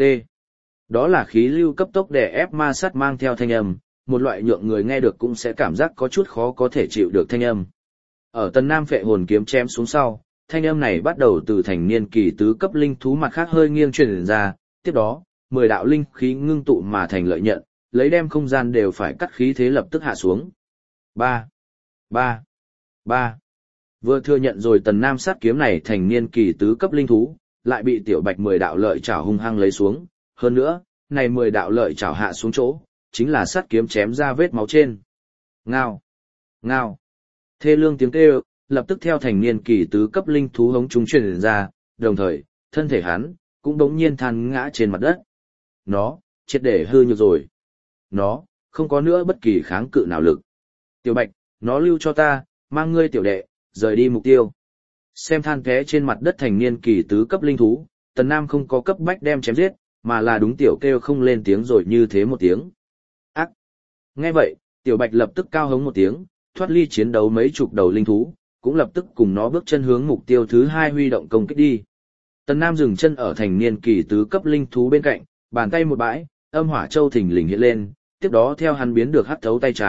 Đó là khí lưu cấp tốc đè ép ma sát mang theo thanh âm, một loại nhượng người nghe được cũng sẽ cảm giác có chút khó có thể chịu được thanh âm. Ở Tần Nam phệ hồn kiếm chém xuống sau, thanh âm này bắt đầu từ thành niên kỳ tứ cấp linh thú mặt khác hơi nghiêng truyền ra, tiếp đó, mười đạo linh khí ngưng tụ mà thành lợi nhận, lấy đem không gian đều phải cắt khí thế lập tức hạ xuống. Ba, ba, ba. Vừa thừa nhận rồi Tần Nam sát kiếm này thành niên kỳ tứ cấp linh thú, lại bị Tiểu Bạch mười đạo lợi chảo hung hăng lấy xuống, hơn nữa, này mười đạo lợi chảo hạ xuống chỗ, chính là sát kiếm chém ra vết máu trên. Ngao, ngao. Thê lương tiếng kêu, lập tức theo thành niên kỳ tứ cấp linh thú hống chúng truyền ra, đồng thời, thân thể hắn cũng đống nhiên than ngã trên mặt đất. Nó, triệt để hư nhược rồi. Nó, không có nữa bất kỳ kháng cự nào lực. Tiểu Bạch, nó lưu cho ta, mang ngươi tiểu đệ, rời đi mục tiêu. Xem than té trên mặt đất thành niên kỳ tứ cấp linh thú, Tần Nam không có cấp bách đem chém giết, mà là đúng tiểu kêu không lên tiếng rồi như thế một tiếng. Ác! Nghe vậy, Tiểu Bạch lập tức cao hống một tiếng, thoát ly chiến đấu mấy chục đầu linh thú, cũng lập tức cùng nó bước chân hướng mục tiêu thứ hai huy động công kích đi. Tần Nam dừng chân ở thành niên kỳ tứ cấp linh thú bên cạnh, bàn tay một bãi, âm hỏa châu thình lình hiện lên, tiếp đó theo hắn biến được hắt thấu tay trái,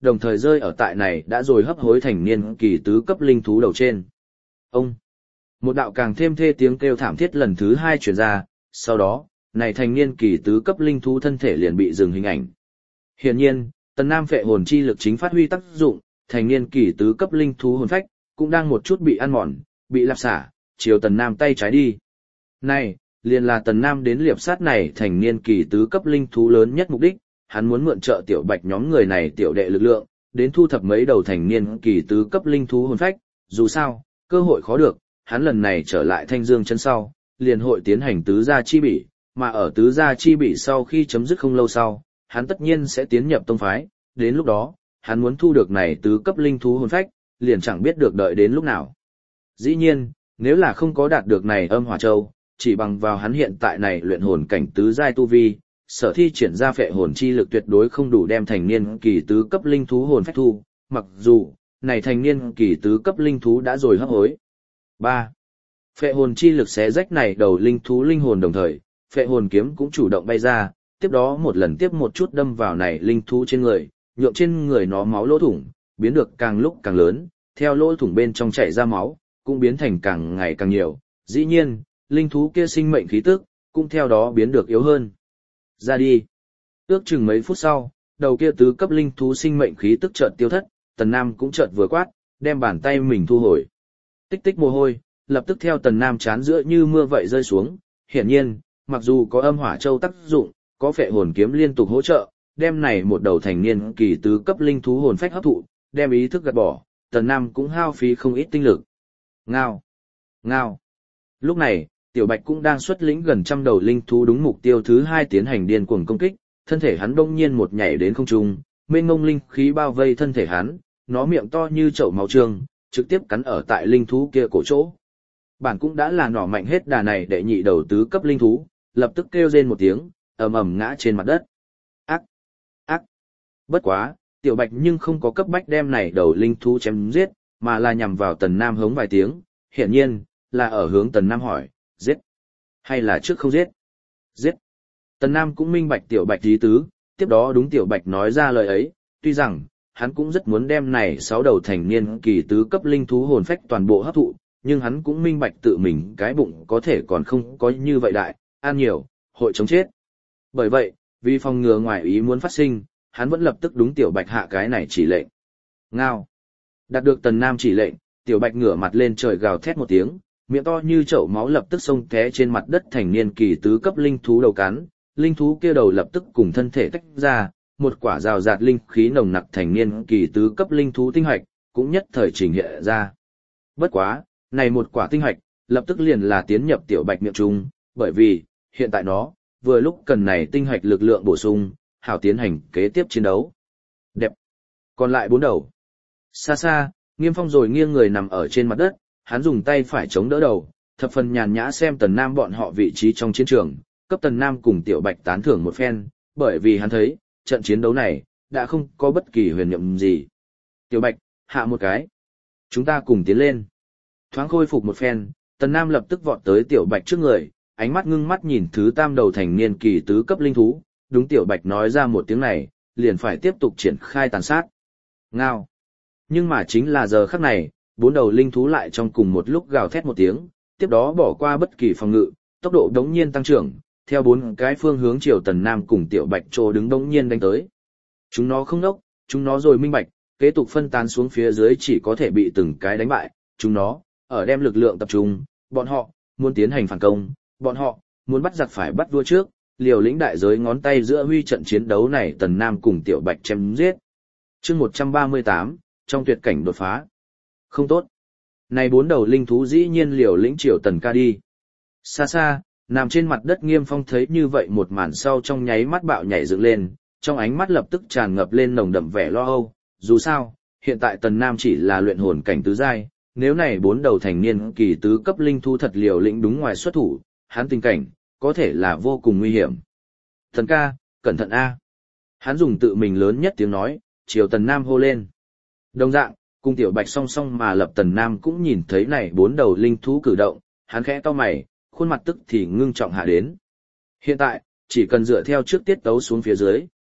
đồng thời rơi ở tại này đã rồi hấp hối thành niên kỳ tứ cấp linh thú đầu trên. Ông! Một đạo càng thêm thê tiếng kêu thảm thiết lần thứ hai truyền ra, sau đó, này thành niên kỳ tứ cấp linh thú thân thể liền bị dừng hình ảnh. Hiển nhiên, Tần Nam phệ hồn chi lực chính phát huy tác dụng, thành niên kỳ tứ cấp linh thú hồn phách cũng đang một chút bị ăn mòn, bị lạp xả, chiều Tần Nam tay trái đi. Này, liền là Tần Nam đến liệp sát này thành niên kỳ tứ cấp linh thú lớn nhất mục đích, hắn muốn mượn trợ tiểu bạch nhóm người này tiểu đệ lực lượng, đến thu thập mấy đầu thành niên kỳ tứ cấp linh thú hồn phách, dù sao, cơ hội khó được, hắn lần này trở lại Thanh Dương chân sau, liền hội tiến hành tứ gia chi bỉ, mà ở tứ gia chi bỉ sau khi chấm dứt không lâu sau, hắn tất nhiên sẽ tiến nhập tông phái, đến lúc đó, hắn muốn thu được này tứ cấp linh thú hồn phách, liền chẳng biết được đợi đến lúc nào. Dĩ nhiên, nếu là không có đạt được này âm hỏa châu, chỉ bằng vào hắn hiện tại này luyện hồn cảnh tứ giai tu vi, sở thi triển ra phệ hồn chi lực tuyệt đối không đủ đem thành niên kỳ tứ cấp linh thú hồn phách thu, mặc dù, này thành niên kỳ tứ cấp linh thú đã rồi hấp hối. ba. Phệ hồn chi lực xé rách này đầu linh thú linh hồn đồng thời, phệ hồn kiếm cũng chủ động bay ra, tiếp đó một lần tiếp một chút đâm vào này linh thú trên người, nhượng trên người nó máu lỗ thủng, biến được càng lúc càng lớn, theo lỗ thủng bên trong chảy ra máu, cũng biến thành càng ngày càng nhiều. Dĩ nhiên, linh thú kia sinh mệnh khí tức, cũng theo đó biến được yếu hơn. Ra đi. Ước chừng mấy phút sau, đầu kia tứ cấp linh thú sinh mệnh khí tức chợt tiêu thất, Tần Nam cũng chợt vừa quát, đem bàn tay mình thu hồi. Tích tích mồ hôi, lập tức theo Tần Nam chán giữa như mưa vậy rơi xuống. Hiển nhiên, mặc dù có âm hỏa châu tác dụng, có phệ hồn kiếm liên tục hỗ trợ, đem này một đầu thành niên kỳ tứ cấp linh thú hồn phách hấp thụ, đem ý thức gạt bỏ, Tần Nam cũng hao phí không ít tinh lực. Ngao! Ngao! Lúc này, Tiểu Bạch cũng đang xuất lĩnh gần trăm đầu linh thú đúng mục tiêu thứ hai tiến hành điên cuồng công kích, thân thể hắn đông nhiên một nhảy đến không trung, mênh mông linh khí bao vây thân thể hắn, nó miệng to như chậu máu trương, trực tiếp cắn ở tại linh thú kia cổ chỗ. Bản cũng đã là nỏ mạnh hết đà này để nhị đầu tứ cấp linh thú, lập tức kêu rên một tiếng, ầm ầm ngã trên mặt đất. Ác! Ác! Bất quá, Tiểu Bạch nhưng không có cấp bách đem này đầu linh thú chém giết, mà là nhằm vào Tần Nam hống vài tiếng, hiển nhiên, là ở hướng Tần Nam hỏi, giết, hay là trước không giết? Giết. Tần Nam cũng minh bạch Tiểu Bạch ý tứ, tiếp đó đúng Tiểu Bạch nói ra lời ấy, tuy rằng, hắn cũng rất muốn đem này sáu đầu thành niên kỳ tứ cấp linh thú hồn phách toàn bộ hấp thụ, nhưng hắn cũng minh bạch tự mình cái bụng có thể còn không có như vậy đại, ăn nhiều, hội chống chết. Bởi vậy, vì phòng ngừa ngoài ý muốn phát sinh, hắn vẫn lập tức đúng Tiểu Bạch hạ cái này chỉ lệnh. Ngao. Đạt được Tần Nam chỉ lệnh, Tiểu Bạch ngửa mặt lên trời gào thét một tiếng, miệng to như chậu máu lập tức xông té trên mặt đất thành niên kỳ tứ cấp linh thú đầu cắn, linh thú kia đầu lập tức cùng thân thể tách ra, một quả rào rạt linh khí nồng nặc thành niên kỳ tứ cấp linh thú tinh hạch, cũng nhất thời trình hiện ra. Bất quá, này một quả tinh hạch, lập tức liền là tiến nhập Tiểu Bạch miệng trung, bởi vì, hiện tại nó, vừa lúc cần này tinh hạch lực lượng bổ sung, hảo tiến hành kế tiếp chiến đấu. Đẹp. Còn lại bốn đầu. Xa xa, Nghiêm Phong rồi nghiêng người nằm ở trên mặt đất, hắn dùng tay phải chống đỡ đầu, thập phần nhàn nhã xem Tần Nam bọn họ vị trí trong chiến trường, cấp Tần Nam cùng Tiểu Bạch tán thưởng một phen, bởi vì hắn thấy, trận chiến đấu này, đã không có bất kỳ huyền nhiệm gì. Tiểu Bạch, hạ một cái. Chúng ta cùng tiến lên. Thoáng khôi phục một phen, Tần Nam lập tức vọt tới Tiểu Bạch trước người, ánh mắt ngưng mắt nhìn thứ tam đầu thành niên kỳ tứ cấp linh thú, đúng Tiểu Bạch nói ra một tiếng này, liền phải tiếp tục triển khai tàn sát. Ngao. Nhưng mà chính là giờ khắc này, bốn đầu linh thú lại trong cùng một lúc gào thét một tiếng, tiếp đó bỏ qua bất kỳ phòng ngự, tốc độ đống nhiên tăng trưởng, theo bốn cái phương hướng chiều Tần Nam cùng Tiểu Bạch trô đứng đống nhiên đánh tới. Chúng nó không nốc, chúng nó rồi minh bạch, kế tục phân tán xuống phía dưới chỉ có thể bị từng cái đánh bại, chúng nó, ở đem lực lượng tập trung, bọn họ, muốn tiến hành phản công, bọn họ, muốn bắt giặc phải bắt vua trước, liều lĩnh đại giới ngón tay giữa huy trận chiến đấu này Tần Nam cùng Tiểu Bạch chém giết. Chương một trăm ba mươi tám, trong tuyệt cảnh đột phá. Không tốt. Này bốn đầu linh thú dĩ nhiên liều lĩnh triều Tần ca đi. Xa xa, nằm trên mặt đất Nghiêm Phong thấy như vậy một màn sau trong nháy mắt bạo nhảy dựng lên, trong ánh mắt lập tức tràn ngập lên nồng đậm vẻ lo âu. Dù sao, hiện tại Tần Nam chỉ là luyện hồn cảnh tứ giai, nếu này bốn đầu thành niên kỳ tứ cấp linh thú thật liều lĩnh đúng ngoài xuất thủ, hắn tình cảnh, có thể là vô cùng nguy hiểm. Thần ca, cẩn thận a! Hắn dùng tự mình lớn nhất tiếng nói, chiều Tần Nam hô lên. Đồng dạng, cùng Tiểu Bạch song song mà lập Tần Nam cũng nhìn thấy này bốn đầu linh thú cử động, hắn khẽ cau mày, khuôn mặt tức thì ngưng trọng hạ đến. Hiện tại, chỉ cần dựa theo trước tiết tấu xuống phía dưới,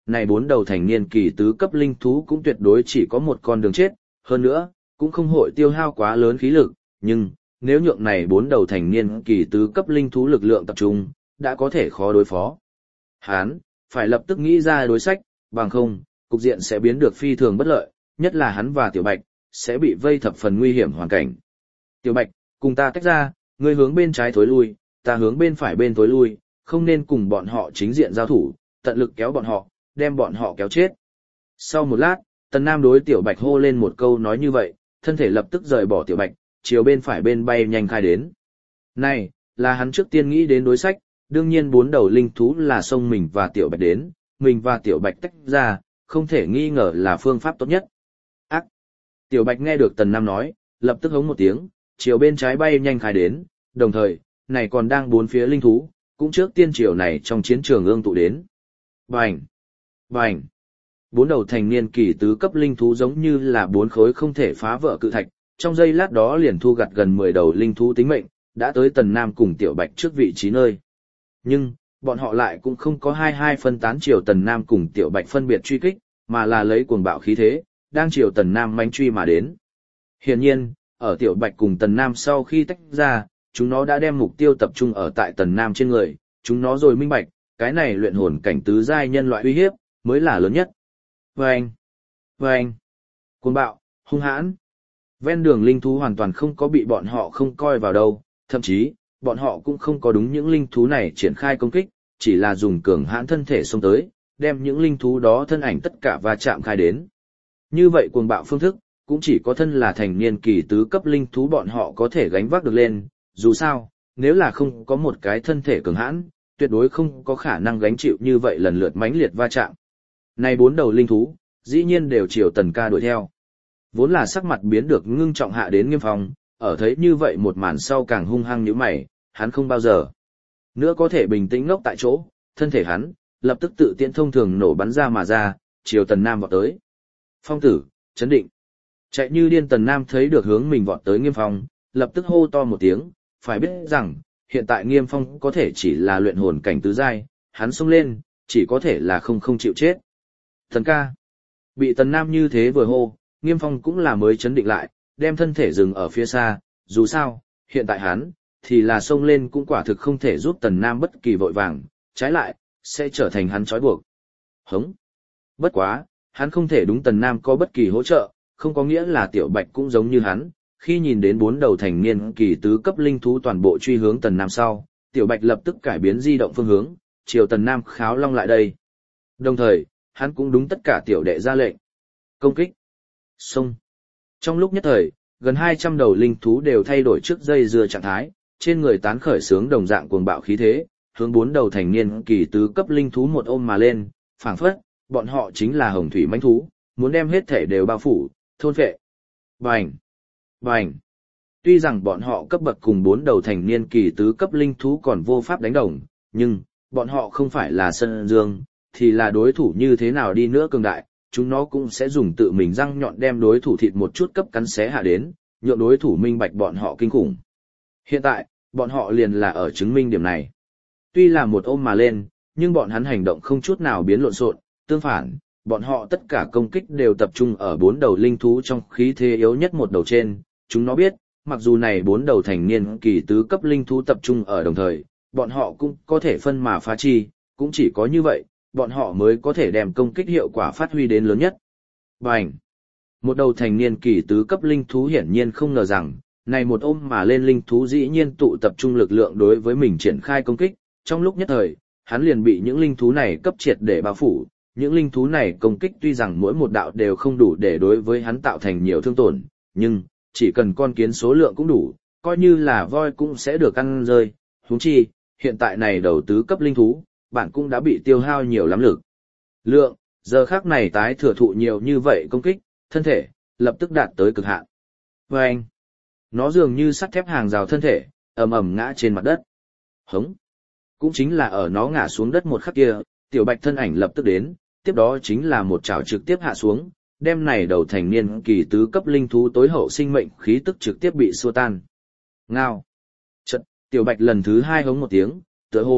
này bốn đầu thành niên kỳ tứ cấp linh thú cũng tuyệt đối chỉ có một con đường chết, hơn nữa, cũng không hội tiêu hao quá lớn khí lực, nhưng, nếu nhượng này bốn đầu thành niên kỳ tứ cấp linh thú lực lượng tập trung, đã có thể khó đối phó. Hán, phải lập tức nghĩ ra đối sách, bằng không, cục diện sẽ biến được phi thường bất lợi, nhất là hắn và Tiểu Bạch, sẽ bị vây thập phần nguy hiểm hoàn cảnh. Tiểu Bạch, cùng ta tách ra, ngươi hướng bên trái thối lui, ta hướng bên phải bên thối lui, không nên cùng bọn họ chính diện giao thủ, tận lực kéo bọn họ, đem bọn họ kéo chết. Sau một lát, Tần Nam đối Tiểu Bạch hô lên một câu nói như vậy, thân thể lập tức rời bỏ Tiểu Bạch, chiều bên phải bên bay nhanh khai đến. Này, là hắn trước tiên nghĩ đến đối sách, đương nhiên bốn đầu linh thú là xông mình và Tiểu Bạch đến, mình và Tiểu Bạch tách ra, không thể nghi ngờ là phương pháp tốt nhất. Ác! Tiểu Bạch nghe được Tần Nam nói, lập tức hống một tiếng, chiều bên trái bay nhanh khai đến, đồng thời, này còn đang bốn phía linh thú, cũng trước tiên chiều này trong chiến trường ương tụ đến. Bành! Bành! Bốn đầu thành niên kỳ tứ cấp linh thú giống như là bốn khối không thể phá vỡ cự thạch, trong giây lát đó liền thu gặt gần mười đầu linh thú tính mệnh, đã tới Tần Nam cùng Tiểu Bạch trước vị trí nơi. Nhưng, bọn họ lại cũng không có hai hai phân tán chiều Tần Nam cùng Tiểu Bạch phân biệt truy kích, mà là lấy cuồng bạo khí thế, đang chiều Tần Nam manh truy mà đến. Hiển nhiên, ở Tiểu Bạch cùng Tần Nam sau khi tách ra, chúng nó đã đem mục tiêu tập trung ở tại Tần Nam trên người, chúng nó rồi minh bạch, cái này luyện hồn cảnh tứ giai nhân loại uy hiếp, mới là lớn nhất. Vâng! Vâng! Cuồng bạo, hung hãn. Ven đường linh thú hoàn toàn không có bị bọn họ không coi vào đâu, thậm chí, bọn họ cũng không có đúng những linh thú này triển khai công kích, chỉ là dùng cường hãn thân thể xông tới, đem những linh thú đó thân ảnh tất cả va chạm khai đến. Như vậy cuồng bạo phương thức, cũng chỉ có thân là thành niên kỳ tứ cấp linh thú bọn họ có thể gánh vác được lên, dù sao, nếu là không có một cái thân thể cường hãn, tuyệt đối không có khả năng gánh chịu như vậy lần lượt mãnh liệt va chạm. Này bốn đầu linh thú, dĩ nhiên đều chiều Tần Ca đuổi theo. Vốn là sắc mặt biến được ngưng trọng hạ đến Nghiêm Phong, ở thấy như vậy một màn sau càng hung hăng như mày, hắn không bao giờ nữa có thể bình tĩnh ngốc tại chỗ, thân thể hắn lập tức tự tiện thông thường nổ bắn ra mà ra, chiều Tần Nam vọt tới. Phong tử, chấn định. Chạy như điên Tần Nam thấy được hướng mình vọt tới Nghiêm Phong, lập tức hô to một tiếng, phải biết rằng, hiện tại Nghiêm Phong có thể chỉ là luyện hồn cảnh tứ giai, hắn xông lên, chỉ có thể là không không chịu chết. Thần ca. Bị Tần Nam như thế vừa hô, Nghiêm Phong cũng là mới chấn định lại, đem thân thể dừng ở phía xa, dù sao, hiện tại hắn, thì là xông lên cũng quả thực không thể giúp Tần Nam bất kỳ vội vàng, trái lại, sẽ trở thành hắn trói buộc. Hống. Bất quá, hắn không thể đúng Tần Nam có bất kỳ hỗ trợ, không có nghĩa là Tiểu Bạch cũng giống như hắn, khi nhìn đến bốn đầu thành niên kỳ tứ cấp linh thú toàn bộ truy hướng Tần Nam sau, Tiểu Bạch lập tức cải biến di động phương hướng, chiều Tần Nam kháo long lại đây. Đồng thời, hắn cũng đúng tất cả tiểu đệ ra lệnh. Công kích. Xông. Trong lúc nhất thời, gần hai trăm đầu linh thú đều thay đổi trước dây dưa trạng thái, trên người tán khởi sướng đồng dạng cuồng bạo khí thế, hướng bốn đầu thành niên kỳ tứ cấp linh thú một ôm mà lên, phảng phất, bọn họ chính là hồng thủy mãnh thú, muốn đem hết thể đều bao phủ, thôn phệ. Bành! Bành! Tuy rằng bọn họ cấp bậc cùng bốn đầu thành niên kỳ tứ cấp linh thú còn vô pháp đánh đồng, nhưng, bọn họ không phải là sân dương, thì là đối thủ như thế nào đi nữa cường đại, chúng nó cũng sẽ dùng tự mình răng nhọn đem đối thủ thịt một chút cấp cắn xé hạ đến, nhượng đối thủ minh bạch bọn họ kinh khủng. Hiện tại, bọn họ liền là ở chứng minh điểm này. Tuy là một ôm mà lên, nhưng bọn hắn hành động không chút nào biến lộn xộn, tương phản, bọn họ tất cả công kích đều tập trung ở bốn đầu linh thú trong khí thế yếu nhất một đầu trên, chúng nó biết, mặc dù này bốn đầu thành niên kỳ tứ cấp linh thú tập trung ở đồng thời, bọn họ cũng có thể phân mà phá chi, cũng chỉ có như vậy, bọn họ mới có thể đem công kích hiệu quả phát huy đến lớn nhất. Bành! Một đầu thành niên kỳ tứ cấp linh thú hiển nhiên không ngờ rằng, này một ôm mà lên linh thú dĩ nhiên tụ tập trung lực lượng đối với mình triển khai công kích, trong lúc nhất thời, hắn liền bị những linh thú này cấp triệt để bao phủ, những linh thú này công kích tuy rằng mỗi một đạo đều không đủ để đối với hắn tạo thành nhiều thương tổn, nhưng, chỉ cần con kiến số lượng cũng đủ, coi như là voi cũng sẽ được ăn rơi, huống chi, hiện tại này đầu tứ cấp linh thú, bạn cũng đã bị tiêu hao nhiều lắm lực. Lượng, giờ khác này tái thừa thụ nhiều như vậy công kích, thân thể, lập tức đạt tới cực hạn. Và anh, nó dường như sắt thép hàng rào thân thể, ầm ầm ngã trên mặt đất. Hống. Cũng chính là ở nó ngã xuống đất một khắc kia, Tiểu Bạch thân ảnh lập tức đến, tiếp đó chính là một chảo trực tiếp hạ xuống, đem này đầu thành niên kỳ tứ cấp linh thú tối hậu sinh mệnh khí tức trực tiếp bị xua tan. Ngao. Chật, Tiểu Bạch lần thứ hai hống một tiếng, tựa hồ,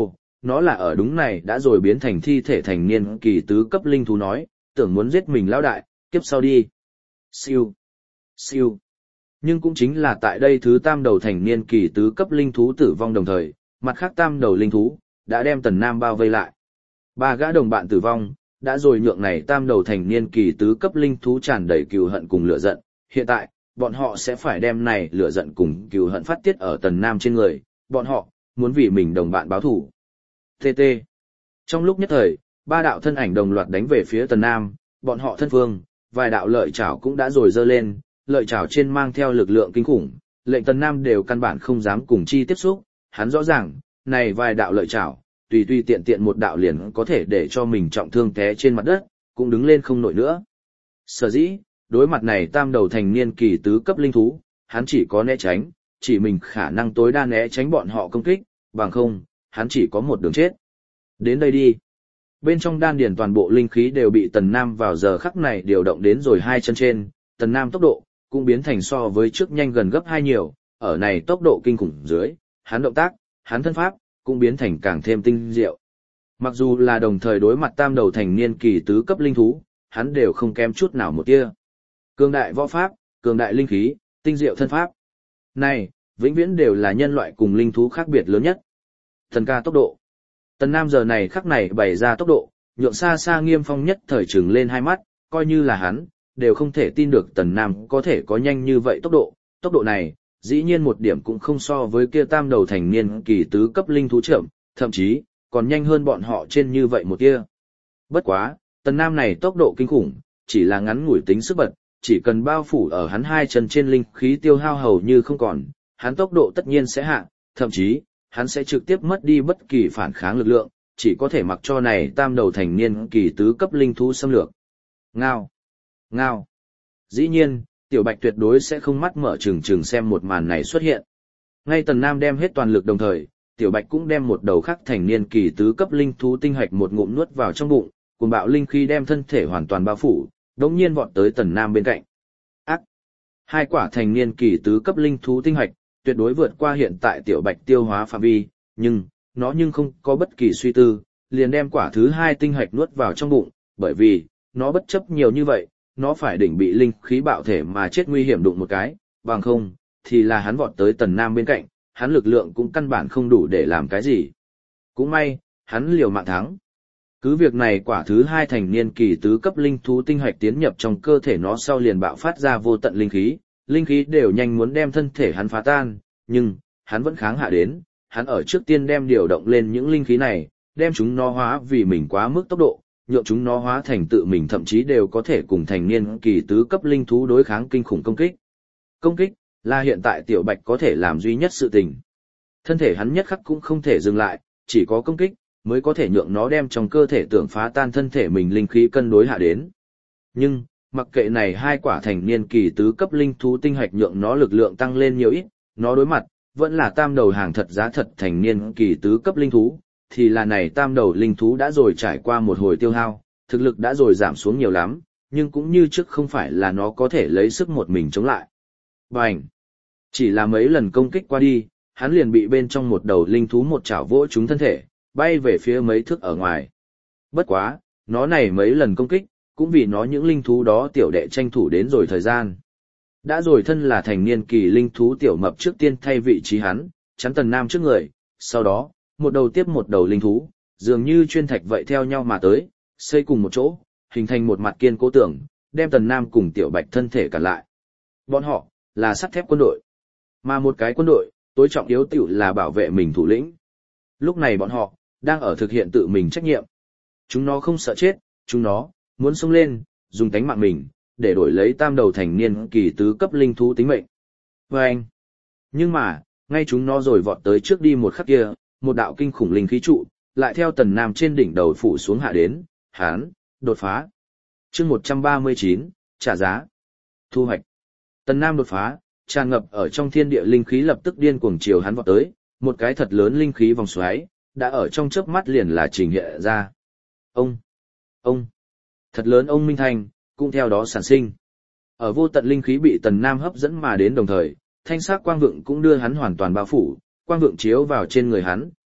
nó là ở đúng này đã rồi biến thành thi thể thành niên kỳ tứ cấp linh thú nói, tưởng muốn giết mình lão đại, kiếp sau đi. Siêu, siêu. Nhưng cũng chính là tại đây thứ tam đầu thành niên kỳ tứ cấp linh thú tử vong đồng thời, mặt khác tam đầu linh thú đã đem Tần Nam bao vây lại. Ba gã đồng bạn tử vong, đã rồi nhượng này tam đầu thành niên kỳ tứ cấp linh thú tràn đầy cừu hận cùng lửa giận, hiện tại, bọn họ sẽ phải đem này lửa giận cùng cừu hận phát tiết ở Tần Nam trên người, bọn họ muốn vì mình đồng bạn báo thù. tê tê. Trong lúc nhất thời, ba đạo thân ảnh đồng loạt đánh về phía Tần Nam, bọn họ thân phương, vài đạo lợi chảo cũng đã rồi dơ lên, lợi chảo trên mang theo lực lượng kinh khủng, lệnh Tần Nam đều căn bản không dám cùng chi tiếp xúc, hắn rõ ràng, này vài đạo lợi chảo, tùy tùy tiện tiện một đạo liền có thể để cho mình trọng thương té trên mặt đất, cũng đứng lên không nổi nữa. Sở dĩ, đối mặt này tam đầu thành niên kỳ tứ cấp linh thú, hắn chỉ có né tránh, chỉ mình khả năng tối đa né tránh bọn họ công kích, bằng không, hắn chỉ có một đường chết. Đến đây đi. Bên trong đan điền toàn bộ linh khí đều bị Tần Nam vào giờ khắc này điều động đến rồi hai chân trên, Tần Nam tốc độ cũng biến thành so với trước nhanh gần gấp hai nhiều, ở này tốc độ kinh khủng dưới, hắn động tác, hắn thân pháp cũng biến thành càng thêm tinh diệu. Mặc dù là đồng thời đối mặt tam đầu thành niên kỳ tứ cấp linh thú, hắn đều không kém chút nào một tia. Cường đại võ pháp, cường đại linh khí, tinh diệu thân pháp. Này, vĩnh viễn đều là nhân loại cùng linh thú khác biệt lớn nhất. Thần ca tốc độ. Tần Nam giờ này khắc này bày ra tốc độ, nhượng xa xa Nghiêm Phong nhất thời trừng lên hai mắt, coi như là hắn, đều không thể tin được Tần Nam có thể có nhanh như vậy tốc độ. Tốc độ này, dĩ nhiên một điểm cũng không so với kia tam đầu thành niên kỳ tứ cấp linh thú chậm, thậm chí, còn nhanh hơn bọn họ trên như vậy một tia. Bất quá, Tần Nam này tốc độ kinh khủng, chỉ là ngắn ngủi tính sức bật, chỉ cần bao phủ ở hắn hai chân trên linh khí tiêu hao hầu như không còn, hắn tốc độ tất nhiên sẽ hạ, thậm chí, hắn sẽ trực tiếp mất đi bất kỳ phản kháng lực lượng, chỉ có thể mặc cho này tam đầu thành niên kỳ tứ cấp linh thú xâm lược. Ngao! Ngao! Dĩ nhiên, Tiểu Bạch tuyệt đối sẽ không mắt mở trừng trừng xem một màn này xuất hiện. Ngay Tần Nam đem hết toàn lực đồng thời, Tiểu Bạch cũng đem một đầu khắc thành niên kỳ tứ cấp linh thú tinh hạch một ngụm nuốt vào trong bụng, cùng bạo linh khí đem thân thể hoàn toàn bao phủ, đống nhiên vọt tới Tần Nam bên cạnh. Ác! Hai quả thành niên kỳ tứ cấp linh thú tinh hạch, tuyệt đối vượt qua hiện tại Tiểu Bạch tiêu hóa phạm vi, nhưng, nó nhưng không có bất kỳ suy tư, liền đem quả thứ hai tinh hạch nuốt vào trong bụng, bởi vì, nó bất chấp nhiều như vậy, nó phải đỉnh bị linh khí bạo thể mà chết nguy hiểm đụng một cái, bằng không, thì là hắn vọt tới Tần Nam bên cạnh, hắn lực lượng cũng căn bản không đủ để làm cái gì. Cũng may, hắn liều mạng thắng. Cứ việc này quả thứ hai thành niên kỳ tứ cấp linh thú tinh hạch tiến nhập trong cơ thể nó sau liền bạo phát ra vô tận linh khí, linh khí đều nhanh muốn đem thân thể hắn phá tan, nhưng, hắn vẫn kháng hạ đến, hắn ở trước tiên đem điều động lên những linh khí này, đem chúng nó hóa vì mình quá mức tốc độ, nhượng chúng nó hóa thành tự mình thậm chí đều có thể cùng thành niên kỳ tứ cấp linh thú đối kháng kinh khủng công kích. Công kích, là hiện tại Tiểu Bạch có thể làm duy nhất sự tình. Thân thể hắn nhất khắc cũng không thể dừng lại, chỉ có công kích, mới có thể nhượng nó đem trong cơ thể tưởng phá tan thân thể mình linh khí cân đối hạ đến. Nhưng, mặc kệ này hai quả thành niên kỳ tứ cấp linh thú tinh hạch nhượng nó lực lượng tăng lên nhiều ít, nó đối mặt, vẫn là tam đầu hàng thật giá thật thành niên kỳ tứ cấp linh thú, thì là này tam đầu linh thú đã rồi trải qua một hồi tiêu hao, thực lực đã rồi giảm xuống nhiều lắm, nhưng cũng như trước không phải là nó có thể lấy sức một mình chống lại. Bành! Chỉ là mấy lần công kích qua đi, hắn liền bị bên trong một đầu linh thú một chảo vỗ trúng thân thể, bay về phía mấy thước ở ngoài. Bất quá, nó này mấy lần công kích, cũng vì nó những linh thú đó tiểu đệ tranh thủ đến rồi thời gian. Đã rồi thân là thành niên kỳ linh thú tiểu mập trước tiên thay vị trí hắn, chắn Tần Nam trước người, sau đó, một đầu tiếp một đầu linh thú, dường như chuyên thạch vậy theo nhau mà tới, xây cùng một chỗ, hình thành một mặt kiên cố tưởng, đem Tần Nam cùng Tiểu Bạch thân thể cản lại. Bọn họ, là sắt thép quân đội. Mà một cái quân đội, tối trọng yếu tiểu là bảo vệ mình thủ lĩnh. Lúc này bọn họ, đang ở thực hiện tự mình trách nhiệm. Chúng nó không sợ chết, chúng nó, muốn xông lên, dùng tánh mạng mình, để đổi lấy tam đầu thành niên kỳ tứ cấp linh thú tính mệnh. Và anh, nhưng mà, ngay chúng nó rồi vọt tới trước đi một khắc kia, một đạo kinh khủng linh khí trụ, lại theo Tần Nam trên đỉnh đầu phủ xuống hạ đến, hán, đột phá. chương một trăm ba mươi chín, trả giá. Thu hoạch. Tần Nam đột phá, tràn ngập ở trong thiên địa linh khí lập tức điên cuồng chiều hắn vọt tới, một cái thật lớn linh khí vòng xoáy, đã ở trong chớp mắt liền là trình hiện ra. Ông, ông, thật lớn ông minh thanh, cũng theo đó sản sinh. Ở vô tận linh khí bị Tần Nam hấp dẫn mà đến đồng thời, thanh sắc quang vượng cũng đưa hắn hoàn toàn bao phủ, quang vượng chiếu vào trên người hắn,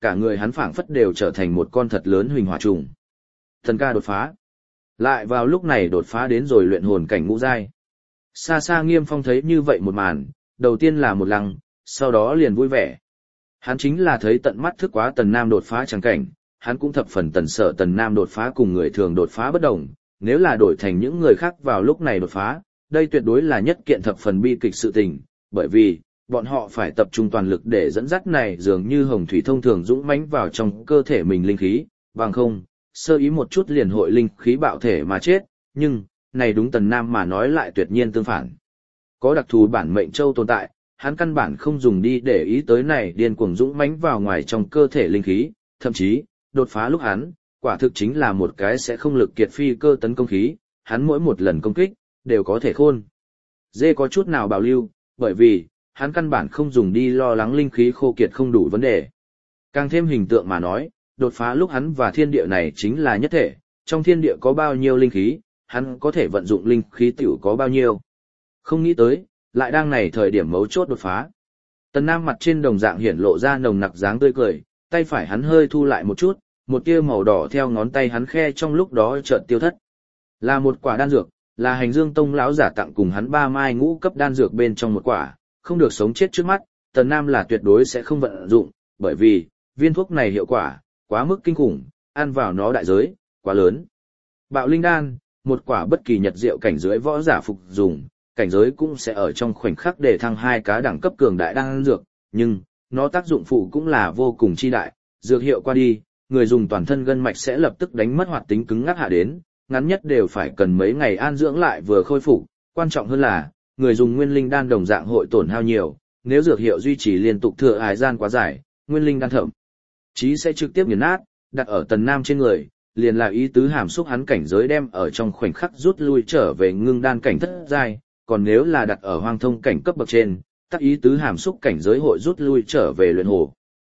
cả người hắn phảng phất đều trở thành một con thật lớn huỳnh hỏa trùng. Thần ca đột phá. Lại vào lúc này đột phá đến rồi luyện hồn cảnh ngũ giai. Xa xa Nghiêm Phong thấy như vậy một màn, đầu tiên là một lăng, sau đó liền vui vẻ. Hắn chính là thấy tận mắt thức quá Tần Nam đột phá chẳng cảnh, hắn cũng thập phần tần sợ Tần Nam đột phá cùng người thường đột phá bất đồng, nếu là đổi thành những người khác vào lúc này đột phá, đây tuyệt đối là nhất kiện thập phần bi kịch sự tình, bởi vì, bọn họ phải tập trung toàn lực để dẫn dắt này dường như hồng thủy thông thường dũng mãnh vào trong cơ thể mình linh khí, bằng không, sơ ý một chút liền hội linh khí bạo thể mà chết, nhưng, này đúng Tần Nam mà nói lại tuyệt nhiên tương phản. Có đặc thù bản mệnh châu tồn tại, hắn căn bản không dùng đi để ý tới này điên cuồng dũng mãnh vào ngoài trong cơ thể linh khí, thậm chí, đột phá lúc hắn, quả thực chính là một cái sẽ không lực kiệt phi cơ tấn công khí, hắn mỗi một lần công kích, đều có thể khôn. Dê có chút nào bảo lưu, bởi vì, hắn căn bản không dùng đi lo lắng linh khí khô kiệt không đủ vấn đề. Càng thêm hình tượng mà nói, đột phá lúc hắn và thiên địa này chính là nhất thể, trong thiên địa có bao nhiêu linh khí, hắn có thể vận dụng linh khí tiểu có bao nhiêu. Không nghĩ tới, lại đang này thời điểm mấu chốt đột phá. Tần Nam mặt trên đồng dạng hiển lộ ra nồng nặc dáng tươi cười, tay phải hắn hơi thu lại một chút, một tia màu đỏ theo ngón tay hắn khe trong lúc đó chợt tiêu thất. Là một quả đan dược, là Hành Dương Tông lão giả tặng cùng hắn ba mai ngũ cấp đan dược bên trong một quả, không được sống chết trước mắt, Tần Nam là tuyệt đối sẽ không vận dụng, bởi vì, viên thuốc này hiệu quả, quá mức kinh khủng, ăn vào nó đại giới, quá lớn. Bạo linh đan, một quả bất kỳ nhật diệu cảnh giới võ giả phục dùng, cảnh giới cũng sẽ ở trong khoảnh khắc để thăng hai cá đẳng cấp cường đại đan dược, nhưng, nó tác dụng phụ cũng là vô cùng chi đại, dược hiệu qua đi, người dùng toàn thân gân mạch sẽ lập tức đánh mất hoạt tính cứng ngắc hạ đến, ngắn nhất đều phải cần mấy ngày an dưỡng lại vừa khôi phục, quan trọng hơn là, người dùng nguyên linh đan đồng dạng hội tổn hao nhiều, nếu dược hiệu duy trì liên tục thừa hải gian quá dài, nguyên linh đan thậm chí sẽ trực tiếp nghiền nát, đặt ở Tần Nam trên người, liền là ý tứ hàm xúc hắn cảnh giới đem ở trong khoảnh khắc rút lui trở về ngưng đan cảnh thất giai, còn nếu là đặt ở hoang thông cảnh cấp bậc trên, tác ý tứ hàm xúc cảnh giới hội rút lui trở về luyện hồ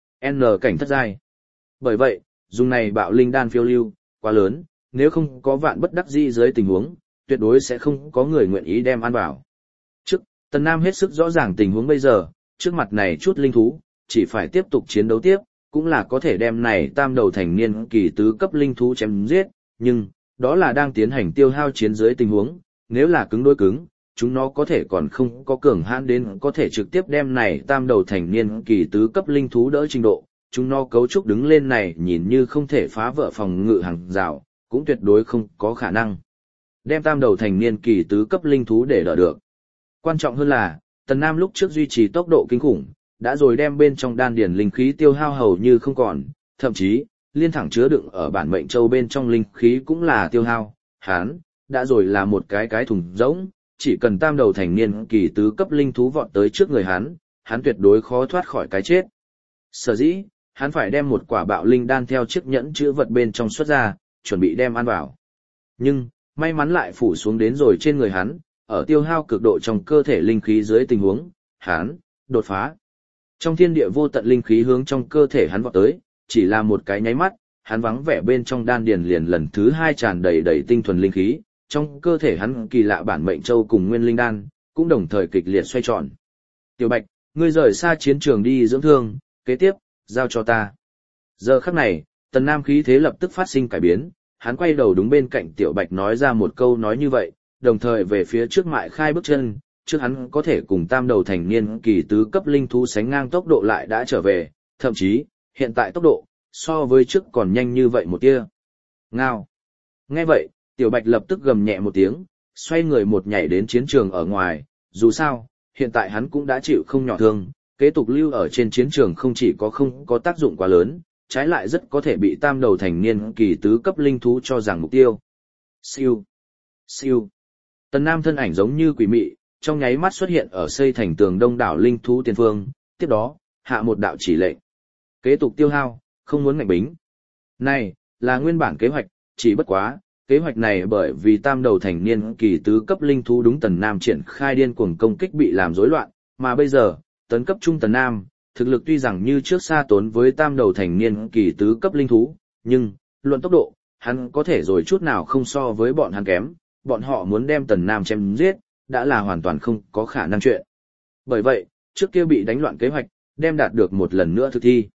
N cảnh thất giai. Bởi vậy, dùng này bạo linh đan phiêu lưu, quá lớn, nếu không có vạn bất đắc dĩ dưới tình huống, tuyệt đối sẽ không có người nguyện ý đem ăn vào. Trước, Tần Nam hết sức rõ ràng tình huống bây giờ, trước mặt này chút linh thú, chỉ phải tiếp tục chiến đấu tiếp, cũng là có thể đem này tam đầu thành niên kỳ tứ cấp linh thú chém giết, nhưng, đó là đang tiến hành tiêu hao chiến dưới tình huống, nếu là cứng đối cứng, chúng nó có thể còn không có cường hãn đến có thể trực tiếp đem này tam đầu thành niên kỳ tứ cấp linh thú đỡ trình độ, chúng nó cấu trúc đứng lên này nhìn như không thể phá vỡ phòng ngự hàng rào, cũng tuyệt đối không có khả năng đem tam đầu thành niên kỳ tứ cấp linh thú để đỡ được. Quan trọng hơn là, Tần Nam lúc trước duy trì tốc độ kinh khủng, đã rồi đem bên trong đan điển linh khí tiêu hao hầu như không còn, thậm chí, liên thẳng chứa đựng ở bản mệnh châu bên trong linh khí cũng là tiêu hao, hắn, đã rồi là một cái cái thùng rỗng, chỉ cần tam đầu thành niên kỳ tứ cấp linh thú vọt tới trước người hắn, hắn tuyệt đối khó thoát khỏi cái chết. Sở dĩ, hắn phải đem một quả bạo linh đan theo chiếc nhẫn chữ vật bên trong xuất ra, chuẩn bị đem ăn vào. Nhưng, may mắn lại phủ xuống đến rồi trên người hắn, ở tiêu hao cực độ trong cơ thể linh khí dưới tình huống, hắn, đột phá. Trong thiên địa vô tận linh khí hướng trong cơ thể hắn vọt tới, chỉ là một cái nháy mắt, hắn vắng vẻ bên trong đan điền liền lần thứ hai tràn đầy đầy tinh thuần linh khí, trong cơ thể hắn kỳ lạ bản mệnh châu cùng nguyên linh đan, cũng đồng thời kịch liệt xoay tròn. Tiểu Bạch, ngươi rời xa chiến trường đi dưỡng thương, kế tiếp, giao cho ta. Giờ khắc này, Tần Nam khí thế lập tức phát sinh cải biến, hắn quay đầu đúng bên cạnh Tiểu Bạch nói ra một câu nói như vậy, đồng thời về phía trước mại khai bước chân, trước hắn có thể cùng tam đầu thành niên kỳ tứ cấp linh thú sánh ngang tốc độ lại đã trở về, thậm chí, hiện tại tốc độ, so với trước còn nhanh như vậy một tia. Ngao. Nghe vậy, Tiểu Bạch lập tức gầm nhẹ một tiếng, xoay người một nhảy đến chiến trường ở ngoài, dù sao, hiện tại hắn cũng đã chịu không nhỏ thương, kế tục lưu ở trên chiến trường không chỉ có không có tác dụng quá lớn, trái lại rất có thể bị tam đầu thành niên kỳ tứ cấp linh thú cho rằng mục tiêu. Siêu. Siêu. Tần Nam thân ảnh giống như quỷ mị, trong nháy mắt xuất hiện ở xây thành tường đông đảo linh thú tiền phương, tiếp đó, hạ một đạo chỉ lệnh. Kế tục tiêu hao, không muốn ngạnh bính. Này, là nguyên bản kế hoạch, chỉ bất quá, kế hoạch này bởi vì tam đầu thành niên kỳ tứ cấp linh thú đúng Tần Nam triển khai điên cuồng công kích bị làm rối loạn, mà bây giờ, tấn cấp trung Tần Nam, thực lực tuy rằng như trước xa tốn với tam đầu thành niên kỳ tứ cấp linh thú, nhưng, luận tốc độ, hắn có thể rồi chút nào không so với bọn hắn kém, bọn họ muốn đem Tần Nam chém giết, đã là hoàn toàn không có khả năng chuyện. Bởi vậy, trước kia bị đánh loạn kế hoạch, đem đạt được một lần nữa thực thi.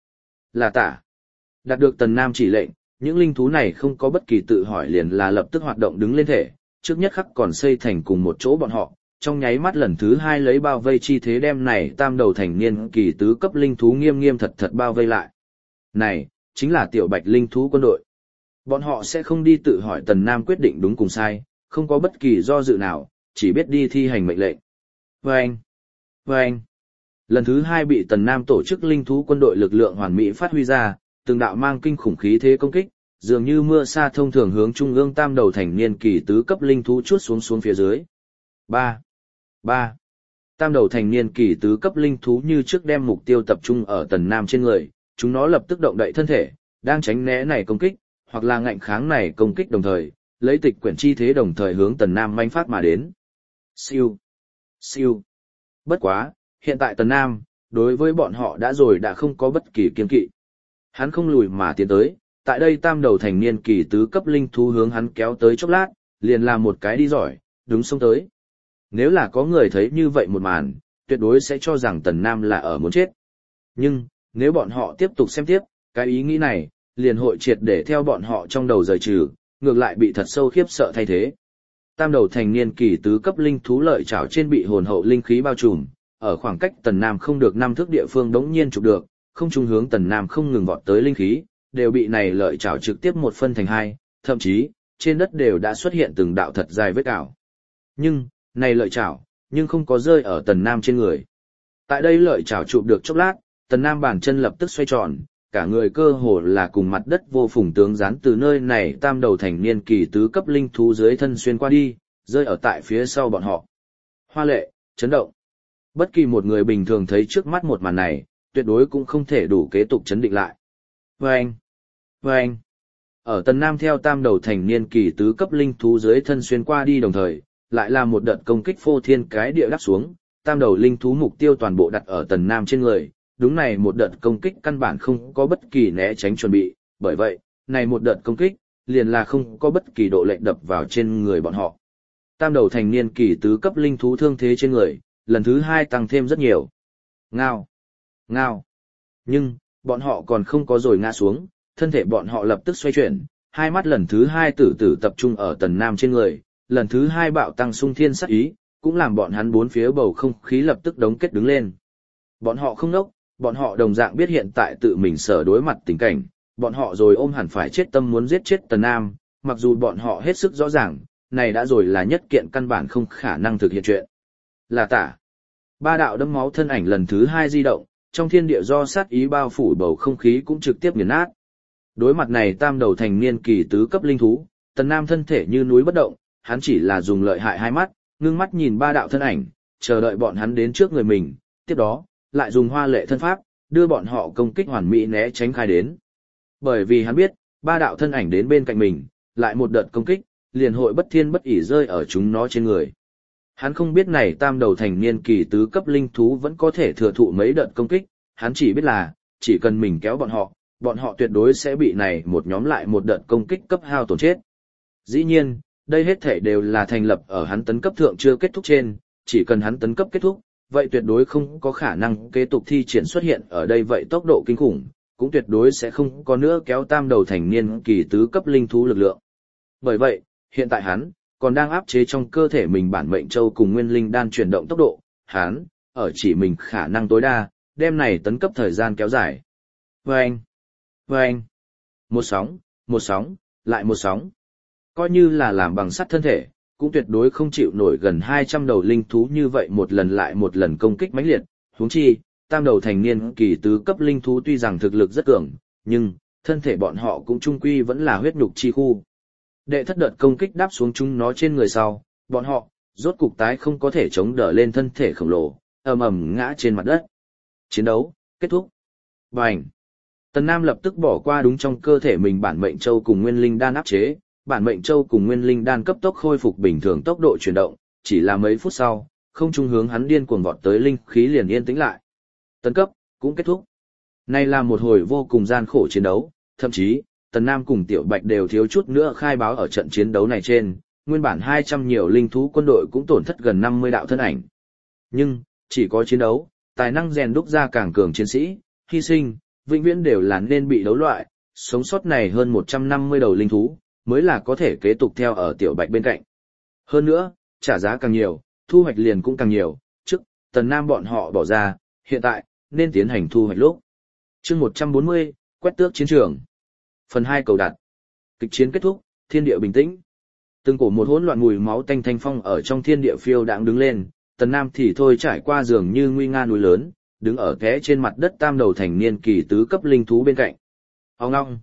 Là tả. Đạt được Tần Nam chỉ lệnh, những linh thú này không có bất kỳ tự hỏi liền là lập tức hoạt động đứng lên thể, trước nhất khắc còn xây thành cùng một chỗ bọn họ, trong nháy mắt lần thứ hai lấy bao vây chi thế đem này tam đầu thành niên kỳ tứ cấp linh thú nghiêm nghiêm thật thật bao vây lại. Này, chính là tiểu bạch linh thú quân đội. Bọn họ sẽ không đi tự hỏi Tần Nam quyết định đúng cùng sai, không có bất kỳ do dự nào, chỉ biết đi thi hành mệnh lệnh. Vâng! Vâng! Lần thứ hai bị Tần Nam tổ chức linh thú quân đội lực lượng hoàn mỹ phát huy ra, từng đạo mang kinh khủng khí thế công kích, dường như mưa sa thông thường hướng trung ương tam đầu thành niên kỳ tứ cấp linh thú chuốt xuống xuống phía dưới. Ba, ba. Tam đầu thành niên kỳ tứ cấp linh thú như trước đem mục tiêu tập trung ở Tần Nam trên người, chúng nó lập tức động đậy thân thể, đang tránh né này công kích, hoặc là ngạnh kháng này công kích đồng thời, lấy tịch quyển chi thế đồng thời hướng Tần Nam manh phát mà đến. Siêu, siêu. Bất quá, hiện tại Tần Nam, đối với bọn họ đã rồi đã không có bất kỳ kiên kỵ. Hắn không lùi mà tiến tới, tại đây tam đầu thành niên kỳ tứ cấp linh thú hướng hắn kéo tới chốc lát, liền làm một cái đi giỏi, đúng xông tới. Nếu là có người thấy như vậy một màn, tuyệt đối sẽ cho rằng Tần Nam là ở muốn chết. Nhưng, nếu bọn họ tiếp tục xem tiếp, cái ý nghĩ này, liền hội triệt để theo bọn họ trong đầu rời trừ, ngược lại bị thật sâu khiếp sợ thay thế. Tam đầu thành niên kỳ tứ cấp linh thú lợi chảo trên bị hồn hậu linh khí bao trùm, ở khoảng cách Tần Nam không được năm thước địa phương đống nhiên chụp được, không trung hướng Tần Nam không ngừng vọt tới linh khí, đều bị này lợi chảo trực tiếp một phân thành hai, thậm chí, trên đất đều đã xuất hiện từng đạo thật dài vết cào. Nhưng, này lợi chảo, nhưng không có rơi ở Tần Nam trên người. Tại đây lợi chảo chụp được chốc lát, Tần Nam bàn chân lập tức xoay tròn, cả người cơ hồ là cùng mặt đất vô phùng tướng dán từ nơi này tam đầu thành niên kỳ tứ cấp linh thú dưới thân xuyên qua đi, rơi ở tại phía sau bọn họ. Hoa lệ, chấn động. Bất kỳ một người bình thường thấy trước mắt một màn này, tuyệt đối cũng không thể đủ kế tục chấn định lại. Vâng! Vâng! Ở Tần Nam theo tam đầu thành niên kỳ tứ cấp linh thú dưới thân xuyên qua đi đồng thời, lại là một đợt công kích phô thiên cái địa đáp xuống, tam đầu linh thú mục tiêu toàn bộ đặt ở Tần Nam trên người, đúng này một đợt công kích căn bản không có bất kỳ né tránh chuẩn bị, bởi vậy, này một đợt công kích, liền là không có bất kỳ độ lệch đập vào trên người bọn họ. Tam đầu thành niên kỳ tứ cấp linh thú thương thế trên người, lần thứ hai tăng thêm rất nhiều. Ngao! Ngao! Nhưng, bọn họ còn không có rồi ngã xuống, thân thể bọn họ lập tức xoay chuyển, hai mắt lần thứ hai tử tử tập trung ở Tần Nam trên người, lần thứ hai bạo tăng sung thiên sát ý, cũng làm bọn hắn bốn phía bầu không khí lập tức đống kết đứng lên. Bọn họ không nốc, bọn họ đồng dạng biết hiện tại tự mình sở đối mặt tình cảnh, bọn họ rồi ôm hẳn phải chết tâm muốn giết chết Tần Nam, mặc dù bọn họ hết sức rõ ràng, này đã rồi là nhất kiện căn bản không khả năng thực hiện chuyện. Là tả. Ba đạo đấm máu thân ảnh lần thứ hai di động, trong thiên địa do sát ý bao phủ bầu không khí cũng trực tiếp nghiền nát. Đối mặt này tam đầu thành niên kỳ tứ cấp linh thú, Tần Nam thân thể như núi bất động, hắn chỉ là dùng lợi hại hai mắt, ngưng mắt nhìn ba đạo thân ảnh, chờ đợi bọn hắn đến trước người mình, tiếp đó, lại dùng hoa lệ thân pháp, đưa bọn họ công kích hoàn mỹ né tránh khai đến. Bởi vì hắn biết, ba đạo thân ảnh đến bên cạnh mình, lại một đợt công kích, liền hội bất thiên bất ỷ rơi ở chúng nó trên người. Hắn không biết này tam đầu thành niên kỳ tứ cấp linh thú vẫn có thể thừa thụ mấy đợt công kích, hắn chỉ biết là, chỉ cần mình kéo bọn họ, bọn họ tuyệt đối sẽ bị này một nhóm lại một đợt công kích cấp hao tổn chết. Dĩ nhiên, đây hết thể đều là thành lập ở hắn tấn cấp thượng chưa kết thúc trên, chỉ cần hắn tấn cấp kết thúc, vậy tuyệt đối không có khả năng kế tục thi triển xuất hiện ở đây vậy tốc độ kinh khủng, cũng tuyệt đối sẽ không có nữa kéo tam đầu thành niên kỳ tứ cấp linh thú lực lượng. Bởi vậy, hiện tại hắn, còn đang áp chế trong cơ thể mình bản mệnh châu cùng nguyên linh đan chuyển động tốc độ, hắn, ở chỉ mình khả năng tối đa, đem này tấn cấp thời gian kéo dài. Vâng! Vâng! Một sóng, một sóng, lại một sóng. Coi như là làm bằng sắt thân thể, cũng tuyệt đối không chịu nổi gần hai trăm đầu linh thú như vậy một lần lại một lần công kích mãnh liệt, huống chi, tam đầu thành niên kỳ tứ cấp linh thú tuy rằng thực lực rất cường, nhưng, thân thể bọn họ cũng trung quy vẫn là huyết nhục chi khu. Đệ thất đợt công kích đáp xuống chúng nó trên người sau, bọn họ, rốt cục tái không có thể chống đỡ lên thân thể khổng lồ, ầm ầm ngã trên mặt đất. Chiến đấu, kết thúc. Bành! Tần Nam lập tức bỏ qua đúng trong cơ thể mình bản mệnh châu cùng nguyên linh đan áp chế, bản mệnh châu cùng nguyên linh đan cấp tốc khôi phục bình thường tốc độ chuyển động, chỉ là mấy phút sau, không trung hướng hắn điên cuồng vọt tới linh khí liền yên tĩnh lại. Tấn cấp cũng kết thúc. Nay là một hồi vô cùng gian khổ chiến đấu, thậm chí, Tần Nam cùng Tiểu Bạch đều thiếu chút nữa khai báo ở trận chiến đấu này trên, nguyên bản hai trăm nhiều linh thú quân đội cũng tổn thất gần năm mươi đạo thân ảnh. Nhưng, chỉ có chiến đấu, tài năng rèn đúc ra càng cường chiến sĩ, hy sinh, vĩnh viễn đều là nên bị đấu loại, sống sót này hơn một trăm năm mươi đầu linh thú, mới là có thể kế tục theo ở tiểu bạch bên cạnh. Hơn nữa, trả giá càng nhiều, thu hoạch liền cũng càng nhiều, trước, Tần Nam bọn họ bỏ ra, hiện tại, nên tiến hành thu hoạch lúc. chương một trăm bốn mươi, quét tước chiến trường. Phần hai cầu đặt. Kịch chiến kết thúc, thiên địa bình tĩnh. Từng cổ một hỗn loạn mùi máu tanh thanh phong ở trong thiên địa phiêu đãng đứng lên, Tần Nam thì thôi trải qua giường như nguy nga núi lớn, đứng ở té trên mặt đất tam đầu thành niên kỳ tứ cấp linh thú bên cạnh. Ong ong.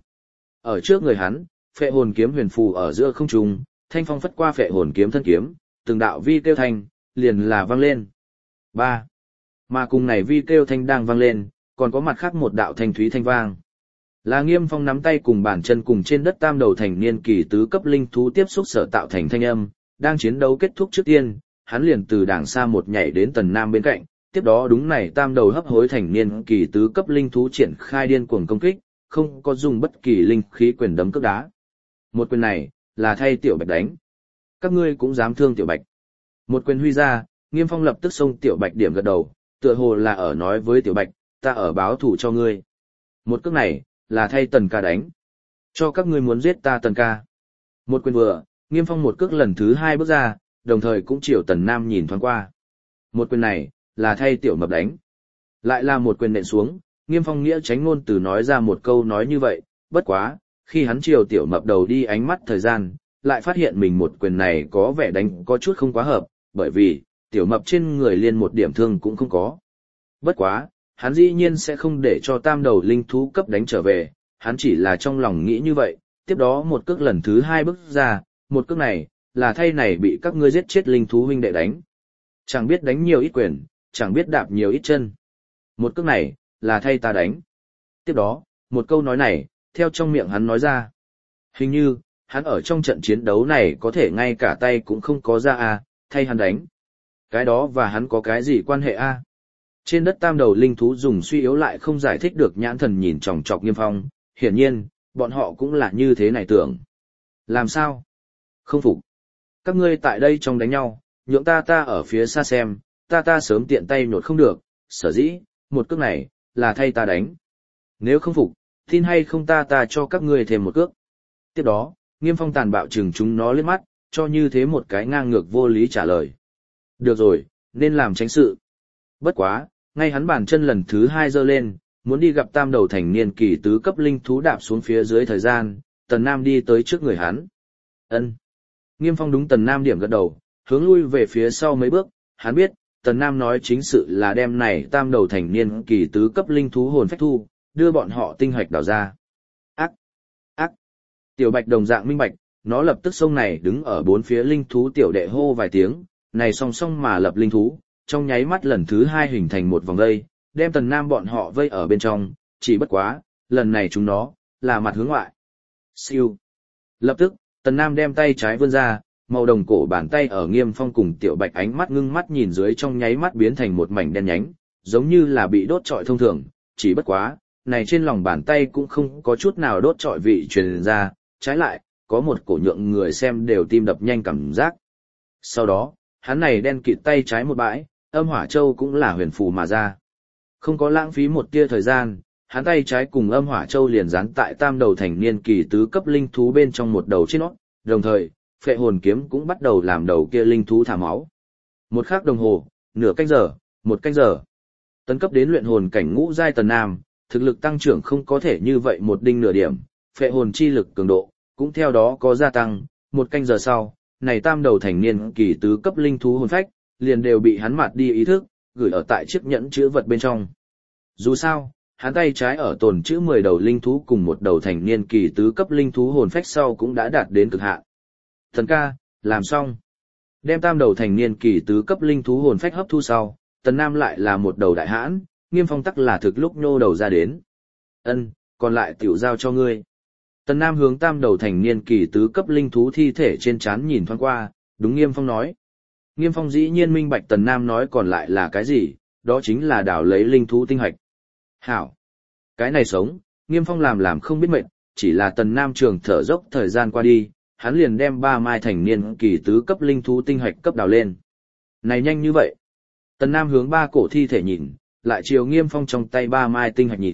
Ở trước người hắn, phệ hồn kiếm huyền phù ở giữa không trung, thanh phong phất qua phệ hồn kiếm thân kiếm, từng đạo vi kêu thanh, liền là vang lên. Ba. Mà cùng này vi kêu thanh đang vang lên, còn có mặt khác một đạo thanh thúy thanh vang. Là Nghiêm Phong nắm tay cùng bàn chân cùng trên đất tam đầu thành niên kỳ tứ cấp linh thú tiếp xúc sở tạo thành thanh âm, đang chiến đấu kết thúc trước tiên, hắn liền từ đàng xa một nhảy đến Tần Nam bên cạnh, tiếp đó đúng này tam đầu hấp hối thành niên kỳ tứ cấp linh thú triển khai điên cuồng công kích, không có dùng bất kỳ linh khí quyền đấm cước đá. Một quyền này, là thay Tiểu Bạch đánh. Các ngươi cũng dám thương Tiểu Bạch. Một quyền huy ra, Nghiêm Phong lập tức xông Tiểu Bạch điểm gật đầu, tựa hồ là ở nói với Tiểu Bạch, ta ở báo thủ cho ngươi. Một cước này, là thay Tần ca đánh. Cho các ngươi muốn giết ta Tần ca. Một quyền vừa, Nghiêm Phong một cước lần thứ hai bước ra, đồng thời cũng chiều Tần Nam nhìn thoáng qua. Một quyền này, là thay Tiểu Mập đánh. Lại là một quyền nện xuống, Nghiêm Phong nghĩa tránh ngôn từ nói ra một câu nói như vậy, bất quá, khi hắn chiều Tiểu Mập đầu đi ánh mắt thời gian, lại phát hiện mình một quyền này có vẻ đánh có chút không quá hợp, bởi vì, Tiểu Mập trên người liên một điểm thương cũng không có. Bất quá, hắn dĩ nhiên sẽ không để cho tam đầu linh thú cấp đánh trở về, hắn chỉ là trong lòng nghĩ như vậy, tiếp đó một cước lần thứ hai bước ra, một cước này, là thay này bị các ngươi giết chết linh thú huynh đệ đánh. Chẳng biết đánh nhiều ít quyền, chẳng biết đạp nhiều ít chân. Một cước này, là thay ta đánh. Tiếp đó, một câu nói này, theo trong miệng hắn nói ra. Hình như, hắn ở trong trận chiến đấu này có thể ngay cả tay cũng không có ra à, thay hắn đánh. Cái đó và hắn có cái gì quan hệ a? À? Trên đất tam đầu linh thú dùng suy yếu lại không giải thích được nhãn thần nhìn chòng chọc Nghiêm Phong, hiển nhiên, bọn họ cũng là như thế này tưởng. Làm sao? Không phục. Các ngươi tại đây trong đánh nhau, nhượng ta ta ở phía xa xem, ta ta sớm tiện tay nhột không được, sở dĩ, một cước này, là thay ta đánh. Nếu không phục, tin hay không ta ta cho các ngươi thêm một cước. Tiếp đó, Nghiêm Phong tàn bạo chừng chúng nó liếc mắt, cho như thế một cái ngang ngược vô lý trả lời. Được rồi, nên làm tránh sự. Bất quá, ngay hắn bàn chân lần thứ hai giơ lên, muốn đi gặp tam đầu thành niên kỳ tứ cấp linh thú đạp xuống phía dưới thời gian, Tần Nam đi tới trước người hắn. Ân. Nghiêm Phong đúng Tần Nam điểm gật đầu, hướng lui về phía sau mấy bước, hắn biết, Tần Nam nói chính sự là đem này tam đầu thành niên kỳ tứ cấp linh thú hồn phách thu, đưa bọn họ tinh hoạch đào ra. Ác! Ác! Tiểu Bạch đồng dạng minh bạch, nó lập tức sông này đứng ở bốn phía linh thú tiểu đệ hô vài tiếng, này song song mà lập linh thú, trong nháy mắt lần thứ hai hình thành một vòng vây, đem Tần Nam bọn họ vây ở bên trong, chỉ bất quá, lần này chúng nó, là mặt hướng ngoại. Siêu! Lập tức, Tần Nam đem tay trái vươn ra, màu đồng cổ bàn tay ở Nghiêm Phong cùng Tiểu Bạch ánh mắt ngưng mắt nhìn dưới trong nháy mắt biến thành một mảnh đen nhánh, giống như là bị đốt trọi thông thường, chỉ bất quá, này trên lòng bàn tay cũng không có chút nào đốt trọi vị truyền ra, trái lại, có một cổ nhượng người xem đều tim đập nhanh cảm giác. Sau đó, hắn này đen kịt tay trái một bãi, âm hỏa châu cũng là huyền phù mà ra. Không có lãng phí một tia thời gian, hắn tay trái cùng âm hỏa châu liền dán tại tam đầu thành niên kỳ tứ cấp linh thú bên trong một đầu trên nó, đồng thời, phệ hồn kiếm cũng bắt đầu làm đầu kia linh thú thả máu. Một khắc đồng hồ, nửa canh giờ, một canh giờ. Tấn cấp đến luyện hồn cảnh ngũ giai Tần Nam, thực lực tăng trưởng không có thể như vậy một đinh nửa điểm, phệ hồn chi lực cường độ, cũng theo đó có gia tăng, một canh giờ sau, này tam đầu thành niên kỳ tứ cấp linh thú hồn phách, liền đều bị hắn mạt đi ý thức, gửi ở tại chiếc nhẫn chữ vật bên trong. Dù sao, hắn tay trái ở tồn chữ mười đầu linh thú cùng một đầu thành niên kỳ tứ cấp linh thú hồn phách sau cũng đã đạt đến cực hạn. Thần ca, làm xong. Đem tam đầu thành niên kỳ tứ cấp linh thú hồn phách hấp thu sau, Tần Nam lại là một đầu đại hãn, Nghiêm Phong tắc là thực lúc nhô đầu ra đến. Ân, còn lại tiểu giao cho ngươi. Tần Nam hướng tam đầu thành niên kỳ tứ cấp linh thú thi thể trên trán nhìn thoáng qua, đúng Nghiêm Phong nói. Nghiêm Phong dĩ nhiên minh bạch Tần Nam nói còn lại là cái gì, đó chính là đào lấy linh thú tinh hạch. Hảo. Cái này sống, Nghiêm Phong làm làm không biết mệt, chỉ là Tần Nam trường thở dốc thời gian qua đi, hắn liền đem ba mai thành niên kỳ tứ cấp linh thú tinh hạch cấp đào lên. Này nhanh như vậy. Tần Nam hướng ba cổ thi thể nhìn, lại chiều Nghiêm Phong trong tay ba mai tinh hạch nhìn,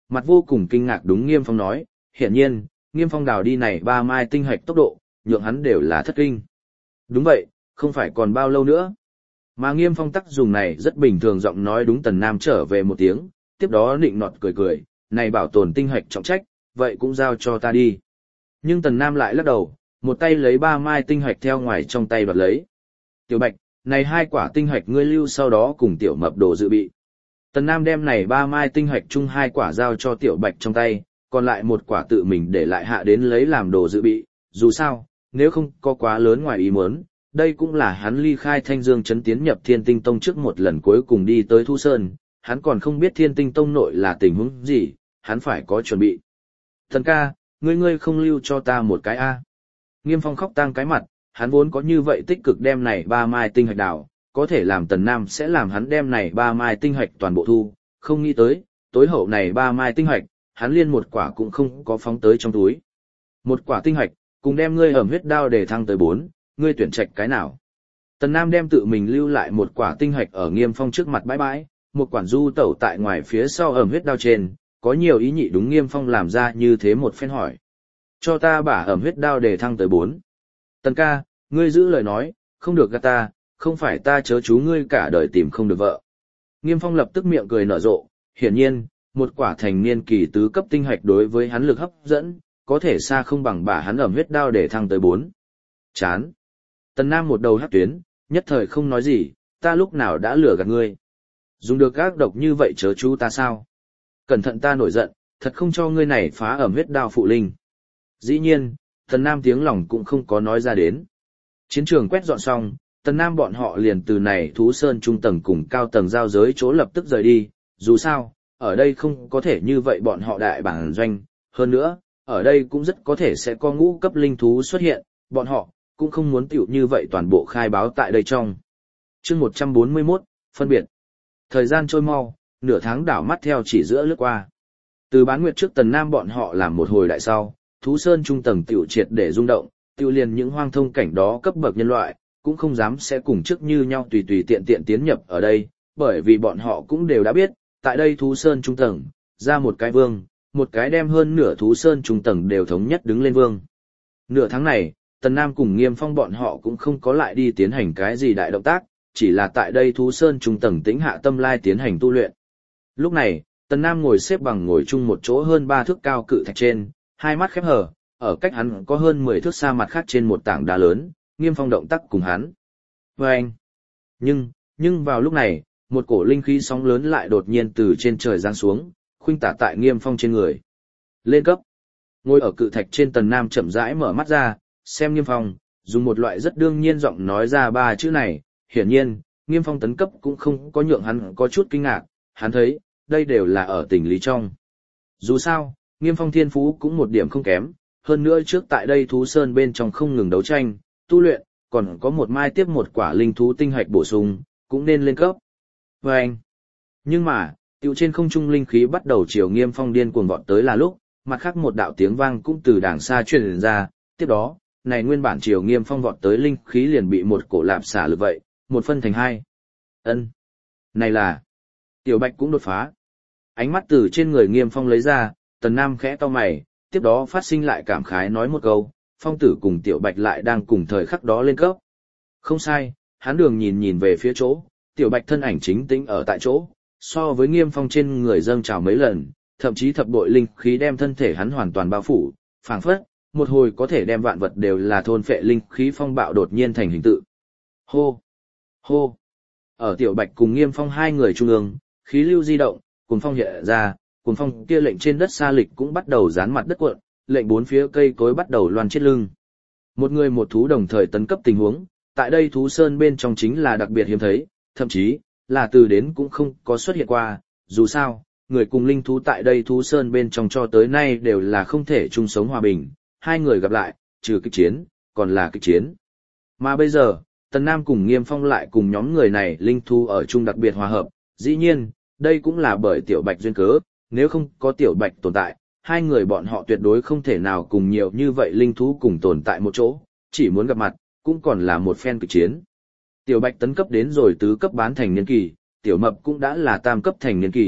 Mặt vô cùng kinh ngạc đúng Nghiêm Phong nói, hiển nhiên, Nghiêm Phong đào đi này ba mai tinh hạch tốc độ, nhượng hắn đều là thất kinh. Đúng vậy, không phải còn bao lâu nữa. Mà Nghiêm Phong tắc dùng này rất bình thường giọng nói đúng Tần Nam trở về một tiếng, tiếp đó nịnh nọt cười cười, này bảo tồn tinh hạch trọng trách, vậy cũng giao cho ta đi. Nhưng Tần Nam lại lắc đầu, một tay lấy ba mai tinh hạch theo ngoài trong tay đoạt lấy. Tiểu Bạch, này hai quả tinh hạch ngươi lưu sau đó cùng Tiểu Mập đồ dự bị. Tần Nam đem này ba mai tinh hạch chung hai quả giao cho Tiểu Bạch trong tay, còn lại một quả tự mình để lại hạ đến lấy làm đồ dự bị, dù sao, nếu không có quá lớn ngoài ý muốn, đây cũng là hắn ly khai Thanh Dương trấn tiến nhập Thiên Tinh Tông trước một lần cuối cùng đi tới Thu Sơn, hắn còn không biết Thiên Tinh Tông nội là tình huống gì, hắn phải có chuẩn bị. Thần ca, ngươi ngươi không lưu cho ta một cái a? Nghiêm Phong khóc tang cái mặt, hắn vốn có như vậy tích cực đem này ba mai tinh hạch đảo, có thể làm Tần Nam sẽ làm hắn đem này ba mai tinh hạch toàn bộ thu, không nghĩ tới, tối hậu này ba mai tinh hạch, hắn liên một quả cũng không có phóng tới trong túi. Một quả tinh hạch, cùng đem ngươi ẩm huyết đao để thăng tới bốn, ngươi tuyển trạch cái nào? Tần Nam đem tự mình lưu lại một quả tinh hạch ở Nghiêm Phong trước mặt bãi bãi, một quản du tẩu tại ngoài phía sau ẩm huyết đao trên, có nhiều ý nhị đúng Nghiêm Phong làm ra như thế một phen hỏi. Cho ta bả ẩm huyết đao để thăng tới bốn. Tần ca, ngươi giữ lời nói, không được gạt ta, không phải ta chớ chú ngươi cả đời tìm không được vợ. Nghiêm Phong lập tức miệng cười nở rộ, hiển nhiên, một quả thành niên kỳ tứ cấp tinh hạch đối với hắn lực hấp dẫn, có thể xa không bằng bả hắn ẩm huyết đao để thăng tới bốn. Chán. Tần Nam một đầu hất tuyến, nhất thời không nói gì, ta lúc nào đã lừa gạt ngươi. Dùng được ác độc như vậy chớ chú ta sao? Cẩn thận ta nổi giận, thật không cho ngươi này phá ẩm huyết đao phụ linh. Dĩ nhiên, Tần Nam tiếng lòng cũng không có nói ra đến. Chiến trường quét dọn xong, Tần Nam bọn họ liền từ này Thú Sơn trung tầng cùng cao tầng giao giới chỗ lập tức rời đi, dù sao, ở đây không có thể như vậy bọn họ đại bản doanh, hơn nữa, ở đây cũng rất có thể sẽ có ngũ cấp linh thú xuất hiện, bọn họ cũng không muốn tiểu như vậy toàn bộ khai báo tại đây trong. Chương một trăm bốn mươi mốt, phân biệt. Thời gian trôi mau, nửa tháng đảo mắt theo chỉ giữa lướt qua. Từ bán nguyệt trước Tần Nam bọn họ làm một hồi đại sau, Thú Sơn trung tầng tiểu triệt để rung động, tiêu liền những hoang thông cảnh đó cấp bậc nhân loại, cũng không dám sẽ cùng trước như nhau tùy tùy tiện tiện tiến nhập ở đây, bởi vì bọn họ cũng đều đã biết, tại đây Thú Sơn trung tầng, ra một cái vương, một cái đem hơn nửa Thú Sơn trung tầng đều thống nhất đứng lên vương. Nửa tháng này, Tần Nam cùng Nghiêm Phong bọn họ cũng không có lại đi tiến hành cái gì đại động tác, chỉ là tại đây Thú Sơn trung tầng tĩnh hạ tâm lai tiến hành tu luyện. Lúc này, Tần Nam ngồi xếp bằng ngồi chung một chỗ hơn ba thước cao cự thạch trên, hai mắt khép hờ, ở cách hắn có hơn mười thước xa mặt khác trên một tảng đá lớn, Nghiêm Phong động tác cùng hắn. Vâng! Nhưng, nhưng vào lúc này, một cổ linh khí sóng lớn lại đột nhiên từ trên trời giáng xuống, khuynh tả tại Nghiêm Phong trên người. Lên cấp! Ngồi ở cự thạch trên Tần Nam chậm rãi mở mắt ra, xem Nghiêm Phong, dùng một loại rất đương nhiên giọng nói ra ba chữ này, hiển nhiên, Nghiêm Phong tấn cấp cũng không có nhượng hắn có chút kinh ngạc, hắn thấy, đây đều là ở tình lý trong. Dù sao, Nghiêm Phong thiên phú cũng một điểm không kém, hơn nữa trước tại đây Thú Sơn bên trong không ngừng đấu tranh, tu luyện, còn có một mai tiếp một quả linh thú tinh hạch bổ sung, cũng nên lên cấp. Và anh, nhưng mà, tiểu trên không trung linh khí bắt đầu chiều Nghiêm Phong điên cuồng vọt tới là lúc, mặt khác một đạo tiếng vang cũng từ đàng xa truyền ra, tiếp đó, này nguyên bản chiều Nghiêm Phong vọt tới linh khí liền bị một cổ lạp xả lực vậy, một phân thành hai. Ân, này là Tiểu Bạch cũng đột phá. Ánh mắt từ trên người Nghiêm Phong lấy ra, Tần Nam khẽ cau mày, tiếp đó phát sinh lại cảm khái nói một câu, Phong tử cùng Tiểu Bạch lại đang cùng thời khắc đó lên cấp. Không sai, hắn đường nhìn nhìn về phía chỗ, Tiểu Bạch thân ảnh chính tĩnh ở tại chỗ, so với Nghiêm Phong trên người dâng trào mấy lần, thậm chí thập bội linh khí đem thân thể hắn hoàn toàn bao phủ, phảng phất, một hồi có thể đem vạn vật đều là thôn phệ linh khí phong bạo đột nhiên thành hình tự. Hô! Hô! Ở Tiểu Bạch cùng Nghiêm Phong hai người trung ương, khí lưu di động, cuồng phong hiện ra, cuồng phong kia lệnh trên đất xa lịch cũng bắt đầu dán mặt đất cuộn, lệnh bốn phía cây cối bắt đầu loan chết lưng. Một người một thú đồng thời tấn cấp tình huống, tại đây Thú Sơn bên trong chính là đặc biệt hiếm thấy, thậm chí là từ đến cũng không có xuất hiện qua, dù sao, người cùng linh thú tại đây Thú Sơn bên trong cho tới nay đều là không thể chung sống hòa bình, hai người gặp lại, trừ kịch chiến, còn là kịch chiến. Mà bây giờ, Tần Nam cùng Nghiêm Phong lại cùng nhóm người này linh thú ở chung đặc biệt hòa hợp, dĩ nhiên, đây cũng là bởi Tiểu Bạch duyên cớ, nếu không có Tiểu Bạch tồn tại, hai người bọn họ tuyệt đối không thể nào cùng nhiều như vậy linh thú cùng tồn tại một chỗ, chỉ muốn gặp mặt, cũng còn là một phen kịch chiến. Tiểu Bạch tấn cấp đến rồi tứ cấp bán thành niên kỳ, Tiểu Mập cũng đã là tam cấp thành niên kỳ,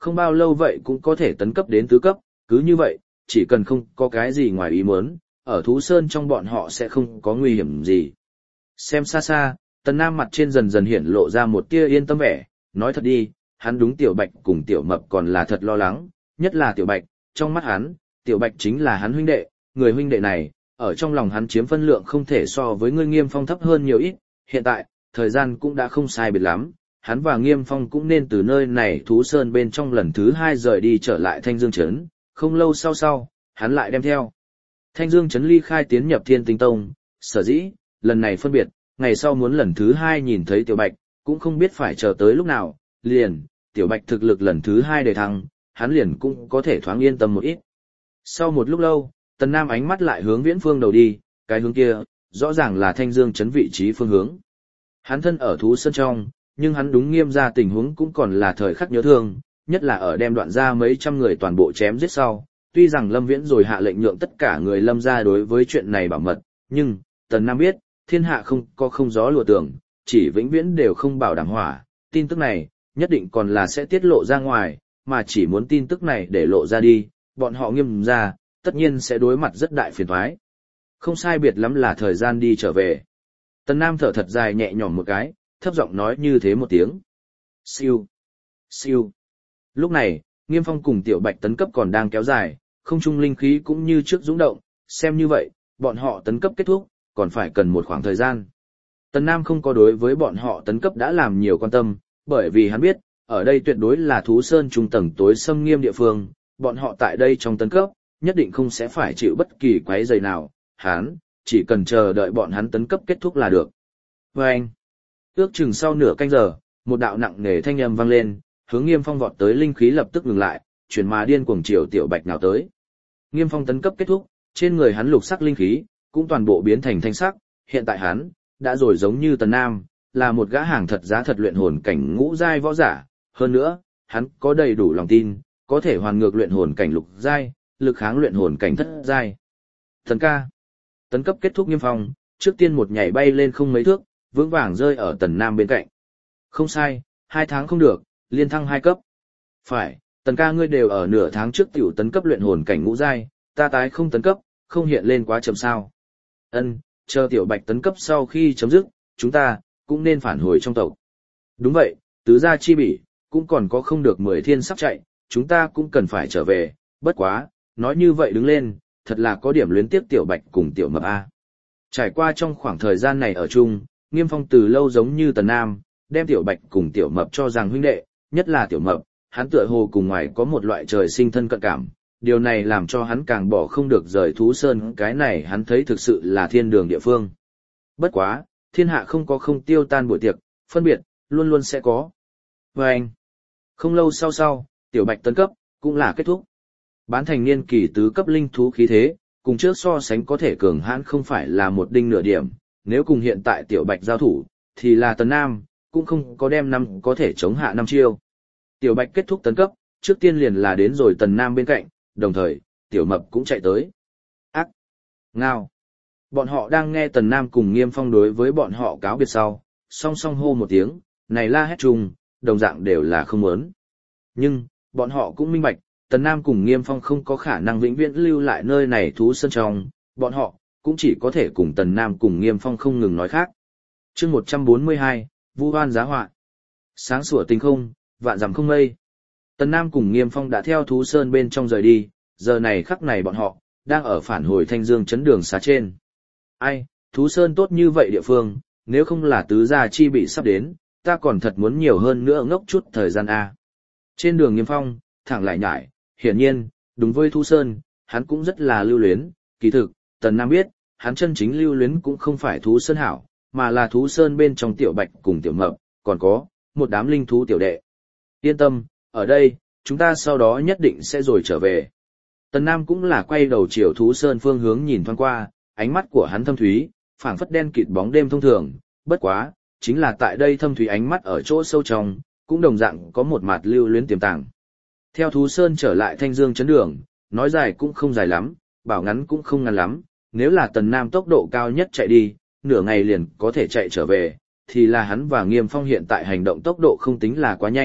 không bao lâu vậy cũng có thể tấn cấp đến tứ cấp, cứ như vậy, chỉ cần không có cái gì ngoài ý muốn, ở thú sơn trong bọn họ sẽ không có nguy hiểm gì. Xem xa xa, Tần Nam mặt trên dần dần hiện lộ ra một tia yên tâm vẻ, nói thật đi, hắn đúng Tiểu Bạch cùng Tiểu Mập còn là thật lo lắng, nhất là Tiểu Bạch, trong mắt hắn, Tiểu Bạch chính là hắn huynh đệ, người huynh đệ này, ở trong lòng hắn chiếm phân lượng không thể so với ngươi Nghiêm Phong thấp hơn nhiều ít, hiện tại, thời gian cũng đã không sai biệt lắm, hắn và Nghiêm Phong cũng nên từ nơi này thú sơn bên trong lần thứ hai rời đi trở lại Thanh Dương Trấn, không lâu sau sau, hắn lại đem theo. Thanh Dương Trấn ly khai tiến nhập Thiên Tinh Tông, sở dĩ, lần này phân biệt, ngày sau muốn lần thứ hai nhìn thấy Tiểu Bạch, cũng không biết phải chờ tới lúc nào, liền, Tiểu Bạch thực lực lần thứ hai đề thăng, hắn liền cũng có thể thoáng yên tâm một ít. Sau một lúc lâu, Tần Nam ánh mắt lại hướng viễn phương đầu đi, cái hướng kia, rõ ràng là Thanh Dương Trấn vị trí phương hướng. Hắn thân ở thú sơn trong, nhưng hắn đúng Nghiêm ra tình huống cũng còn là thời khắc nhớ thương, nhất là ở đem đoạn ra mấy trăm người toàn bộ chém giết sau. Tuy rằng Lâm Viễn rồi hạ lệnh nhượng tất cả người Lâm ra đối với chuyện này bảo mật, nhưng, Tần Nam biết, thiên hạ không có không gió lùa tường, chỉ vĩnh viễn đều không bảo đảm hỏa, tin tức này, nhất định còn là sẽ tiết lộ ra ngoài, mà chỉ muốn tin tức này để lộ ra đi, bọn họ Nghiêm ra, tất nhiên sẽ đối mặt rất đại phiền toái. Không sai biệt lắm là thời gian đi trở về. Tần Nam thở thật dài nhẹ nhõm một cái, thấp giọng nói như thế một tiếng. Siêu, siêu. Lúc này, Nghiêm Phong cùng Tiểu Bạch tấn cấp còn đang kéo dài, không trung linh khí cũng như trước dũng động, xem như vậy, bọn họ tấn cấp kết thúc, còn phải cần một khoảng thời gian. Tần Nam không có đối với bọn họ tấn cấp đã làm nhiều quan tâm, bởi vì hắn biết, ở đây tuyệt đối là thú sơn trung tầng tối xâm nghiêm địa phương, bọn họ tại đây trong tấn cấp, nhất định không sẽ phải chịu bất kỳ quấy rầy nào, hắn, chỉ cần chờ đợi bọn hắn tấn cấp kết thúc là được. Và anh, ước chừng sau nửa canh giờ, một đạo nặng nề thanh âm vang lên, hướng Nghiêm Phong vọt tới linh khí lập tức ngừng lại, chuyển mà điên cuồng chiều Tiểu Bạch nào tới. Nghiêm Phong tấn cấp kết thúc, trên người hắn lục sắc linh khí cũng toàn bộ biến thành thanh sắc, hiện tại hắn đã rồi giống như Tần Nam, là một gã hàng thật giá thật luyện hồn cảnh ngũ giai võ giả, hơn nữa, hắn có đầy đủ lòng tin, có thể hoàn ngược luyện hồn cảnh lục giai, lực kháng luyện hồn cảnh thất giai. Thần ca, tấn cấp kết thúc Nghiêm Phong, trước tiên một nhảy bay lên không mấy thước, vững vàng rơi ở Tần Nam bên cạnh. Không sai, hai tháng không được, liên thăng hai cấp. Phải, Tần ca ngươi đều ở nửa tháng trước tiểu tấn cấp luyện hồn cảnh ngũ giai, ta tái không tấn cấp, không hiện lên quá chậm sao. Ân, chờ Tiểu Bạch tấn cấp sau khi chấm dứt, chúng ta cũng nên phản hồi trong tộc. Đúng vậy, tứ gia chi bỉ, cũng còn có không được mười thiên sắp chạy, chúng ta cũng cần phải trở về, bất quá, nói như vậy đứng lên, thật là có điểm luyến tiếp Tiểu Bạch cùng Tiểu Mập A. Trải qua trong khoảng thời gian này ở chung, Nghiêm Phong từ lâu giống như Tần Nam, đem Tiểu Bạch cùng Tiểu Mập cho rằng huynh đệ, nhất là Tiểu Mập, hắn tựa hồ cùng ngoài có một loại trời sinh thân cận cảm, điều này làm cho hắn càng bỏ không được rời thú sơn, cái này hắn thấy thực sự là thiên đường địa phương. Bất quá, thiên hạ không có không tiêu tan buổi tiệc, phân biệt, luôn luôn sẽ có. Và anh, không lâu sau sau, Tiểu Bạch tấn cấp, cũng là kết thúc. Bán thành niên kỳ tứ cấp linh thú khí thế, cùng trước so sánh có thể cường hãn không phải là một đinh nửa điểm, nếu cùng hiện tại Tiểu Bạch giao thủ, thì là Tần Nam, cũng không có đem năm có thể chống hạ năm chiêu. Tiểu Bạch kết thúc tấn cấp, trước tiên liền là đến rồi Tần Nam bên cạnh, đồng thời, Tiểu Mập cũng chạy tới. Ác! Ngao! Bọn họ đang nghe Tần Nam cùng Nghiêm Phong đối với bọn họ cáo biệt sau, song song hô một tiếng, này la hét chung, đồng dạng đều là không muốn. Nhưng, bọn họ cũng minh bạch, Tần Nam cùng Nghiêm Phong không có khả năng vĩnh viễn lưu lại nơi này thú sơn trong, bọn họ cũng chỉ có thể cùng Tần Nam cùng Nghiêm Phong không ngừng nói khác. Chương một trăm bốn mươi hai, Vu Hoan giá họa. Sáng sủa tinh không, vạn dặm không mây. Tần Nam cùng Nghiêm Phong đã theo thú sơn bên trong rời đi, giờ này khắc này bọn họ đang ở phản hồi Thanh Dương trấn đường xá trên. Ai, thú sơn tốt như vậy địa phương, nếu không là tứ gia chi bị sắp đến, ta còn thật muốn nhiều hơn nữa ngốc chút thời gian a. Trên đường Nghiêm Phong, thẳng lại nhải, hiển nhiên, đúng với thú sơn, hắn cũng rất là lưu luyến, kỳ thực, Tần Nam biết, hắn chân chính lưu luyến cũng không phải thú sơn hảo, mà là thú sơn bên trong Tiểu Bạch cùng Tiểu Mập, còn có một đám linh thú tiểu đệ. Yên tâm, ở đây, chúng ta sau đó nhất định sẽ rồi trở về. Tần Nam cũng là quay đầu chiều thú sơn phương hướng nhìn thoáng qua, ánh mắt của hắn thâm thúy, phảng phất đen kịt bóng đêm thông thường, bất quá, chính là tại đây thâm thúy ánh mắt ở chỗ sâu trong, cũng đồng dạng có một mặt lưu luyến tiềm tàng. Theo thú sơn trở lại Thanh Dương trấn đường, nói dài cũng không dài lắm, bảo ngắn cũng không ngắn lắm, nếu là Tần Nam tốc độ cao nhất chạy đi, nửa ngày liền có thể chạy trở về, thì là hắn và Nghiêm Phong hiện tại hành động tốc độ không tính là quá nhanh,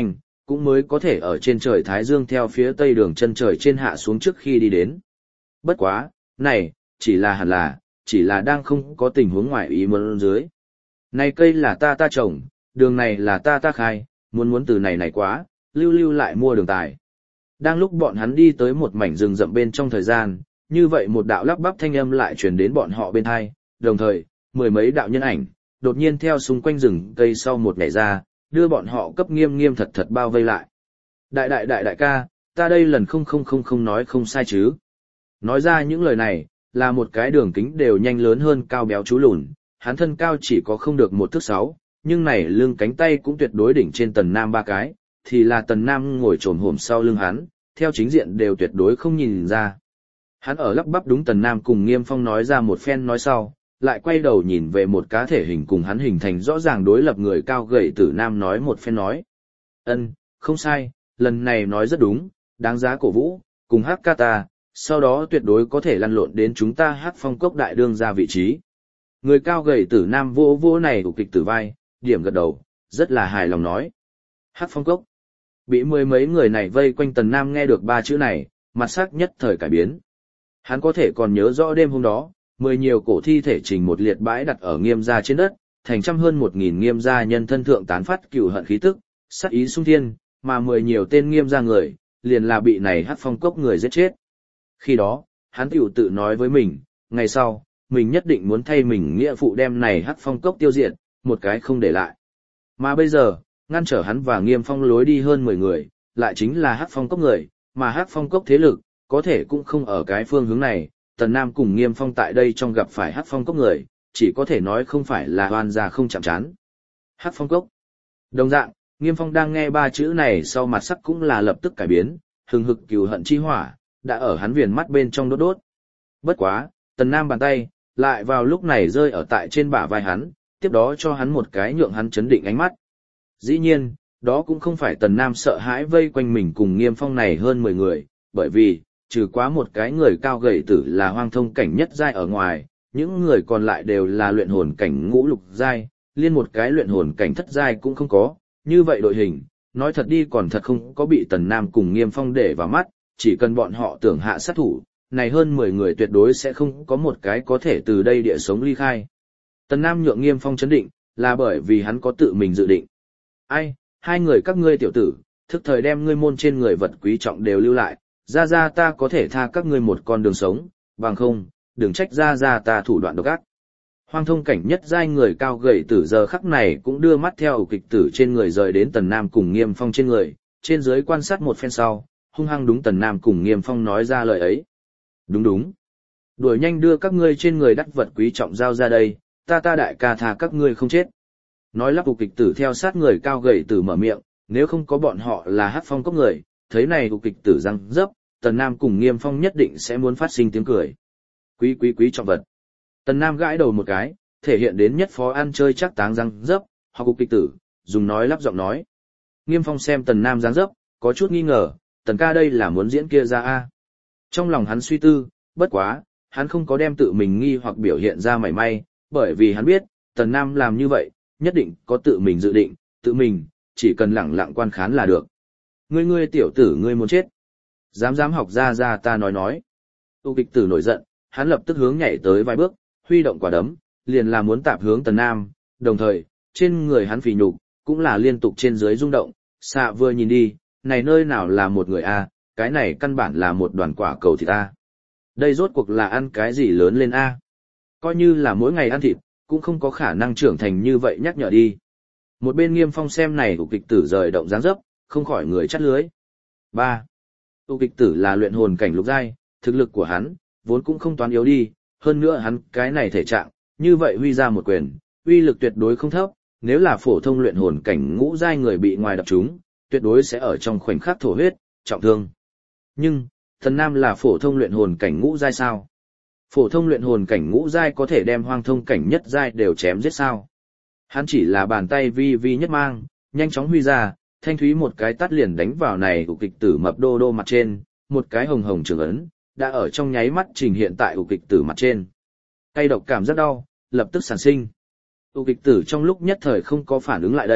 cũng mới có thể ở trên trời Thái Dương theo phía tây đường chân trời trên hạ xuống trước khi đi đến. Bất quá, này, chỉ là hẳn là, chỉ là đang không có tình huống ngoài ý muốn dưới. Này cây là ta ta trồng, đường này là ta ta khai, muốn muốn từ này này quá, lưu lưu lại mua đường tài. Đang lúc bọn hắn đi tới một mảnh rừng rậm bên trong thời gian, như vậy một đạo lắp bắp thanh âm lại truyền đến bọn họ bên hai, đồng thời, mười mấy đạo nhân ảnh, đột nhiên theo xung quanh rừng cây sau một nhảy ra, đưa bọn họ cấp nghiêm nghiêm thật thật bao vây lại. Đại đại đại đại ca, ta đây lần không không không không nói không sai chứ. Nói ra những lời này, là một cái đường kính đều nhanh lớn hơn cao béo chú lùn, hắn thân cao chỉ có không được một thước sáu, nhưng này lưng cánh tay cũng tuyệt đối đỉnh trên Tần Nam ba cái, thì là Tần Nam ngồi trồm hổm sau lưng hắn, theo chính diện đều tuyệt đối không nhìn ra. Hắn ở lắp bắp đúng Tần Nam cùng Nghiêm Phong nói ra một phen nói sau, lại quay đầu nhìn về một cá thể hình cùng hắn hình thành rõ ràng đối lập người cao gầy Tử Nam nói một phen nói. Ân, không sai, lần này nói rất đúng, đáng giá cổ vũ, cùng hát ca ta, sau đó tuyệt đối có thể lăn lộn đến chúng ta hát phong cốc đại đương ra vị trí. Người cao gầy Tử Nam vô vô này của kịch tử vai, điểm gật đầu, rất là hài lòng nói. Hát phong cốc. Bị mười mấy người này vây quanh Tần Nam nghe được ba chữ này, mặt sắc nhất thời cải biến. Hắn có thể còn nhớ rõ đêm hôm đó, mười nhiều cổ thi thể trình một liệt bãi đặt ở Nghiêm gia trên đất, thành trăm hơn một nghìn Nghiêm gia nhân thân thượng tán phát cừu hận khí tức, sát ý sung thiên, mà mười nhiều tên Nghiêm gia người, liền là bị này hát phong cốc người giết chết. Khi đó, hắn tiểu tự nói với mình, ngày sau, mình nhất định muốn thay mình nghĩa phụ đem này hát phong cốc tiêu diệt, một cái không để lại. Mà bây giờ, ngăn trở hắn và Nghiêm Phong lối đi hơn mười người, lại chính là hát phong cốc người, mà hát phong cốc thế lực, có thể cũng không ở cái phương hướng này. Tần Nam cùng Nghiêm Phong tại đây trong gặp phải hát phong cốc người, chỉ có thể nói không phải là oan gia không chạm chán. Hát phong cốc. Đồng dạng, Nghiêm Phong đang nghe ba chữ này sau mặt sắc cũng là lập tức cải biến, hừng hực cừu hận chi hỏa, đã ở hắn viền mắt bên trong đốt đốt. Bất quá, Tần Nam bàn tay, lại vào lúc này rơi ở tại trên bả vai hắn, tiếp đó cho hắn một cái nhượng hắn chấn định ánh mắt. Dĩ nhiên, đó cũng không phải Tần Nam sợ hãi vây quanh mình cùng Nghiêm Phong này hơn mười người, bởi vì, trừ quá một cái người cao gầy tử là hoang thông cảnh nhất giai ở ngoài, những người còn lại đều là luyện hồn cảnh ngũ lục giai, liên một cái luyện hồn cảnh thất giai cũng không có, như vậy đội hình, nói thật đi còn thật không có bị Tần Nam cùng Nghiêm Phong để vào mắt, chỉ cần bọn họ tưởng hạ sát thủ, này hơn mười người tuyệt đối sẽ không có một cái có thể từ đây địa sống ly khai. Tần Nam nhượng Nghiêm Phong chấn định, là bởi vì hắn có tự mình dự định. Ai, hai người các ngươi tiểu tử, thức thời đem ngươi môn trên người vật quý trọng đều lưu lại, ra ra ta có thể tha các ngươi một con đường sống, bằng không, đừng trách ra ra ta thủ đoạn độc ác. Hoang thông cảnh nhất giai người cao gầy tử giờ khắc này cũng đưa mắt theo kịch tử trên người rời đến Tần Nam cùng Nghiêm Phong trên người, trên dưới quan sát một phen sau, hung hăng đúng Tần Nam cùng Nghiêm Phong nói ra lời ấy. Đúng đúng. Đuổi nhanh đưa các ngươi trên người đắt vật quý trọng giao ra đây, ta ta đại ca tha các ngươi không chết. Nói lắp kịch tử theo sát người cao gầy tử mở miệng, nếu không có bọn họ là hát phong cốc người, thấy này kịch tử răng dấp, Tần Nam cùng Nghiêm Phong nhất định sẽ muốn phát sinh tiếng cười. Quý quý quý trọng vật. Tần Nam gãi đầu một cái, thể hiện đến nhất phó ăn chơi chắc táng răng dấp, họ cục kịch tử, dùng nói lắp giọng nói. Nghiêm Phong xem Tần Nam răng dấp, có chút nghi ngờ, Tần ca đây là muốn diễn kia ra a. Trong lòng hắn suy tư, bất quá, hắn không có đem tự mình nghi hoặc biểu hiện ra mảy may, bởi vì hắn biết, Tần Nam làm như vậy, nhất định có tự mình dự định, tự mình, chỉ cần lẳng lặng quan khán là được. Ngươi ngươi tiểu tử ngươi muốn chết. Dám dám học ra ra ta nói nói. Tu kịch tử nổi giận, hắn lập tức hướng nhảy tới vài bước, huy động quả đấm, liền là muốn tạp hướng Tần Nam, đồng thời, trên người hắn phì nhục, cũng là liên tục trên dưới rung động, xạ vừa nhìn đi, này nơi nào là một người a, cái này căn bản là một đoàn quả cầu thịt a. Đây rốt cuộc là ăn cái gì lớn lên a? Coi như là mỗi ngày ăn thịt, cũng không có khả năng trưởng thành như vậy nhắc nhở đi. Một bên Nghiêm Phong xem này của kịch tử rời động dáng dấp, không khỏi người chắt lưới. ba. Tu kịch tử là luyện hồn cảnh lục giai, thực lực của hắn, vốn cũng không toán yếu đi, hơn nữa hắn cái này thể trạng, như vậy huy ra một quyền, uy lực tuyệt đối không thấp, nếu là phổ thông luyện hồn cảnh ngũ giai người bị ngoài đập trúng, tuyệt đối sẽ ở trong khoảnh khắc thổ huyết, trọng thương. Nhưng, Tần Nam là phổ thông luyện hồn cảnh ngũ giai sao? Phổ thông luyện hồn cảnh ngũ giai có thể đem hoang thông cảnh nhất giai đều chém giết sao? Hắn chỉ là bàn tay vi vi nhất mang, nhanh chóng huy ra, thanh thúy một cái tát liền đánh vào này của kịch tử mập đô đô mặt trên, một cái hồng hồng trường ấn, đã ở trong nháy mắt trình hiện tại của kịch tử mặt trên. Cay độc cảm rất đau, lập tức sản sinh. Tụ kịch tử trong lúc nhất thời không có phản ứng lại đây,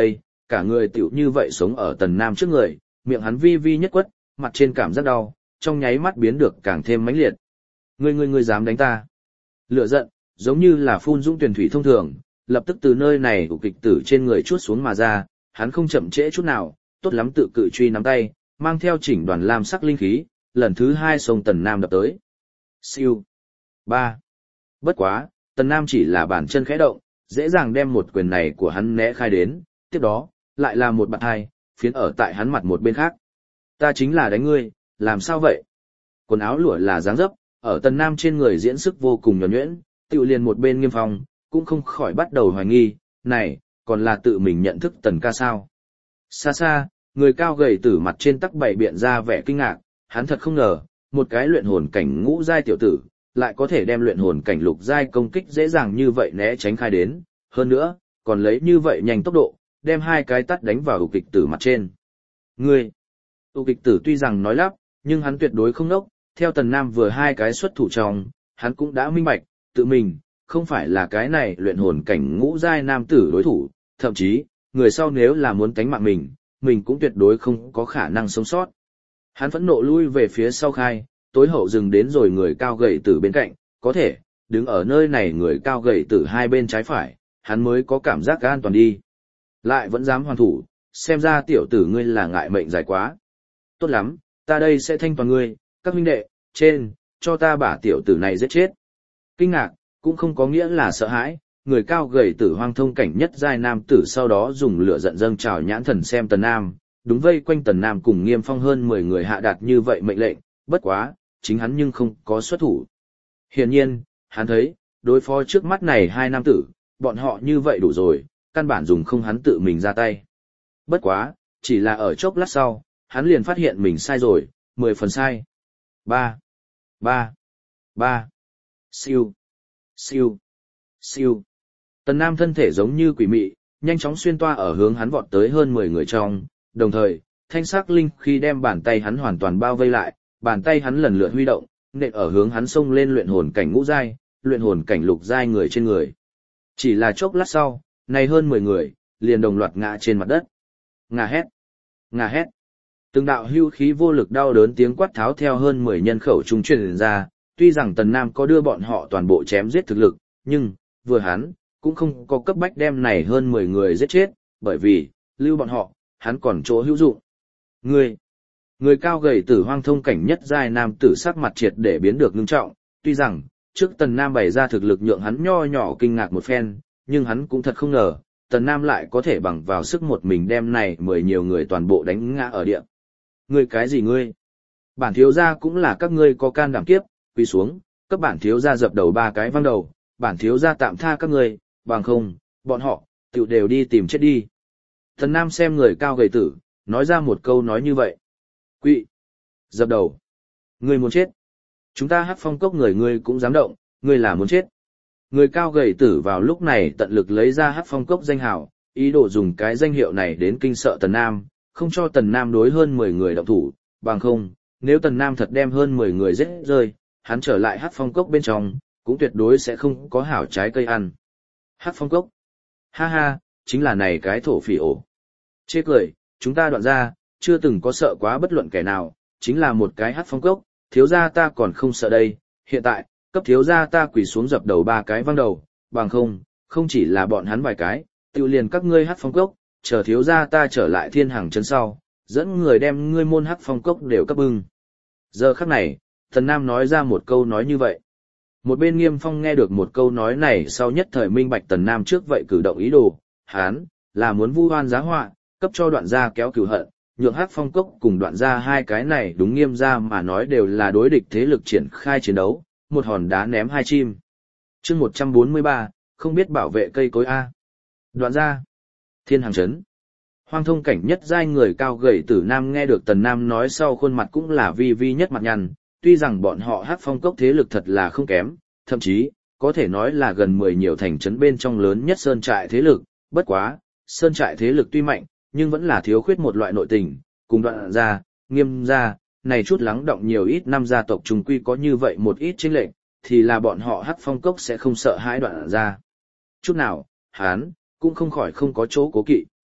cả người tiểu như vậy sống ở Tần Nam trước người, miệng hắn vi vi nhất quất, mặt trên cảm giác đau, trong nháy mắt biến được càng thêm mãnh liệt. Ngươi ngươi ngươi dám đánh ta? Lửa giận, giống như là phun dũng tuyển thủy thông thường, lập tức từ nơi này của kịch tử trên người chuốt xuống mà ra, hắn không chậm trễ chút nào, tốt lắm tự cự truy nắm tay, mang theo chỉnh đoàn lam sắc linh khí, lần thứ hai sông Tần Nam đập tới. Siêu. Ba. Bất quá, Tần Nam chỉ là bàn chân khẽ động, dễ dàng đem một quyền này của hắn né khai đến, tiếp đó, lại là một bạn hai, phiến ở tại hắn mặt một bên khác. Ta chính là đánh ngươi, làm sao vậy? Quần áo lụa là dáng dấp, ở Tần Nam trên người diễn sức vô cùng nhuần nhuyễn, tự liền một bên Nghiêm Phong, cũng không khỏi bắt đầu hoài nghi, này, còn là tự mình nhận thức Tần ca sao? Xa xa, người cao gầy tử mặt trên tắc bảy biện ra vẻ kinh ngạc, hắn thật không ngờ, một cái luyện hồn cảnh ngũ giai tiểu tử, lại có thể đem luyện hồn cảnh lục giai công kích dễ dàng như vậy né tránh khai đến, hơn nữa, còn lấy như vậy nhanh tốc độ, đem hai cái tát đánh vào ưu kịch tử mặt trên. Ngươi, ưu kịch tử tuy rằng nói lắp, nhưng hắn tuyệt đối không nốc, theo Tần Nam vừa hai cái xuất thủ trong, hắn cũng đã minh bạch, tự mình, không phải là cái này luyện hồn cảnh ngũ giai nam tử đối thủ, thậm chí, người sau nếu là muốn tánh mạng mình, mình cũng tuyệt đối không có khả năng sống sót. Hắn phẫn nộ lui về phía sau khai, tối hậu dừng đến rồi người cao gầy tử bên cạnh, có thể, đứng ở nơi này người cao gầy tử hai bên trái phải, hắn mới có cảm giác an toàn đi. Lại vẫn dám hoàn thủ, xem ra tiểu tử ngươi là ngại mệnh dài quá. Tốt lắm, ta đây sẽ thanh toàn ngươi, các huynh đệ, trên, cho ta bả tiểu tử này giết chết. Kinh ngạc, cũng không có nghĩa là sợ hãi, người cao gầy tử hoang thông cảnh nhất giai nam tử sau đó dùng lửa giận dâng trào nhãn thần xem Tần Nam, đúng vây quanh Tần Nam cùng Nghiêm Phong hơn mười người hạ đạt như vậy mệnh lệnh, bất quá, chính hắn nhưng không có xuất thủ. Hiển nhiên, hắn thấy, đối phó trước mắt này hai nam tử, bọn họ như vậy đủ rồi, căn bản dùng không hắn tự mình ra tay. Bất quá, chỉ là ở chốc lát sau, hắn liền phát hiện mình sai rồi, mười phần sai. Ba, ba, ba, siêu, siêu, siêu. Tần Nam thân thể giống như quỷ mị, nhanh chóng xuyên toa ở hướng hắn vọt tới hơn mười người trong, đồng thời, thanh sắc linh khi đem bàn tay hắn hoàn toàn bao vây lại, bàn tay hắn lần lượt huy động, nện ở hướng hắn xông lên luyện hồn cảnh ngũ giai, luyện hồn cảnh lục giai người trên người. Chỉ là chốc lát sau, này hơn mười người, liền đồng loạt ngã trên mặt đất. Ngà hét, ngà hét. Từng đạo hưu khí vô lực đau đớn tiếng quát tháo theo hơn mười nhân khẩu trung truyền ra, tuy rằng Tần Nam có đưa bọn họ toàn bộ chém giết thực lực, nhưng, vừa hắn, cũng không có cấp bách đem này hơn mười người giết chết, bởi vì, lưu bọn họ, hắn còn chỗ hữu dụng. Người, người cao gầy tử hoang thông cảnh nhất giai nam tử sắc mặt triệt để biến được ngưng trọng, tuy rằng, trước Tần Nam bày ra thực lực nhượng hắn nho nhỏ kinh ngạc một phen, nhưng hắn cũng thật không ngờ, Tần Nam lại có thể bằng vào sức một mình đem này mười nhiều người toàn bộ đánh ngã ở địa. Ngươi cái gì ngươi? Bản thiếu gia cũng là các ngươi có can đảm kiếp, quỳ xuống, các bản thiếu gia dập đầu ba cái văng đầu, bản thiếu gia tạm tha các ngươi, bằng không, bọn họ, tiểu đều đi tìm chết đi. Tần Nam xem người cao gầy tử, nói ra một câu nói như vậy. Quỵ, dập đầu. Ngươi muốn chết. Chúng ta Hắc Phong cốc người ngươi cũng dám động, ngươi là muốn chết. Người cao gầy tử vào lúc này tận lực lấy ra Hắc Phong cốc danh hào, ý đồ dùng cái danh hiệu này đến kinh sợ Tần Nam, không cho Tần Nam đối hơn mười người động thủ, bằng không, nếu Tần Nam thật đem hơn mười người giết rơi, hắn trở lại Hắc Phong cốc bên trong, cũng tuyệt đối sẽ không có hảo trái cây ăn. Hắc Phong cốc. Ha ha, chính là này cái thổ phỉ ổ. Chê cười, chúng ta Đoạn gia, chưa từng có sợ quá bất luận kẻ nào, chính là một cái Hắc Phong cốc, thiếu gia ta còn không sợ đây, hiện tại, cấp thiếu gia ta quỳ xuống dập đầu ba cái văng đầu, bằng không, không chỉ là bọn hắn vài cái, tự liền các ngươi Hắc Phong cốc, chờ thiếu gia ta trở lại thiên hàng chân sau, dẫn người đem ngươi môn Hắc Phong cốc đều cấp bưng. Giờ khắc này, Tần Nam nói ra một câu nói như vậy. Một bên Nghiêm Phong nghe được một câu nói này sau nhất thời minh bạch Tần Nam trước vậy cử động ý đồ, hán, là muốn vu oan giá họa, cấp cho Đoạn gia kéo cửu hận, nhượng Hắc Phong cốc cùng Đoạn gia hai cái này đúng Nghiêm gia mà nói đều là đối địch thế lực triển khai chiến đấu, một hòn đá ném hai chim. Chương một trăm bốn mươi ba, không biết bảo vệ cây cối a. Đoạn gia, Thiên Hàng trấn. Hoang thông cảnh nhất giai người cao gầy tử nam nghe được Tần Nam nói sau khuôn mặt cũng là vi vi nhất mặt nhăn, tuy rằng bọn họ Hắc Phong cốc thế lực thật là không kém, thậm chí, có thể nói là gần mười nhiều thành trấn bên trong lớn nhất sơn trại thế lực, bất quá, sơn trại thế lực tuy mạnh, nhưng vẫn là thiếu khuyết một loại nội tình, cùng Đoạn gia, Nghiêm gia, này chút lắng động nhiều ít năm gia tộc trùng quy có như vậy một ít chênh lệch, thì là bọn họ Hắc Phong cốc sẽ không sợ hãi Đoạn gia. Chút nào, hán, cũng không khỏi không có chỗ cố kỵ.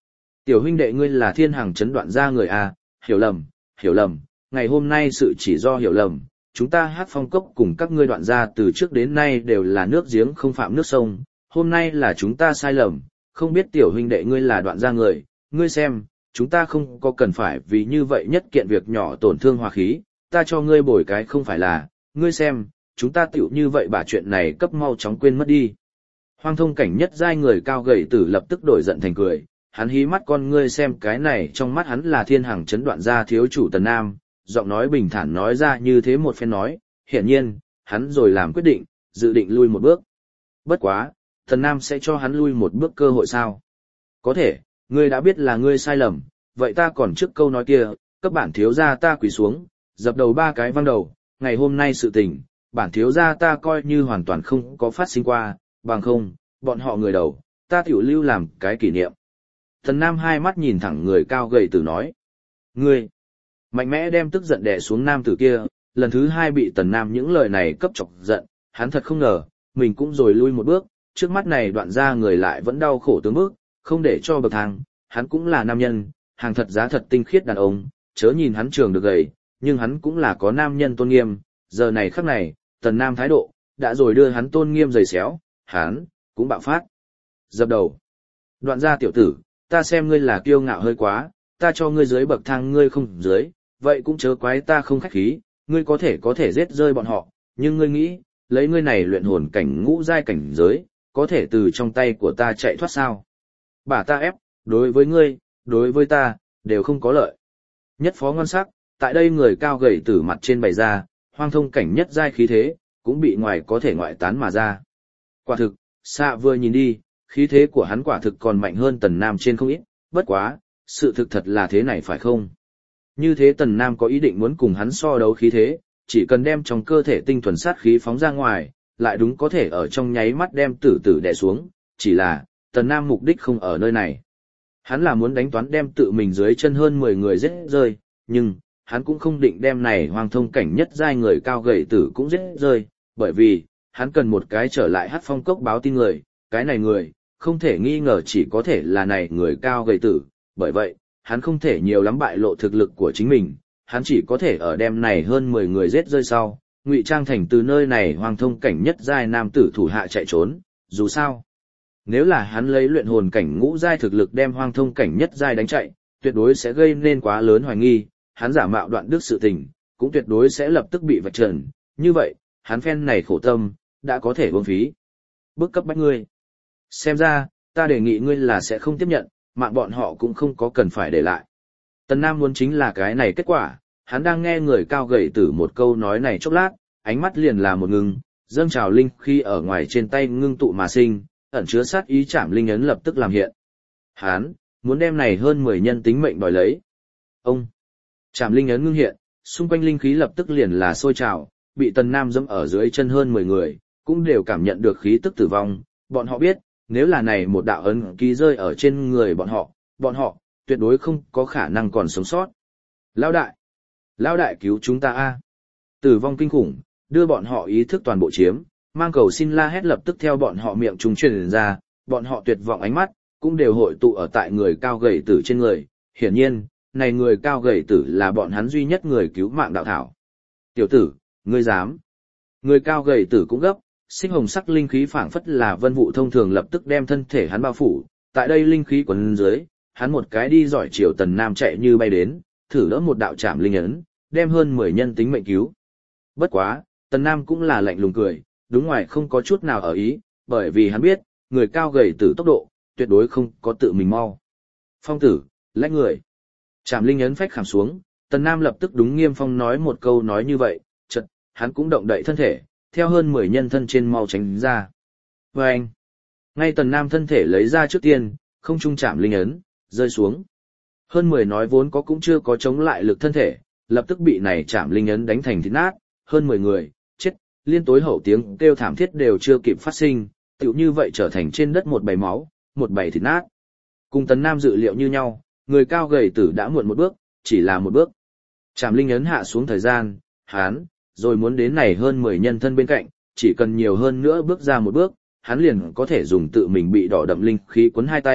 Tiểu huynh đệ ngươi là thiên hàng chấn đoạn ra người à, hiểu lầm, hiểu lầm, ngày hôm nay sự chỉ do hiểu lầm, chúng ta hát phong cốc cùng các ngươi đoạn ra từ trước đến nay đều là nước giếng không phạm nước sông, hôm nay là chúng ta sai lầm, không biết tiểu huynh đệ ngươi là đoạn ra người, ngươi xem, chúng ta không có cần phải vì như vậy nhất kiện việc nhỏ tổn thương hòa khí, ta cho ngươi bồi cái không phải là, ngươi xem, chúng ta tiểu như vậy bà chuyện này cấp mau chóng quên mất đi. Hoang thông cảnh nhất giai người cao gầy tử lập tức đổi giận thành cười, hắn hí mắt con ngươi xem cái này trong mắt hắn là thiên hàng chấn đoạn ra thiếu chủ Tần Nam, giọng nói bình thản nói ra như thế một phen nói, hiển nhiên, hắn rồi làm quyết định, dự định lui một bước. Bất quá, Tần Nam sẽ cho hắn lui một bước cơ hội sao? Có thể, ngươi đã biết là ngươi sai lầm, vậy ta còn trước câu nói kia, cấp bản thiếu gia ta quỳ xuống, dập đầu ba cái văng đầu, ngày hôm nay sự tình, bản thiếu gia ta coi như hoàn toàn không có phát sinh qua, bằng không, bọn họ người đầu, ta tiểu lưu làm cái kỷ niệm. Tần Nam hai mắt nhìn thẳng người cao gầy tử nói. Ngươi, mạnh mẽ đem tức giận đè xuống nam tử kia, lần thứ hai bị Tần Nam những lời này cấp chọc giận, hắn thật không ngờ, mình cũng rồi lui một bước, trước mắt này đoạn ra người lại vẫn đau khổ tướng bước, không để cho bậc thang, hắn cũng là nam nhân, hàng thật giá thật tinh khiết đàn ông, chớ nhìn hắn trường được gầy, nhưng hắn cũng là có nam nhân tôn nghiêm, giờ này khắc này, Tần Nam thái độ, đã rồi đưa hắn tôn nghiêm dày xéo, hắn, cũng bạo phát. Dập đầu. Đoạn ra tiểu tử, ta xem ngươi là kiêu ngạo hơi quá, ta cho ngươi dưới bậc thang ngươi không dưới, vậy cũng chớ quái ta không khách khí, ngươi có thể có thể giết rơi bọn họ, nhưng ngươi nghĩ, lấy ngươi này luyện hồn cảnh ngũ giai cảnh giới, có thể từ trong tay của ta chạy thoát sao? Bà ta ép, đối với ngươi, đối với ta, đều không có lợi. Nhất phó ngon sắc, tại đây người cao gầy tử mặt trên bày ra, hoang thông cảnh nhất giai khí thế, cũng bị ngoài có thể ngoại tán mà ra. Quả thực, xạ vừa nhìn đi, khí thế của hắn quả thực còn mạnh hơn Tần Nam trên không ít, bất quá, sự thực thật là thế này phải không? Như thế Tần Nam có ý định muốn cùng hắn so đấu khí thế, chỉ cần đem trong cơ thể tinh thuần sát khí phóng ra ngoài, lại đúng có thể ở trong nháy mắt đem tử tử đè xuống, chỉ là, Tần Nam mục đích không ở nơi này. Hắn là muốn đánh toán đem tự mình dưới chân hơn mười người giết rơi, nhưng, hắn cũng không định đem này hoang thông cảnh nhất giai người cao gầy tử cũng giết rơi, bởi vì, hắn cần một cái trở lại hát phong cốc báo tin người, cái này người, không thể nghi ngờ chỉ có thể là này người cao gầy tử, bởi vậy, hắn không thể nhiều lắm bại lộ thực lực của chính mình, hắn chỉ có thể ở đem này hơn mười người giết rơi sau, ngụy trang thành từ nơi này hoang thông cảnh nhất giai nam tử thủ hạ chạy trốn, dù sao. Nếu là hắn lấy luyện hồn cảnh ngũ giai thực lực đem hoang thông cảnh nhất giai đánh chạy, tuyệt đối sẽ gây nên quá lớn hoài nghi, hắn giả mạo đoạn đức sự tình, cũng tuyệt đối sẽ lập tức bị vạch trần, như vậy, hắn phen này khổ tâm, đã có thể uổng phí. Bức cấp bách ngươi. Xem ra, ta đề nghị ngươi là sẽ không tiếp nhận, mạng bọn họ cũng không có cần phải để lại. Tần Nam muốn chính là cái này kết quả, hắn đang nghe người cao gầy tử một câu nói này chốc lát, ánh mắt liền là một ngưng, dâng trào linh khi ở ngoài trên tay ngưng tụ mà sinh, ẩn chứa sát ý chạm linh ấn lập tức làm hiện. Hắn muốn đem này hơn mười nhân tính mệnh đòi lấy. Ông chạm linh ấn ngưng hiện, xung quanh linh khí lập tức liền là sôi trào, bị Tần Nam dẫm ở dưới chân hơn mười người, cũng đều cảm nhận được khí tức tử vong, bọn họ biết, nếu là này một đạo ấn ký rơi ở trên người bọn họ, bọn họ tuyệt đối không có khả năng còn sống sót. Lão đại, lão đại cứu chúng ta a! Tử vong kinh khủng, đưa bọn họ ý thức toàn bộ chiếm, mang cầu xin la hét lập tức theo bọn họ miệng trung truyền ra, bọn họ tuyệt vọng ánh mắt cũng đều hội tụ ở tại người cao gầy tử trên người, hiển nhiên, này người cao gầy tử là bọn hắn duy nhất người cứu mạng đạo thảo. Tiểu tử, ngươi dám? Người cao gầy tử cũng gấp, sinh hồng sắc linh khí phảng phất là vân vụ thông thường lập tức đem thân thể hắn bao phủ, tại đây linh khí quấn dưới, hắn một cái đi giỏi chiều Tần Nam chạy như bay đến, thử đỡ một đạo trảm linh ấn, đem hơn mười nhân tính mệnh cứu. Bất quá, Tần Nam cũng là lạnh lùng cười, đúng ngoài không có chút nào ở ý, bởi vì hắn biết, người cao gầy tử tốc độ, tuyệt đối không có tự mình mau. Phong tử, lách người. Trảm linh ấn phách khảm xuống, Tần Nam lập tức đúng Nghiêm Phong nói một câu nói như vậy, chợt, hắn cũng động đậy thân thể, theo hơn mười nhân thân trên mau tránh ra. Và anh, ngay Tần Nam thân thể lấy ra trước tiên, không trung chạm linh ấn, rơi xuống. Hơn mười nói vốn có cũng chưa có chống lại lực thân thể, lập tức bị này chạm linh ấn đánh thành thịt nát, hơn mười người, chết, liên tối hậu tiếng kêu thảm thiết đều chưa kịp phát sinh, tựu như vậy trở thành trên đất một bầy máu, một bầy thịt nát. Cùng Tần Nam dự liệu như nhau, người cao gầy tử đã muộn một bước, chỉ là một bước. Chạm linh ấn hạ xuống thời gian, hán, rồi muốn đến này hơn mười nhân thân bên cạnh, chỉ cần nhiều hơn nữa bước ra một bước, hắn liền có thể dùng tự mình bị đỏ đậm linh khí cuốn hai tay,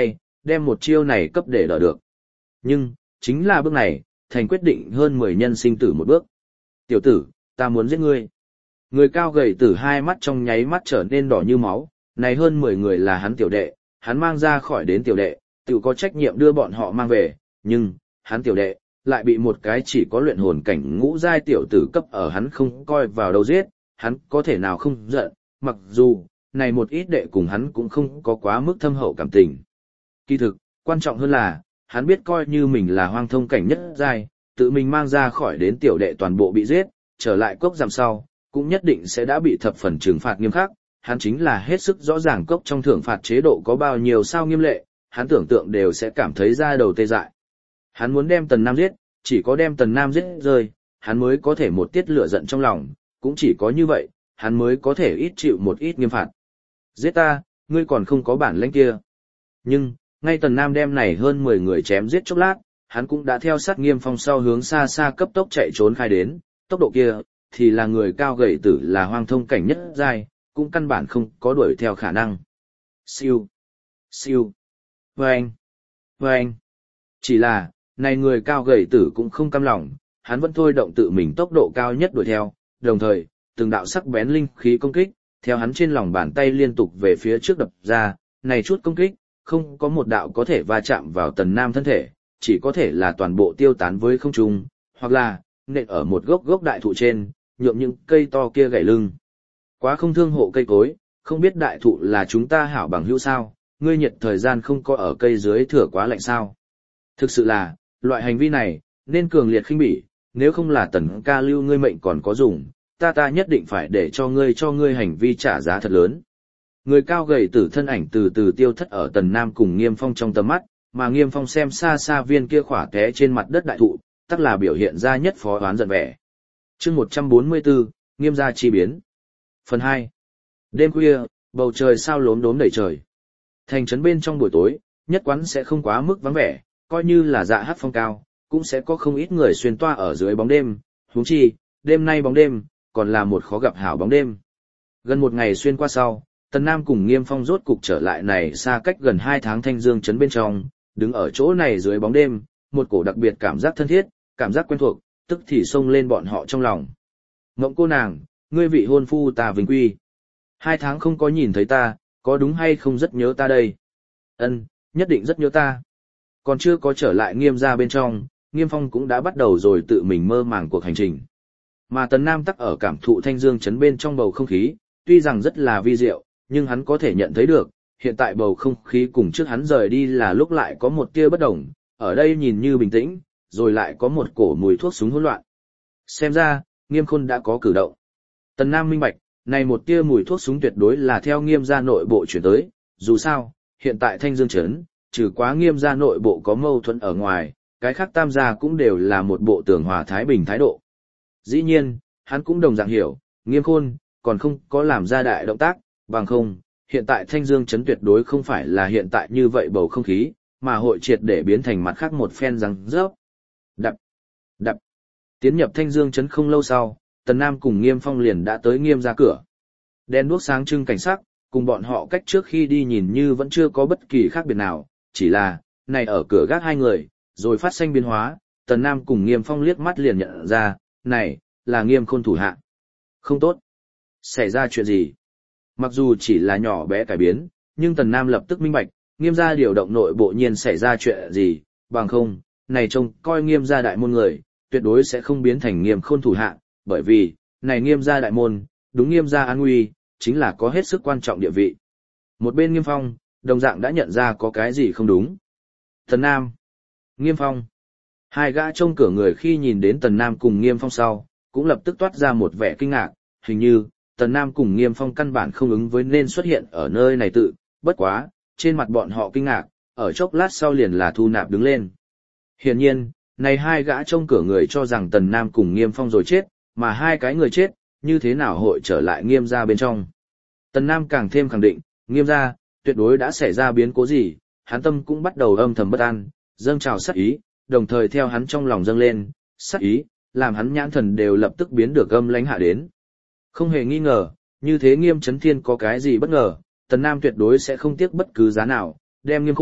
đem một chiêu này cấp để đỡ được. Nhưng, chính là bước này, thành quyết định hơn mười nhân sinh tử một bước. Tiểu tử, ta muốn giết ngươi. Người cao gầy tử hai mắt trong nháy mắt trở nên đỏ như máu, này hơn mười người là hắn tiểu đệ, hắn mang ra khỏi đến tiểu đệ, tự có trách nhiệm đưa bọn họ mang về, nhưng, hắn tiểu đệ, lại bị một cái chỉ có luyện hồn cảnh ngũ giai tiểu tử cấp ở hắn không coi vào đâu giết, hắn có thể nào không giận, mặc dù, này một ít đệ cùng hắn cũng không có quá mức thâm hậu cảm tình. Kỳ thực, quan trọng hơn là, hắn biết coi như mình là hoang thông cảnh nhất giai, tự mình mang ra khỏi đến tiểu đệ toàn bộ bị giết, trở lại cốc giảm sau, cũng nhất định sẽ đã bị thập phần trừng phạt nghiêm khắc, hắn chính là hết sức rõ ràng cốc trong thưởng phạt chế độ có bao nhiêu sao nghiêm lệ, hắn tưởng tượng đều sẽ cảm thấy da đầu tê dại. Hắn muốn đem Tần Nam giết, chỉ có đem Tần Nam giết rơi, hắn mới có thể một tiết lửa giận trong lòng, cũng chỉ có như vậy, hắn mới có thể ít chịu một ít nghiêm phạt. Giết ta, ngươi còn không có bản lĩnh kia. Nhưng, ngay Tần Nam đem này hơn mười người chém giết chốc lát, hắn cũng đã theo sát Nghiêm Phong sau hướng xa xa cấp tốc chạy trốn khai đến, tốc độ kia, thì là người cao gầy tử là hoang thông cảnh nhất giai, cũng căn bản không có đuổi theo khả năng. Siêu, siêu, vâng, vâng. Chỉ là, này người cao gầy tử cũng không cam lòng, hắn vẫn thôi động tự mình tốc độ cao nhất đuổi theo, đồng thời, từng đạo sắc bén linh khí công kích, theo hắn trên lòng bàn tay liên tục về phía trước đập ra, này chút công kích, không có một đạo có thể va chạm vào Tần Nam thân thể, chỉ có thể là toàn bộ tiêu tán với không trung, hoặc là, nện ở một gốc gốc đại thụ trên, nhượng những cây to kia gãy lưng. Quá không thương hộ cây cối, không biết đại thụ là chúng ta hảo bằng hữu sao, ngươi nhiệt thời gian không có ở cây dưới thừa quá lạnh sao. Thực sự là, loại hành vi này, nên cường liệt khinh bỉ, nếu không là Tần ca lưu ngươi mệnh còn có dùng, ta ta nhất định phải để cho ngươi cho ngươi hành vi trả giá thật lớn. Người cao gầy tử thân ảnh từ từ tiêu thất ở Tần Nam cùng Nghiêm Phong trong tầm mắt, mà Nghiêm Phong xem xa xa viên kia khỏa té trên mặt đất đại thụ, tất là biểu hiện ra nhất phó oán giận vẻ. Chương một trăm bốn mươi tư, Nghiêm gia chi biến. Phần hai. Đêm khuya, bầu trời sao lốm đốm đầy trời. Thành trấn bên trong buổi tối, nhất quán sẽ không quá mức vắng vẻ, coi như là dạ hát phong cao, cũng sẽ có không ít người xuyên toa ở dưới bóng đêm, huống chi, đêm nay bóng đêm, còn là một khó gặp hảo bóng đêm. Gần một ngày xuyên qua sau, Tần Nam cùng Nghiêm Phong rốt cục trở lại này xa cách gần hai tháng Thanh Dương trấn bên trong, đứng ở chỗ này dưới bóng đêm, một cổ đặc biệt cảm giác thân thiết, cảm giác quen thuộc, tức thì xông lên bọn họ trong lòng. Ngộng cô nàng, ngươi vị hôn phu ta vinh quy. Hai tháng không có nhìn thấy ta, có đúng hay không rất nhớ ta đây? Ân, nhất định rất nhớ ta. Còn chưa có trở lại Nghiêm gia bên trong, Nghiêm Phong cũng đã bắt đầu rồi tự mình mơ màng cuộc hành trình. Mà Tần Nam tắc ở cảm thụ Thanh Dương trấn bên trong bầu không khí, tuy rằng rất là vi diệu, nhưng hắn có thể nhận thấy được, hiện tại bầu không khí cùng trước hắn rời đi là lúc lại có một tia bất đồng, ở đây nhìn như bình tĩnh, rồi lại có một cổ mùi thuốc súng hỗn loạn. Xem ra, Nghiêm Khôn đã có cử động. Tần Nam minh bạch, này một tia mùi thuốc súng tuyệt đối là theo Nghiêm gia nội bộ chuyển tới, dù sao, hiện tại Thanh Dương trấn, trừ quá Nghiêm gia nội bộ có mâu thuẫn ở ngoài, cái khác tam gia cũng đều là một bộ tường hòa thái bình thái độ. Dĩ nhiên, hắn cũng đồng dạng hiểu, Nghiêm Khôn còn không có làm ra đại động tác, bằng không, hiện tại Thanh Dương trấn tuyệt đối không phải là hiện tại như vậy bầu không khí, mà hội triệt để biến thành mặt khác một phen răng rớp. Đập, đập. Tiến nhập Thanh Dương trấn không lâu sau, Tần Nam cùng Nghiêm Phong liền đã tới Nghiêm gia cửa. Đèn đuốc sáng trưng cảnh sắc, cùng bọn họ cách trước khi đi nhìn như vẫn chưa có bất kỳ khác biệt nào, chỉ là, này ở cửa gác hai người, rồi phát sinh biến hóa, Tần Nam cùng Nghiêm Phong liếc mắt liền nhận ra, này, là Nghiêm Khôn thủ hạ. Không tốt. Xảy ra chuyện gì? Mặc dù chỉ là nhỏ bé cải biến, nhưng Tần Nam lập tức minh bạch, Nghiêm gia điều động nội bộ nhiên xảy ra chuyện gì, bằng không, này trông coi Nghiêm gia đại môn người, tuyệt đối sẽ không biến thành Nghiêm Khôn thủ hạ, bởi vì, này Nghiêm gia đại môn, đúng Nghiêm gia an nguy, chính là có hết sức quan trọng địa vị. Một bên Nghiêm Phong, đồng dạng đã nhận ra có cái gì không đúng. Tần Nam, Nghiêm Phong, hai gã trông cửa người khi nhìn đến Tần Nam cùng Nghiêm Phong sau, cũng lập tức toát ra một vẻ kinh ngạc, hình như, Tần Nam cùng Nghiêm Phong căn bản không ứng với nên xuất hiện ở nơi này tự, bất quá, trên mặt bọn họ kinh ngạc, ở chốc lát sau liền là thu nạp đứng lên. Hiển nhiên, này hai gã trông cửa người cho rằng Tần Nam cùng Nghiêm Phong rồi chết, mà hai cái người chết, như thế nào hội trở lại Nghiêm gia bên trong. Tần Nam càng thêm khẳng định, Nghiêm gia, tuyệt đối đã xảy ra biến cố gì, hắn tâm cũng bắt đầu âm thầm bất an, dâng trào sát ý, đồng thời theo hắn trong lòng dâng lên, sát ý, làm hắn nhãn thần đều lập tức biến được âm lãnh hạ đến. Không hề nghi ngờ, như thế Nghiêm Chấn Thiên có cái gì bất ngờ, Tần Nam tuyệt đối sẽ không tiếc bất cứ giá nào, đem Nghiêm Khôn,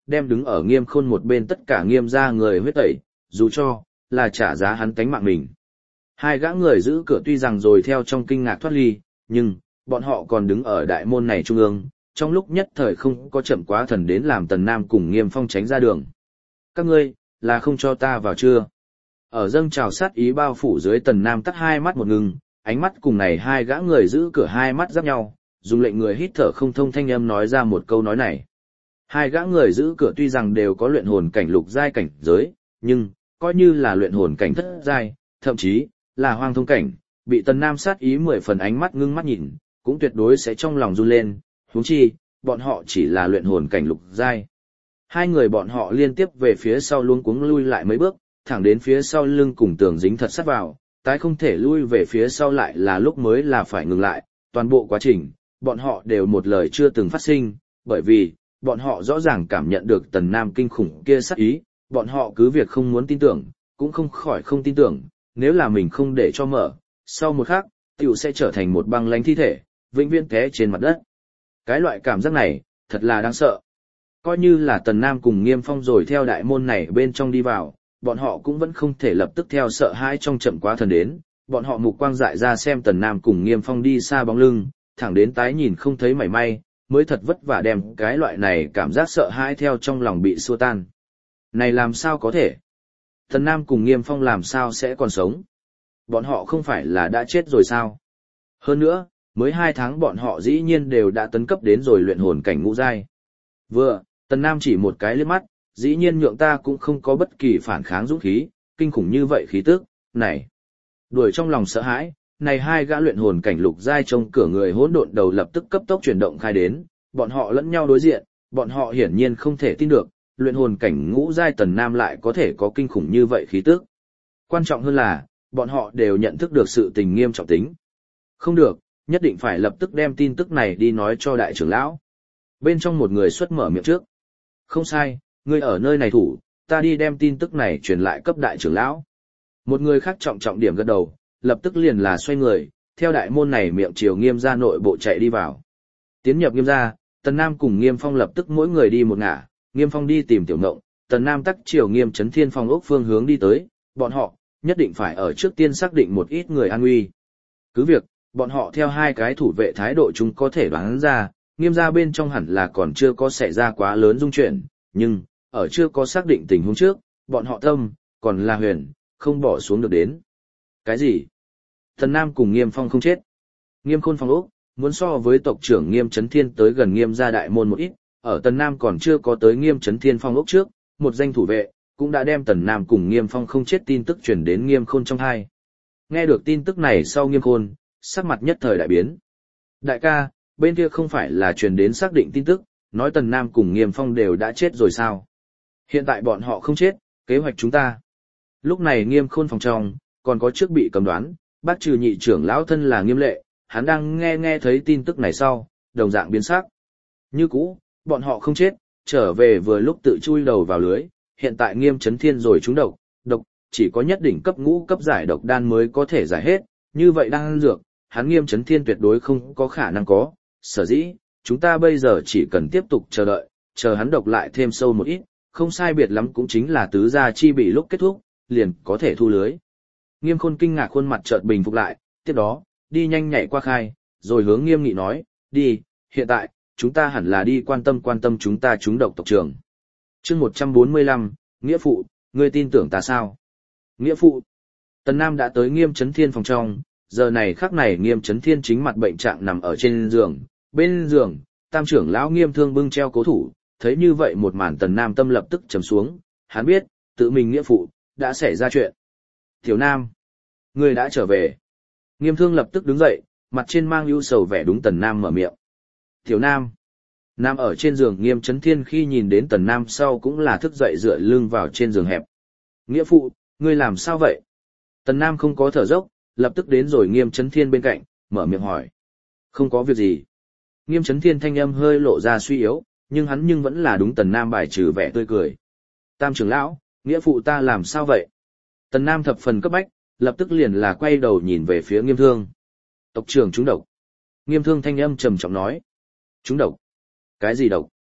đem đứng ở Nghiêm Khôn một bên tất cả Nghiêm gia người huyết tẩy, dù cho là trả giá hắn tánh mạng mình. Hai gã người giữ cửa tuy rằng rồi theo trong kinh ngạc thoát ly, nhưng bọn họ còn đứng ở đại môn này trung ương, trong lúc nhất thời không có chậm quá thần đến làm Tần Nam cùng Nghiêm Phong tránh ra đường. Các ngươi, là không cho ta vào chưa? Ở dâng trào sát ý bao phủ dưới, Tần Nam tắt hai mắt một ngừng, ánh mắt cùng này hai gã người giữ cửa hai mắt giáp nhau, dùng lệnh người hít thở không thông thanh âm nói ra một câu nói này. Hai gã người giữ cửa tuy rằng đều có luyện hồn cảnh lục giai cảnh giới, nhưng coi như là luyện hồn cảnh thất giai, thậm chí là hoang thông cảnh, bị Tần Nam sát ý mười phần ánh mắt ngưng mắt nhìn, cũng tuyệt đối sẽ trong lòng run lên, huống chi, bọn họ chỉ là luyện hồn cảnh lục giai. Hai người bọn họ liên tiếp về phía sau luống cuống lui lại mấy bước, thẳng đến phía sau lưng cùng tường dính thật sát vào, tái không thể lui về phía sau lại là lúc mới là phải ngừng lại, toàn bộ quá trình, bọn họ đều một lời chưa từng phát sinh, bởi vì, bọn họ rõ ràng cảm nhận được Tần Nam kinh khủng kia sát ý, bọn họ cứ việc không muốn tin tưởng, cũng không khỏi không tin tưởng, nếu là mình không để cho mở, sau một khắc, tiểu sẽ trở thành một băng lãnh thi thể, vĩnh viễn té trên mặt đất. Cái loại cảm giác này, thật là đáng sợ. Coi như là Tần Nam cùng Nghiêm Phong rồi theo đại môn này bên trong đi vào, bọn họ cũng vẫn không thể lập tức theo sợ hãi trong chậm quá thần đến, bọn họ mục quang dại ra xem Tần Nam cùng Nghiêm Phong đi xa bóng lưng, thẳng đến tái nhìn không thấy mảy may, mới thật vất vả đem cái loại này cảm giác sợ hãi theo trong lòng bị xua tan. Này làm sao có thể? Tần Nam cùng Nghiêm Phong làm sao sẽ còn sống? Bọn họ không phải là đã chết rồi sao? Hơn nữa, mới hai tháng bọn họ dĩ nhiên đều đã tấn cấp đến rồi luyện hồn cảnh ngũ giai. Vừa, Tần Nam chỉ một cái liếc mắt, dĩ nhiên nhượng ta cũng không có bất kỳ phản kháng dũng khí, kinh khủng như vậy khí tức, này. Đuổi trong lòng sợ hãi, này hai gã luyện hồn cảnh lục giai trông cửa người hỗn độn đầu lập tức cấp tốc chuyển động khai đến, bọn họ lẫn nhau đối diện, bọn họ hiển nhiên không thể tin được, luyện hồn cảnh ngũ giai Tần Nam lại có thể có kinh khủng như vậy khí tức. Quan trọng hơn là, bọn họ đều nhận thức được sự tình nghiêm trọng tính. Không được, nhất định phải lập tức đem tin tức này đi nói cho đại trưởng lão. Bên trong một người xuất mở miệng trước. Không sai, ngươi ở nơi này thủ, ta đi đem tin tức này truyền lại cấp đại trưởng lão. Một người khác trọng trọng điểm gật đầu, lập tức liền là xoay người, theo đại môn này miệng chiều Nghiêm gia nội bộ chạy đi vào. Tiến nhập Nghiêm gia, Tần Nam cùng Nghiêm Phong lập tức mỗi người đi một ngả, Nghiêm Phong đi tìm Tiểu Ngộng, Tần Nam tắc chiều Nghiêm Chấn Thiên Phong ốc phương hướng đi tới, bọn họ nhất định phải ở trước tiên xác định một ít người an nguy. Cứ việc, bọn họ theo hai cái thủ vệ thái độ chúng có thể đoán ra, Nghiêm gia bên trong hẳn là còn chưa có xảy ra quá lớn dung chuyển, nhưng, ở chưa có xác định tình huống trước, bọn họ tâm, còn là huyền, không bỏ xuống được đến. Cái gì? Tần Nam cùng Nghiêm Phong không chết. Nghiêm Khôn Phong ốc, muốn so với tộc trưởng Nghiêm Chấn Thiên tới gần Nghiêm gia đại môn một ít, ở Tần Nam còn chưa có tới Nghiêm Chấn Thiên Phong ốc trước, một danh thủ vệ, cũng đã đem Tần Nam cùng Nghiêm Phong không chết tin tức truyền đến Nghiêm Khôn trong hai. Nghe được tin tức này sau Nghiêm Khôn, sắc mặt nhất thời đại biến. Đại ca, bên kia không phải là truyền đến xác định tin tức, nói Tần Nam cùng Nghiêm Phong đều đã chết rồi sao? Hiện tại bọn họ không chết, kế hoạch chúng ta. Lúc này Nghiêm Khôn phòng trong, còn có trước bị cầm đoán, bác trừ nhị trưởng lão thân là Nghiêm Lệ, hắn đang nghe nghe thấy tin tức này sau, đồng dạng biến sắc. Như cũ, bọn họ không chết, trở về vừa lúc tự chui đầu vào lưới, hiện tại Nghiêm Chấn Thiên rồi trúng độc, độc, chỉ có nhất định cấp ngũ cấp giải độc đan mới có thể giải hết, như vậy đang dược, hắn Nghiêm Chấn Thiên tuyệt đối không có khả năng có, sở dĩ, chúng ta bây giờ chỉ cần tiếp tục chờ đợi, chờ hắn độc lại thêm sâu một ít, không sai biệt lắm cũng chính là tứ gia chi bị lúc kết thúc, liền có thể thu lưới. Nghiêm Khôn kinh ngạc khuôn mặt chợt bình phục lại, tiếp đó, đi nhanh nhảy qua khai, rồi hướng Nghiêm Nghị nói, đi, hiện tại, chúng ta hẳn là đi quan tâm quan tâm chúng ta chúng độc tộc trưởng. Chương một trăm bốn mươi lăm, Nghĩa phụ, ngươi tin tưởng ta sao? Nghĩa phụ. Tần Nam đã tới Nghiêm Chấn Thiên phòng trong, giờ này khắc này Nghiêm Chấn Thiên chính mặt bệnh trạng nằm ở trên giường, bên giường, tam trưởng lão Nghiêm Thương bưng treo cố thủ, thấy như vậy một màn Tần Nam tâm lập tức trầm xuống, hắn biết, tự mình nghĩa phụ, đã xảy ra chuyện. Tiểu Nam, ngươi đã trở về. Nghiêm Thương lập tức đứng dậy, mặt trên mang ưu sầu vẻ đúng Tần Nam mở miệng. Tiểu Nam. Nam ở trên giường Nghiêm Chấn Thiên khi nhìn đến Tần Nam sau cũng là thức dậy dựa lưng vào trên giường hẹp. Nghĩa phụ, ngươi làm sao vậy? Tần Nam không có thở dốc, lập tức đến rồi Nghiêm Chấn Thiên bên cạnh, mở miệng hỏi. Không có việc gì. Nghiêm Chấn Thiên thanh âm hơi lộ ra suy yếu, nhưng hắn nhưng vẫn là đúng Tần Nam bài trừ vẻ tươi cười. Tam trưởng lão, nghĩa phụ ta làm sao vậy? Tần Nam thập phần cấp bách, lập tức liền là quay đầu nhìn về phía Nghiêm Thương. Tộc trưởng trúng độc. Nghiêm Thương thanh âm trầm trọng nói. Trúng độc? Cái gì độc?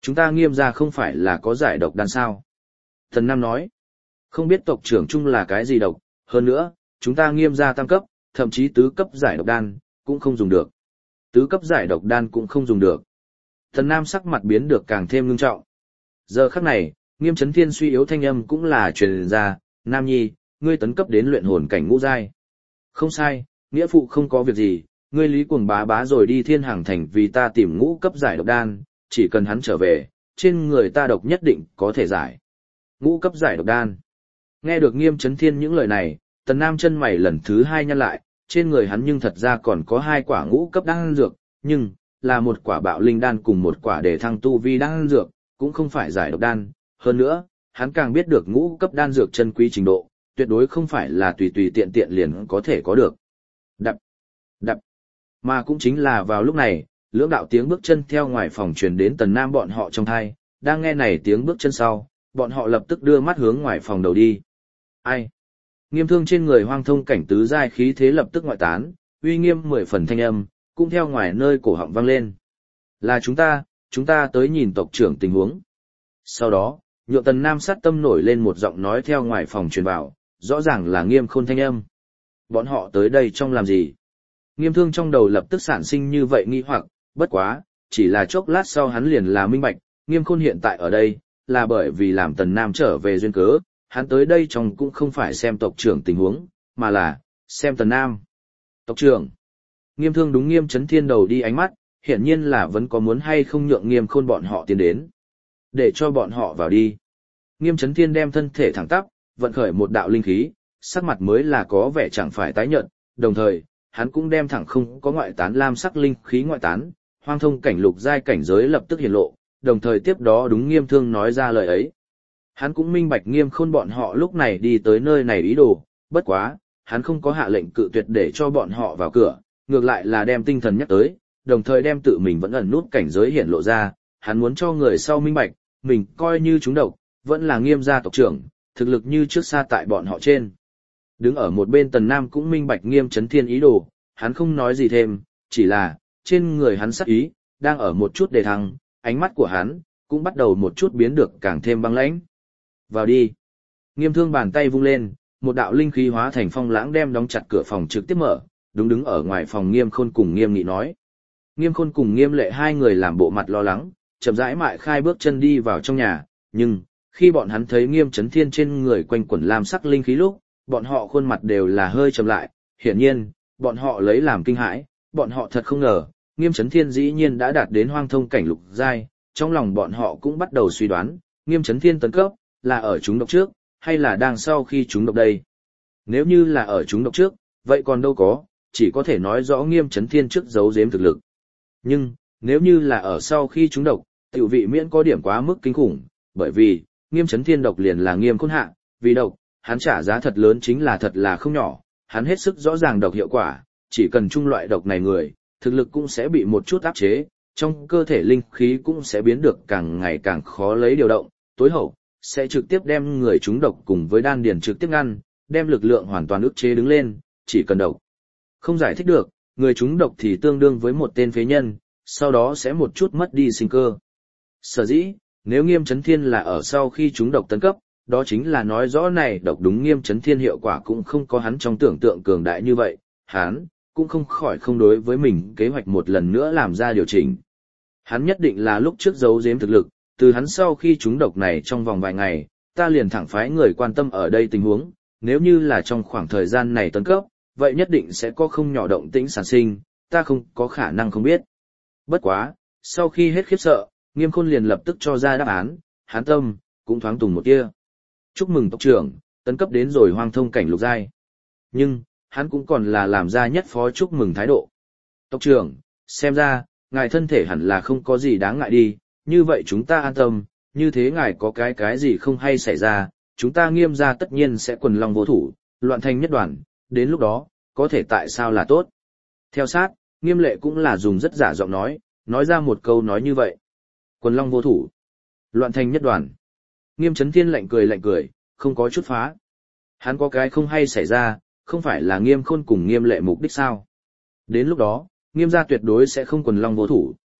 Chúng ta Nghiêm gia không phải là có giải độc đan sao? Tần Nam nói, không biết tộc trưởng chung là cái gì độc, hơn nữa, chúng ta Nghiêm gia tam cấp, thậm chí tứ cấp giải độc đan, cũng không dùng được. Tứ cấp giải độc đan cũng không dùng được. Tần Nam sắc mặt biến được càng thêm ngưng trọng. Giờ khắc này, Nghiêm Chấn Thiên suy yếu thanh âm cũng là truyền ra, Nam Nhi, ngươi tấn cấp đến luyện hồn cảnh ngũ giai. Không sai, nghĩa phụ không có việc gì, ngươi Lý Cuồng bá bá rồi đi Thiên Hàng Thành vì ta tìm ngũ cấp giải độc đan, chỉ cần hắn trở về, trên người ta độc nhất định có thể giải. Ngũ cấp giải độc đan. Nghe được Nghiêm Chấn Thiên những lời này, Tần Nam chân mày lần thứ hai nhăn lại, trên người hắn nhưng thật ra còn có hai quả ngũ cấp đan dược, nhưng, là một quả bạo linh đan cùng một quả để thăng tu vi đan dược, cũng không phải giải độc đan. Hơn nữa, hắn càng biết được ngũ cấp đan dược chân quý trình độ, tuyệt đối không phải là tùy tùy tiện tiện liền có thể có được. Đập, đập. Mà cũng chính là vào lúc này, lưỡng đạo tiếng bước chân theo ngoài phòng truyền đến Tần Nam bọn họ trong thai, đang nghe này tiếng bước chân sau, bọn họ lập tức đưa mắt hướng ngoài phòng đầu đi. Ai? Nghiêm Thương trên người Hoang Thông cảnh tứ giai khí thế lập tức ngoại tán, uy nghiêm mười phần thanh âm, cũng theo ngoài nơi cổ họng vang lên. Là chúng ta, chúng ta tới nhìn tộc trưởng tình huống. Sau đó, nhượng Tần Nam sát tâm nổi lên một giọng nói theo ngoài phòng truyền vào, rõ ràng là Nghiêm Khôn thanh âm. Bọn họ tới đây trong làm gì? Nghiêm Thương trong đầu lập tức sản sinh như vậy nghi hoặc, bất quá, chỉ là chốc lát sau hắn liền là minh bạch, Nghiêm Khôn hiện tại ở đây, là bởi vì làm Tần Nam trở về duyên cớ, hắn tới đây trong cũng không phải xem tộc trưởng tình huống, mà là, xem Tần Nam. Tộc trưởng. Nghiêm Thương đúng Nghiêm Chấn Thiên đầu đi ánh mắt, hiển nhiên là vẫn có muốn hay không nhượng Nghiêm Khôn bọn họ tiến đến. Để cho bọn họ vào đi. Nghiêm Chấn Thiên đem thân thể thẳng tắp, vận khởi một đạo linh khí, sắc mặt mới là có vẻ chẳng phải tái nhợt, đồng thời, hắn cũng đem thẳng không có ngoại tán lam sắc linh khí ngoại tán, Hoang Thông cảnh lục giai cảnh giới lập tức hiển lộ, đồng thời tiếp đó đúng Nghiêm Thương nói ra lời ấy. Hắn cũng minh bạch Nghiêm Khôn bọn họ lúc này đi tới nơi này ý đồ, bất quá, hắn không có hạ lệnh cự tuyệt để cho bọn họ vào cửa, ngược lại là đem tinh thần nhắc tới, đồng thời đem tự mình vẫn ẩn nút cảnh giới hiển lộ ra, hắn muốn cho người sau minh bạch, mình coi như chúng độc, vẫn là Nghiêm gia tộc trưởng, thực lực như trước xa tại bọn họ trên. Đứng ở một bên Tần Nam cũng minh bạch Nghiêm Chấn Thiên ý đồ, hắn không nói gì thêm, chỉ là, trên người hắn sắc ý, đang ở một chút đề thăng, ánh mắt của hắn, cũng bắt đầu một chút biến được càng thêm băng lãnh. Vào đi. Nghiêm Thương bàn tay vung lên, một đạo linh khí hóa thành phong lãng đem đóng chặt cửa phòng trực tiếp mở, đúng đứng ở ngoài phòng Nghiêm Khôn cùng Nghiêm Nghị nói. Nghiêm Khôn cùng Nghiêm Lệ hai người làm bộ mặt lo lắng, chậm rãi mại khai bước chân đi vào trong nhà, nhưng, khi bọn hắn thấy Nghiêm Chấn Thiên trên người quanh quẩn lam sắc linh khí lúc, bọn họ khuôn mặt đều là hơi trầm lại, hiển nhiên, bọn họ lấy làm kinh hãi, bọn họ thật không ngờ, Nghiêm Chấn Thiên dĩ nhiên đã đạt đến Hoang Thông cảnh lục giai, trong lòng bọn họ cũng bắt đầu suy đoán, Nghiêm Chấn Thiên tấn cấp, là ở chúng độc trước, hay là đang sau khi chúng độc đây. Nếu như là ở chúng độc trước, vậy còn đâu có, chỉ có thể nói rõ Nghiêm Chấn Thiên trước giấu giếm thực lực. Nhưng, nếu như là ở sau khi chúng độc, tiểu vị miễn có điểm quá mức kinh khủng, bởi vì, Nghiêm Chấn Thiên độc liền là Nghiêm Khôn hạ, vì độc, hắn trả giá thật lớn chính là thật là không nhỏ, hắn hết sức rõ ràng độc hiệu quả, chỉ cần chung loại độc này người, thực lực cũng sẽ bị một chút áp chế, trong cơ thể linh khí cũng sẽ biến được càng ngày càng khó lấy điều động, tối hậu, sẽ trực tiếp đem người chúng độc cùng với đan điền trực tiếp ngăn, đem lực lượng hoàn toàn ức chế đứng lên, chỉ cần độc. Không giải thích được, người chúng độc thì tương đương với một tên phế nhân, sau đó sẽ một chút mất đi sinh cơ. Sở dĩ, nếu Nghiêm Chấn Thiên là ở sau khi chúng độc tấn cấp, đó chính là nói rõ này độc đúng Nghiêm Chấn Thiên hiệu quả cũng không có hắn trong tưởng tượng cường đại như vậy, hắn cũng không khỏi không đối với mình kế hoạch một lần nữa làm ra điều chỉnh. Hắn nhất định là lúc trước giấu giếm thực lực, từ hắn sau khi chúng độc này trong vòng vài ngày, ta liền thẳng phái người quan tâm ở đây tình huống, nếu như là trong khoảng thời gian này tấn cấp, vậy nhất định sẽ có không nhỏ động tĩnh sản sinh, ta không có khả năng không biết. Bất quá, sau khi hết khiếp sợ, Nghiêm Khôn liền lập tức cho ra đáp án, hắn tâm, cũng thoáng tùng một tia. Chúc mừng tộc trưởng, tấn cấp đến rồi Hoang Thông cảnh lục giai. Nhưng, hắn cũng còn là làm ra nhất phó chúc mừng thái độ. Tộc trưởng, xem ra, ngài thân thể hẳn là không có gì đáng ngại đi, như vậy chúng ta an tâm, như thế ngài có cái cái gì không hay xảy ra, chúng ta Nghiêm gia tất nhiên sẽ quần long vô thủ, loạn thành nhất đoàn, đến lúc đó, có thể tại sao là tốt. Theo sát, Nghiêm Lệ cũng là dùng rất giả giọng nói, nói ra một câu nói như vậy. Quần long vô thủ, loạn thành nhất đoàn. Nghiêm Chấn Thiên lạnh cười lạnh cười, không có chút phá. Hắn có cái không hay xảy ra, không phải là Nghiêm Khôn cùng Nghiêm Lệ mục đích sao. Đến lúc đó, Nghiêm gia tuyệt đối sẽ không quần long vô thủ,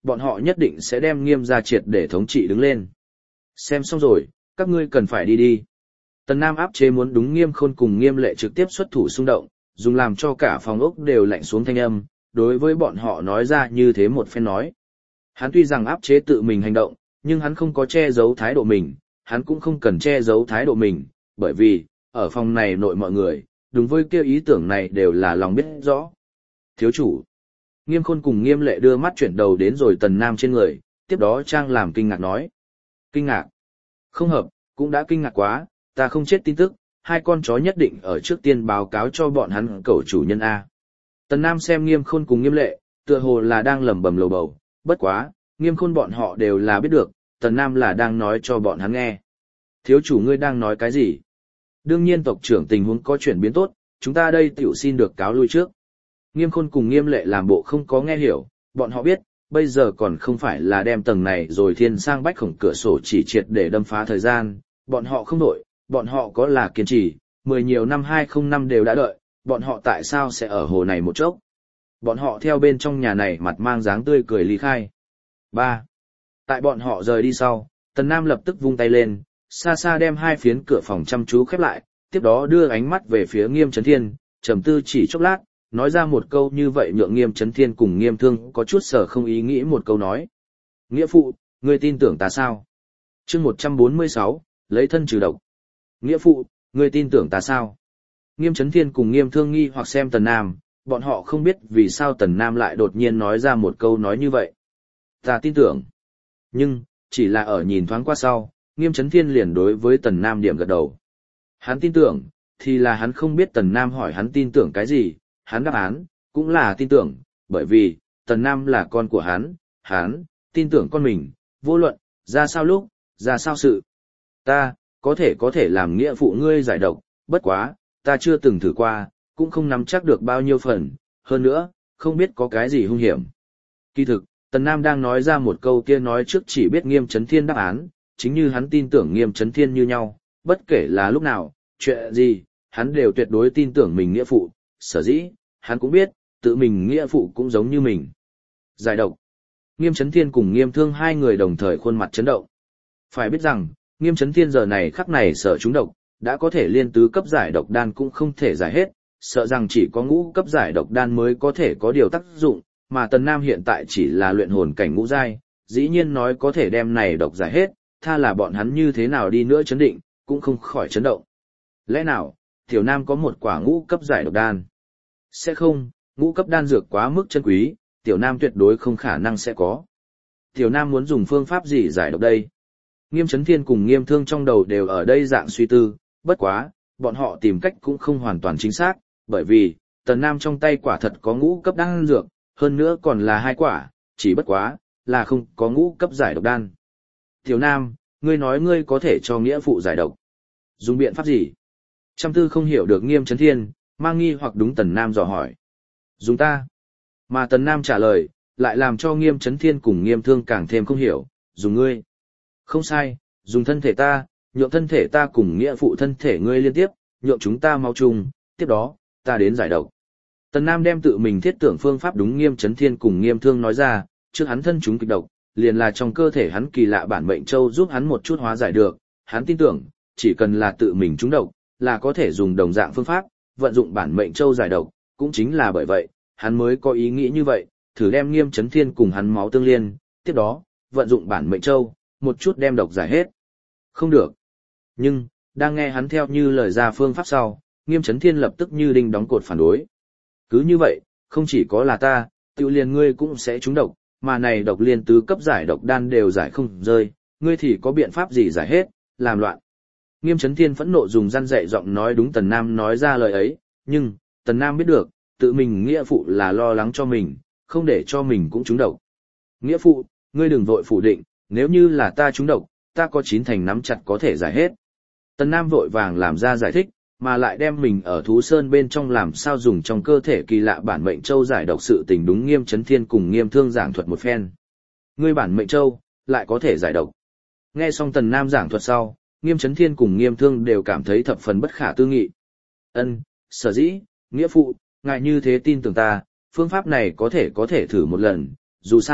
bọn họ nhất định sẽ đem Nghiêm gia triệt để thống trị đứng lên. Xem xong rồi, các ngươi cần phải đi đi. Tần Nam áp chế muốn đúng Nghiêm Khôn cùng Nghiêm Lệ trực tiếp xuất thủ xung động, dùng làm cho cả phòng ốc đều lạnh xuống thanh âm, đối với bọn họ nói ra như thế một phen nói. Hắn tuy rằng áp chế tự mình hành động, nhưng hắn không có che giấu thái độ mình, hắn cũng không cần che giấu thái độ mình, bởi vì, ở phòng này nội mọi người, đúng với kêu ý tưởng này đều là lòng biết rõ. Thiếu chủ, Nghiêm Khôn cùng Nghiêm Lệ đưa mắt chuyển đầu đến rồi Tần Nam trên người, tiếp đó Trang làm kinh ngạc nói. Kinh ngạc? Không hợp, cũng đã kinh ngạc quá, ta không chết tin tức, hai con chó nhất định ở trước tiên báo cáo cho bọn hắn cẩu chủ nhân A. Tần Nam xem Nghiêm Khôn cùng Nghiêm Lệ, tựa hồ là đang lẩm bẩm lầu bầu, bất quá, Nghiêm Khôn bọn họ đều là biết được, Tần Nam là đang nói cho bọn hắn nghe. Thiếu chủ ngươi đang nói cái gì? Đương nhiên tộc trưởng tình huống có chuyển biến tốt, chúng ta đây tiểu xin được cáo lui trước. Nghiêm Khôn cùng Nghiêm Lệ làm bộ không có nghe hiểu, bọn họ biết, bây giờ còn không phải là đem tầng này rồi thiên sang bách khổng cửa sổ chỉ triệt để đâm phá thời gian, bọn họ không đổi, bọn họ có là kiên trì, mười nhiều năm hai không năm đều đã đợi, bọn họ tại sao sẽ ở hồ này một chốc? Bọn họ theo bên trong nhà này mặt mang dáng tươi cười ly khai. ba. Tại bọn họ rời đi sau, Tần Nam lập tức vung tay lên, xa xa đem hai phiến cửa phòng chăm chú khép lại, tiếp đó đưa ánh mắt về phía Nghiêm Chấn Thiên, trầm tư chỉ chốc lát, nói ra một câu như vậy nhượng Nghiêm Chấn Thiên cùng Nghiêm Thương có chút sở không ý nghĩ một câu nói. Nghĩa phụ, ngươi tin tưởng ta sao? Chương một trăm bốn mươi sáu, lấy thân trừ độc. Nghĩa phụ, ngươi tin tưởng ta sao? Nghiêm Chấn Thiên cùng Nghiêm Thương nghi hoặc xem Tần Nam, bọn họ không biết vì sao Tần Nam lại đột nhiên nói ra một câu nói như vậy. Ta tin tưởng. Nhưng, chỉ là ở nhìn thoáng qua sau, Nghiêm Chấn Thiên liền đối với Tần Nam điểm gật đầu. Hắn tin tưởng, thì là hắn không biết Tần Nam hỏi hắn tin tưởng cái gì, hắn đáp án, cũng là tin tưởng, bởi vì, Tần Nam là con của hắn, hắn, tin tưởng con mình, vô luận, ra sao lúc, ra sao sự. Ta, có thể có thể làm nghĩa phụ ngươi giải độc, bất quá, ta chưa từng thử qua, cũng không nắm chắc được bao nhiêu phần, hơn nữa, không biết có cái gì hung hiểm. Kỳ thực, Tần Nam đang nói ra một câu kia nói trước chỉ biết Nghiêm Chấn Thiên đáp án, chính như hắn tin tưởng Nghiêm Chấn Thiên như nhau, bất kể là lúc nào, chuyện gì, hắn đều tuyệt đối tin tưởng mình nghĩa phụ, sở dĩ, hắn cũng biết, tự mình nghĩa phụ cũng giống như mình. Giải độc. Nghiêm Chấn Thiên cùng Nghiêm Thương hai người đồng thời khuôn mặt chấn động. Phải biết rằng, Nghiêm Chấn Thiên giờ này khắc này sợ trúng độc, đã có thể liên tứ cấp giải độc đan cũng không thể giải hết, sợ rằng chỉ có ngũ cấp giải độc đan mới có thể có điều tác dụng, mà Tần Nam hiện tại chỉ là luyện hồn cảnh ngũ giai, dĩ nhiên nói có thể đem này độc giải hết, tha là bọn hắn như thế nào đi nữa chấn định, cũng không khỏi chấn động. Lẽ nào, Tiểu Nam có một quả ngũ cấp giải độc đan? Sẽ không, ngũ cấp đan dược quá mức chân quý, Tiểu Nam tuyệt đối không khả năng sẽ có. Tiểu Nam muốn dùng phương pháp gì giải độc đây? Nghiêm Chấn Thiên cùng Nghiêm Thương trong đầu đều ở đây dạng suy tư, bất quá, bọn họ tìm cách cũng không hoàn toàn chính xác, bởi vì, Tần Nam trong tay quả thật có ngũ cấp đan dược, hơn nữa còn là hai quả, chỉ bất quá, là không có ngũ cấp giải độc đan. Tiểu Nam, ngươi nói ngươi có thể cho nghĩa phụ giải độc. Dùng biện pháp gì? Trăm tư không hiểu được Nghiêm Chấn Thiên, mang nghi hoặc đúng Tần Nam dò hỏi. Dùng ta. Mà Tần Nam trả lời, lại làm cho Nghiêm Chấn Thiên cùng Nghiêm Thương càng thêm không hiểu, dùng ngươi. Không sai, dùng thân thể ta, nhượng thân thể ta cùng nghĩa phụ thân thể ngươi liên tiếp, nhượng chúng ta máu chung, tiếp đó, ta đến giải độc. Tần Nam đem tự mình thiết tưởng phương pháp đúng Nghiêm Chấn Thiên cùng Nghiêm Thương nói ra, trước hắn thân chúng kịch độc, liền là trong cơ thể hắn kỳ lạ bản mệnh châu giúp hắn một chút hóa giải được, hắn tin tưởng, chỉ cần là tự mình trúng độc, là có thể dùng đồng dạng phương pháp, vận dụng bản mệnh châu giải độc, cũng chính là bởi vậy, hắn mới có ý nghĩ như vậy, thử đem Nghiêm Chấn Thiên cùng hắn máu tương liên, tiếp đó, vận dụng bản mệnh châu, một chút đem độc giải hết. Không được. Nhưng, đang nghe hắn theo như lời ra phương pháp sau, Nghiêm Chấn Thiên lập tức như đinh đóng cột phản đối. Cứ như vậy, không chỉ có là ta, tự liền ngươi cũng sẽ trúng độc, mà này độc liên tứ cấp giải độc đan đều giải không rơi, ngươi thì có biện pháp gì giải hết, làm loạn. Nghiêm Chấn Thiên phẫn nộ dùng răn dạy giọng nói đúng Tần Nam nói ra lời ấy, nhưng, Tần Nam biết được, tự mình nghĩa phụ là lo lắng cho mình, không để cho mình cũng trúng độc. Nghĩa phụ, ngươi đừng vội phủ định, nếu như là ta trúng độc, ta có chín thành nắm chặt có thể giải hết. Tần Nam vội vàng làm ra giải thích, mà lại đem mình ở thú sơn bên trong làm sao dùng trong cơ thể kỳ lạ bản mệnh châu giải độc sự tình đúng Nghiêm Chấn Thiên cùng Nghiêm Thương giảng thuật một phen. Ngươi bản mệnh châu, lại có thể giải độc. Nghe xong Tần Nam giảng thuật sau, Nghiêm Chấn Thiên cùng Nghiêm Thương đều cảm thấy thập phần bất khả tư nghị. Ân, sở dĩ, nghĩa phụ, ngài như thế tin tưởng ta, phương pháp này có thể có thể thử một lần, dù sao,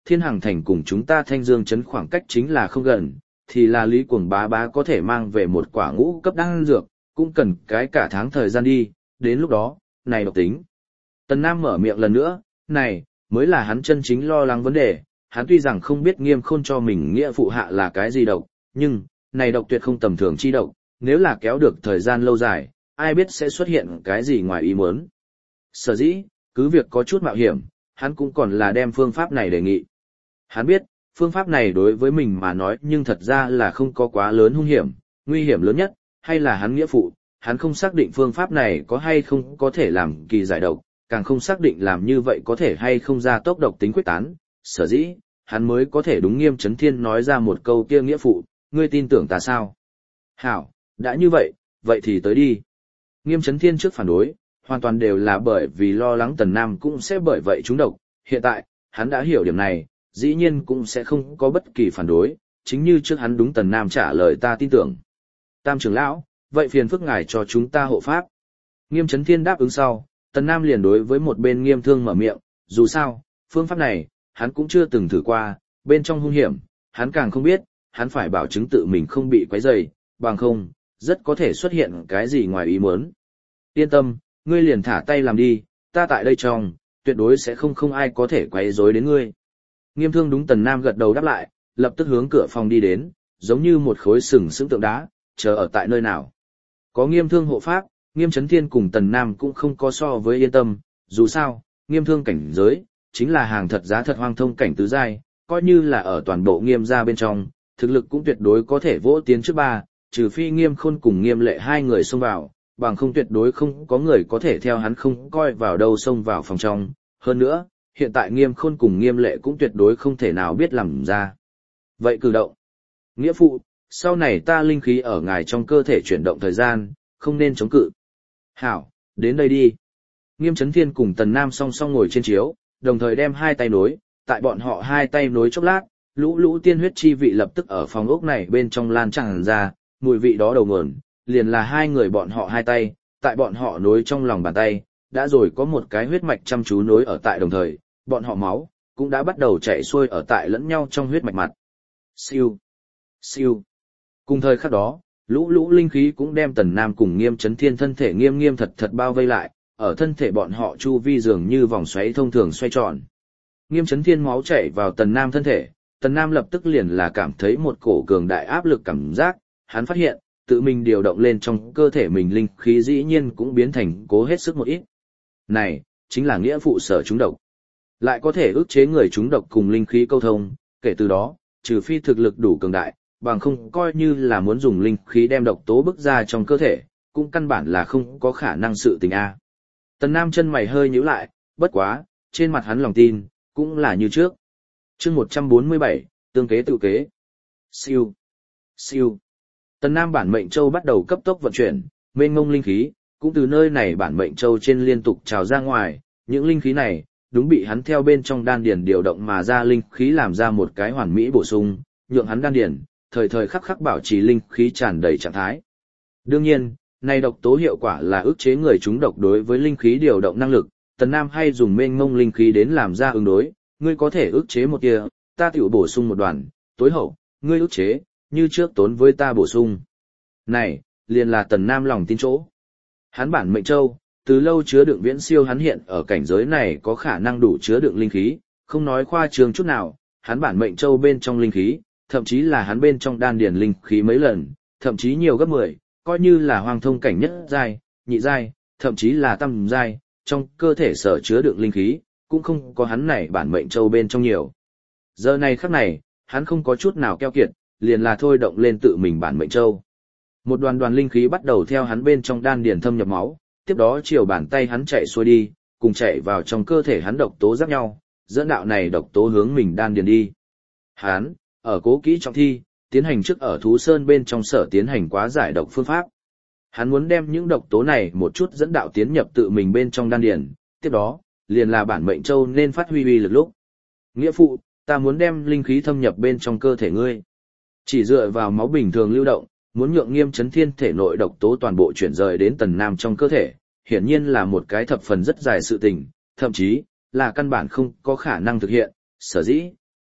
Thiên Hằng Thành cùng chúng ta Thanh Dương trấn khoảng cách chính là không gần, thì là Lý Cuồng bá bá có thể mang về một quả ngũ cấp đan dược, cũng cần cái cả tháng thời gian đi, đến lúc đó, này độc tính. Tần Nam mở miệng lần nữa, này, mới là hắn chân chính lo lắng vấn đề, hắn tuy rằng không biết Nghiêm Khôn cho mình nghĩa phụ hạ là cái gì độc, nhưng, này độc tuyệt không tầm thường chi độc, nếu là kéo được thời gian lâu dài, ai biết sẽ xuất hiện cái gì ngoài ý muốn. Sở dĩ, cứ việc có chút mạo hiểm, hắn cũng còn là đem phương pháp này đề nghị. Hắn biết, phương pháp này đối với mình mà nói nhưng thật ra là không có quá lớn hung hiểm, nguy hiểm lớn nhất, hay là hắn nghĩa phụ, hắn không xác định phương pháp này có hay không có thể làm kỳ giải độc, càng không xác định làm như vậy có thể hay không ra tốc độc tính quyết tán, sở dĩ, hắn mới có thể đúng Nghiêm Chấn Thiên nói ra một câu kia nghĩa phụ, ngươi tin tưởng ta sao? Hảo, đã như vậy, vậy thì tới đi. Nghiêm Chấn Thiên trước phản đối, hoàn toàn đều là bởi vì lo lắng Tần Nam cũng sẽ bởi vậy trúng độc, hiện tại, hắn đã hiểu điểm này, dĩ nhiên cũng sẽ không có bất kỳ phản đối, chính như trước hắn đúng Tần Nam trả lời ta tin tưởng. Tam trưởng lão, vậy phiền phức ngài cho chúng ta hộ pháp. Nghiêm Chấn Thiên đáp ứng sau, Tần Nam liền đối với một bên Nghiêm Thương mở miệng, dù sao, phương pháp này, hắn cũng chưa từng thử qua, bên trong hung hiểm, hắn càng không biết, hắn phải bảo chứng tự mình không bị quấy rầy, bằng không, rất có thể xuất hiện cái gì ngoài ý muốn. Yên tâm, ngươi liền thả tay làm đi, ta tại đây trong, tuyệt đối sẽ không không ai có thể quấy rối đến ngươi. Nghiêm Thương đúng Tần Nam gật đầu đáp lại, lập tức hướng cửa phòng đi đến, giống như một khối sừng sững tượng đá, chờ ở tại nơi nào. Có Nghiêm Thương hộ pháp, Nghiêm Chấn Thiên cùng Tần Nam cũng không có so với yên tâm, dù sao, Nghiêm Thương cảnh giới, chính là hàng thật giá thật hoang thông cảnh tứ giai, coi như là ở toàn bộ Nghiêm gia bên trong, thực lực cũng tuyệt đối có thể vỗ tiến trước ba, trừ phi Nghiêm Khôn cùng Nghiêm Lệ hai người xông vào, bằng không tuyệt đối không có người có thể theo hắn không coi vào đâu xông vào phòng trong. Hơn nữa, hiện tại Nghiêm Khôn cùng Nghiêm Lệ cũng tuyệt đối không thể nào biết làm ra. Vậy cử động. Nghĩa phụ, sau này ta linh khí ở ngài trong cơ thể chuyển động thời gian, không nên chống cự. Hảo, đến đây đi. Nghiêm Chấn Thiên cùng Tần Nam song song ngồi trên chiếu, đồng thời đem hai tay nối, tại bọn họ hai tay nối chốc lát, lũ lũ tiên huyết chi vị lập tức ở phòng ốc này bên trong lan tràn ra, mùi vị đó đầu nguồn, liền là hai người bọn họ hai tay, tại bọn họ nối trong lòng bàn tay, đã rồi có một cái huyết mạch chăm chú nối ở tại đồng thời, bọn họ máu, cũng đã bắt đầu chảy xuôi ở tại lẫn nhau trong huyết mạch mặt. Siêu, siêu. Cùng thời khắc đó, lũ lũ linh khí cũng đem Tần Nam cùng Nghiêm Chấn Thiên thân thể nghiêm nghiêm thật thật bao vây lại, ở thân thể bọn họ chu vi dường như vòng xoáy thông thường xoay tròn. Nghiêm Chấn Thiên máu chảy vào Tần Nam thân thể, Tần Nam lập tức liền là cảm thấy một cổ cường đại áp lực cảm giác, hắn phát hiện, tự mình điều động lên trong cơ thể mình linh khí dĩ nhiên cũng biến thành cố hết sức một ít. Này, chính là nghĩa phụ sở chúng độc. Lại có thể ức chế người chúng độc cùng linh khí câu thông, kể từ đó, trừ phi thực lực đủ cường đại, bằng không coi như là muốn dùng linh khí đem độc tố bức ra trong cơ thể, cũng căn bản là không có khả năng sự tình a. Tần Nam chân mày hơi nhíu lại, bất quá, trên mặt hắn lòng tin, cũng là như trước. Chương một trăm bốn mươi bảy, tương kế tự kế. Siêu, siêu. Tần Nam bản mệnh châu bắt đầu cấp tốc vận chuyển, mênh mông linh khí, cũng từ nơi này bản mệnh châu trên liên tục trào ra ngoài, những linh khí này, đúng bị hắn theo bên trong đan điền điều động mà ra linh khí làm ra một cái hoàn mỹ bổ sung, nhượng hắn đan điền, thời thời khắc khắc bảo trì linh khí tràn đầy trạng thái. Đương nhiên, này độc tố hiệu quả là ức chế người chúng độc đối với linh khí điều động năng lực, Tần Nam hay dùng mênh mông linh khí đến làm ra ứng đối, ngươi có thể ức chế một tia, ta tiểu bổ sung một đoàn, tối hậu, ngươi ức chế, như trước tốn với ta bổ sung. Này, liền là Tần Nam lòng tin chỗ. Hắn bản mệnh châu, từ lâu chứa đựng viễn siêu hắn hiện ở cảnh giới này có khả năng đủ chứa đựng linh khí, không nói khoa trương chút nào, hắn bản mệnh châu bên trong linh khí, thậm chí là hắn bên trong đan điền linh khí mấy lần, thậm chí nhiều gấp mười, coi như là hoàng thông cảnh nhất giai, nhị giai, thậm chí là tam giai, trong cơ thể sở chứa đựng linh khí, cũng không có hắn này bản mệnh châu bên trong nhiều. Giờ này khắc này, hắn không có chút nào keo kiệt, liền là thôi động lên tự mình bản mệnh châu. Một đoàn đoàn linh khí bắt đầu theo hắn bên trong đan điền thâm nhập máu, tiếp đó chiều bàn tay hắn chạy xuôi đi, cùng chạy vào trong cơ thể hắn độc tố giáp nhau, dẫn đạo này độc tố hướng mình đan điền đi. Hắn, ở cố kỹ trọng thi, tiến hành trước ở thú sơn bên trong sở tiến hành quá giải độc phương pháp. Hắn muốn đem những độc tố này một chút dẫn đạo tiến nhập tự mình bên trong đan điền, tiếp đó, liền là bản mệnh châu nên phát huy uy lực lúc. Nghĩa phụ, ta muốn đem linh khí thâm nhập bên trong cơ thể ngươi. Chỉ dựa vào máu bình thường lưu động, muốn nhượng Nghiêm Chấn Thiên thể nội độc tố toàn bộ chuyển rời đến Tần Nam trong cơ thể, hiển nhiên là một cái thập phần rất dài sự tình, thậm chí là căn bản không có khả năng thực hiện. Sở dĩ,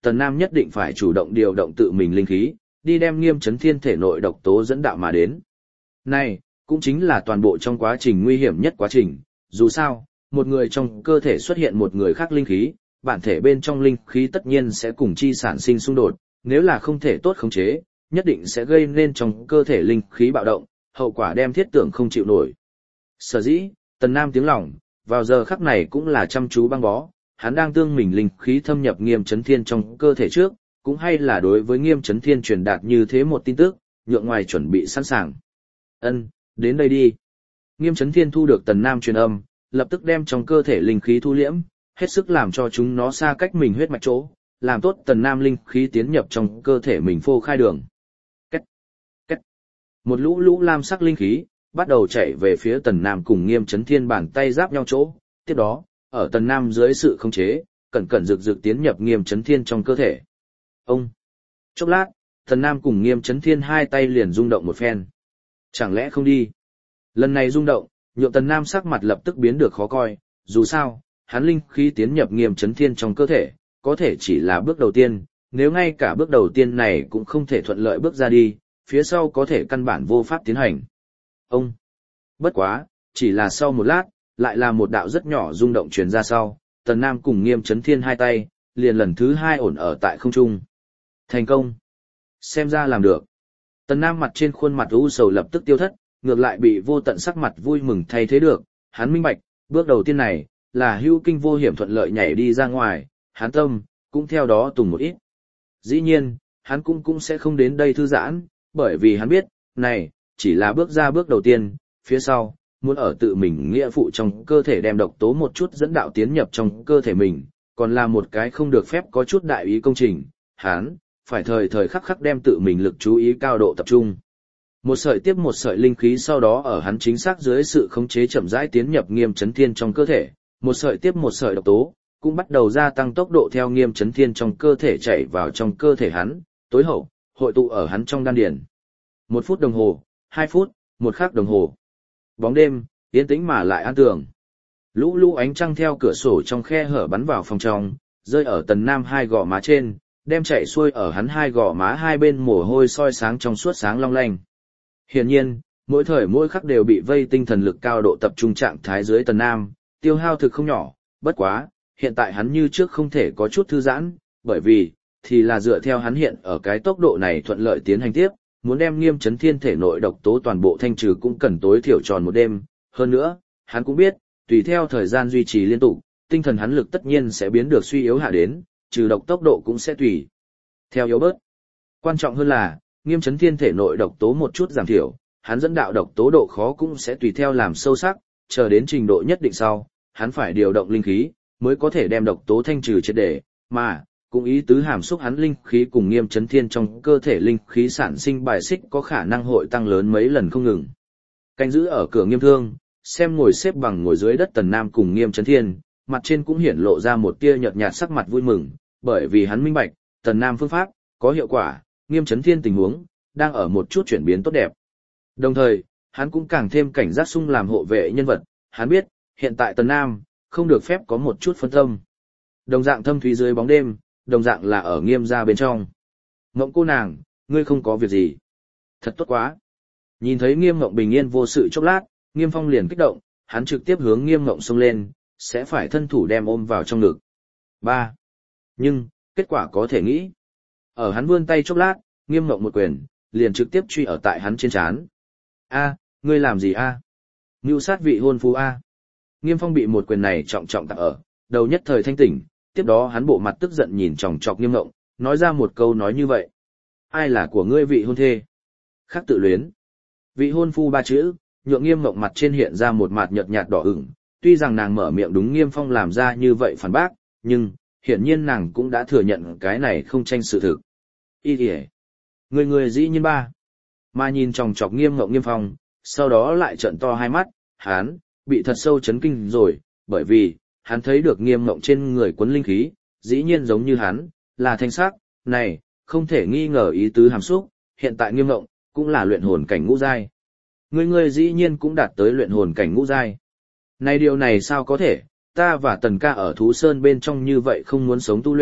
Tần Nam nhất định phải chủ động điều động tự mình linh khí, đi đem Nghiêm Chấn Thiên thể nội độc tố dẫn đạo mà đến. Này, cũng chính là toàn bộ trong quá trình nguy hiểm nhất quá trình, dù sao, một người trong cơ thể xuất hiện một người khác linh khí, bản thể bên trong linh khí tất nhiên sẽ cùng chi sản sinh xung đột, nếu là không thể tốt khống chế, nhất định sẽ gây nên trong cơ thể linh khí bạo động, hậu quả đem thiết tưởng không chịu nổi. Sở dĩ, Tần Nam tiếng lòng, vào giờ khắc này cũng là chăm chú băng bó, hắn đang tương mình linh khí thâm nhập Nghiêm Chấn Thiên trong cơ thể trước, cũng hay là đối với Nghiêm Chấn Thiên truyền đạt như thế một tin tức, nhượng ngoài chuẩn bị sẵn sàng. Ân, đến đây đi. Nghiêm Chấn Thiên thu được Tần Nam truyền âm, lập tức đem trong cơ thể linh khí thu liễm, hết sức làm cho chúng nó xa cách mình huyết mạch chỗ, làm tốt Tần Nam linh khí tiến nhập trong cơ thể mình phô khai đường. Cách, cách. Một lũ lũ lam sắc linh khí bắt đầu chạy về phía Tần Nam cùng Nghiêm Chấn Thiên bàn tay giáp nhau chỗ, tiếp đó, ở Tần Nam dưới sự khống chế, cẩn cẩn rực rực tiến nhập Nghiêm Chấn Thiên trong cơ thể. Ông. Chốc lát, Tần Nam cùng Nghiêm Chấn Thiên hai tay liền rung động một phen. Chẳng lẽ không đi? Lần này rung động, nhượng Tần Nam sắc mặt lập tức biến được khó coi, dù sao, hắn linh khí tiến nhập Nghiêm Chấn Thiên trong cơ thể, có thể chỉ là bước đầu tiên, nếu ngay cả bước đầu tiên này cũng không thể thuận lợi bước ra đi, phía sau có thể căn bản vô pháp tiến hành. Ông. Bất quá, chỉ là sau một lát, lại là một đạo rất nhỏ rung động truyền ra sau, Tần Nam cùng Nghiêm Chấn Thiên hai tay, liền lần thứ hai ổn ở tại không trung. Thành công. Xem ra làm được. Tần Nam mặt trên khuôn mặt u sầu lập tức tiêu thất, ngược lại bị vô tận sắc mặt vui mừng thay thế được, hắn minh bạch, bước đầu tiên này, là hữu kinh vô hiểm thuận lợi nhảy đi ra ngoài, hắn tâm, cũng theo đó tùng một ít. Dĩ nhiên, hắn cũng cũng sẽ không đến đây thư giãn, bởi vì hắn biết, này, chỉ là bước ra bước đầu tiên, phía sau, muốn ở tự mình nghĩa phụ trong cơ thể đem độc tố một chút dẫn đạo tiến nhập trong cơ thể mình, còn là một cái không được phép có chút đại ý công trình, hắn, phải thời thời khắc khắc đem tự mình lực chú ý cao độ tập trung. Một sợi tiếp một sợi linh khí sau đó ở hắn chính xác dưới sự khống chế chậm rãi tiến nhập Nghiêm Chấn Thiên trong cơ thể, một sợi tiếp một sợi độc tố, cũng bắt đầu gia tăng tốc độ theo Nghiêm Chấn Thiên trong cơ thể chảy vào trong cơ thể hắn, tối hậu, hội tụ ở hắn trong đan điền. Một phút đồng hồ, hai phút, một khắc đồng hồ. Bóng đêm, yên tĩnh mà lại an tường. Lũ lũ ánh trăng theo cửa sổ trong khe hở bắn vào phòng trong, rơi ở Tần Nam hai gò má trên, đem chạy xuôi ở hắn hai gò má hai bên mồ hôi soi sáng trong suốt sáng long lanh. Hiển nhiên, mỗi thời mỗi khắc đều bị vây tinh thần lực cao độ tập trung trạng thái dưới Tần Nam, tiêu hao thực không nhỏ, bất quá, hiện tại hắn như trước không thể có chút thư giãn, bởi vì, thì là dựa theo hắn hiện ở cái tốc độ này thuận lợi tiến hành tiếp, muốn đem Nghiêm Chấn Thiên thể nội độc tố toàn bộ thanh trừ cũng cần tối thiểu tròn một đêm, hơn nữa, hắn cũng biết, tùy theo thời gian duy trì liên tục, tinh thần hắn lực tất nhiên sẽ biến được suy yếu hạ đến, trừ độc tốc độ cũng sẽ tùy theo yếu bớt. Quan trọng hơn là, Nghiêm Chấn Thiên thể nội độc tố một chút giảm thiểu, hắn dẫn đạo độc tố độ khó cũng sẽ tùy theo làm sâu sắc, chờ đến trình độ nhất định sau, hắn phải điều động linh khí, mới có thể đem độc tố thanh trừ triệt để, mà, cũng ý tứ hàm xúc hắn linh khí cùng Nghiêm Chấn Thiên trong cơ thể linh khí sản sinh bài xích có khả năng hội tăng lớn mấy lần không ngừng. Canh giữ ở cửa Nghiêm Thương, xem ngồi xếp bằng ngồi dưới đất Tần Nam cùng Nghiêm Chấn Thiên, mặt trên cũng hiển lộ ra một tia nhợt nhạt sắc mặt vui mừng, bởi vì hắn minh bạch, Tần Nam phương pháp có hiệu quả, Nghiêm Chấn Thiên tình huống đang ở một chút chuyển biến tốt đẹp. Đồng thời, hắn cũng càng thêm cảnh giác sung làm hộ vệ nhân vật, hắn biết, hiện tại Tần Nam không được phép có một chút phân tâm. Đồng dạng thâm thúy dưới bóng đêm, đồng dạng là ở Nghiêm gia bên trong. Ngộng cô nàng, ngươi không có việc gì. Thật tốt quá. Nhìn thấy Nghiêm Ngộng bình yên vô sự chốc lát, Nghiêm Phong liền kích động, hắn trực tiếp hướng Nghiêm Ngộng xông lên, sẽ phải thân thủ đem ôm vào trong ngực. Ba. Nhưng, kết quả có thể nghĩ. Ở hắn vươn tay chốc lát, Nghiêm Ngộng một quyền, liền trực tiếp truy ở tại hắn trên trán. A, ngươi làm gì a? Mưu sát vị hôn phu a. Nghiêm Phong bị một quyền này trọng trọng tặng ở, đầu nhất thời thanh tỉnh, tiếp đó hắn bộ mặt tức giận nhìn chòng chọc Nghiêm Ngộng, nói ra một câu nói như vậy. Ai là của ngươi vị hôn thê? Khác tự luyến. Vị hôn phu ba chữ, nhượng Nghiêm Ngộng mặt trên hiện ra một mặt nhợt nhạt đỏ ửng, tuy rằng nàng mở miệng đúng Nghiêm Phong làm ra như vậy phản bác, nhưng, hiển nhiên nàng cũng đã thừa nhận cái này không tranh sự thực. Ý kìa. Người người dĩ nhiên ba. Mà nhìn chòng chọc Nghiêm Ngộng Nghiêm Phong, sau đó lại trợn to hai mắt, hắn bị thật sâu chấn kinh rồi, bởi vì, hắn thấy được Nghiêm Ngộng trên người quấn linh khí, dĩ nhiên giống như hắn, là thanh sắc, này, không thể nghi ngờ ý tứ hàm xúc, hiện tại Nghiêm Ngộng, cũng là luyện hồn cảnh ngũ giai. Người người dĩ nhiên cũng đạt tới luyện hồn cảnh ngũ giai. Này điều này sao có thể, ta và Tần ca ở Thú Sơn bên trong như vậy không muốn sống tu luyện,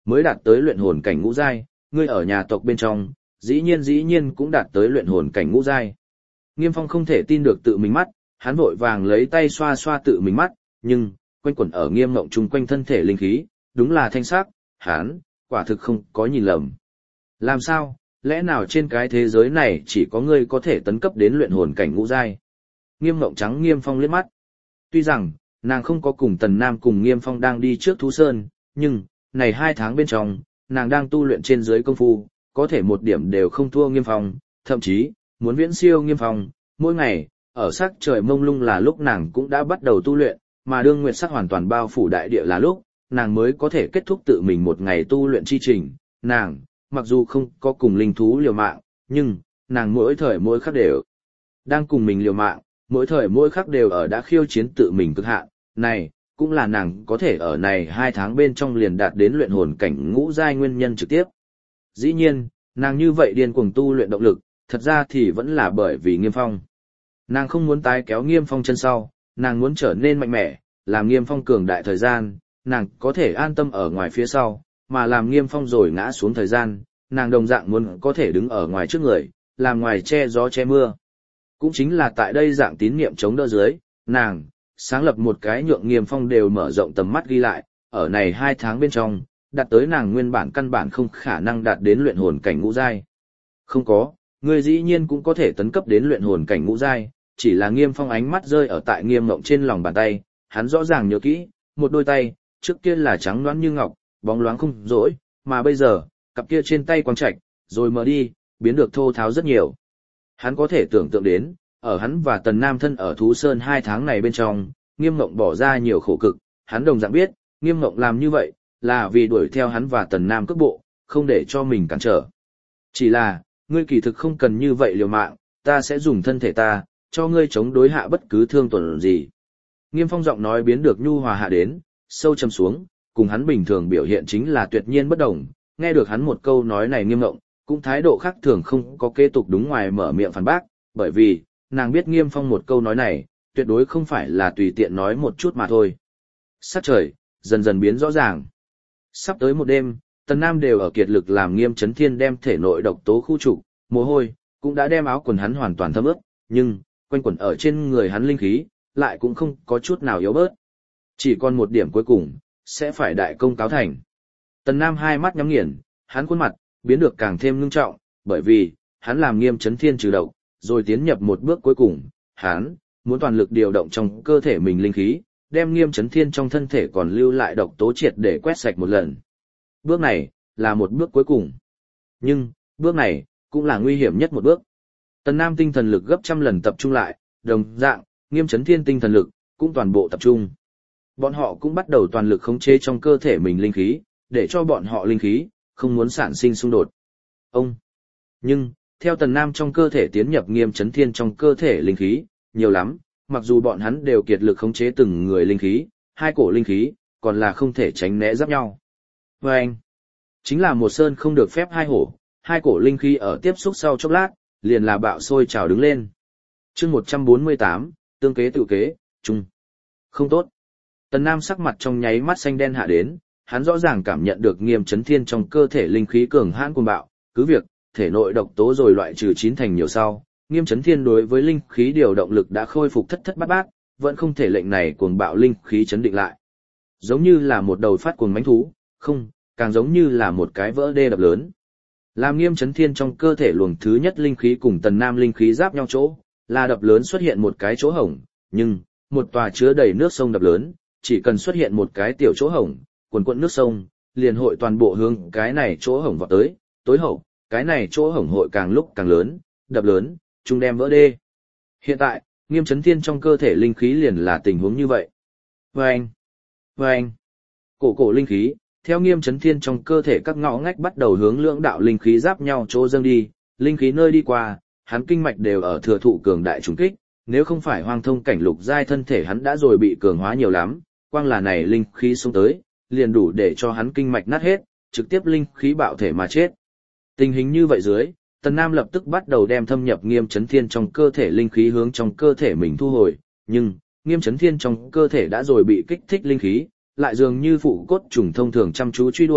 mới đạt tới luyện hồn cảnh ngũ giai, ngươi ở nhà tộc bên trong, dĩ nhiên dĩ nhiên cũng đạt tới luyện hồn cảnh ngũ giai. Nghiêm Phong không thể tin được tự mình mắt, hắn vội vàng lấy tay xoa xoa tự mình mắt, nhưng quanh quẩn ở Nghiêm Ngộng chung quanh thân thể linh khí, đúng là thanh sắc, hắn quả thực không có nhìn lầm. Làm sao, lẽ nào trên cái thế giới này chỉ có ngươi có thể tấn cấp đến luyện hồn cảnh ngũ giai? Nghiêm Ngộng trắng Nghiêm Phong liếc mắt. Tuy rằng, nàng không có cùng Tần Nam cùng Nghiêm Phong đang đi trước Thú Sơn, nhưng, này hai tháng bên trong, nàng đang tu luyện trên dưới công phu, có thể một điểm đều không thua Nghiêm Phong, thậm chí, muốn viễn siêu Nghiêm Phong, mỗi ngày, ở sắc trời mông lung là lúc nàng cũng đã bắt đầu tu luyện, mà đương nguyệt sắc hoàn toàn bao phủ đại địa là lúc, nàng mới có thể kết thúc tự mình một ngày tu luyện chi trình. Nàng, mặc dù không có cùng linh thú liều mạng, nhưng, nàng mỗi thời mỗi khắc đều đang cùng mình liều mạng, mỗi thời mỗi khắc đều ở đã khiêu chiến tự mình cực hạn. Này, cũng là nàng có thể ở này hai tháng bên trong liền đạt đến luyện hồn cảnh ngũ giai nguyên nhân trực tiếp. Dĩ nhiên, nàng như vậy điên cuồng tu luyện động lực, thật ra thì vẫn là bởi vì Nghiêm Phong. Nàng không muốn tái kéo Nghiêm Phong chân sau, nàng muốn trở nên mạnh mẽ, làm Nghiêm Phong cường đại thời gian, nàng có thể an tâm ở ngoài phía sau, mà làm Nghiêm Phong rồi ngã xuống thời gian, nàng đồng dạng muốn có thể đứng ở ngoài trước người, làm ngoài che gió che mưa. Cũng chính là tại đây dạng tín niệm chống đỡ dưới, nàng sáng lập một cái nhượng Nghiêm Phong đều mở rộng tầm mắt ghi lại, ở này hai tháng bên trong, đạt tới nàng nguyên bản căn bản không khả năng đạt đến luyện hồn cảnh ngũ giai. Không có, người dĩ nhiên cũng có thể tấn cấp đến luyện hồn cảnh ngũ giai, chỉ là Nghiêm Phong ánh mắt rơi ở tại Nghiêm Ngộng trên lòng bàn tay, hắn rõ ràng nhớ kỹ, một đôi tay, trước kia là trắng loáng như ngọc, bóng loáng không rỗi, mà bây giờ, cặp kia trên tay quang trạch, rồi mở đi, biến được thô tháo rất nhiều. Hắn có thể tưởng tượng đến, ở hắn và Tần Nam thân ở Thú Sơn hai tháng này bên trong, Nghiêm Ngộng bỏ ra nhiều khổ cực, hắn đồng dạng biết, Nghiêm Ngộng làm như vậy, là vì đuổi theo hắn và Tần Nam cước bộ, không để cho mình cản trở. Chỉ là, ngươi kỳ thực không cần như vậy liều mạng, ta sẽ dùng thân thể ta, cho ngươi chống đối hạ bất cứ thương tổn gì. Nghiêm Phong giọng nói biến được nhu hòa hạ đến, sâu trầm xuống, cùng hắn bình thường biểu hiện chính là tuyệt nhiên bất đồng. Nghe được hắn một câu nói này Nghiêm Ngộng, cũng thái độ khác thường không có kế tục đúng ngoài mở miệng phản bác, bởi vì, nàng biết Nghiêm Phong một câu nói này, tuyệt đối không phải là tùy tiện nói một chút mà thôi. Sắc trời, dần dần biến rõ ràng. Sắp tới một đêm, Tần Nam đều ở kiệt lực làm Nghiêm Chấn Thiên đem thể nội độc tố khu trục, mồ hôi, cũng đã đem áo quần hắn hoàn toàn thấm ướt, nhưng, quanh quẩn ở trên người hắn linh khí, lại cũng không có chút nào yếu bớt. Chỉ còn một điểm cuối cùng, sẽ phải đại công cáo thành. Tần Nam hai mắt nhắm nghiền, hắn khuôn mặt, biến được càng thêm ngưng trọng, bởi vì, hắn làm Nghiêm Chấn Thiên trừ độc, rồi tiến nhập một bước cuối cùng, hắn, muốn toàn lực điều động trong cơ thể mình linh khí, đem Nghiêm Chấn Thiên trong thân thể còn lưu lại độc tố triệt để quét sạch một lần. Bước này, là một bước cuối cùng. Nhưng, bước này, cũng là nguy hiểm nhất một bước. Tần Nam tinh thần lực gấp trăm lần tập trung lại, đồng dạng, Nghiêm Chấn Thiên tinh thần lực, cũng toàn bộ tập trung. Bọn họ cũng bắt đầu toàn lực khống chế trong cơ thể mình linh khí, để cho bọn họ linh khí, không muốn sản sinh xung đột. Ông! Nhưng, theo Tần Nam trong cơ thể tiến nhập Nghiêm Chấn Thiên trong cơ thể linh khí, nhiều lắm, mặc dù bọn hắn đều kiệt lực khống chế từng người linh khí, hai cổ linh khí, còn là không thể tránh né giáp nhau. Và anh, chính là một sơn không được phép hai hổ, hai cổ linh khí ở tiếp xúc sau chốc lát, liền là bạo sôi trào đứng lên. chương một trăm bốn mươi tám, tương kế tự kế, chung. Không tốt. Tần Nam sắc mặt trong nháy mắt xanh đen hạ đến, hắn rõ ràng cảm nhận được Nghiêm Chấn Thiên trong cơ thể linh khí cường hãn cuồng bạo, cứ việc, thể nội độc tố rồi loại trừ chín thành nhiều sau, Nghiêm Chấn Thiên đối với linh khí điều động lực đã khôi phục thất thất bát bát, vẫn không thể lệnh này cuồng bạo linh khí chấn định lại. Giống như là một đầu phát cuồng mãnh thú, không, càng giống như là một cái vỡ đê đập lớn. Làm Nghiêm Chấn Thiên trong cơ thể luồng thứ nhất linh khí cùng Tần Nam linh khí giáp nhau chỗ, là đập lớn xuất hiện một cái chỗ hổng, nhưng, một tòa chứa đầy nước sông đập lớn, chỉ cần xuất hiện một cái tiểu chỗ hổng, quần quận nước sông, liền hội toàn bộ hướng cái này chỗ hổng vào tới, tối hậu, cái này chỗ hổng hội càng lúc càng lớn, đập lớn, chúng đem vỡ đê. Hiện tại, Nghiêm Chấn Thiên trong cơ thể linh khí liền là tình huống như vậy. Vâng! Vâng! Cổ cổ linh khí, theo Nghiêm Chấn Thiên trong cơ thể các ngõ ngách bắt đầu hướng lưỡng đạo linh khí giáp nhau chỗ dâng đi, linh khí nơi đi qua, hắn kinh mạch đều ở thừa thụ cường đại trùng kích, nếu không phải hoang thông cảnh lục giai thân thể hắn đã rồi bị cường hóa nhiều lắm, quang là này linh khí xông tới, liền đủ để cho hắn kinh mạch nát hết, trực tiếp linh khí bạo thể mà chết. Tình hình như vậy dưới, Tần Nam lập tức bắt đầu đem thâm nhập Nghiêm Chấn Thiên trong cơ thể linh khí hướng trong cơ thể mình thu hồi, nhưng, Nghiêm Chấn Thiên trong cơ thể đã rồi bị kích thích linh khí, lại dường như phụ cốt trùng thông thường chăm chú truy đuổi,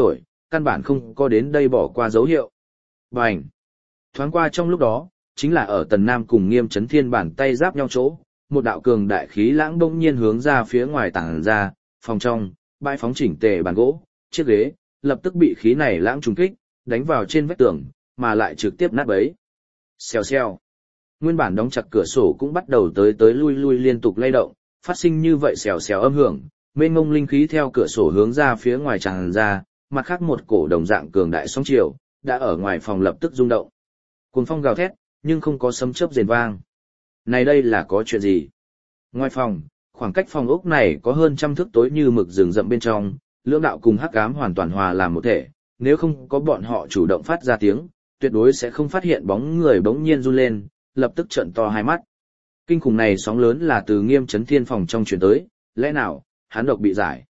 căn bản không có đến đây bỏ qua dấu hiệu. Bành! Thoáng qua trong lúc đó, chính là ở Tần Nam cùng Nghiêm Chấn Thiên bàn tay giáp nhau chỗ, một đạo cường đại khí lãng bỗng nhiên hướng ra phía ngoài tản ra, phòng trong, bãi phóng chỉnh tề bàn gỗ, chiếc ghế, lập tức bị khí này lãng trùng kích, đánh vào trên vách tường, mà lại trực tiếp nát bấy. Xèo xèo. Nguyên bản đóng chặt cửa sổ cũng bắt đầu tới tới lui lui liên tục lay động, phát sinh như vậy xèo xèo âm hưởng, mênh mông linh khí theo cửa sổ hướng ra phía ngoài tràn ra, mặt khác một cổ đồng dạng cường đại sóng chiều, đã ở ngoài phòng lập tức rung động. Cuồng phong gào thét, nhưng không có sấm chớp rền vang. Này đây là có chuyện gì? Ngoài phòng, khoảng cách phòng ốc này có hơn trăm thước tối như mực rừng rậm bên trong, lưỡng đạo cùng hắc ám hoàn toàn hòa làm một thể, nếu không có bọn họ chủ động phát ra tiếng, tuyệt đối sẽ không phát hiện bóng người bỗng nhiên run lên, lập tức trợn to hai mắt. Kinh khủng này sóng lớn là từ Nghiêm Chấn Thiên phòng trong truyền tới, lẽ nào hắn độc bị giải?